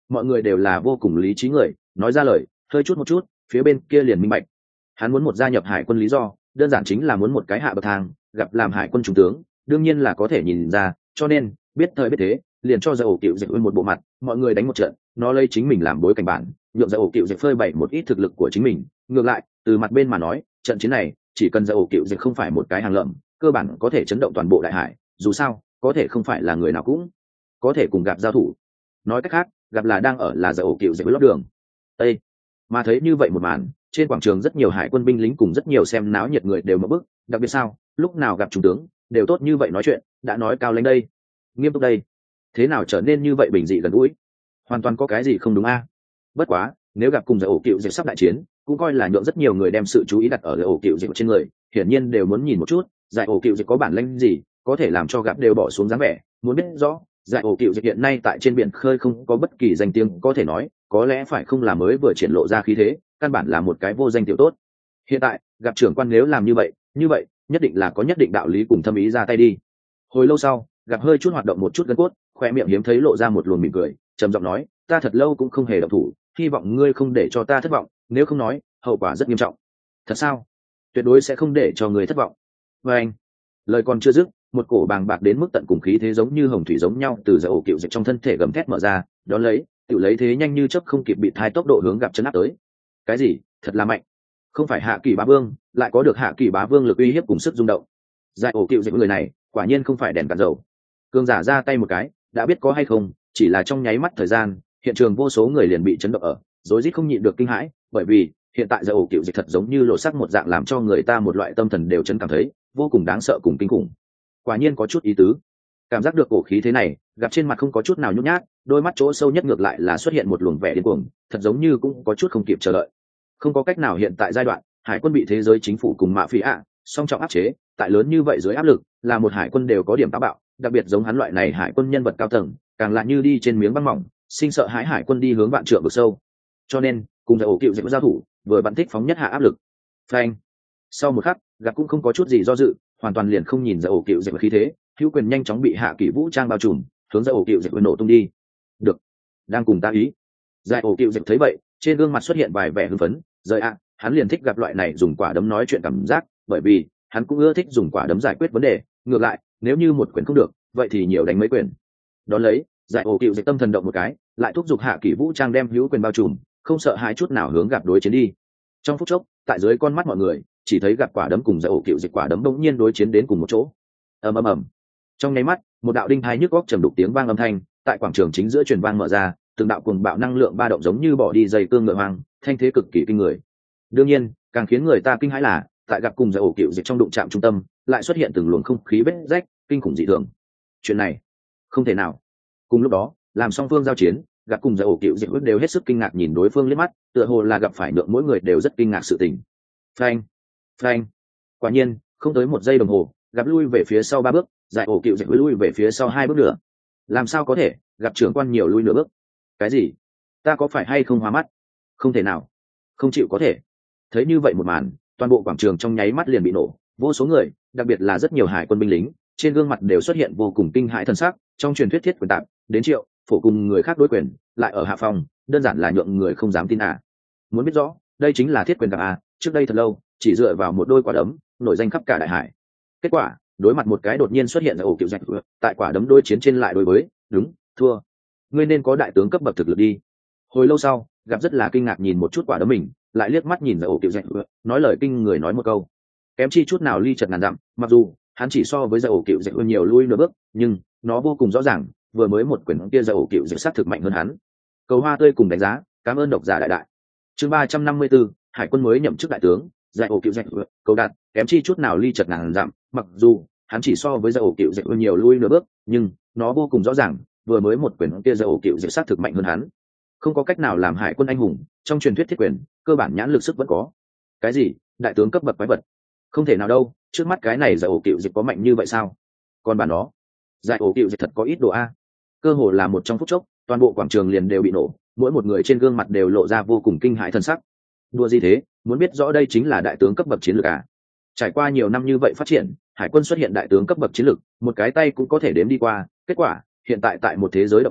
mọi người đều là vô cùng lý trí người, nói ra lời hơi chút một chút phía bên kia liền minh bạch. Hắn muốn một gia nhập hải quân lý do đơn giản chính là muốn một cái hạ bậc thang, gặp làm hải quân trung tướng đương nhiên là có thể nhìn ra, cho nên biết thời biết thế liền cho ra ổ cựu dịch một bộ mặt, mọi người đánh một trận, nó lấy chính mình làm bối cảnh bản, nhượng ra ổ cựu dịch phơi bày một ít thực lực của chính mình. Ngược lại từ mặt bên mà nói, trận chiến này chỉ cần ra ổ cựu dịch không phải một cái hàng lợm, cơ bản có thể chấn động toàn bộ đại hải. Dù sao có thể không phải là người nào cũng có thể cùng gặp giao thủ, nói cách khác gặp là đang ở là ra ổ cựu dịch với lót đường. Ê! Mà thấy như vậy một màn, trên quảng trường rất nhiều hải quân binh lính cùng rất nhiều xem náo nhiệt người đều mở bức, đặc biệt sao lúc nào gặp trung tướng đều tốt như vậy nói chuyện, đã nói cao lên đây, nghiêm túc đây, thế nào trở nên như vậy bình dị gần gũi, hoàn toàn có cái gì không đúng a? Bất quá nếu gặp cùng giải ổ cựu dịch sắp đại chiến, cũng coi là nhượng rất nhiều người đem sự chú ý đặt ở giải ổ cựu dịch trên người, hiển nhiên đều muốn nhìn một chút giải ổ cựu dịch có bản lĩnh gì có thể làm cho gặp đều bỏ xuống dáng vẻ. Muốn biết rõ giải ổ cựu dịch hiện nay tại trên biển khơi không có bất kỳ danh tiếng, có thể nói có lẽ phải không là mới vừa triển lộ ra khí thế, căn bản là một cái vô danh tiểu tốt. Hiện tại gặp trưởng quan nếu làm như vậy như vậy nhất định là có nhất định đạo lý cùng thâm ý ra tay đi. Hồi lâu sau gặp hơi chút hoạt động một chút gân cốt, khoe miệng hiếm thấy lộ ra một luồng mỉm cười, trầm giọng nói, ta thật lâu cũng không hề động thủ, hy vọng ngươi không để cho ta thất vọng, nếu không nói hậu quả rất nghiêm trọng. Thật sao? Tuyệt đối sẽ không để cho người thất vọng. Và anh lời còn chưa dứt, một cổ bàng bạc đến mức tận cùng khí thế giống như hồng thủy giống nhau từ giải ổ cựu dịch trong thân thể gầm thét mở ra, đón lấy tự lấy thế nhanh như chớp không kịp bị thai tốc độ hướng gặp chấn áp tới. Cái gì? Thật là mạnh, không phải hạ kỳ bá vương lại có được hạ kỳ bá vương lực uy hiếp cùng sức rung động. Giải ổ cựu dịch người này quả nhiên không phải đèn cạn dầu. Cường giả ra tay một cái đã biết có hay không, chỉ là trong nháy mắt thời gian hiện trường vô số người liền bị chấn động ở rối rít không nhịn được kinh hãi, bởi vì hiện tại giải ổ cựu dịch thật giống như lộ sắc một dạng, làm cho người ta một loại tâm thần đều chấn cảm thấy vô cùng đáng sợ cùng kinh khủng. Quả nhiên có chút ý tứ. Cảm giác được cổ khí thế này, gặp trên mặt không có chút nào nhút nhát, đôi mắt chỗ sâu nhất ngược lại là xuất hiện một luồng vẻ điên cuồng, thật giống như cũng có chút không kịp chờ đợi. Không có cách nào, hiện tại giai đoạn hải quân bị thế giới chính phủ cùng mạ phỉ ạ song trọng áp chế, tại lớn như vậy dưới áp lực là một hải quân đều có điểm táo bạo, đặc biệt giống hắn loại này hải quân nhân vật cao tầng càng lại như đi trên miếng băng mỏng, sinh sợ hãi hải quân đi hướng vạn trượng vực sâu, cho nên cùng giải ổ cựu dịch giao thủ vừa bắn thích phóng nhất hạ áp lực. Phanh! Sau một khắc gặp cũng không có chút gì do dự, hoàn toàn liền không nhìn giải ổ cựu dịch khí thế, hữu quyền nhanh chóng bị hạ kỷ vũ trang bao trùm, hướng giải ổ cựu dịch nổ tung đi. Được, đang cùng ta ý. Giải ổ cựu dịch thấy vậy trên gương mặt xuất hiện vài vẻ hưng phấn, rời ạ, hắn liền thích gặp loại này dùng quả đấm nói chuyện cảm giác, bởi vì hắn cũng ưa thích dùng quả đấm giải quyết vấn đề. Ngược lại nếu như một quyền không được vậy thì nhiều đánh mấy quyền. Đón lấy giải ổ cựu dịch tâm thần động một cái, lại thúc giục hạ kỷ vũ trang đem hữu quyền bao trùm, không sợ hãi chút nào hướng gặp đối chiến đi. Trong phút chốc tại dưới con mắt mọi người chỉ thấy gặp quả đấm cùng giải ổ cựu dịch quả đấm bỗng nhiên đối chiến đến cùng một chỗ. ầm ầm ầm, trong nháy mắt một đạo đinh thái nhức góc trầm đục tiếng vang âm thanh tại quảng trường chính giữa truyền vang mở ra, từng đạo cuồng bạo năng lượng ba động giống như bỏ đi dây cương ngựa hoang, thanh thế cực kỳ kinh người. Đương nhiên càng khiến người ta kinh hãi là tại gặp cùng giải ổ cựu dịch trong đụng chạm trung tâm lại xuất hiện từng luồng không khí vết rách kinh khủng dị thường. Chuyện này không thể nào. Cùng lúc đó làm song phương giao chiến, gặp cùng giải ổ cựu dịch đều hết sức kinh ngạc nhìn đối phương liếc mắt, tựa hồ là gặp phải lượng mỗi người đều rất kinh ngạc sự tình. Phanh phanh, quả nhiên không tới một giây đồng hồ gặp lui về phía sau ba bước, giải ổ cựu dịch lui về phía sau hai bước nữa. Làm sao có thể? Gặp trưởng quan nhiều lui nửa bước. Cái gì? Ta có phải hay không hóa mắt? Không thể nào, không chịu có thể. Thấy như vậy một màn, toàn bộ quảng trường trong nháy mắt liền bị nổ, vô số người đặc biệt là rất nhiều hải quân binh lính trên gương mặt đều xuất hiện vô cùng kinh hãi thần sắc. Trong truyền thuyết thiết quyền tạm đến triệu phổ cùng người khác đối quyền lại ở hạ phòng, đơn giản là nhượng người không dám tin à. Muốn biết rõ đây chính là thiết quyền tạm à, trước đây thật lâu chỉ dựa vào một đôi quả đấm nổi danh khắp cả đại hải. Kết quả đối mặt một cái đột nhiên xuất hiện ở ổ cựu dịch, tại quả đấm đối chiến trên lại đối với đúng thua. Ngươi nên có đại tướng cấp bậc thực lực đi. Hồi lâu sau gặp rất là kinh ngạc nhìn một chút quả đấm mình, lại liếc mắt nhìn vào ổ cựu dịch, nói lời kinh người nói một câu, kém chi chút nào ly chật ngàn dặm. Mặc dù hắn chỉ so với giải ổ cựu dịch nhiều lui nửa bước, nhưng nó vô cùng rõ ràng vừa mới một quyền kia giải ổ cựu dịch sát thực mạnh hơn hắn. Cầu hoa tươi cùng đánh giá, cảm ơn độc giả đại đại. Chương ba trăm năm mươi tư, hải quân mới nhậm chức đại tướng, giải ổ cựu dịch cầu đạt, kém chi chút nào ly chật ngàn dặm. Mặc dù hắn chỉ so với giải ổ cựu dịch nhiều lui nửa bước, nhưng nó vô cùng rõ ràng vừa mới một quyền kia giải ổ cựu dịch sát thực mạnh hơn hắn. Không có cách nào làm hải quân anh hùng, trong truyền thuyết thiết quyền cơ bản nhãn lực sức vẫn có. Cái gì? Đại tướng cấp bậc quái vật? Không thể nào đâu, trước mắt cái này giải ổ cựu dịch có mạnh như vậy sao? Còn bản nó giải ổ cựu dịch thật có ít độ a. Cơ hồ là một trong phút chốc toàn bộ quảng trường liền đều bị nổ, mỗi một người trên gương mặt đều lộ ra vô cùng kinh hãi thần sắc. Đùa gì thế, muốn biết rõ đây chính là đại tướng cấp bậc chiến lược à? Trải qua nhiều năm như vậy phát triển, hải quân xuất hiện đại tướng cấp bậc chiến lược một cái tay cũng có thể đếm đi qua. Kết quả hiện tại tại một thế giới động viên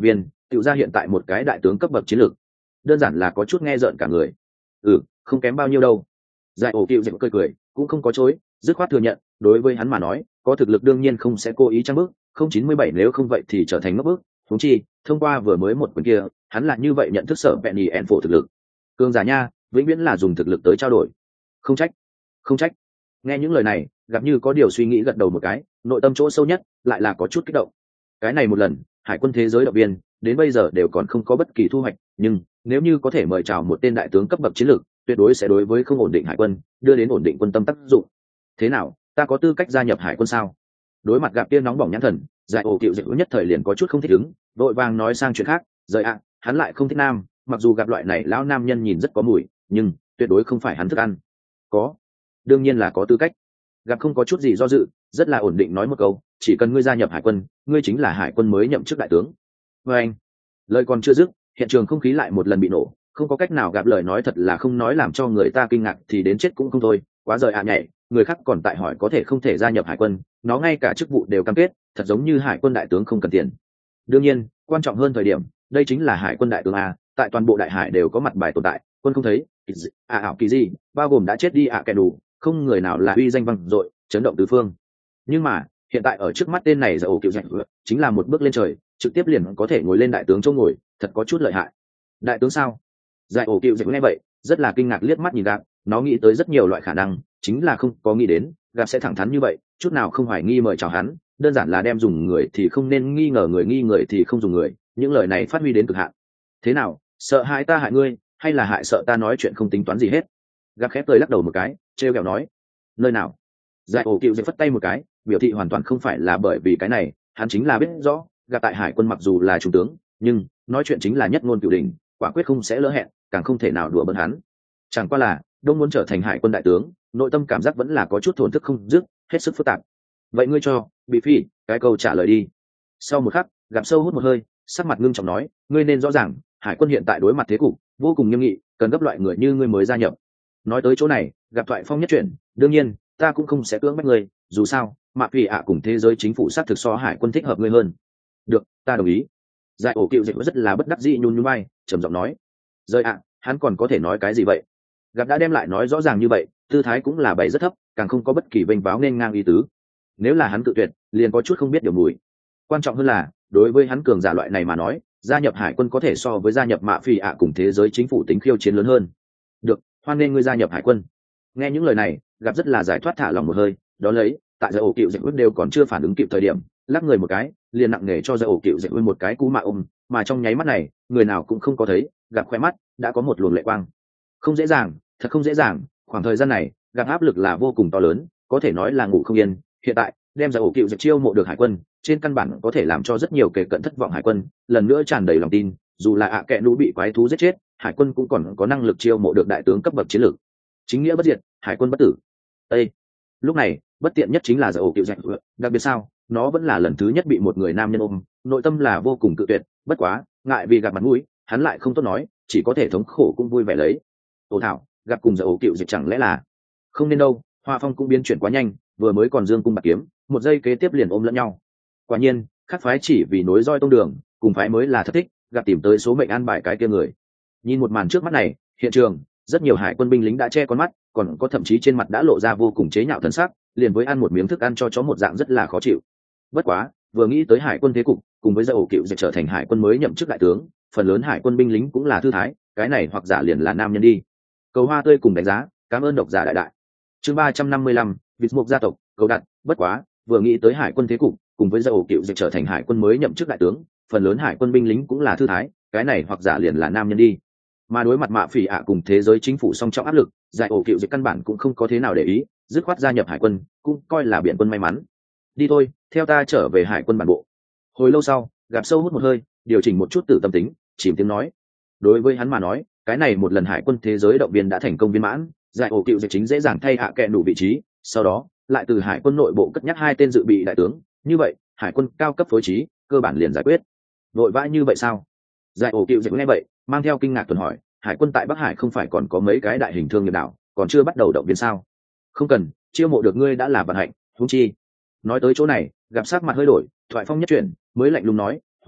tự ra hiện tại một cái đại tướng cấp bậc chiến lược, đơn giản là có chút nghe rợn cả người. Ừ, không kém bao nhiêu đâu. Giải ổ cựu dạy cười cười, cũng không có chối, dứt khoát thừa nhận, đối với hắn mà nói, có thực lực đương nhiên không sẽ cố ý trang bước, không chín mươi bảy nếu không vậy thì trở thành ngốc bước. Huống chi, thông qua vừa mới một quyền kia, hắn là như vậy nhận thức sở Penny en phổ thực lực. Cường giả nha, vĩnh viễn là dùng thực lực tới trao đổi. Không trách, không trách. Nghe những lời này, gặp như có điều suy nghĩ gật đầu một cái, nội tâm chỗ sâu nhất lại là có chút kích động. Cái này một lần, hải quân thế giới động viên đến bây giờ đều còn không có bất kỳ thu hoạch, nhưng nếu như có thể mời chào một tên đại tướng cấp bậc chiến lược, tuyệt đối sẽ đối với không ổn định hải quân đưa đến ổn định quân tâm tác dụng. Thế nào, ta có tư cách gia nhập hải quân sao? Đối mặt gặp tiên nóng bỏng nhãn thần, giải ổ cựu dịu nhất thời liền có chút không thích ứng, vội vàng nói sang chuyện khác. Rời ạ, hắn lại không thích nam, mặc dù gặp loại này lão nam nhân nhìn rất có mùi, nhưng tuyệt đối không phải hắn thức ăn. Có, đương nhiên là có tư cách. Gặp không có chút gì do dự, rất là ổn định nói một câu, chỉ cần ngươi gia nhập hải quân, ngươi chính là hải quân mới nhậm chức đại tướng. Và anh, lời còn chưa dứt, hiện trường không khí lại một lần bị nổ, không có cách nào gặp lời nói thật là không nói làm cho người ta kinh ngạc thì đến chết cũng không thôi. Quá rời ạ nhảy, người khác còn tại hỏi có thể không thể gia nhập hải quân, nó ngay cả chức vụ đều cam kết, thật giống như hải quân đại tướng không cần tiền. Đương nhiên, quan trọng hơn thời điểm, đây chính là hải quân đại tướng a, tại toàn bộ đại hải đều có mặt bài tồn tại, quân không thấy, à ảo kỳ gì, bao gồm đã chết đi ạ à kẻ đủ, không người nào là uy danh vang dội, chấn động tứ phương. Nhưng mà, hiện tại ở trước mắt tên này giờ ổ cựu dạy chính là một bước lên trời, trực tiếp liền có thể ngồi lên đại tướng chỗ ngồi, thật có chút lợi hại. Đại tướng sao? Giải ổ cựu dạy nghe vậy, rất là kinh ngạc liếc mắt nhìn Gạp, nó nghĩ tới rất nhiều loại khả năng, chính là không có nghĩ đến, Gạp sẽ thẳng thắn như vậy, chút nào không hoài nghi mời chào hắn, đơn giản là đem dùng người thì không nên nghi ngờ người, nghi người thì không dùng người, những lời này phát huy đến cực hạn. Thế nào, sợ hại ta hại ngươi, hay là hại sợ ta nói chuyện không tính toán gì hết? Gạp khép cười lắc đầu một cái, trêu ghẹo nói, nơi nào? Giải ổ cựu dạy phất tay một cái, biểu thị hoàn toàn không phải là bởi vì cái này, hắn chính là biết rõ, Gạp tại hải quân mặc dù là trung tướng, nhưng nói chuyện chính là nhất ngôn cửu đình, quả quyết không sẽ lỡ hẹn, càng không thể nào đùa bỡn hắn. Chẳng qua là đông muốn trở thành hải quân đại tướng, nội tâm cảm giác vẫn là có chút thổn thức không dứt, hết sức phức tạp. Vậy ngươi cho bị phi cái câu trả lời đi. Sau một khắc, Gặp sâu hút một hơi, sắc mặt ngưng trọng nói, ngươi nên rõ ràng, hải quân hiện tại đối mặt thế cục vô cùng nghiêm nghị, cần gấp loại người như ngươi mới gia nhập. Nói tới chỗ này, Gặp thoại phong nhất chuyển, đương nhiên, ta cũng không sẽ cưỡng bách ngươi, dù sao, mạ phi ạ cùng thế giới chính phủ xác thực so hải quân thích hợp ngươi hơn. Được, ta đồng ý. Giải ổ cựu dạy rất là bất đắc dĩ nhún nhún vai, trầm giọng nói, rời ạ, hắn còn có thể nói cái gì vậy? Gặp đã đem lại nói rõ ràng như vậy, tư thái cũng là bày rất thấp, càng không có bất kỳ vênh váo nên ngang ý tứ. Nếu là hắn tự tuyệt, liền có chút không biết điều mùi. Quan trọng hơn là, đối với hắn cường giả loại này mà nói, gia nhập hải quân có thể so với gia nhập mạ phi ạ cùng thế giới chính phủ tính khiêu chiến lớn hơn. Được, hoan nên ngươi gia nhập hải quân. Nghe những lời này, Gặp rất là giải thoát thả lòng một hơi, đó lấy, tại giờ ổ cựu dạy đều còn chưa phản ứng kịp thời điểm, lắc người một cái, liền nặng nề cho giờ ổ cựu dạy một cái cú mạ ôm, mà trong nháy mắt này, người nào cũng không có thấy, Gặp khoe mắt đã có một luồng lệ quang. Không dễ dàng, thật không dễ dàng, khoảng thời gian này, Gặp áp lực là vô cùng to lớn, có thể nói là ngủ không yên. Hiện tại, đem ra ổ cựu dạy chiêu mộ được hải quân, trên căn bản có thể làm cho rất nhiều kẻ cận thất vọng hải quân lần nữa tràn đầy lòng tin, dù là ạ à kẹ lũ bị quái thú giết chết, hải quân cũng còn có năng lực chiêu mộ được đại tướng cấp bậc chiến lược. Chính nghĩa bất diệt, hải quân bất tử. Ê! Lúc này, bất tiện nhất chính là giờ ổ cựu dạy, đặc biệt sao, nó vẫn là lần thứ nhất bị một người nam nhân ôm, nội tâm là vô cùng cự tuyệt, bất quá, ngại vì gặp mặt mũi, hắn lại không tốt nói, chỉ có thể thống khổ cũng vui vẻ lấy. Ồ thảo, gặp cùng giờ ổ cựu dịch chẳng lẽ là không nên đâu. Hoa phong cũng biến chuyển quá nhanh, vừa mới còn dương cung bạc kiếm, một giây kế tiếp liền ôm lẫn nhau. Quả nhiên, khác phái chỉ vì nối roi tông đường, cùng phái mới là thất thích, gặp tìm tới số mệnh an bài cái kia người. Nhìn một màn trước mắt này, hiện trường rất nhiều hải quân binh lính đã che con mắt, còn có thậm chí trên mặt đã lộ ra vô cùng chế nhạo thần sắc, liền với ăn một miếng thức ăn cho chó một dạng rất là khó chịu. Bất quá, vừa nghĩ tới hải quân thế cục, cùng với giờ ổ cựu dịch trở thành hải quân mới nhậm chức đại tướng, phần lớn hải quân binh lính cũng là thư thái, cái này hoặc giả liền là nam nhân đi. Cầu hoa tươi cùng đánh giá, cảm ơn độc giả đại đại. Chương ba trăm năm mươi lăm, vịt mục gia tộc, cầu đặt, bất quá, vừa nghĩ tới hải quân thế cục, cùng với giờ ổ cựu dịch trở thành hải quân mới nhậm chức đại tướng, phần lớn hải quân binh lính cũng là thư thái, cái này hoặc giả liền là nam nhân đi. Mà đối mặt mạ phỉ ạ cùng thế giới chính phủ song trọng áp lực, giải ổ cựu dịch căn bản cũng không có thế nào để ý, dứt khoát gia nhập hải quân, cũng coi là biển quân may mắn. Đi thôi, theo ta trở về hải quân bản bộ. Hồi lâu sau, gặp sâu hút một hơi, điều chỉnh một chút tự tâm tính, chìm tiếng nói. Đối với hắn mà nói, cái này một lần hải quân thế giới động viên đã thành công viên mãn, giải ổ cựu dịch chính dễ dàng thay hạ kẹ đủ vị trí, sau đó lại từ hải quân nội bộ cất nhắc hai tên dự bị đại tướng, như vậy hải quân cao cấp phối trí cơ bản liền giải quyết. Vội vã như vậy sao? Giải ổ cựu dịch nghe vậy, mang theo kinh ngạc tuần hỏi, hải quân tại Bắc Hải không phải còn có mấy cái đại hình thương nghiệp đảo, còn chưa bắt đầu động viên sao? Không cần, chiêu mộ được ngươi đã là vận hạnh, huống chi. Nói tới chỗ này, gặp sắc mặt hơi đổi, thoại phong nhất chuyển, mới lạnh lùng nói, huống chi,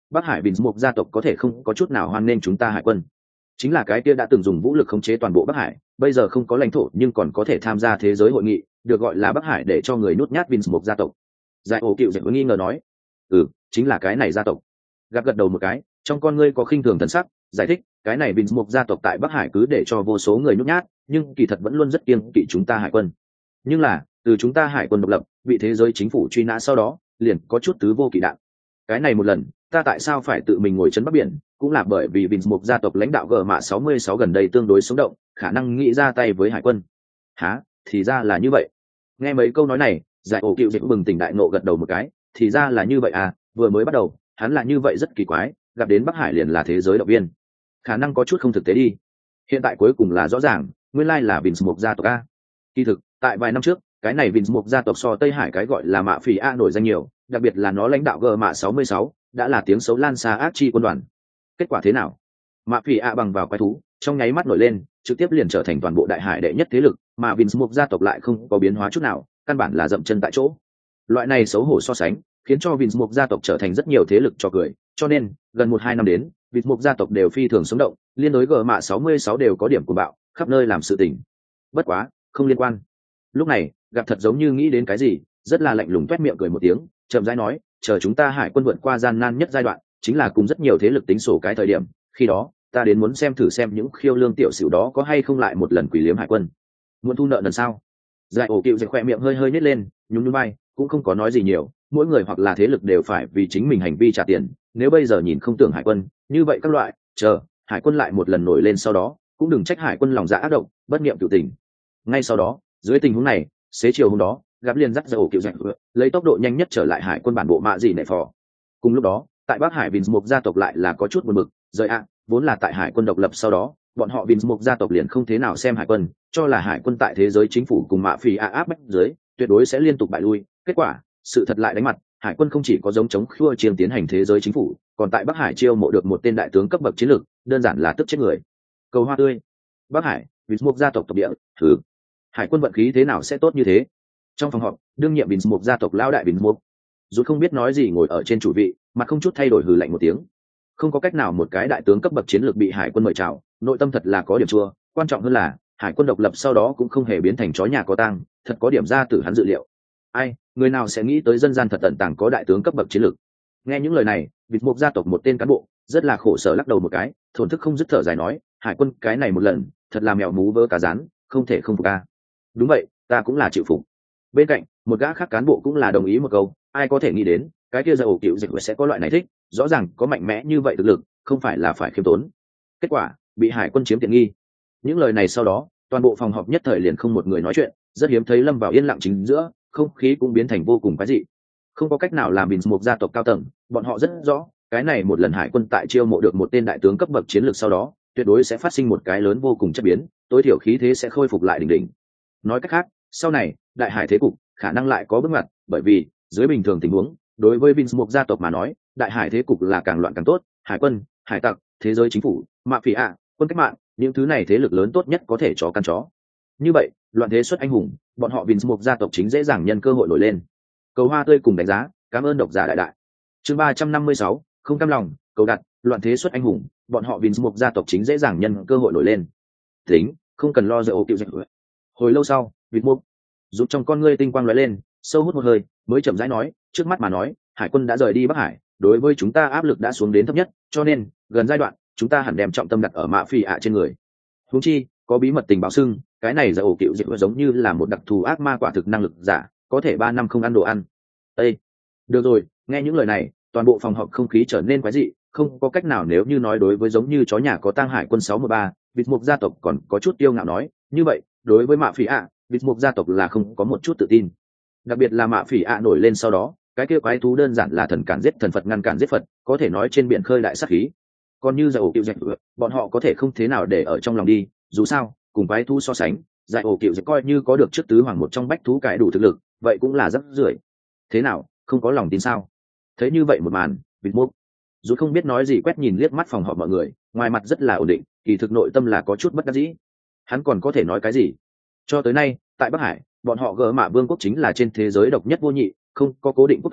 Bắc Hải Bình Mục gia tộc có thể không có chút nào hoan nghênh chúng ta hải quân. Chính là cái kia đã từng dùng vũ lực khống chế toàn bộ Bắc Hải, bây giờ không có lãnh thổ nhưng còn có thể tham gia thế giới hội nghị, được gọi là Bắc Hải để cho người nhút nhát Bình Mục gia tộc. Giải ổ cựu dạy nghi ngờ nói, ừ, chính là cái này gia tộc. Gặp gật đầu một cái, trong con ngươi có khinh thường thần sắc, giải thích, cái này Bình Mục gia tộc tại Bắc Hải cứ để cho vô số người nhút nhát, nhưng kỳ thật vẫn luôn rất kiêng kỵ chúng ta hải quân. Nhưng là, từ chúng ta hải quân độc lập, bị thế giới chính phủ truy nã sau đó, liền có chút tứ vô kỵ đạn. Cái này một lần, ta tại sao phải tự mình ngồi trấn Bắc Biển, cũng là bởi vì Bình Mục gia tộc lãnh đạo gờ mạ sáu mươi sáu gần đây tương đối sống động, khả năng nghĩ ra tay với hải quân. Hả, thì ra là như vậy. Nghe mấy câu nói này, Giải ổ cựu dịch bừng tỉnh đại nộ gật đầu một cái, thì ra là như vậy à, vừa mới bắt đầu, hắn là như vậy rất kỳ quái, gặp đến Bắc Hải liền là thế giới động viên. Khả năng có chút không thực tế đi. Hiện tại cuối cùng là rõ ràng, nguyên lai là Bình Mục gia tộc a. Kỳ thực, tại vài năm trước, cái này Bình Mục gia tộc so Tây Hải cái gọi là Mạ Phỉ A nổi danh nhiều, đặc biệt là nó lãnh đạo gờ mạ sáu mươi sáu, đã là tiếng xấu lan xa ác chi quân đoàn. Kết quả thế nào? Mạ Phỉ A bằng vào quái thú, trong nháy mắt nổi lên, trực tiếp liền trở thành toàn bộ đại hải đệ nhất thế lực, mà Bình Mục gia tộc lại không có biến hóa chút nào, căn bản là dậm chân tại chỗ. Loại này xấu hổ so sánh, khiến cho Bình Mục gia tộc trở thành rất nhiều thế lực cho cười, cho nên, gần một hai năm đến, Bình Mục gia tộc đều phi thường sống động, liên đối gờ mạ sáu mươi sáu đều có điểm cuồng bạo, khắp nơi làm sự tình. Bất quá, không liên quan. Lúc này, gặp thật giống như nghĩ đến cái gì, rất là lạnh lùng toét miệng cười một tiếng, chậm rãi nói, chờ chúng ta hải quân vượt qua gian nan nhất giai đoạn, chính là cùng rất nhiều thế lực tính sổ cái thời điểm, khi đó, ta đến muốn xem thử xem những khiêu lương tiểu xỉu đó có hay không lại một lần quỷ liếm hải quân. Muốn thu nợ lần sau. Giải ổ cựu giật khỏe miệng hơi hơi nhếch lên, nhún nhún vai, cũng không có nói gì nhiều, mỗi người hoặc là thế lực đều phải vì chính mình hành vi trả tiền, nếu bây giờ nhìn không tưởng hải quân, như vậy các loại, chờ, hải quân lại một lần nổi lên sau đó, cũng đừng trách hải quân lòng dạ ác độc, bất niệm cửu tình. Ngay sau đó, dưới tình huống này, xế chiều hôm đó, gặp liền dắt Giải ổ cựu giật lấy tốc độ nhanh nhất trở lại hải quân bản bộ mạ gì nệ phò. Cùng lúc đó, tại Bắc Hải Bình Mục gia tộc lại là có chút buồn bực, rời ạ, vốn là tại hải quân độc lập sau đó, bọn họ Bình Mục gia tộc liền không thế nào xem hải quân, cho là hải quân tại thế giới chính phủ cùng Mạ Phỉ A áp bách dưới, tuyệt đối sẽ liên tục bại lui. Kết quả, sự thật lại đánh mặt, hải quân không chỉ có giống chống khua chiên tiến hành thế giới chính phủ, còn tại Bắc Hải chiêu mộ được một tên đại tướng cấp bậc chiến lược, đơn giản là tức chết người. Cầu hoa tươi. Bắc Hải, Bình Mục gia tộc tộc địa, thử. Hải quân vận khí thế nào sẽ tốt như thế? Trong phòng họp, đương nhiệm Bình Mục gia tộc lão đại Bình Mục, dù không biết nói gì ngồi ở trên chủ vị, mà không chút thay đổi hừ lạnh một tiếng. Không có cách nào, một cái đại tướng cấp bậc chiến lược bị hải quân mời chào, nội tâm thật là có điểm chua, quan trọng hơn là hải quân độc lập sau đó cũng không hề biến thành chó nhà có tang, thật có điểm ra từ hắn dự liệu. Ai, người nào sẽ nghĩ tới dân gian thật tận tàng có đại tướng cấp bậc chiến lược. Nghe những lời này, Vịt Mục gia tộc một tên cán bộ rất là khổ sở lắc đầu một cái, thổn thức không dứt thở dài nói, hải quân cái này một lần thật là mèo mú vỡ cá rán, không thể không phục a. Đúng vậy, ta cũng là chịu phục. Bên cạnh một gã khác cán bộ cũng là đồng ý một câu, ai có thể nghĩ đến cái kia Giải ổ cựu dịch sẽ có loại này thích, rõ ràng có mạnh mẽ như vậy thực lực, không phải là phải khiêm tốn. Kết quả bị hải quân chiếm tiện nghi. Những lời này sau đó, toàn bộ phòng họp nhất thời liền không một người nói chuyện, rất hiếm thấy lâm vào yên lặng chính giữa, không khí cũng biến thành vô cùng quái dị. Không có cách nào làm Bình Mục gia tộc cao tầng, bọn họ rất rõ, cái này một lần hải quân tại chiêu mộ được một tên đại tướng cấp bậc chiến lược sau đó, tuyệt đối sẽ phát sinh một cái lớn vô cùng chất biến, tối thiểu khí thế sẽ khôi phục lại đỉnh đỉnh. Nói cách khác, sau này đại hải thế cục khả năng lại có bước ngoặt, bởi vì dưới bình thường tình huống, đối với Bình Mục gia tộc mà nói, đại hải thế cục là càng loạn càng tốt, hải quân, hải tặc, thế giới chính phủ, mạ phỉ ạ, quân cách mạng, những thứ này thế lực lớn tốt nhất có thể chó căn chó. Như vậy, loạn thế xuất anh hùng, bọn họ Bình Mục gia tộc chính dễ dàng nhân cơ hội nổi lên. Cầu hoa tươi cùng đánh giá, cảm ơn độc giả đại đại. Chương ba trăm năm mươi sáu, không cam lòng, cầu đặt, loạn thế xuất anh hùng, bọn họ Bình Mục gia tộc chính dễ dàng nhân cơ hội nổi lên. Tính, không cần lo Giải ổ cựu dịch. Hồi lâu sau, Vịt Mục giúp trong con ngươi tinh quang lóe lên, sâu hút một hơi, mới chậm rãi nói, trước mắt mà nói, hải quân đã rời đi Bắc Hải, đối với chúng ta áp lực đã xuống đến thấp nhất, cho nên gần giai đoạn chúng ta hẳn đem trọng tâm đặt ở mạ phỉ ạ trên người. Huống chi có bí mật tình báo xưng, cái này Giải ổ cựu dịch giống như là một đặc thù ác ma quả thực năng lực giả, có thể ba năm không ăn đồ ăn. Ê, được rồi, nghe những lời này, toàn bộ phòng họp không khí trở nên quái dị, không có cách nào, nếu như nói đối với giống như chó nhà có tang hải quân sáu một ba, Vịt Mục gia tộc còn có chút tiêu ngạo nói, như vậy đối với mạ phỉ ạ, Vịt Mục gia tộc là không có một chút tự tin. Đặc biệt là mạ phỉ ạ nổi lên sau đó, cái kia quái thú đơn giản là thần cản giết thần, Phật ngăn cản giết Phật, có thể nói trên biển khơi đại sát khí. Còn như Giải ổ cựu dịch, bọn họ có thể không thế nào để ở trong lòng đi, dù sao cùng quái thú so sánh, Giải ổ cựu dịch coi như có được trước tứ hoàng một trong bách thú cải đủ thực lực, vậy cũng là rất rưởi. Thế nào, không có lòng tin sao? Thấy như vậy một màn, Vịt Mục dù không biết nói gì quét nhìn liếc mắt phòng họp mọi người, ngoài mặt rất là ổn định, kỳ thực nội tâm là có chút bất đắc dĩ. Hắn còn có thể nói cái gì? Cho tới nay tại Bắc Hải, bọn họ gỡ mạ vương quốc chính là trên thế giới độc nhất vô nhị, không có cố định quốc thổ,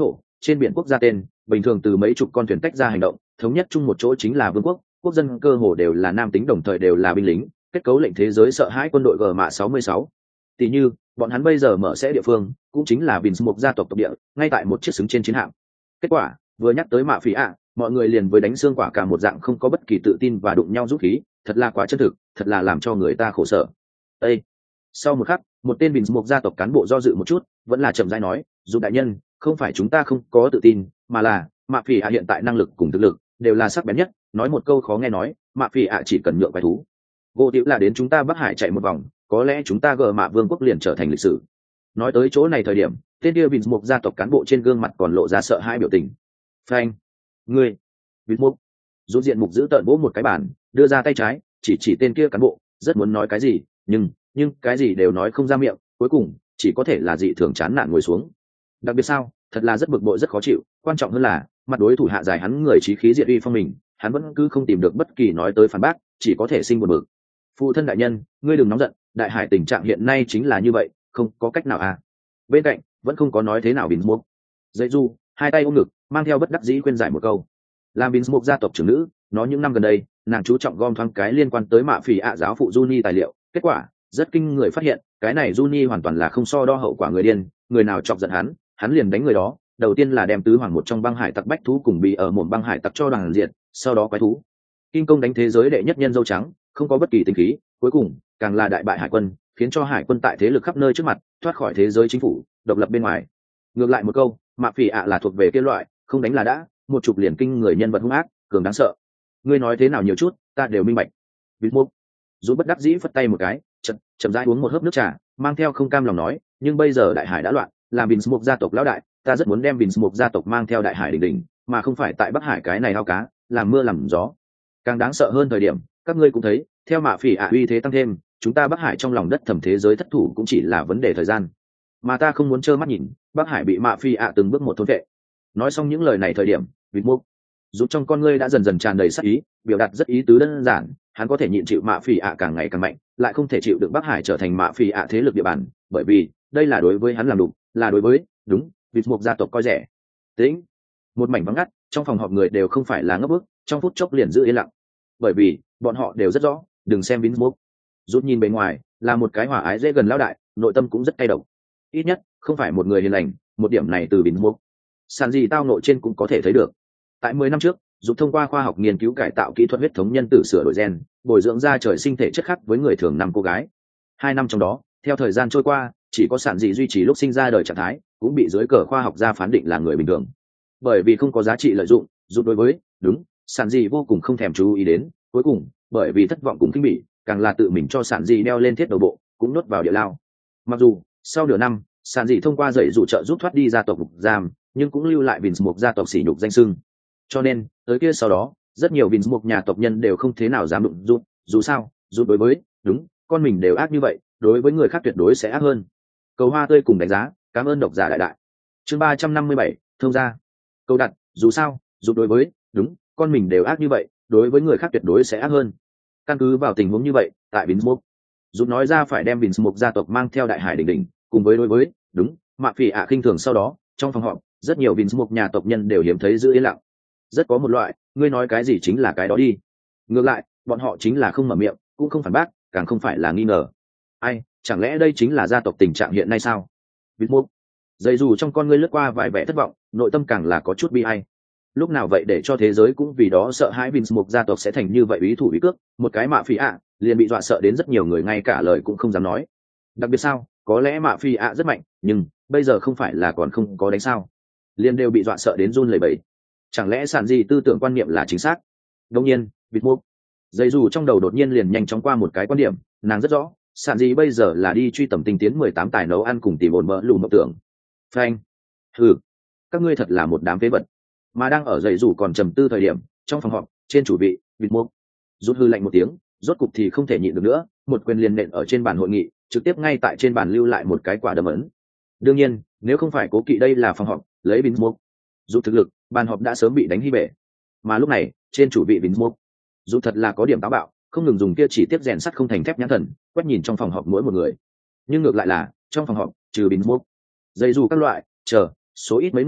trên biển quốc gia tên bình thường từ mấy chục con thuyền tách ra hành động, thống nhất chung một chỗ chính là vương quốc, quốc dân cơ hồ đều là nam tính, đồng thời đều là binh lính, kết cấu lệnh thế giới sợ hãi quân đội G mạ sáu mươi sáu. Tỷ như bọn hắn bây giờ mở sẽ địa phương cũng chính là bình một gia tộc tộc địa, ngay tại một chiếc xứng trên chiến hạm. Kết quả vừa nhắc tới mạ phỉ ạ, mọi người liền với đánh xương quả cả một dạng, không có bất kỳ tự tin và đụng nhau rút khí, thật là quá chân thực, thật là làm cho người ta khổ sở. Ê! Sau một khắc, một tên bình một gia tộc cán bộ do dự một chút, vẫn là chậm rãi nói, dù đại nhân, không phải chúng ta không có tự tin, mà là mạ phỉ ạ hiện tại năng lực cùng thực lực đều là sắc bén nhất. Nói một câu khó nghe nói, mạ phỉ ạ chỉ cần nhượng quái thú gỗ tiểu là đến chúng ta Bắc Hải chạy một vòng, có lẽ chúng ta gờ mạ vương quốc liền trở thành lịch sử. Nói tới chỗ này thời điểm, tên kia bình một gia tộc cán bộ trên gương mặt còn lộ ra sợ hãi biểu tình. Phanh! Ngươi! Bình một rút diện mục giữ tợn vỗ một cái bàn, đưa ra tay trái chỉ chỉ tên kia cán bộ, rất muốn nói cái gì, nhưng nhưng cái gì đều nói không ra miệng, cuối cùng chỉ có thể là dị thường chán nản ngồi xuống. Đặc biệt sao, thật là rất bực bội, rất khó chịu, quan trọng hơn là mặt đối thủ hạ dài hắn người trí khí diệt uy phong mình, hắn vẫn cứ không tìm được bất kỳ nói tới phản bác, chỉ có thể sinh buồn bực. Phụ thân đại nhân, ngươi đừng nóng giận, đại hải tình trạng hiện nay chính là như vậy, không có cách nào à. Bên cạnh vẫn không có nói thế nào bình mục dây du hai tay ôm ngực, mang theo bất đắc dĩ khuyên giải một câu. Làm bình mục gia tộc trưởng nữ, nó những năm gần đây nàng chú trọng gom thoáng cái liên quan tới mạ phỉ ạ giáo phụ Juni tài liệu, kết quả rất kinh người, phát hiện cái này Juni hoàn toàn là không so đo hậu quả, người điên, người nào chọc giận hắn hắn liền đánh người đó. Đầu tiên là đem tứ hoàng một trong băng hải tặc bách thú cùng bị ở một băng hải tặc cho đoàn diện, sau đó quái thú kinh công đánh thế giới đệ nhất nhân dâu trắng, không có bất kỳ tình khí, cuối cùng càng là đại bại hải quân, khiến cho hải quân tại thế lực khắp nơi trước mặt thoát khỏi thế giới chính phủ, độc lập bên ngoài. Ngược lại một câu, mạ phỉ ạ là thuộc về cái loại không đánh là đã, một chục liền kinh người nhân vật hung ác, cường đáng sợ. Ngươi nói thế nào nhiều chút, ta đều minh bạch. Vịt mục dù bất đắc dĩ phất tay một cái, chậm chậm rãi uống một hớp nước trà, mang theo không cam lòng nói, nhưng bây giờ đại hải đã loạn, làm bình mục gia tộc lão đại, ta rất muốn đem bình mục gia tộc mang theo đại hải đỉnh đỉnh, mà không phải tại Bắc Hải cái này ao cá, làm mưa làm gió. Càng đáng sợ hơn thời điểm, các ngươi cũng thấy, theo mạ phỉ ạ uy thế tăng thêm, chúng ta Bắc Hải trong lòng đất thầm thế giới thất thủ cũng chỉ là vấn đề thời gian, mà ta không muốn trơ mắt nhìn Bắc Hải bị mạ phỉ ạ từng bước một thôn vệ. Nói xong những lời này thời điểm, vịt mục giúp trong con ngươi đã dần dần tràn đầy sắc ý, biểu đạt rất ý tứ đơn giản, hắn có thể nhịn chịu mạ phỉ ạ càng ngày càng mạnh, lại không thể chịu được Bắc Hải trở thành mạ phỉ ạ thế lực địa bàn, bởi vì đây là đối với hắn làm đủ, là đối với đúng vịt mục gia tộc coi rẻ. Tĩnh, một mảnh vắng ngắt, trong phòng họp người đều không phải là ngốc bức, trong phút chốc liền giữ yên lặng, bởi vì bọn họ đều rất rõ, đừng xem vịt mục rút nhìn bề ngoài là một cái hòa ái dễ gần lão đại, nội tâm cũng rất cay độc, ít nhất không phải một người hiền lành. Một điểm này từ vịt mục sàn gì tao nội trên cũng có thể thấy được. Tại mười năm trước, giúp thông qua khoa học nghiên cứu cải tạo kỹ thuật huyết thống nhân tử sửa đổi gen, bồi dưỡng ra trời sinh thể chất khác với người thường năm cô gái. Hai năm trong đó, theo thời gian trôi qua, chỉ có sản dị duy trì lúc sinh ra đời trạng thái, cũng bị dưới cờ khoa học gia phán định là người bình thường. Bởi vì không có giá trị lợi dụng, giúp đối với đúng sản dị vô cùng không thèm chú ý đến. Cuối cùng, bởi vì thất vọng cùng kinh bỉ, càng là tự mình cho sản dị đeo lên thiết đầu bộ, cũng nuốt vào địa lao. Mặc dù sau nửa năm, sản dị thông qua dạy dụ trợ giúp thoát đi gia tộc ngục giam, nhưng cũng lưu lại Vince một gia tộc sỉ nhục danh xưng. Cho nên tới kia sau đó, rất nhiều Vince một nhà tộc nhân đều không thế nào dám đụng rút, dù sao rút đối với đúng con mình đều ác như vậy, đối với người khác tuyệt đối sẽ ác hơn. Cầu hoa tươi cùng đánh giá, cảm ơn độc giả đại đại. Chương ba trăm năm mươi bảy, thông gia. Câu đặt, dù sao rút đối với đúng con mình đều ác như vậy, đối với người khác tuyệt đối sẽ ác hơn. Căn cứ vào tình huống như vậy, tại Vince một rút nói ra phải đem Vince một gia tộc mang theo đại hải đỉnh đỉnh, cùng với đối với đúng mạ phỉ ạ khinh thường. Sau đó trong phòng họp, rất nhiều Vince một nhà tộc nhân đều hiếm thấy giữ yên lặng. Rất có một loại, ngươi nói cái gì chính là cái đó đi. Ngược lại, bọn họ chính là không mở miệng, cũng không phản bác, càng không phải là nghi ngờ. Ai, chẳng lẽ đây chính là gia tộc tình trạng hiện nay sao? Vince một dây dù trong con ngươi lướt qua vài vẻ thất vọng, nội tâm càng là có chút bi ai. Lúc nào vậy để cho thế giới cũng vì đó sợ hãi Vince một gia tộc sẽ thành như vậy, ý thủ ý cước, một cái mạ phỉ ạ liền bị dọa sợ đến rất nhiều người ngay cả lời cũng không dám nói. Đặc biệt sao, có lẽ mạ phỉ ạ rất mạnh, nhưng bây giờ không phải là còn không có đánh sao, liền đều bị dọa sợ đến run lẩy bẩy. Chẳng lẽ sản gì tư tưởng quan niệm là chính xác? Đương nhiên, vịt mục dây dù trong đầu đột nhiên liền nhanh chóng qua một cái quan điểm, nàng rất rõ, sản gì bây giờ là đi truy tầm tinh tiến mười tám tài nấu ăn cùng tìm ổn mỡ lùm mộng tưởng. Phanh, hừ, các ngươi thật là một đám phế vật. Mà đang ở dây dù còn trầm tư thời điểm, trong phòng họp, trên chủ vị, vịt mục rút hư lạnh một tiếng, rốt cục thì không thể nhịn được nữa, một quyền liền nện ở trên bàn hội nghị, trực tiếp ngay tại trên bàn lưu lại một cái quả đấm ấn. Đương nhiên, nếu không phải cố kỵ đây là phòng họp, lấy vịt mục rút thực lực, bàn họp đã sớm bị đánh hy bể. Mà lúc này, trên chủ vị Vince một dù thật là có điểm táo bạo, không ngừng dùng kia chỉ tiếp rèn sắt không thành thép nhãn thần quét nhìn trong phòng họp mỗi một người. Nhưng ngược lại là trong phòng họp, trừ Vince một dây dù các loại chờ số ít mấy người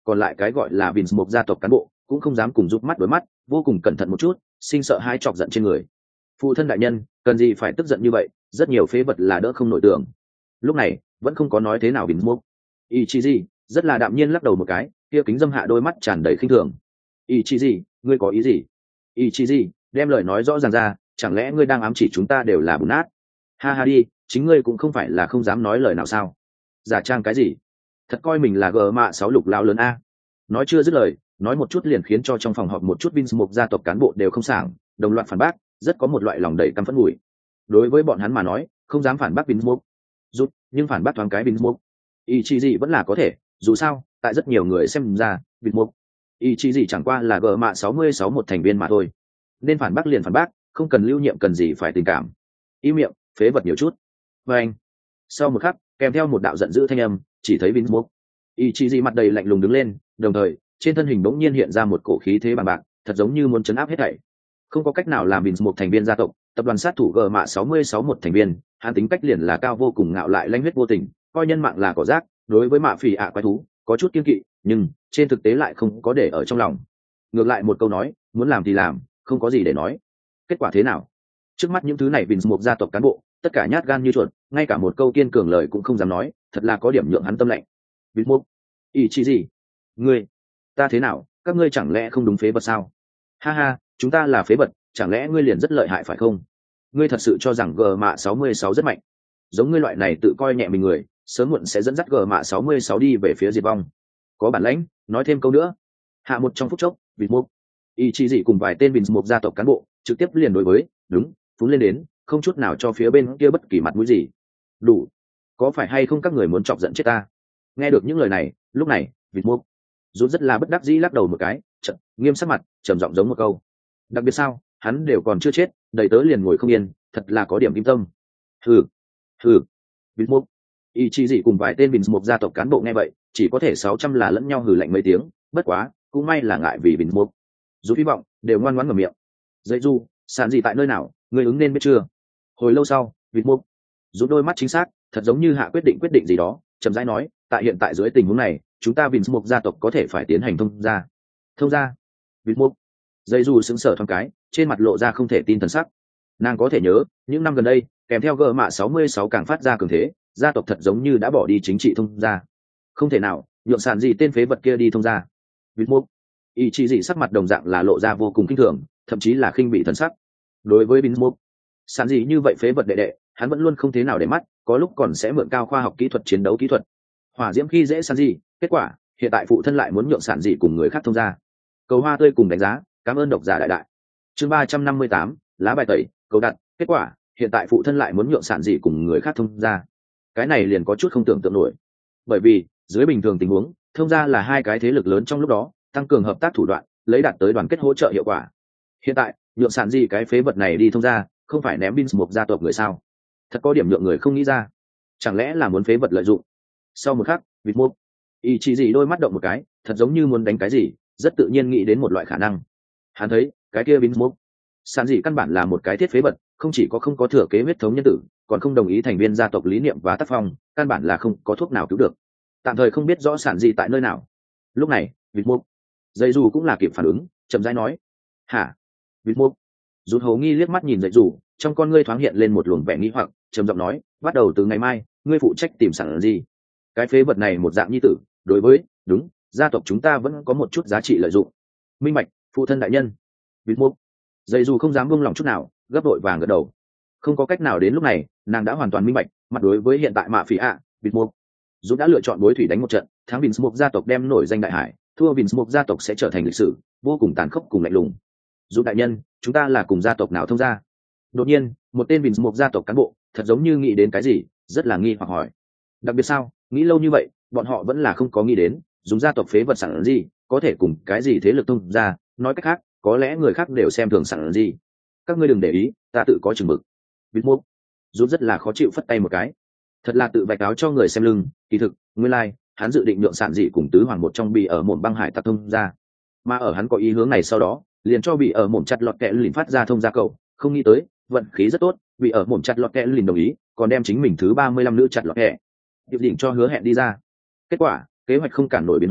còn lại cái gọi là Vince một gia tộc cán bộ cũng không dám cùng giúp mắt đối mắt, vô cùng cẩn thận một chút, sinh sợ hai chọc giận trên người. Phụ thân đại nhân, cần gì phải tức giận như vậy, rất nhiều phế vật là đỡ không nổi tưởng. Lúc này vẫn không có nói thế nào Vince một. Ichizi rất là đạm nhiên lắc đầu một cái, kia kính dâm hạ đôi mắt tràn đầy khinh thường. Ichizi, ngươi có ý gì? Ichizi đem lời nói rõ ràng ra, chẳng lẽ ngươi đang ám chỉ chúng ta đều là bùn nát? Ha ha đi, chính ngươi cũng không phải là không dám nói lời nào sao? Giả trang cái gì? Thật coi mình là gờ mạ sáu lục lao lớn a? Nói chưa dứt lời, nói một chút liền khiến cho trong phòng họp một chút Vince một gia tộc cán bộ đều không sảng, đồng loạt phản bác, rất có một loại lòng đầy căm phẫn ngùi. Đối với bọn hắn mà nói, không dám phản bác Vince một, rút, nhưng phản bác thoáng cái Vince một, Ichizi vẫn là có thể, dù sao, tại rất nhiều người xem ra, Vince một, Ichizi chẳng qua là gờ mạ sáu mươi sáu một thành viên mà thôi. Nên phản bác liền phản bác, không cần lưu nhiệm cần gì phải tình cảm. Im miệng, phế vật nhiều chút. Và anh. Sau một khắc, kèm theo một đạo giận dữ thanh âm, chỉ thấy Vince một, Ichizi mặt đầy lạnh lùng đứng lên, đồng thời trên thân hình bỗng nhiên hiện ra một cổ khí thế bằng bạc, thật giống như muốn chấn áp hết thảy. Không có cách nào làm Vince một thành viên gia tộc, tập đoàn sát thủ G mạ sáu mươi sáu một thành viên, hắn tính cách liền là cao vô cùng ngạo lại lanh huyết vô tình, coi nhân mạng là cỏ rác, đối với mạ phỉ ạ quái thú, có chút kiên kỵ, nhưng trên thực tế lại không có để ở trong lòng. Ngược lại một câu nói, muốn làm thì làm, không có gì để nói. Kết quả thế nào? Trước mắt những thứ này Vince một gia tộc cán bộ, tất cả nhát gan như chuột, ngay cả một câu kiên cường lời cũng không dám nói, thật là có điểm nhượng hắn tâm lạnh. Vince một, ý chí gì? Ngươi, ta thế nào? Các ngươi chẳng lẽ không đúng phế vật sao? Ha ha, chúng ta là phế vật, chẳng lẽ ngươi liền rất lợi hại phải không? Ngươi thật sự cho rằng G mạ sáu mươi sáu rất mạnh? Giống ngươi loại này tự coi nhẹ mình người, sớm muộn sẽ dẫn dắt G mạ sáu mươi sáu đi về phía diệt vong. Có bản lãnh, nói thêm câu nữa. Hạ một trong phút chốc, Vince một, ý chí gì cùng vài tên Vince một gia tộc cán bộ, trực tiếp liền đối với, đúng, phúng lên đến, không chút nào cho phía bên kia bất kỳ mặt mũi gì. Đủ, có phải hay không các người muốn chọc giận chết ta? Nghe được những lời này, lúc này, Vince một rút rất là bất đắc dĩ lắc đầu một cái, chậm, nghiêm sắc mặt, trầm giọng giống một câu. Đặc biệt sao, hắn đều còn chưa chết, đầy tớ liền ngồi không yên, thật là có điểm kim tâm. Hừ, hừ, Vince một, ý chí gì cùng vài tên Vince một gia tộc cán bộ nghe vậy, chỉ có thể sáu trăm là lẫn nhau hừ lạnh mấy tiếng, bất quá, cũng may là ngại vì Vince một. Dù hy vọng, đều ngoan ngoãn mở miệng. Dậy du, sàn gì tại nơi nào, người ứng nên biết chưa? Hồi lâu sau, Vince một rút đôi mắt chính xác, thật giống như hạ quyết định quyết định gì đó, chậm rãi nói, tại hiện tại dưới tình huống này, chúng ta Vince một gia tộc có thể phải tiến hành thông gia. Thông gia? Vince một. Dây dù sững sờ thoáng cái, trên mặt lộ ra không thể tin thần sắc. Nàng có thể nhớ, những năm gần đây, kèm theo gờ mạ sáu mươi sáu càng phát ra cường thế, gia tộc thật giống như đã bỏ đi chính trị thông gia. Không thể nào, nhượng sàn gì tên phế vật kia đi thông gia. Vince một. Ý chí gì sắc mặt đồng dạng là lộ ra vô cùng kinh thường, thậm chí là khinh bị thần sắc. Đối với Vince một, sàn gì như vậy phế vật đệ đệ, hắn vẫn luôn không thế nào để mắt, có lúc còn sẽ mượn cao khoa học kỹ thuật chiến đấu kỹ thuật. Hỏa diễm khi dễ sàn gì, kết quả, hiện tại phụ thân lại muốn nhượng sản gì cùng người khác thông gia. Cầu hoa tươi cùng đánh giá, cảm ơn độc giả đại đại. Chương ba trăm năm mươi tám, lá bài tẩy, cầu đặt, kết quả, hiện tại phụ thân lại muốn nhượng sản gì cùng người khác thông gia. Cái này liền có chút không tưởng tượng nổi. Bởi vì, dưới bình thường tình huống, thông gia là hai cái thế lực lớn trong lúc đó, tăng cường hợp tác thủ đoạn, lấy đạt tới đoàn kết hỗ trợ hiệu quả. Hiện tại, nhượng sản gì cái phế vật này đi thông gia, không phải ném Vince một gia tộc người sao? Thật có điểm nhượng người không nghĩ ra. Chẳng lẽ là muốn phế vật lợi dụng? Sau một khắc, Vince một, ý chí gì đôi mắt động một cái, thật giống như muốn đánh cái gì, rất tự nhiên nghĩ đến một loại khả năng. Hắn thấy, cái kia Vince một, sản dị căn bản là một cái thiết phế vật, không chỉ có không có thừa kế huyết thống nhân tử, còn không đồng ý thành viên gia tộc lý niệm và tác phong, căn bản là không có thuốc nào cứu được. Tạm thời không biết rõ sản dị tại nơi nào. Lúc này, Vince một, dây dù cũng là kịp phản ứng, chậm rãi nói, hả? Vince một, rút hầu nghi liếc mắt nhìn dây dù, trong con ngươi thoáng hiện lên một luồng vẻ nghi hoặc, trầm giọng nói, bắt đầu từ ngày mai, ngươi phụ trách tìm sản dị. Cái phế vật này một dạng nhi tử, đối với, đúng, gia tộc chúng ta vẫn có một chút giá trị lợi dụng. Minh bạch, phụ thân đại nhân. Vince một, dây dù không dám buông lòng chút nào, gấp đội vàng gật đầu. Không có cách nào, đến lúc này, nàng đã hoàn toàn minh bạch, mặt đối với hiện tại mạ phỉ ạ, Vince một, dù đã lựa chọn bối thủy đánh một trận, thắng Vince một gia tộc đem nổi danh đại hải, thua Vince một gia tộc sẽ trở thành lịch sử vô cùng tàn khốc cùng lạnh lùng. Dù đại nhân, chúng ta là cùng gia tộc nào thông gia? Đột nhiên, một tên Vince một gia tộc cán bộ, thật giống như nghĩ đến cái gì, rất là nghi hoặc hỏi. Đặc biệt sao, nghĩ lâu như vậy, bọn họ vẫn là không có nghĩ đến, dùng gia tộc phế vật sản gì, có thể cùng cái gì thế lực thông gia, nói cách khác, có lẽ người khác đều xem thường sản gì. Các ngươi đừng để ý, ta tự có chừng mực. Vince một, rút rất là khó chịu phất tay một cái. Thật là tự vạch áo cho người xem lưng, kỳ thực, nguyên lai, like, hắn dự định nhượng sản dị cùng tứ hoàng một trong bị ở mồm băng hải tặc thông ra. Mà ở hắn có ý hướng này sau đó, liền cho bị ở mồm chặt lọt kẹ lìn phát ra thông ra cầu, không nghĩ tới, vận khí rất tốt, bị ở mồm chặt lọt kẹ lìn đồng ý, còn đem chính mình thứ ba mươi lăm nữ chặt lọt kẹ. Điệp định cho hứa hẹn đi ra. Kết quả, kế hoạch không cản nổi biến hóa,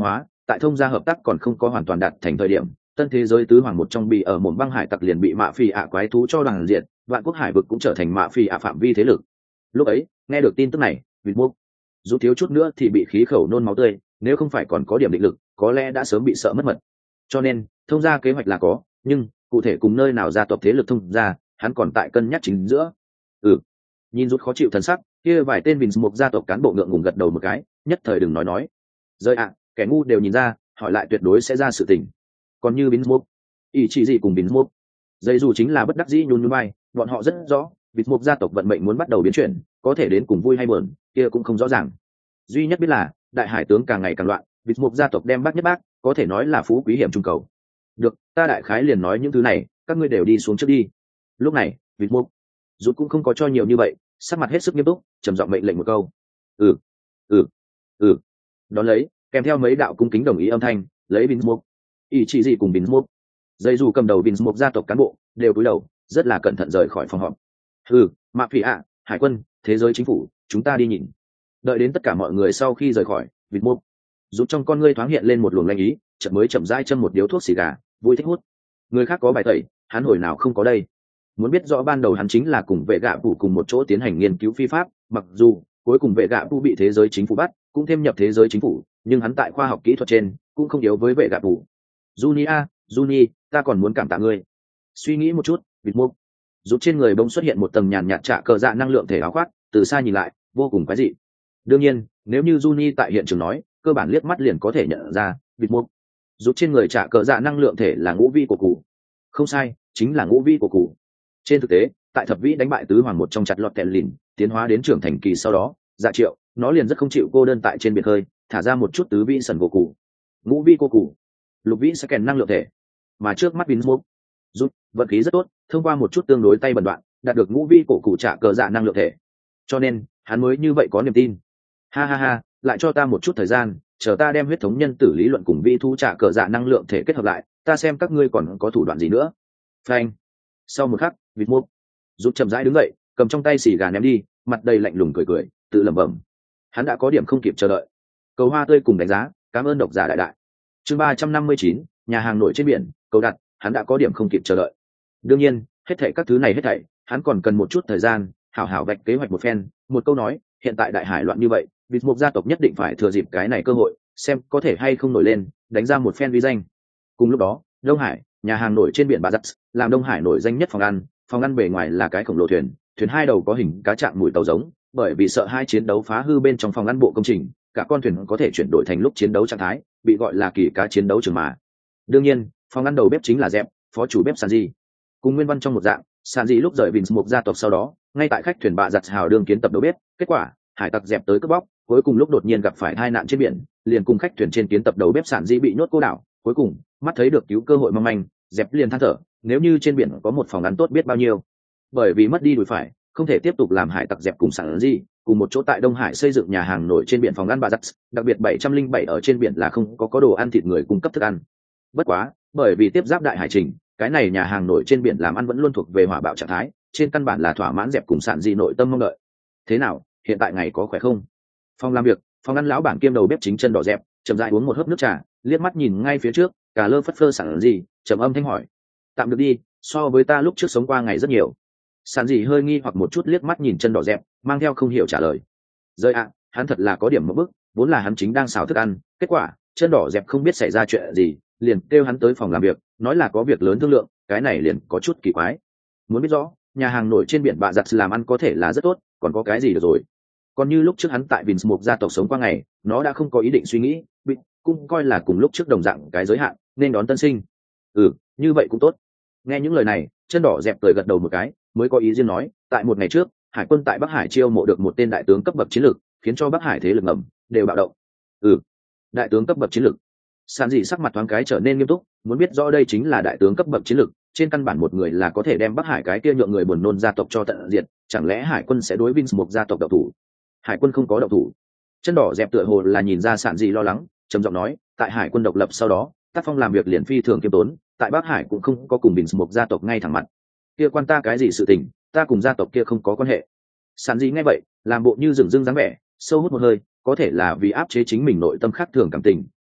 tại thông gia hợp tác còn không có hoàn toàn đạt thành thời điểm, tân thế giới tứ hoàng một trong bị ở một băng hải tặc liền bị mạ phi ạ quái thú cho đoàn diệt, vạn quốc hải vực cũng trở thành mạ phi ạ phạm vi thế lực. Lúc ấy nghe được tin tức này, vịt mốc dù thiếu chút nữa thì bị khí khẩu nôn máu tươi, nếu không phải còn có điểm định lực có lẽ đã sớm bị sợ mất mật. Cho nên thông gia kế hoạch là có, nhưng cụ thể cùng nơi nào gia tộc thế lực thông gia hắn còn tại cân nhắc chính giữa. Ừ, nhìn rút khó chịu thần sắc, kia vài tên vịt mốc gia tộc cán bộ ngượng ngùng gật đầu một cái, nhất thời đừng nói nói rơi ạ, kẻ ngu đều nhìn ra, hỏi lại tuyệt đối sẽ ra sự tình. Còn như Binsmop, ý chỉ gì cùng Binsmop, dây dù chính là bất đắc dĩ nhún nhún vai, bọn họ rất rõ, Binsmop gia tộc vận mệnh muốn bắt đầu biến chuyển, có thể đến cùng vui hay buồn, kia cũng không rõ ràng. Duy nhất biết là, đại hải tướng càng ngày càng loạn, Binsmop gia tộc đem bác nhất bác, có thể nói là phú quý hiểm trung cầu. Được, ta đại khái liền nói những thứ này, các ngươi đều đi xuống trước đi. Lúc này, Binsmop, rút cũng không có cho nhiều như vậy, sắc mặt hết sức nghiêm túc, trầm giọng mệnh lệnh một câu. Ừ, ừ, ừ. Đón lấy, kèm theo mấy đạo cung kính đồng ý âm thanh, lấy Binsmop, ý chỉ gì cùng Binsmop, dây dù cầm đầu Binsmop gia tộc cán bộ đều cúi đầu, rất là cẩn thận rời khỏi phòng họp. Ừ, mạ phỉ ạ, hải quân, thế giới chính phủ, chúng ta đi nhìn. Đợi đến tất cả mọi người sau khi rời khỏi, Binsmop rút trong con ngươi thoáng hiện lên một luồng lanh ý, chợt mới chậm rãi châm một điếu thuốc xì gà, vui thích hút. Người khác có bài tẩy, hắn hồi nào không có đây. Muốn biết rõ ban đầu hắn chính là cùng vệ gạ phủ cùng một chỗ tiến hành nghiên cứu phi pháp, mặc dù cuối cùng vệ gạ phủ bị thế giới chính phủ bắt, cũng thêm nhập thế giới chính phủ, nhưng hắn tại khoa học kỹ thuật trên cũng không yếu với vệ gạ phủ. Junia, Juni, ta còn muốn cảm tạ ngươi. Suy nghĩ một chút, bịt mốc rút trên người bỗng xuất hiện một tầng nhàn nhạt trạ cờ dạ năng lượng thể áo khoác, từ xa nhìn lại vô cùng quái dị. Đương nhiên, nếu như Juni tại hiện trường nói, cơ bản liếc mắt liền có thể nhận ra, bịt mốc rút trên người trạ cờ dạ năng lượng thể là ngũ vi của cụ. Không sai, chính là ngũ vi của cụ. Trên thực tế, tại thập vĩ đánh bại tứ hoàng một trong chặt lọt kẹn lìn, tiến hóa đến trưởng thành kỳ sau đó, dạ triệu nó liền rất không chịu cô đơn tại trên biển hơi, thả ra một chút tứ vĩ sần của cụ, ngũ vi cô cụ, lục vĩ sẽ kèn năng lượng thể. Mà trước mắt Binsmop rút vận khí rất tốt, thông qua một chút tương đối tay bẩn đoạn đạt được ngũ vi cổ cụ trả cờ dạ năng lượng thể, cho nên hắn mới như vậy có niềm tin. Ha ha ha, lại cho ta một chút thời gian, chờ ta đem huyết thống nhân tử lý luận cùng vi thu trả cờ dạ năng lượng thể kết hợp lại, ta xem các ngươi còn có thủ đoạn gì nữa. Phanh. Sau một khắc, Binsmop rút chậm rãi đứng dậy, cầm trong tay xì gà ném đi, mặt đầy lạnh lùng cười cười, tự lẩm bẩm. Hắn đã có điểm không kịp chờ đợi. Cầu hoa tươi cùng đánh giá, cảm ơn độc giả đại đại. Chương ba trăm năm mươi chín, nhà hàng nổi trên biển, cầu đặt, hắn đã có điểm không kịp chờ đợi. Đương nhiên, hết thảy các thứ này hết thảy, hắn còn cần một chút thời gian, hảo hảo vạch kế hoạch một phen, một câu nói, hiện tại đại hải loạn như vậy, Binsmop gia tộc nhất định phải thừa dịp cái này cơ hội, xem có thể hay không nổi lên, đánh ra một phen uy danh. Cùng lúc đó, Đông Hải, nhà hàng nổi trên biển Bà Giặt, làm Đông Hải nổi danh nhất phòng ăn, phòng ăn bề ngoài là cái khổng lồ thuyền, thuyền hai đầu có hình cá trạng mùi tàu giống, bởi vì sợ hai chiến đấu phá hư bên trong phòng ăn bộ công trình, cả con thuyền có thể chuyển đổi thành lúc chiến đấu trạng thái, bị gọi là kỳ cá chiến đấu trường mà. Đương nhiên, phòng ăn đầu bếp chính là Dẹp, phó chủ bếp Sanji. Cùng nguyên văn trong một dạng, Sanji lúc rời Binsmop gia tộc sau đó, ngay tại khách thuyền Bà Giặt hào đương kiến tập đầu bếp, kết quả, hải tặc Dẹp tới cướp bóc, cuối cùng lúc đột nhiên gặp phải tai nạn trên biển, liền cùng khách thuyền trên kiến tập đầu bếp Sanji bị nhốt cô đảo, cuối cùng, mắt thấy được cứu cơ hội mong manh, Dẹp liền than thở, nếu như trên biển có một phòng ăn tốt biết bao nhiêu. Bởi vì mất đi đùi phải, không thể tiếp tục làm hải tặc Dẹp cùng Sanji cùng một chỗ tại Đông Hải xây dựng nhà hàng nổi trên biển phòng ăn Bà Giặt, đặc biệt bảy trăm linh bảy ở trên biển là không có có đồ ăn thịt người cung cấp thức ăn. Bất quá, bởi vì tiếp giáp đại hải trình, cái này nhà hàng nổi trên biển làm ăn vẫn luôn thuộc về hỏa bạo trạng thái, trên căn bản là thỏa mãn Dẹp cùng Sanji nội tâm mong đợi. Thế nào, hiện tại ngày có khỏe không? Phòng làm việc, phòng ăn lão bản kiêm đầu bếp chính chân đỏ Dẹp, chậm rãi uống một hớp nước trà, liếc mắt nhìn ngay phía trước, cả lơ phất phơ Sanji, trầm âm thanh hỏi: "Tạm được đi, so với ta lúc trước sống qua ngày rất nhiều." Sanji hơi nghi hoặc một chút liếc mắt nhìn chân đỏ Dẹp, mang theo không hiểu trả lời: "Rơi ạ, hắn thật là có điểm một bức, vốn là hắn chính đang xào thức ăn, kết quả chân đỏ Dẹp không biết xảy ra chuyện gì, liền kêu hắn tới phòng làm việc, nói là có việc lớn thương lượng, cái này liền có chút kỳ quái. Muốn biết rõ, nhà hàng nổi trên biển Bà Giặt làm ăn có thể là rất tốt, còn có cái gì được rồi. Còn như lúc trước hắn tại Binsmop gia tộc sống qua ngày, nó đã không có ý định suy nghĩ, bị cũng coi là cùng lúc trước đồng dạng cái giới hạn, nên đón tân sinh. Ừ, như vậy cũng tốt." Nghe những lời này, chân đỏ Dẹp cười gật đầu một cái, mới có ý riêng nói: "Tại một ngày trước, hải quân tại Bắc Hải chiêu mộ được một tên đại tướng cấp bậc chiến lược, khiến cho Bắc Hải thế lực ngầm đều bạo động." Ừ, đại tướng cấp bậc chiến lược. Sanji sắc mặt thoáng cái trở nên nghiêm túc, muốn biết rõ đây chính là đại tướng cấp bậc chiến lược, trên căn bản một người là có thể đem Bắc Hải cái kia nhượng người buồn nôn gia tộc cho tận diệt, chẳng lẽ hải quân sẽ đối Binsmop gia tộc động thủ? Hải quân không có động thủ. Chân đỏ Dẹp tựa hồ là nhìn ra Sanji lo lắng, trầm giọng nói: "Tại hải quân độc lập sau đó, tác phong làm việc liền phi thường kiêm tốn, tại Bắc Hải cũng không có cùng Binsmop gia tộc ngay thẳng mặt. Kia quan ta cái gì sự tình, ta cùng gia tộc kia không có quan hệ." Sanji nghe vậy, làm bộ như dửng dưng dáng vẻ, sâu hút một hơi, có thể là vì áp chế chính mình nội tâm khác thường cảm tình,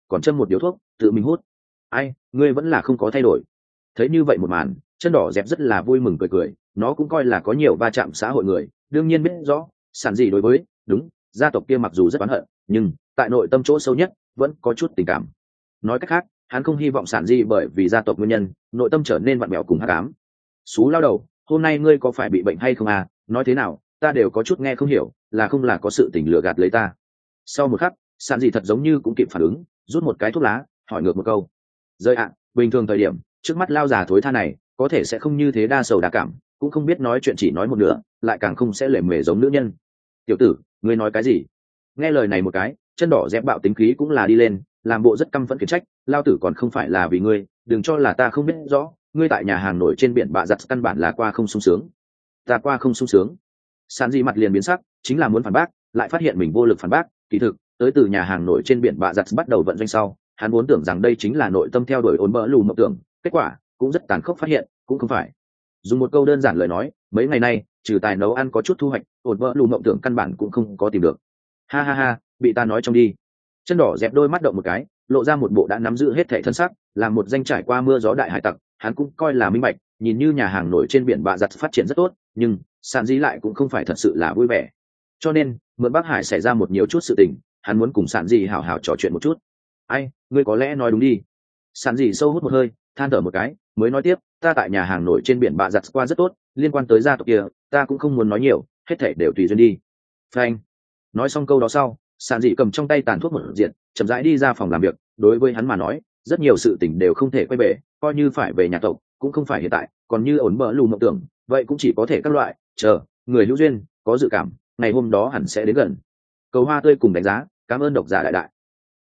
còn châm một điếu thuốc tự mình hút. Ai, ngươi vẫn là không có thay đổi. Thấy như vậy một màn, chân đỏ dẹp rất là vui mừng cười cười, nó cũng coi là có nhiều va chạm xã hội người, đương nhiên biết rõ sản dị đối với đúng gia tộc kia mặc dù rất oán hận, nhưng tại nội tâm chỗ sâu nhất vẫn có chút tình cảm. Nói cách khác, hắn không hy vọng sản dị bởi vì gia tộc nguyên nhân nội tâm trở nên vặn vẹo cùng hắc ám. Xú lao đầu, hôm nay ngươi có phải bị bệnh hay không à? Nói thế nào ta đều có chút nghe không hiểu, là không là có sự tình lừa gạt lấy ta. Sau một khắc, sản dị thật giống như cũng kịp phản ứng, rút một cái thuốc lá hỏi ngược một câu. Rơi ạ, bình thường thời điểm trước mắt lao già thối tha này có thể sẽ không như thế đa sầu đa cảm, cũng không biết nói chuyện chỉ nói một nửa, lại càng không sẽ lề mề giống nữ nhân. Tiểu tử, ngươi nói cái gì? Nghe lời này một cái, chân đỏ dép bạo tính khí cũng là đi lên, làm bộ rất căm phẫn khiển trách, lao tử còn không phải là vì ngươi, đừng cho là ta không biết rõ, ngươi tại nhà hàng nổi trên biển bạ giặt căn bản là qua không sung sướng. Ta qua không sung sướng. Sản dị mặt liền biến sắc, chính là muốn phản bác, lại phát hiện mình vô lực phản bác. Kỳ thực tới từ nhà hàng nổi trên biển bạ giặt bắt đầu vận doanh sau, hắn muốn tưởng rằng đây chính là nội tâm theo đuổi ổn bỡ lù mộng tưởng, kết quả cũng rất tàn khốc phát hiện cũng không phải. Dùng một câu đơn giản lời nói, mấy ngày nay trừ tài nấu ăn có chút thu hoạch, ổn bỡ lù mộng tưởng căn bản cũng không có tìm được. Ha ha ha, bị ta nói trong đi. Chân đỏ dẹp đôi mắt động một cái, lộ ra một bộ đã nắm giữ hết thể thân sắc, làm một danh trải qua mưa gió đại hải tặc, hắn cũng coi là minh bạch, nhìn như nhà hàng nổi trên biển bạ giặt phát triển rất tốt, nhưng sản dĩ lại cũng không phải thật sự là vui vẻ. Cho nên mượn Bắc Hải xảy ra một nhiều chút sự tình, hắn muốn cùng sản dĩ hảo hảo trò chuyện một chút. Ai, ngươi có lẽ nói đúng đi. Sản dĩ sâu hút một hơi, than thở một cái, mới nói tiếp, ta tại nhà hàng nổi trên biển bạ giặt qua rất tốt, liên quan tới gia tộc kia ta cũng không muốn nói nhiều, hết thể đều tùy duyên đi. Phanh. Nói xong câu đó sau, sản dị cầm trong tay tàn thuốc một diện, chậm rãi đi ra phòng làm việc. Đối với hắn mà nói, rất nhiều sự tình đều không thể quay về, coi như phải về nhà tộc cũng không phải hiện tại, còn như ổn bỡ lù mộng tưởng vậy cũng chỉ có thể các loại chờ người hữu duyên có dự cảm ngày hôm đó hẳn sẽ đến gần. Cầu hoa tươi cùng đánh giá, cảm ơn độc giả đại đại.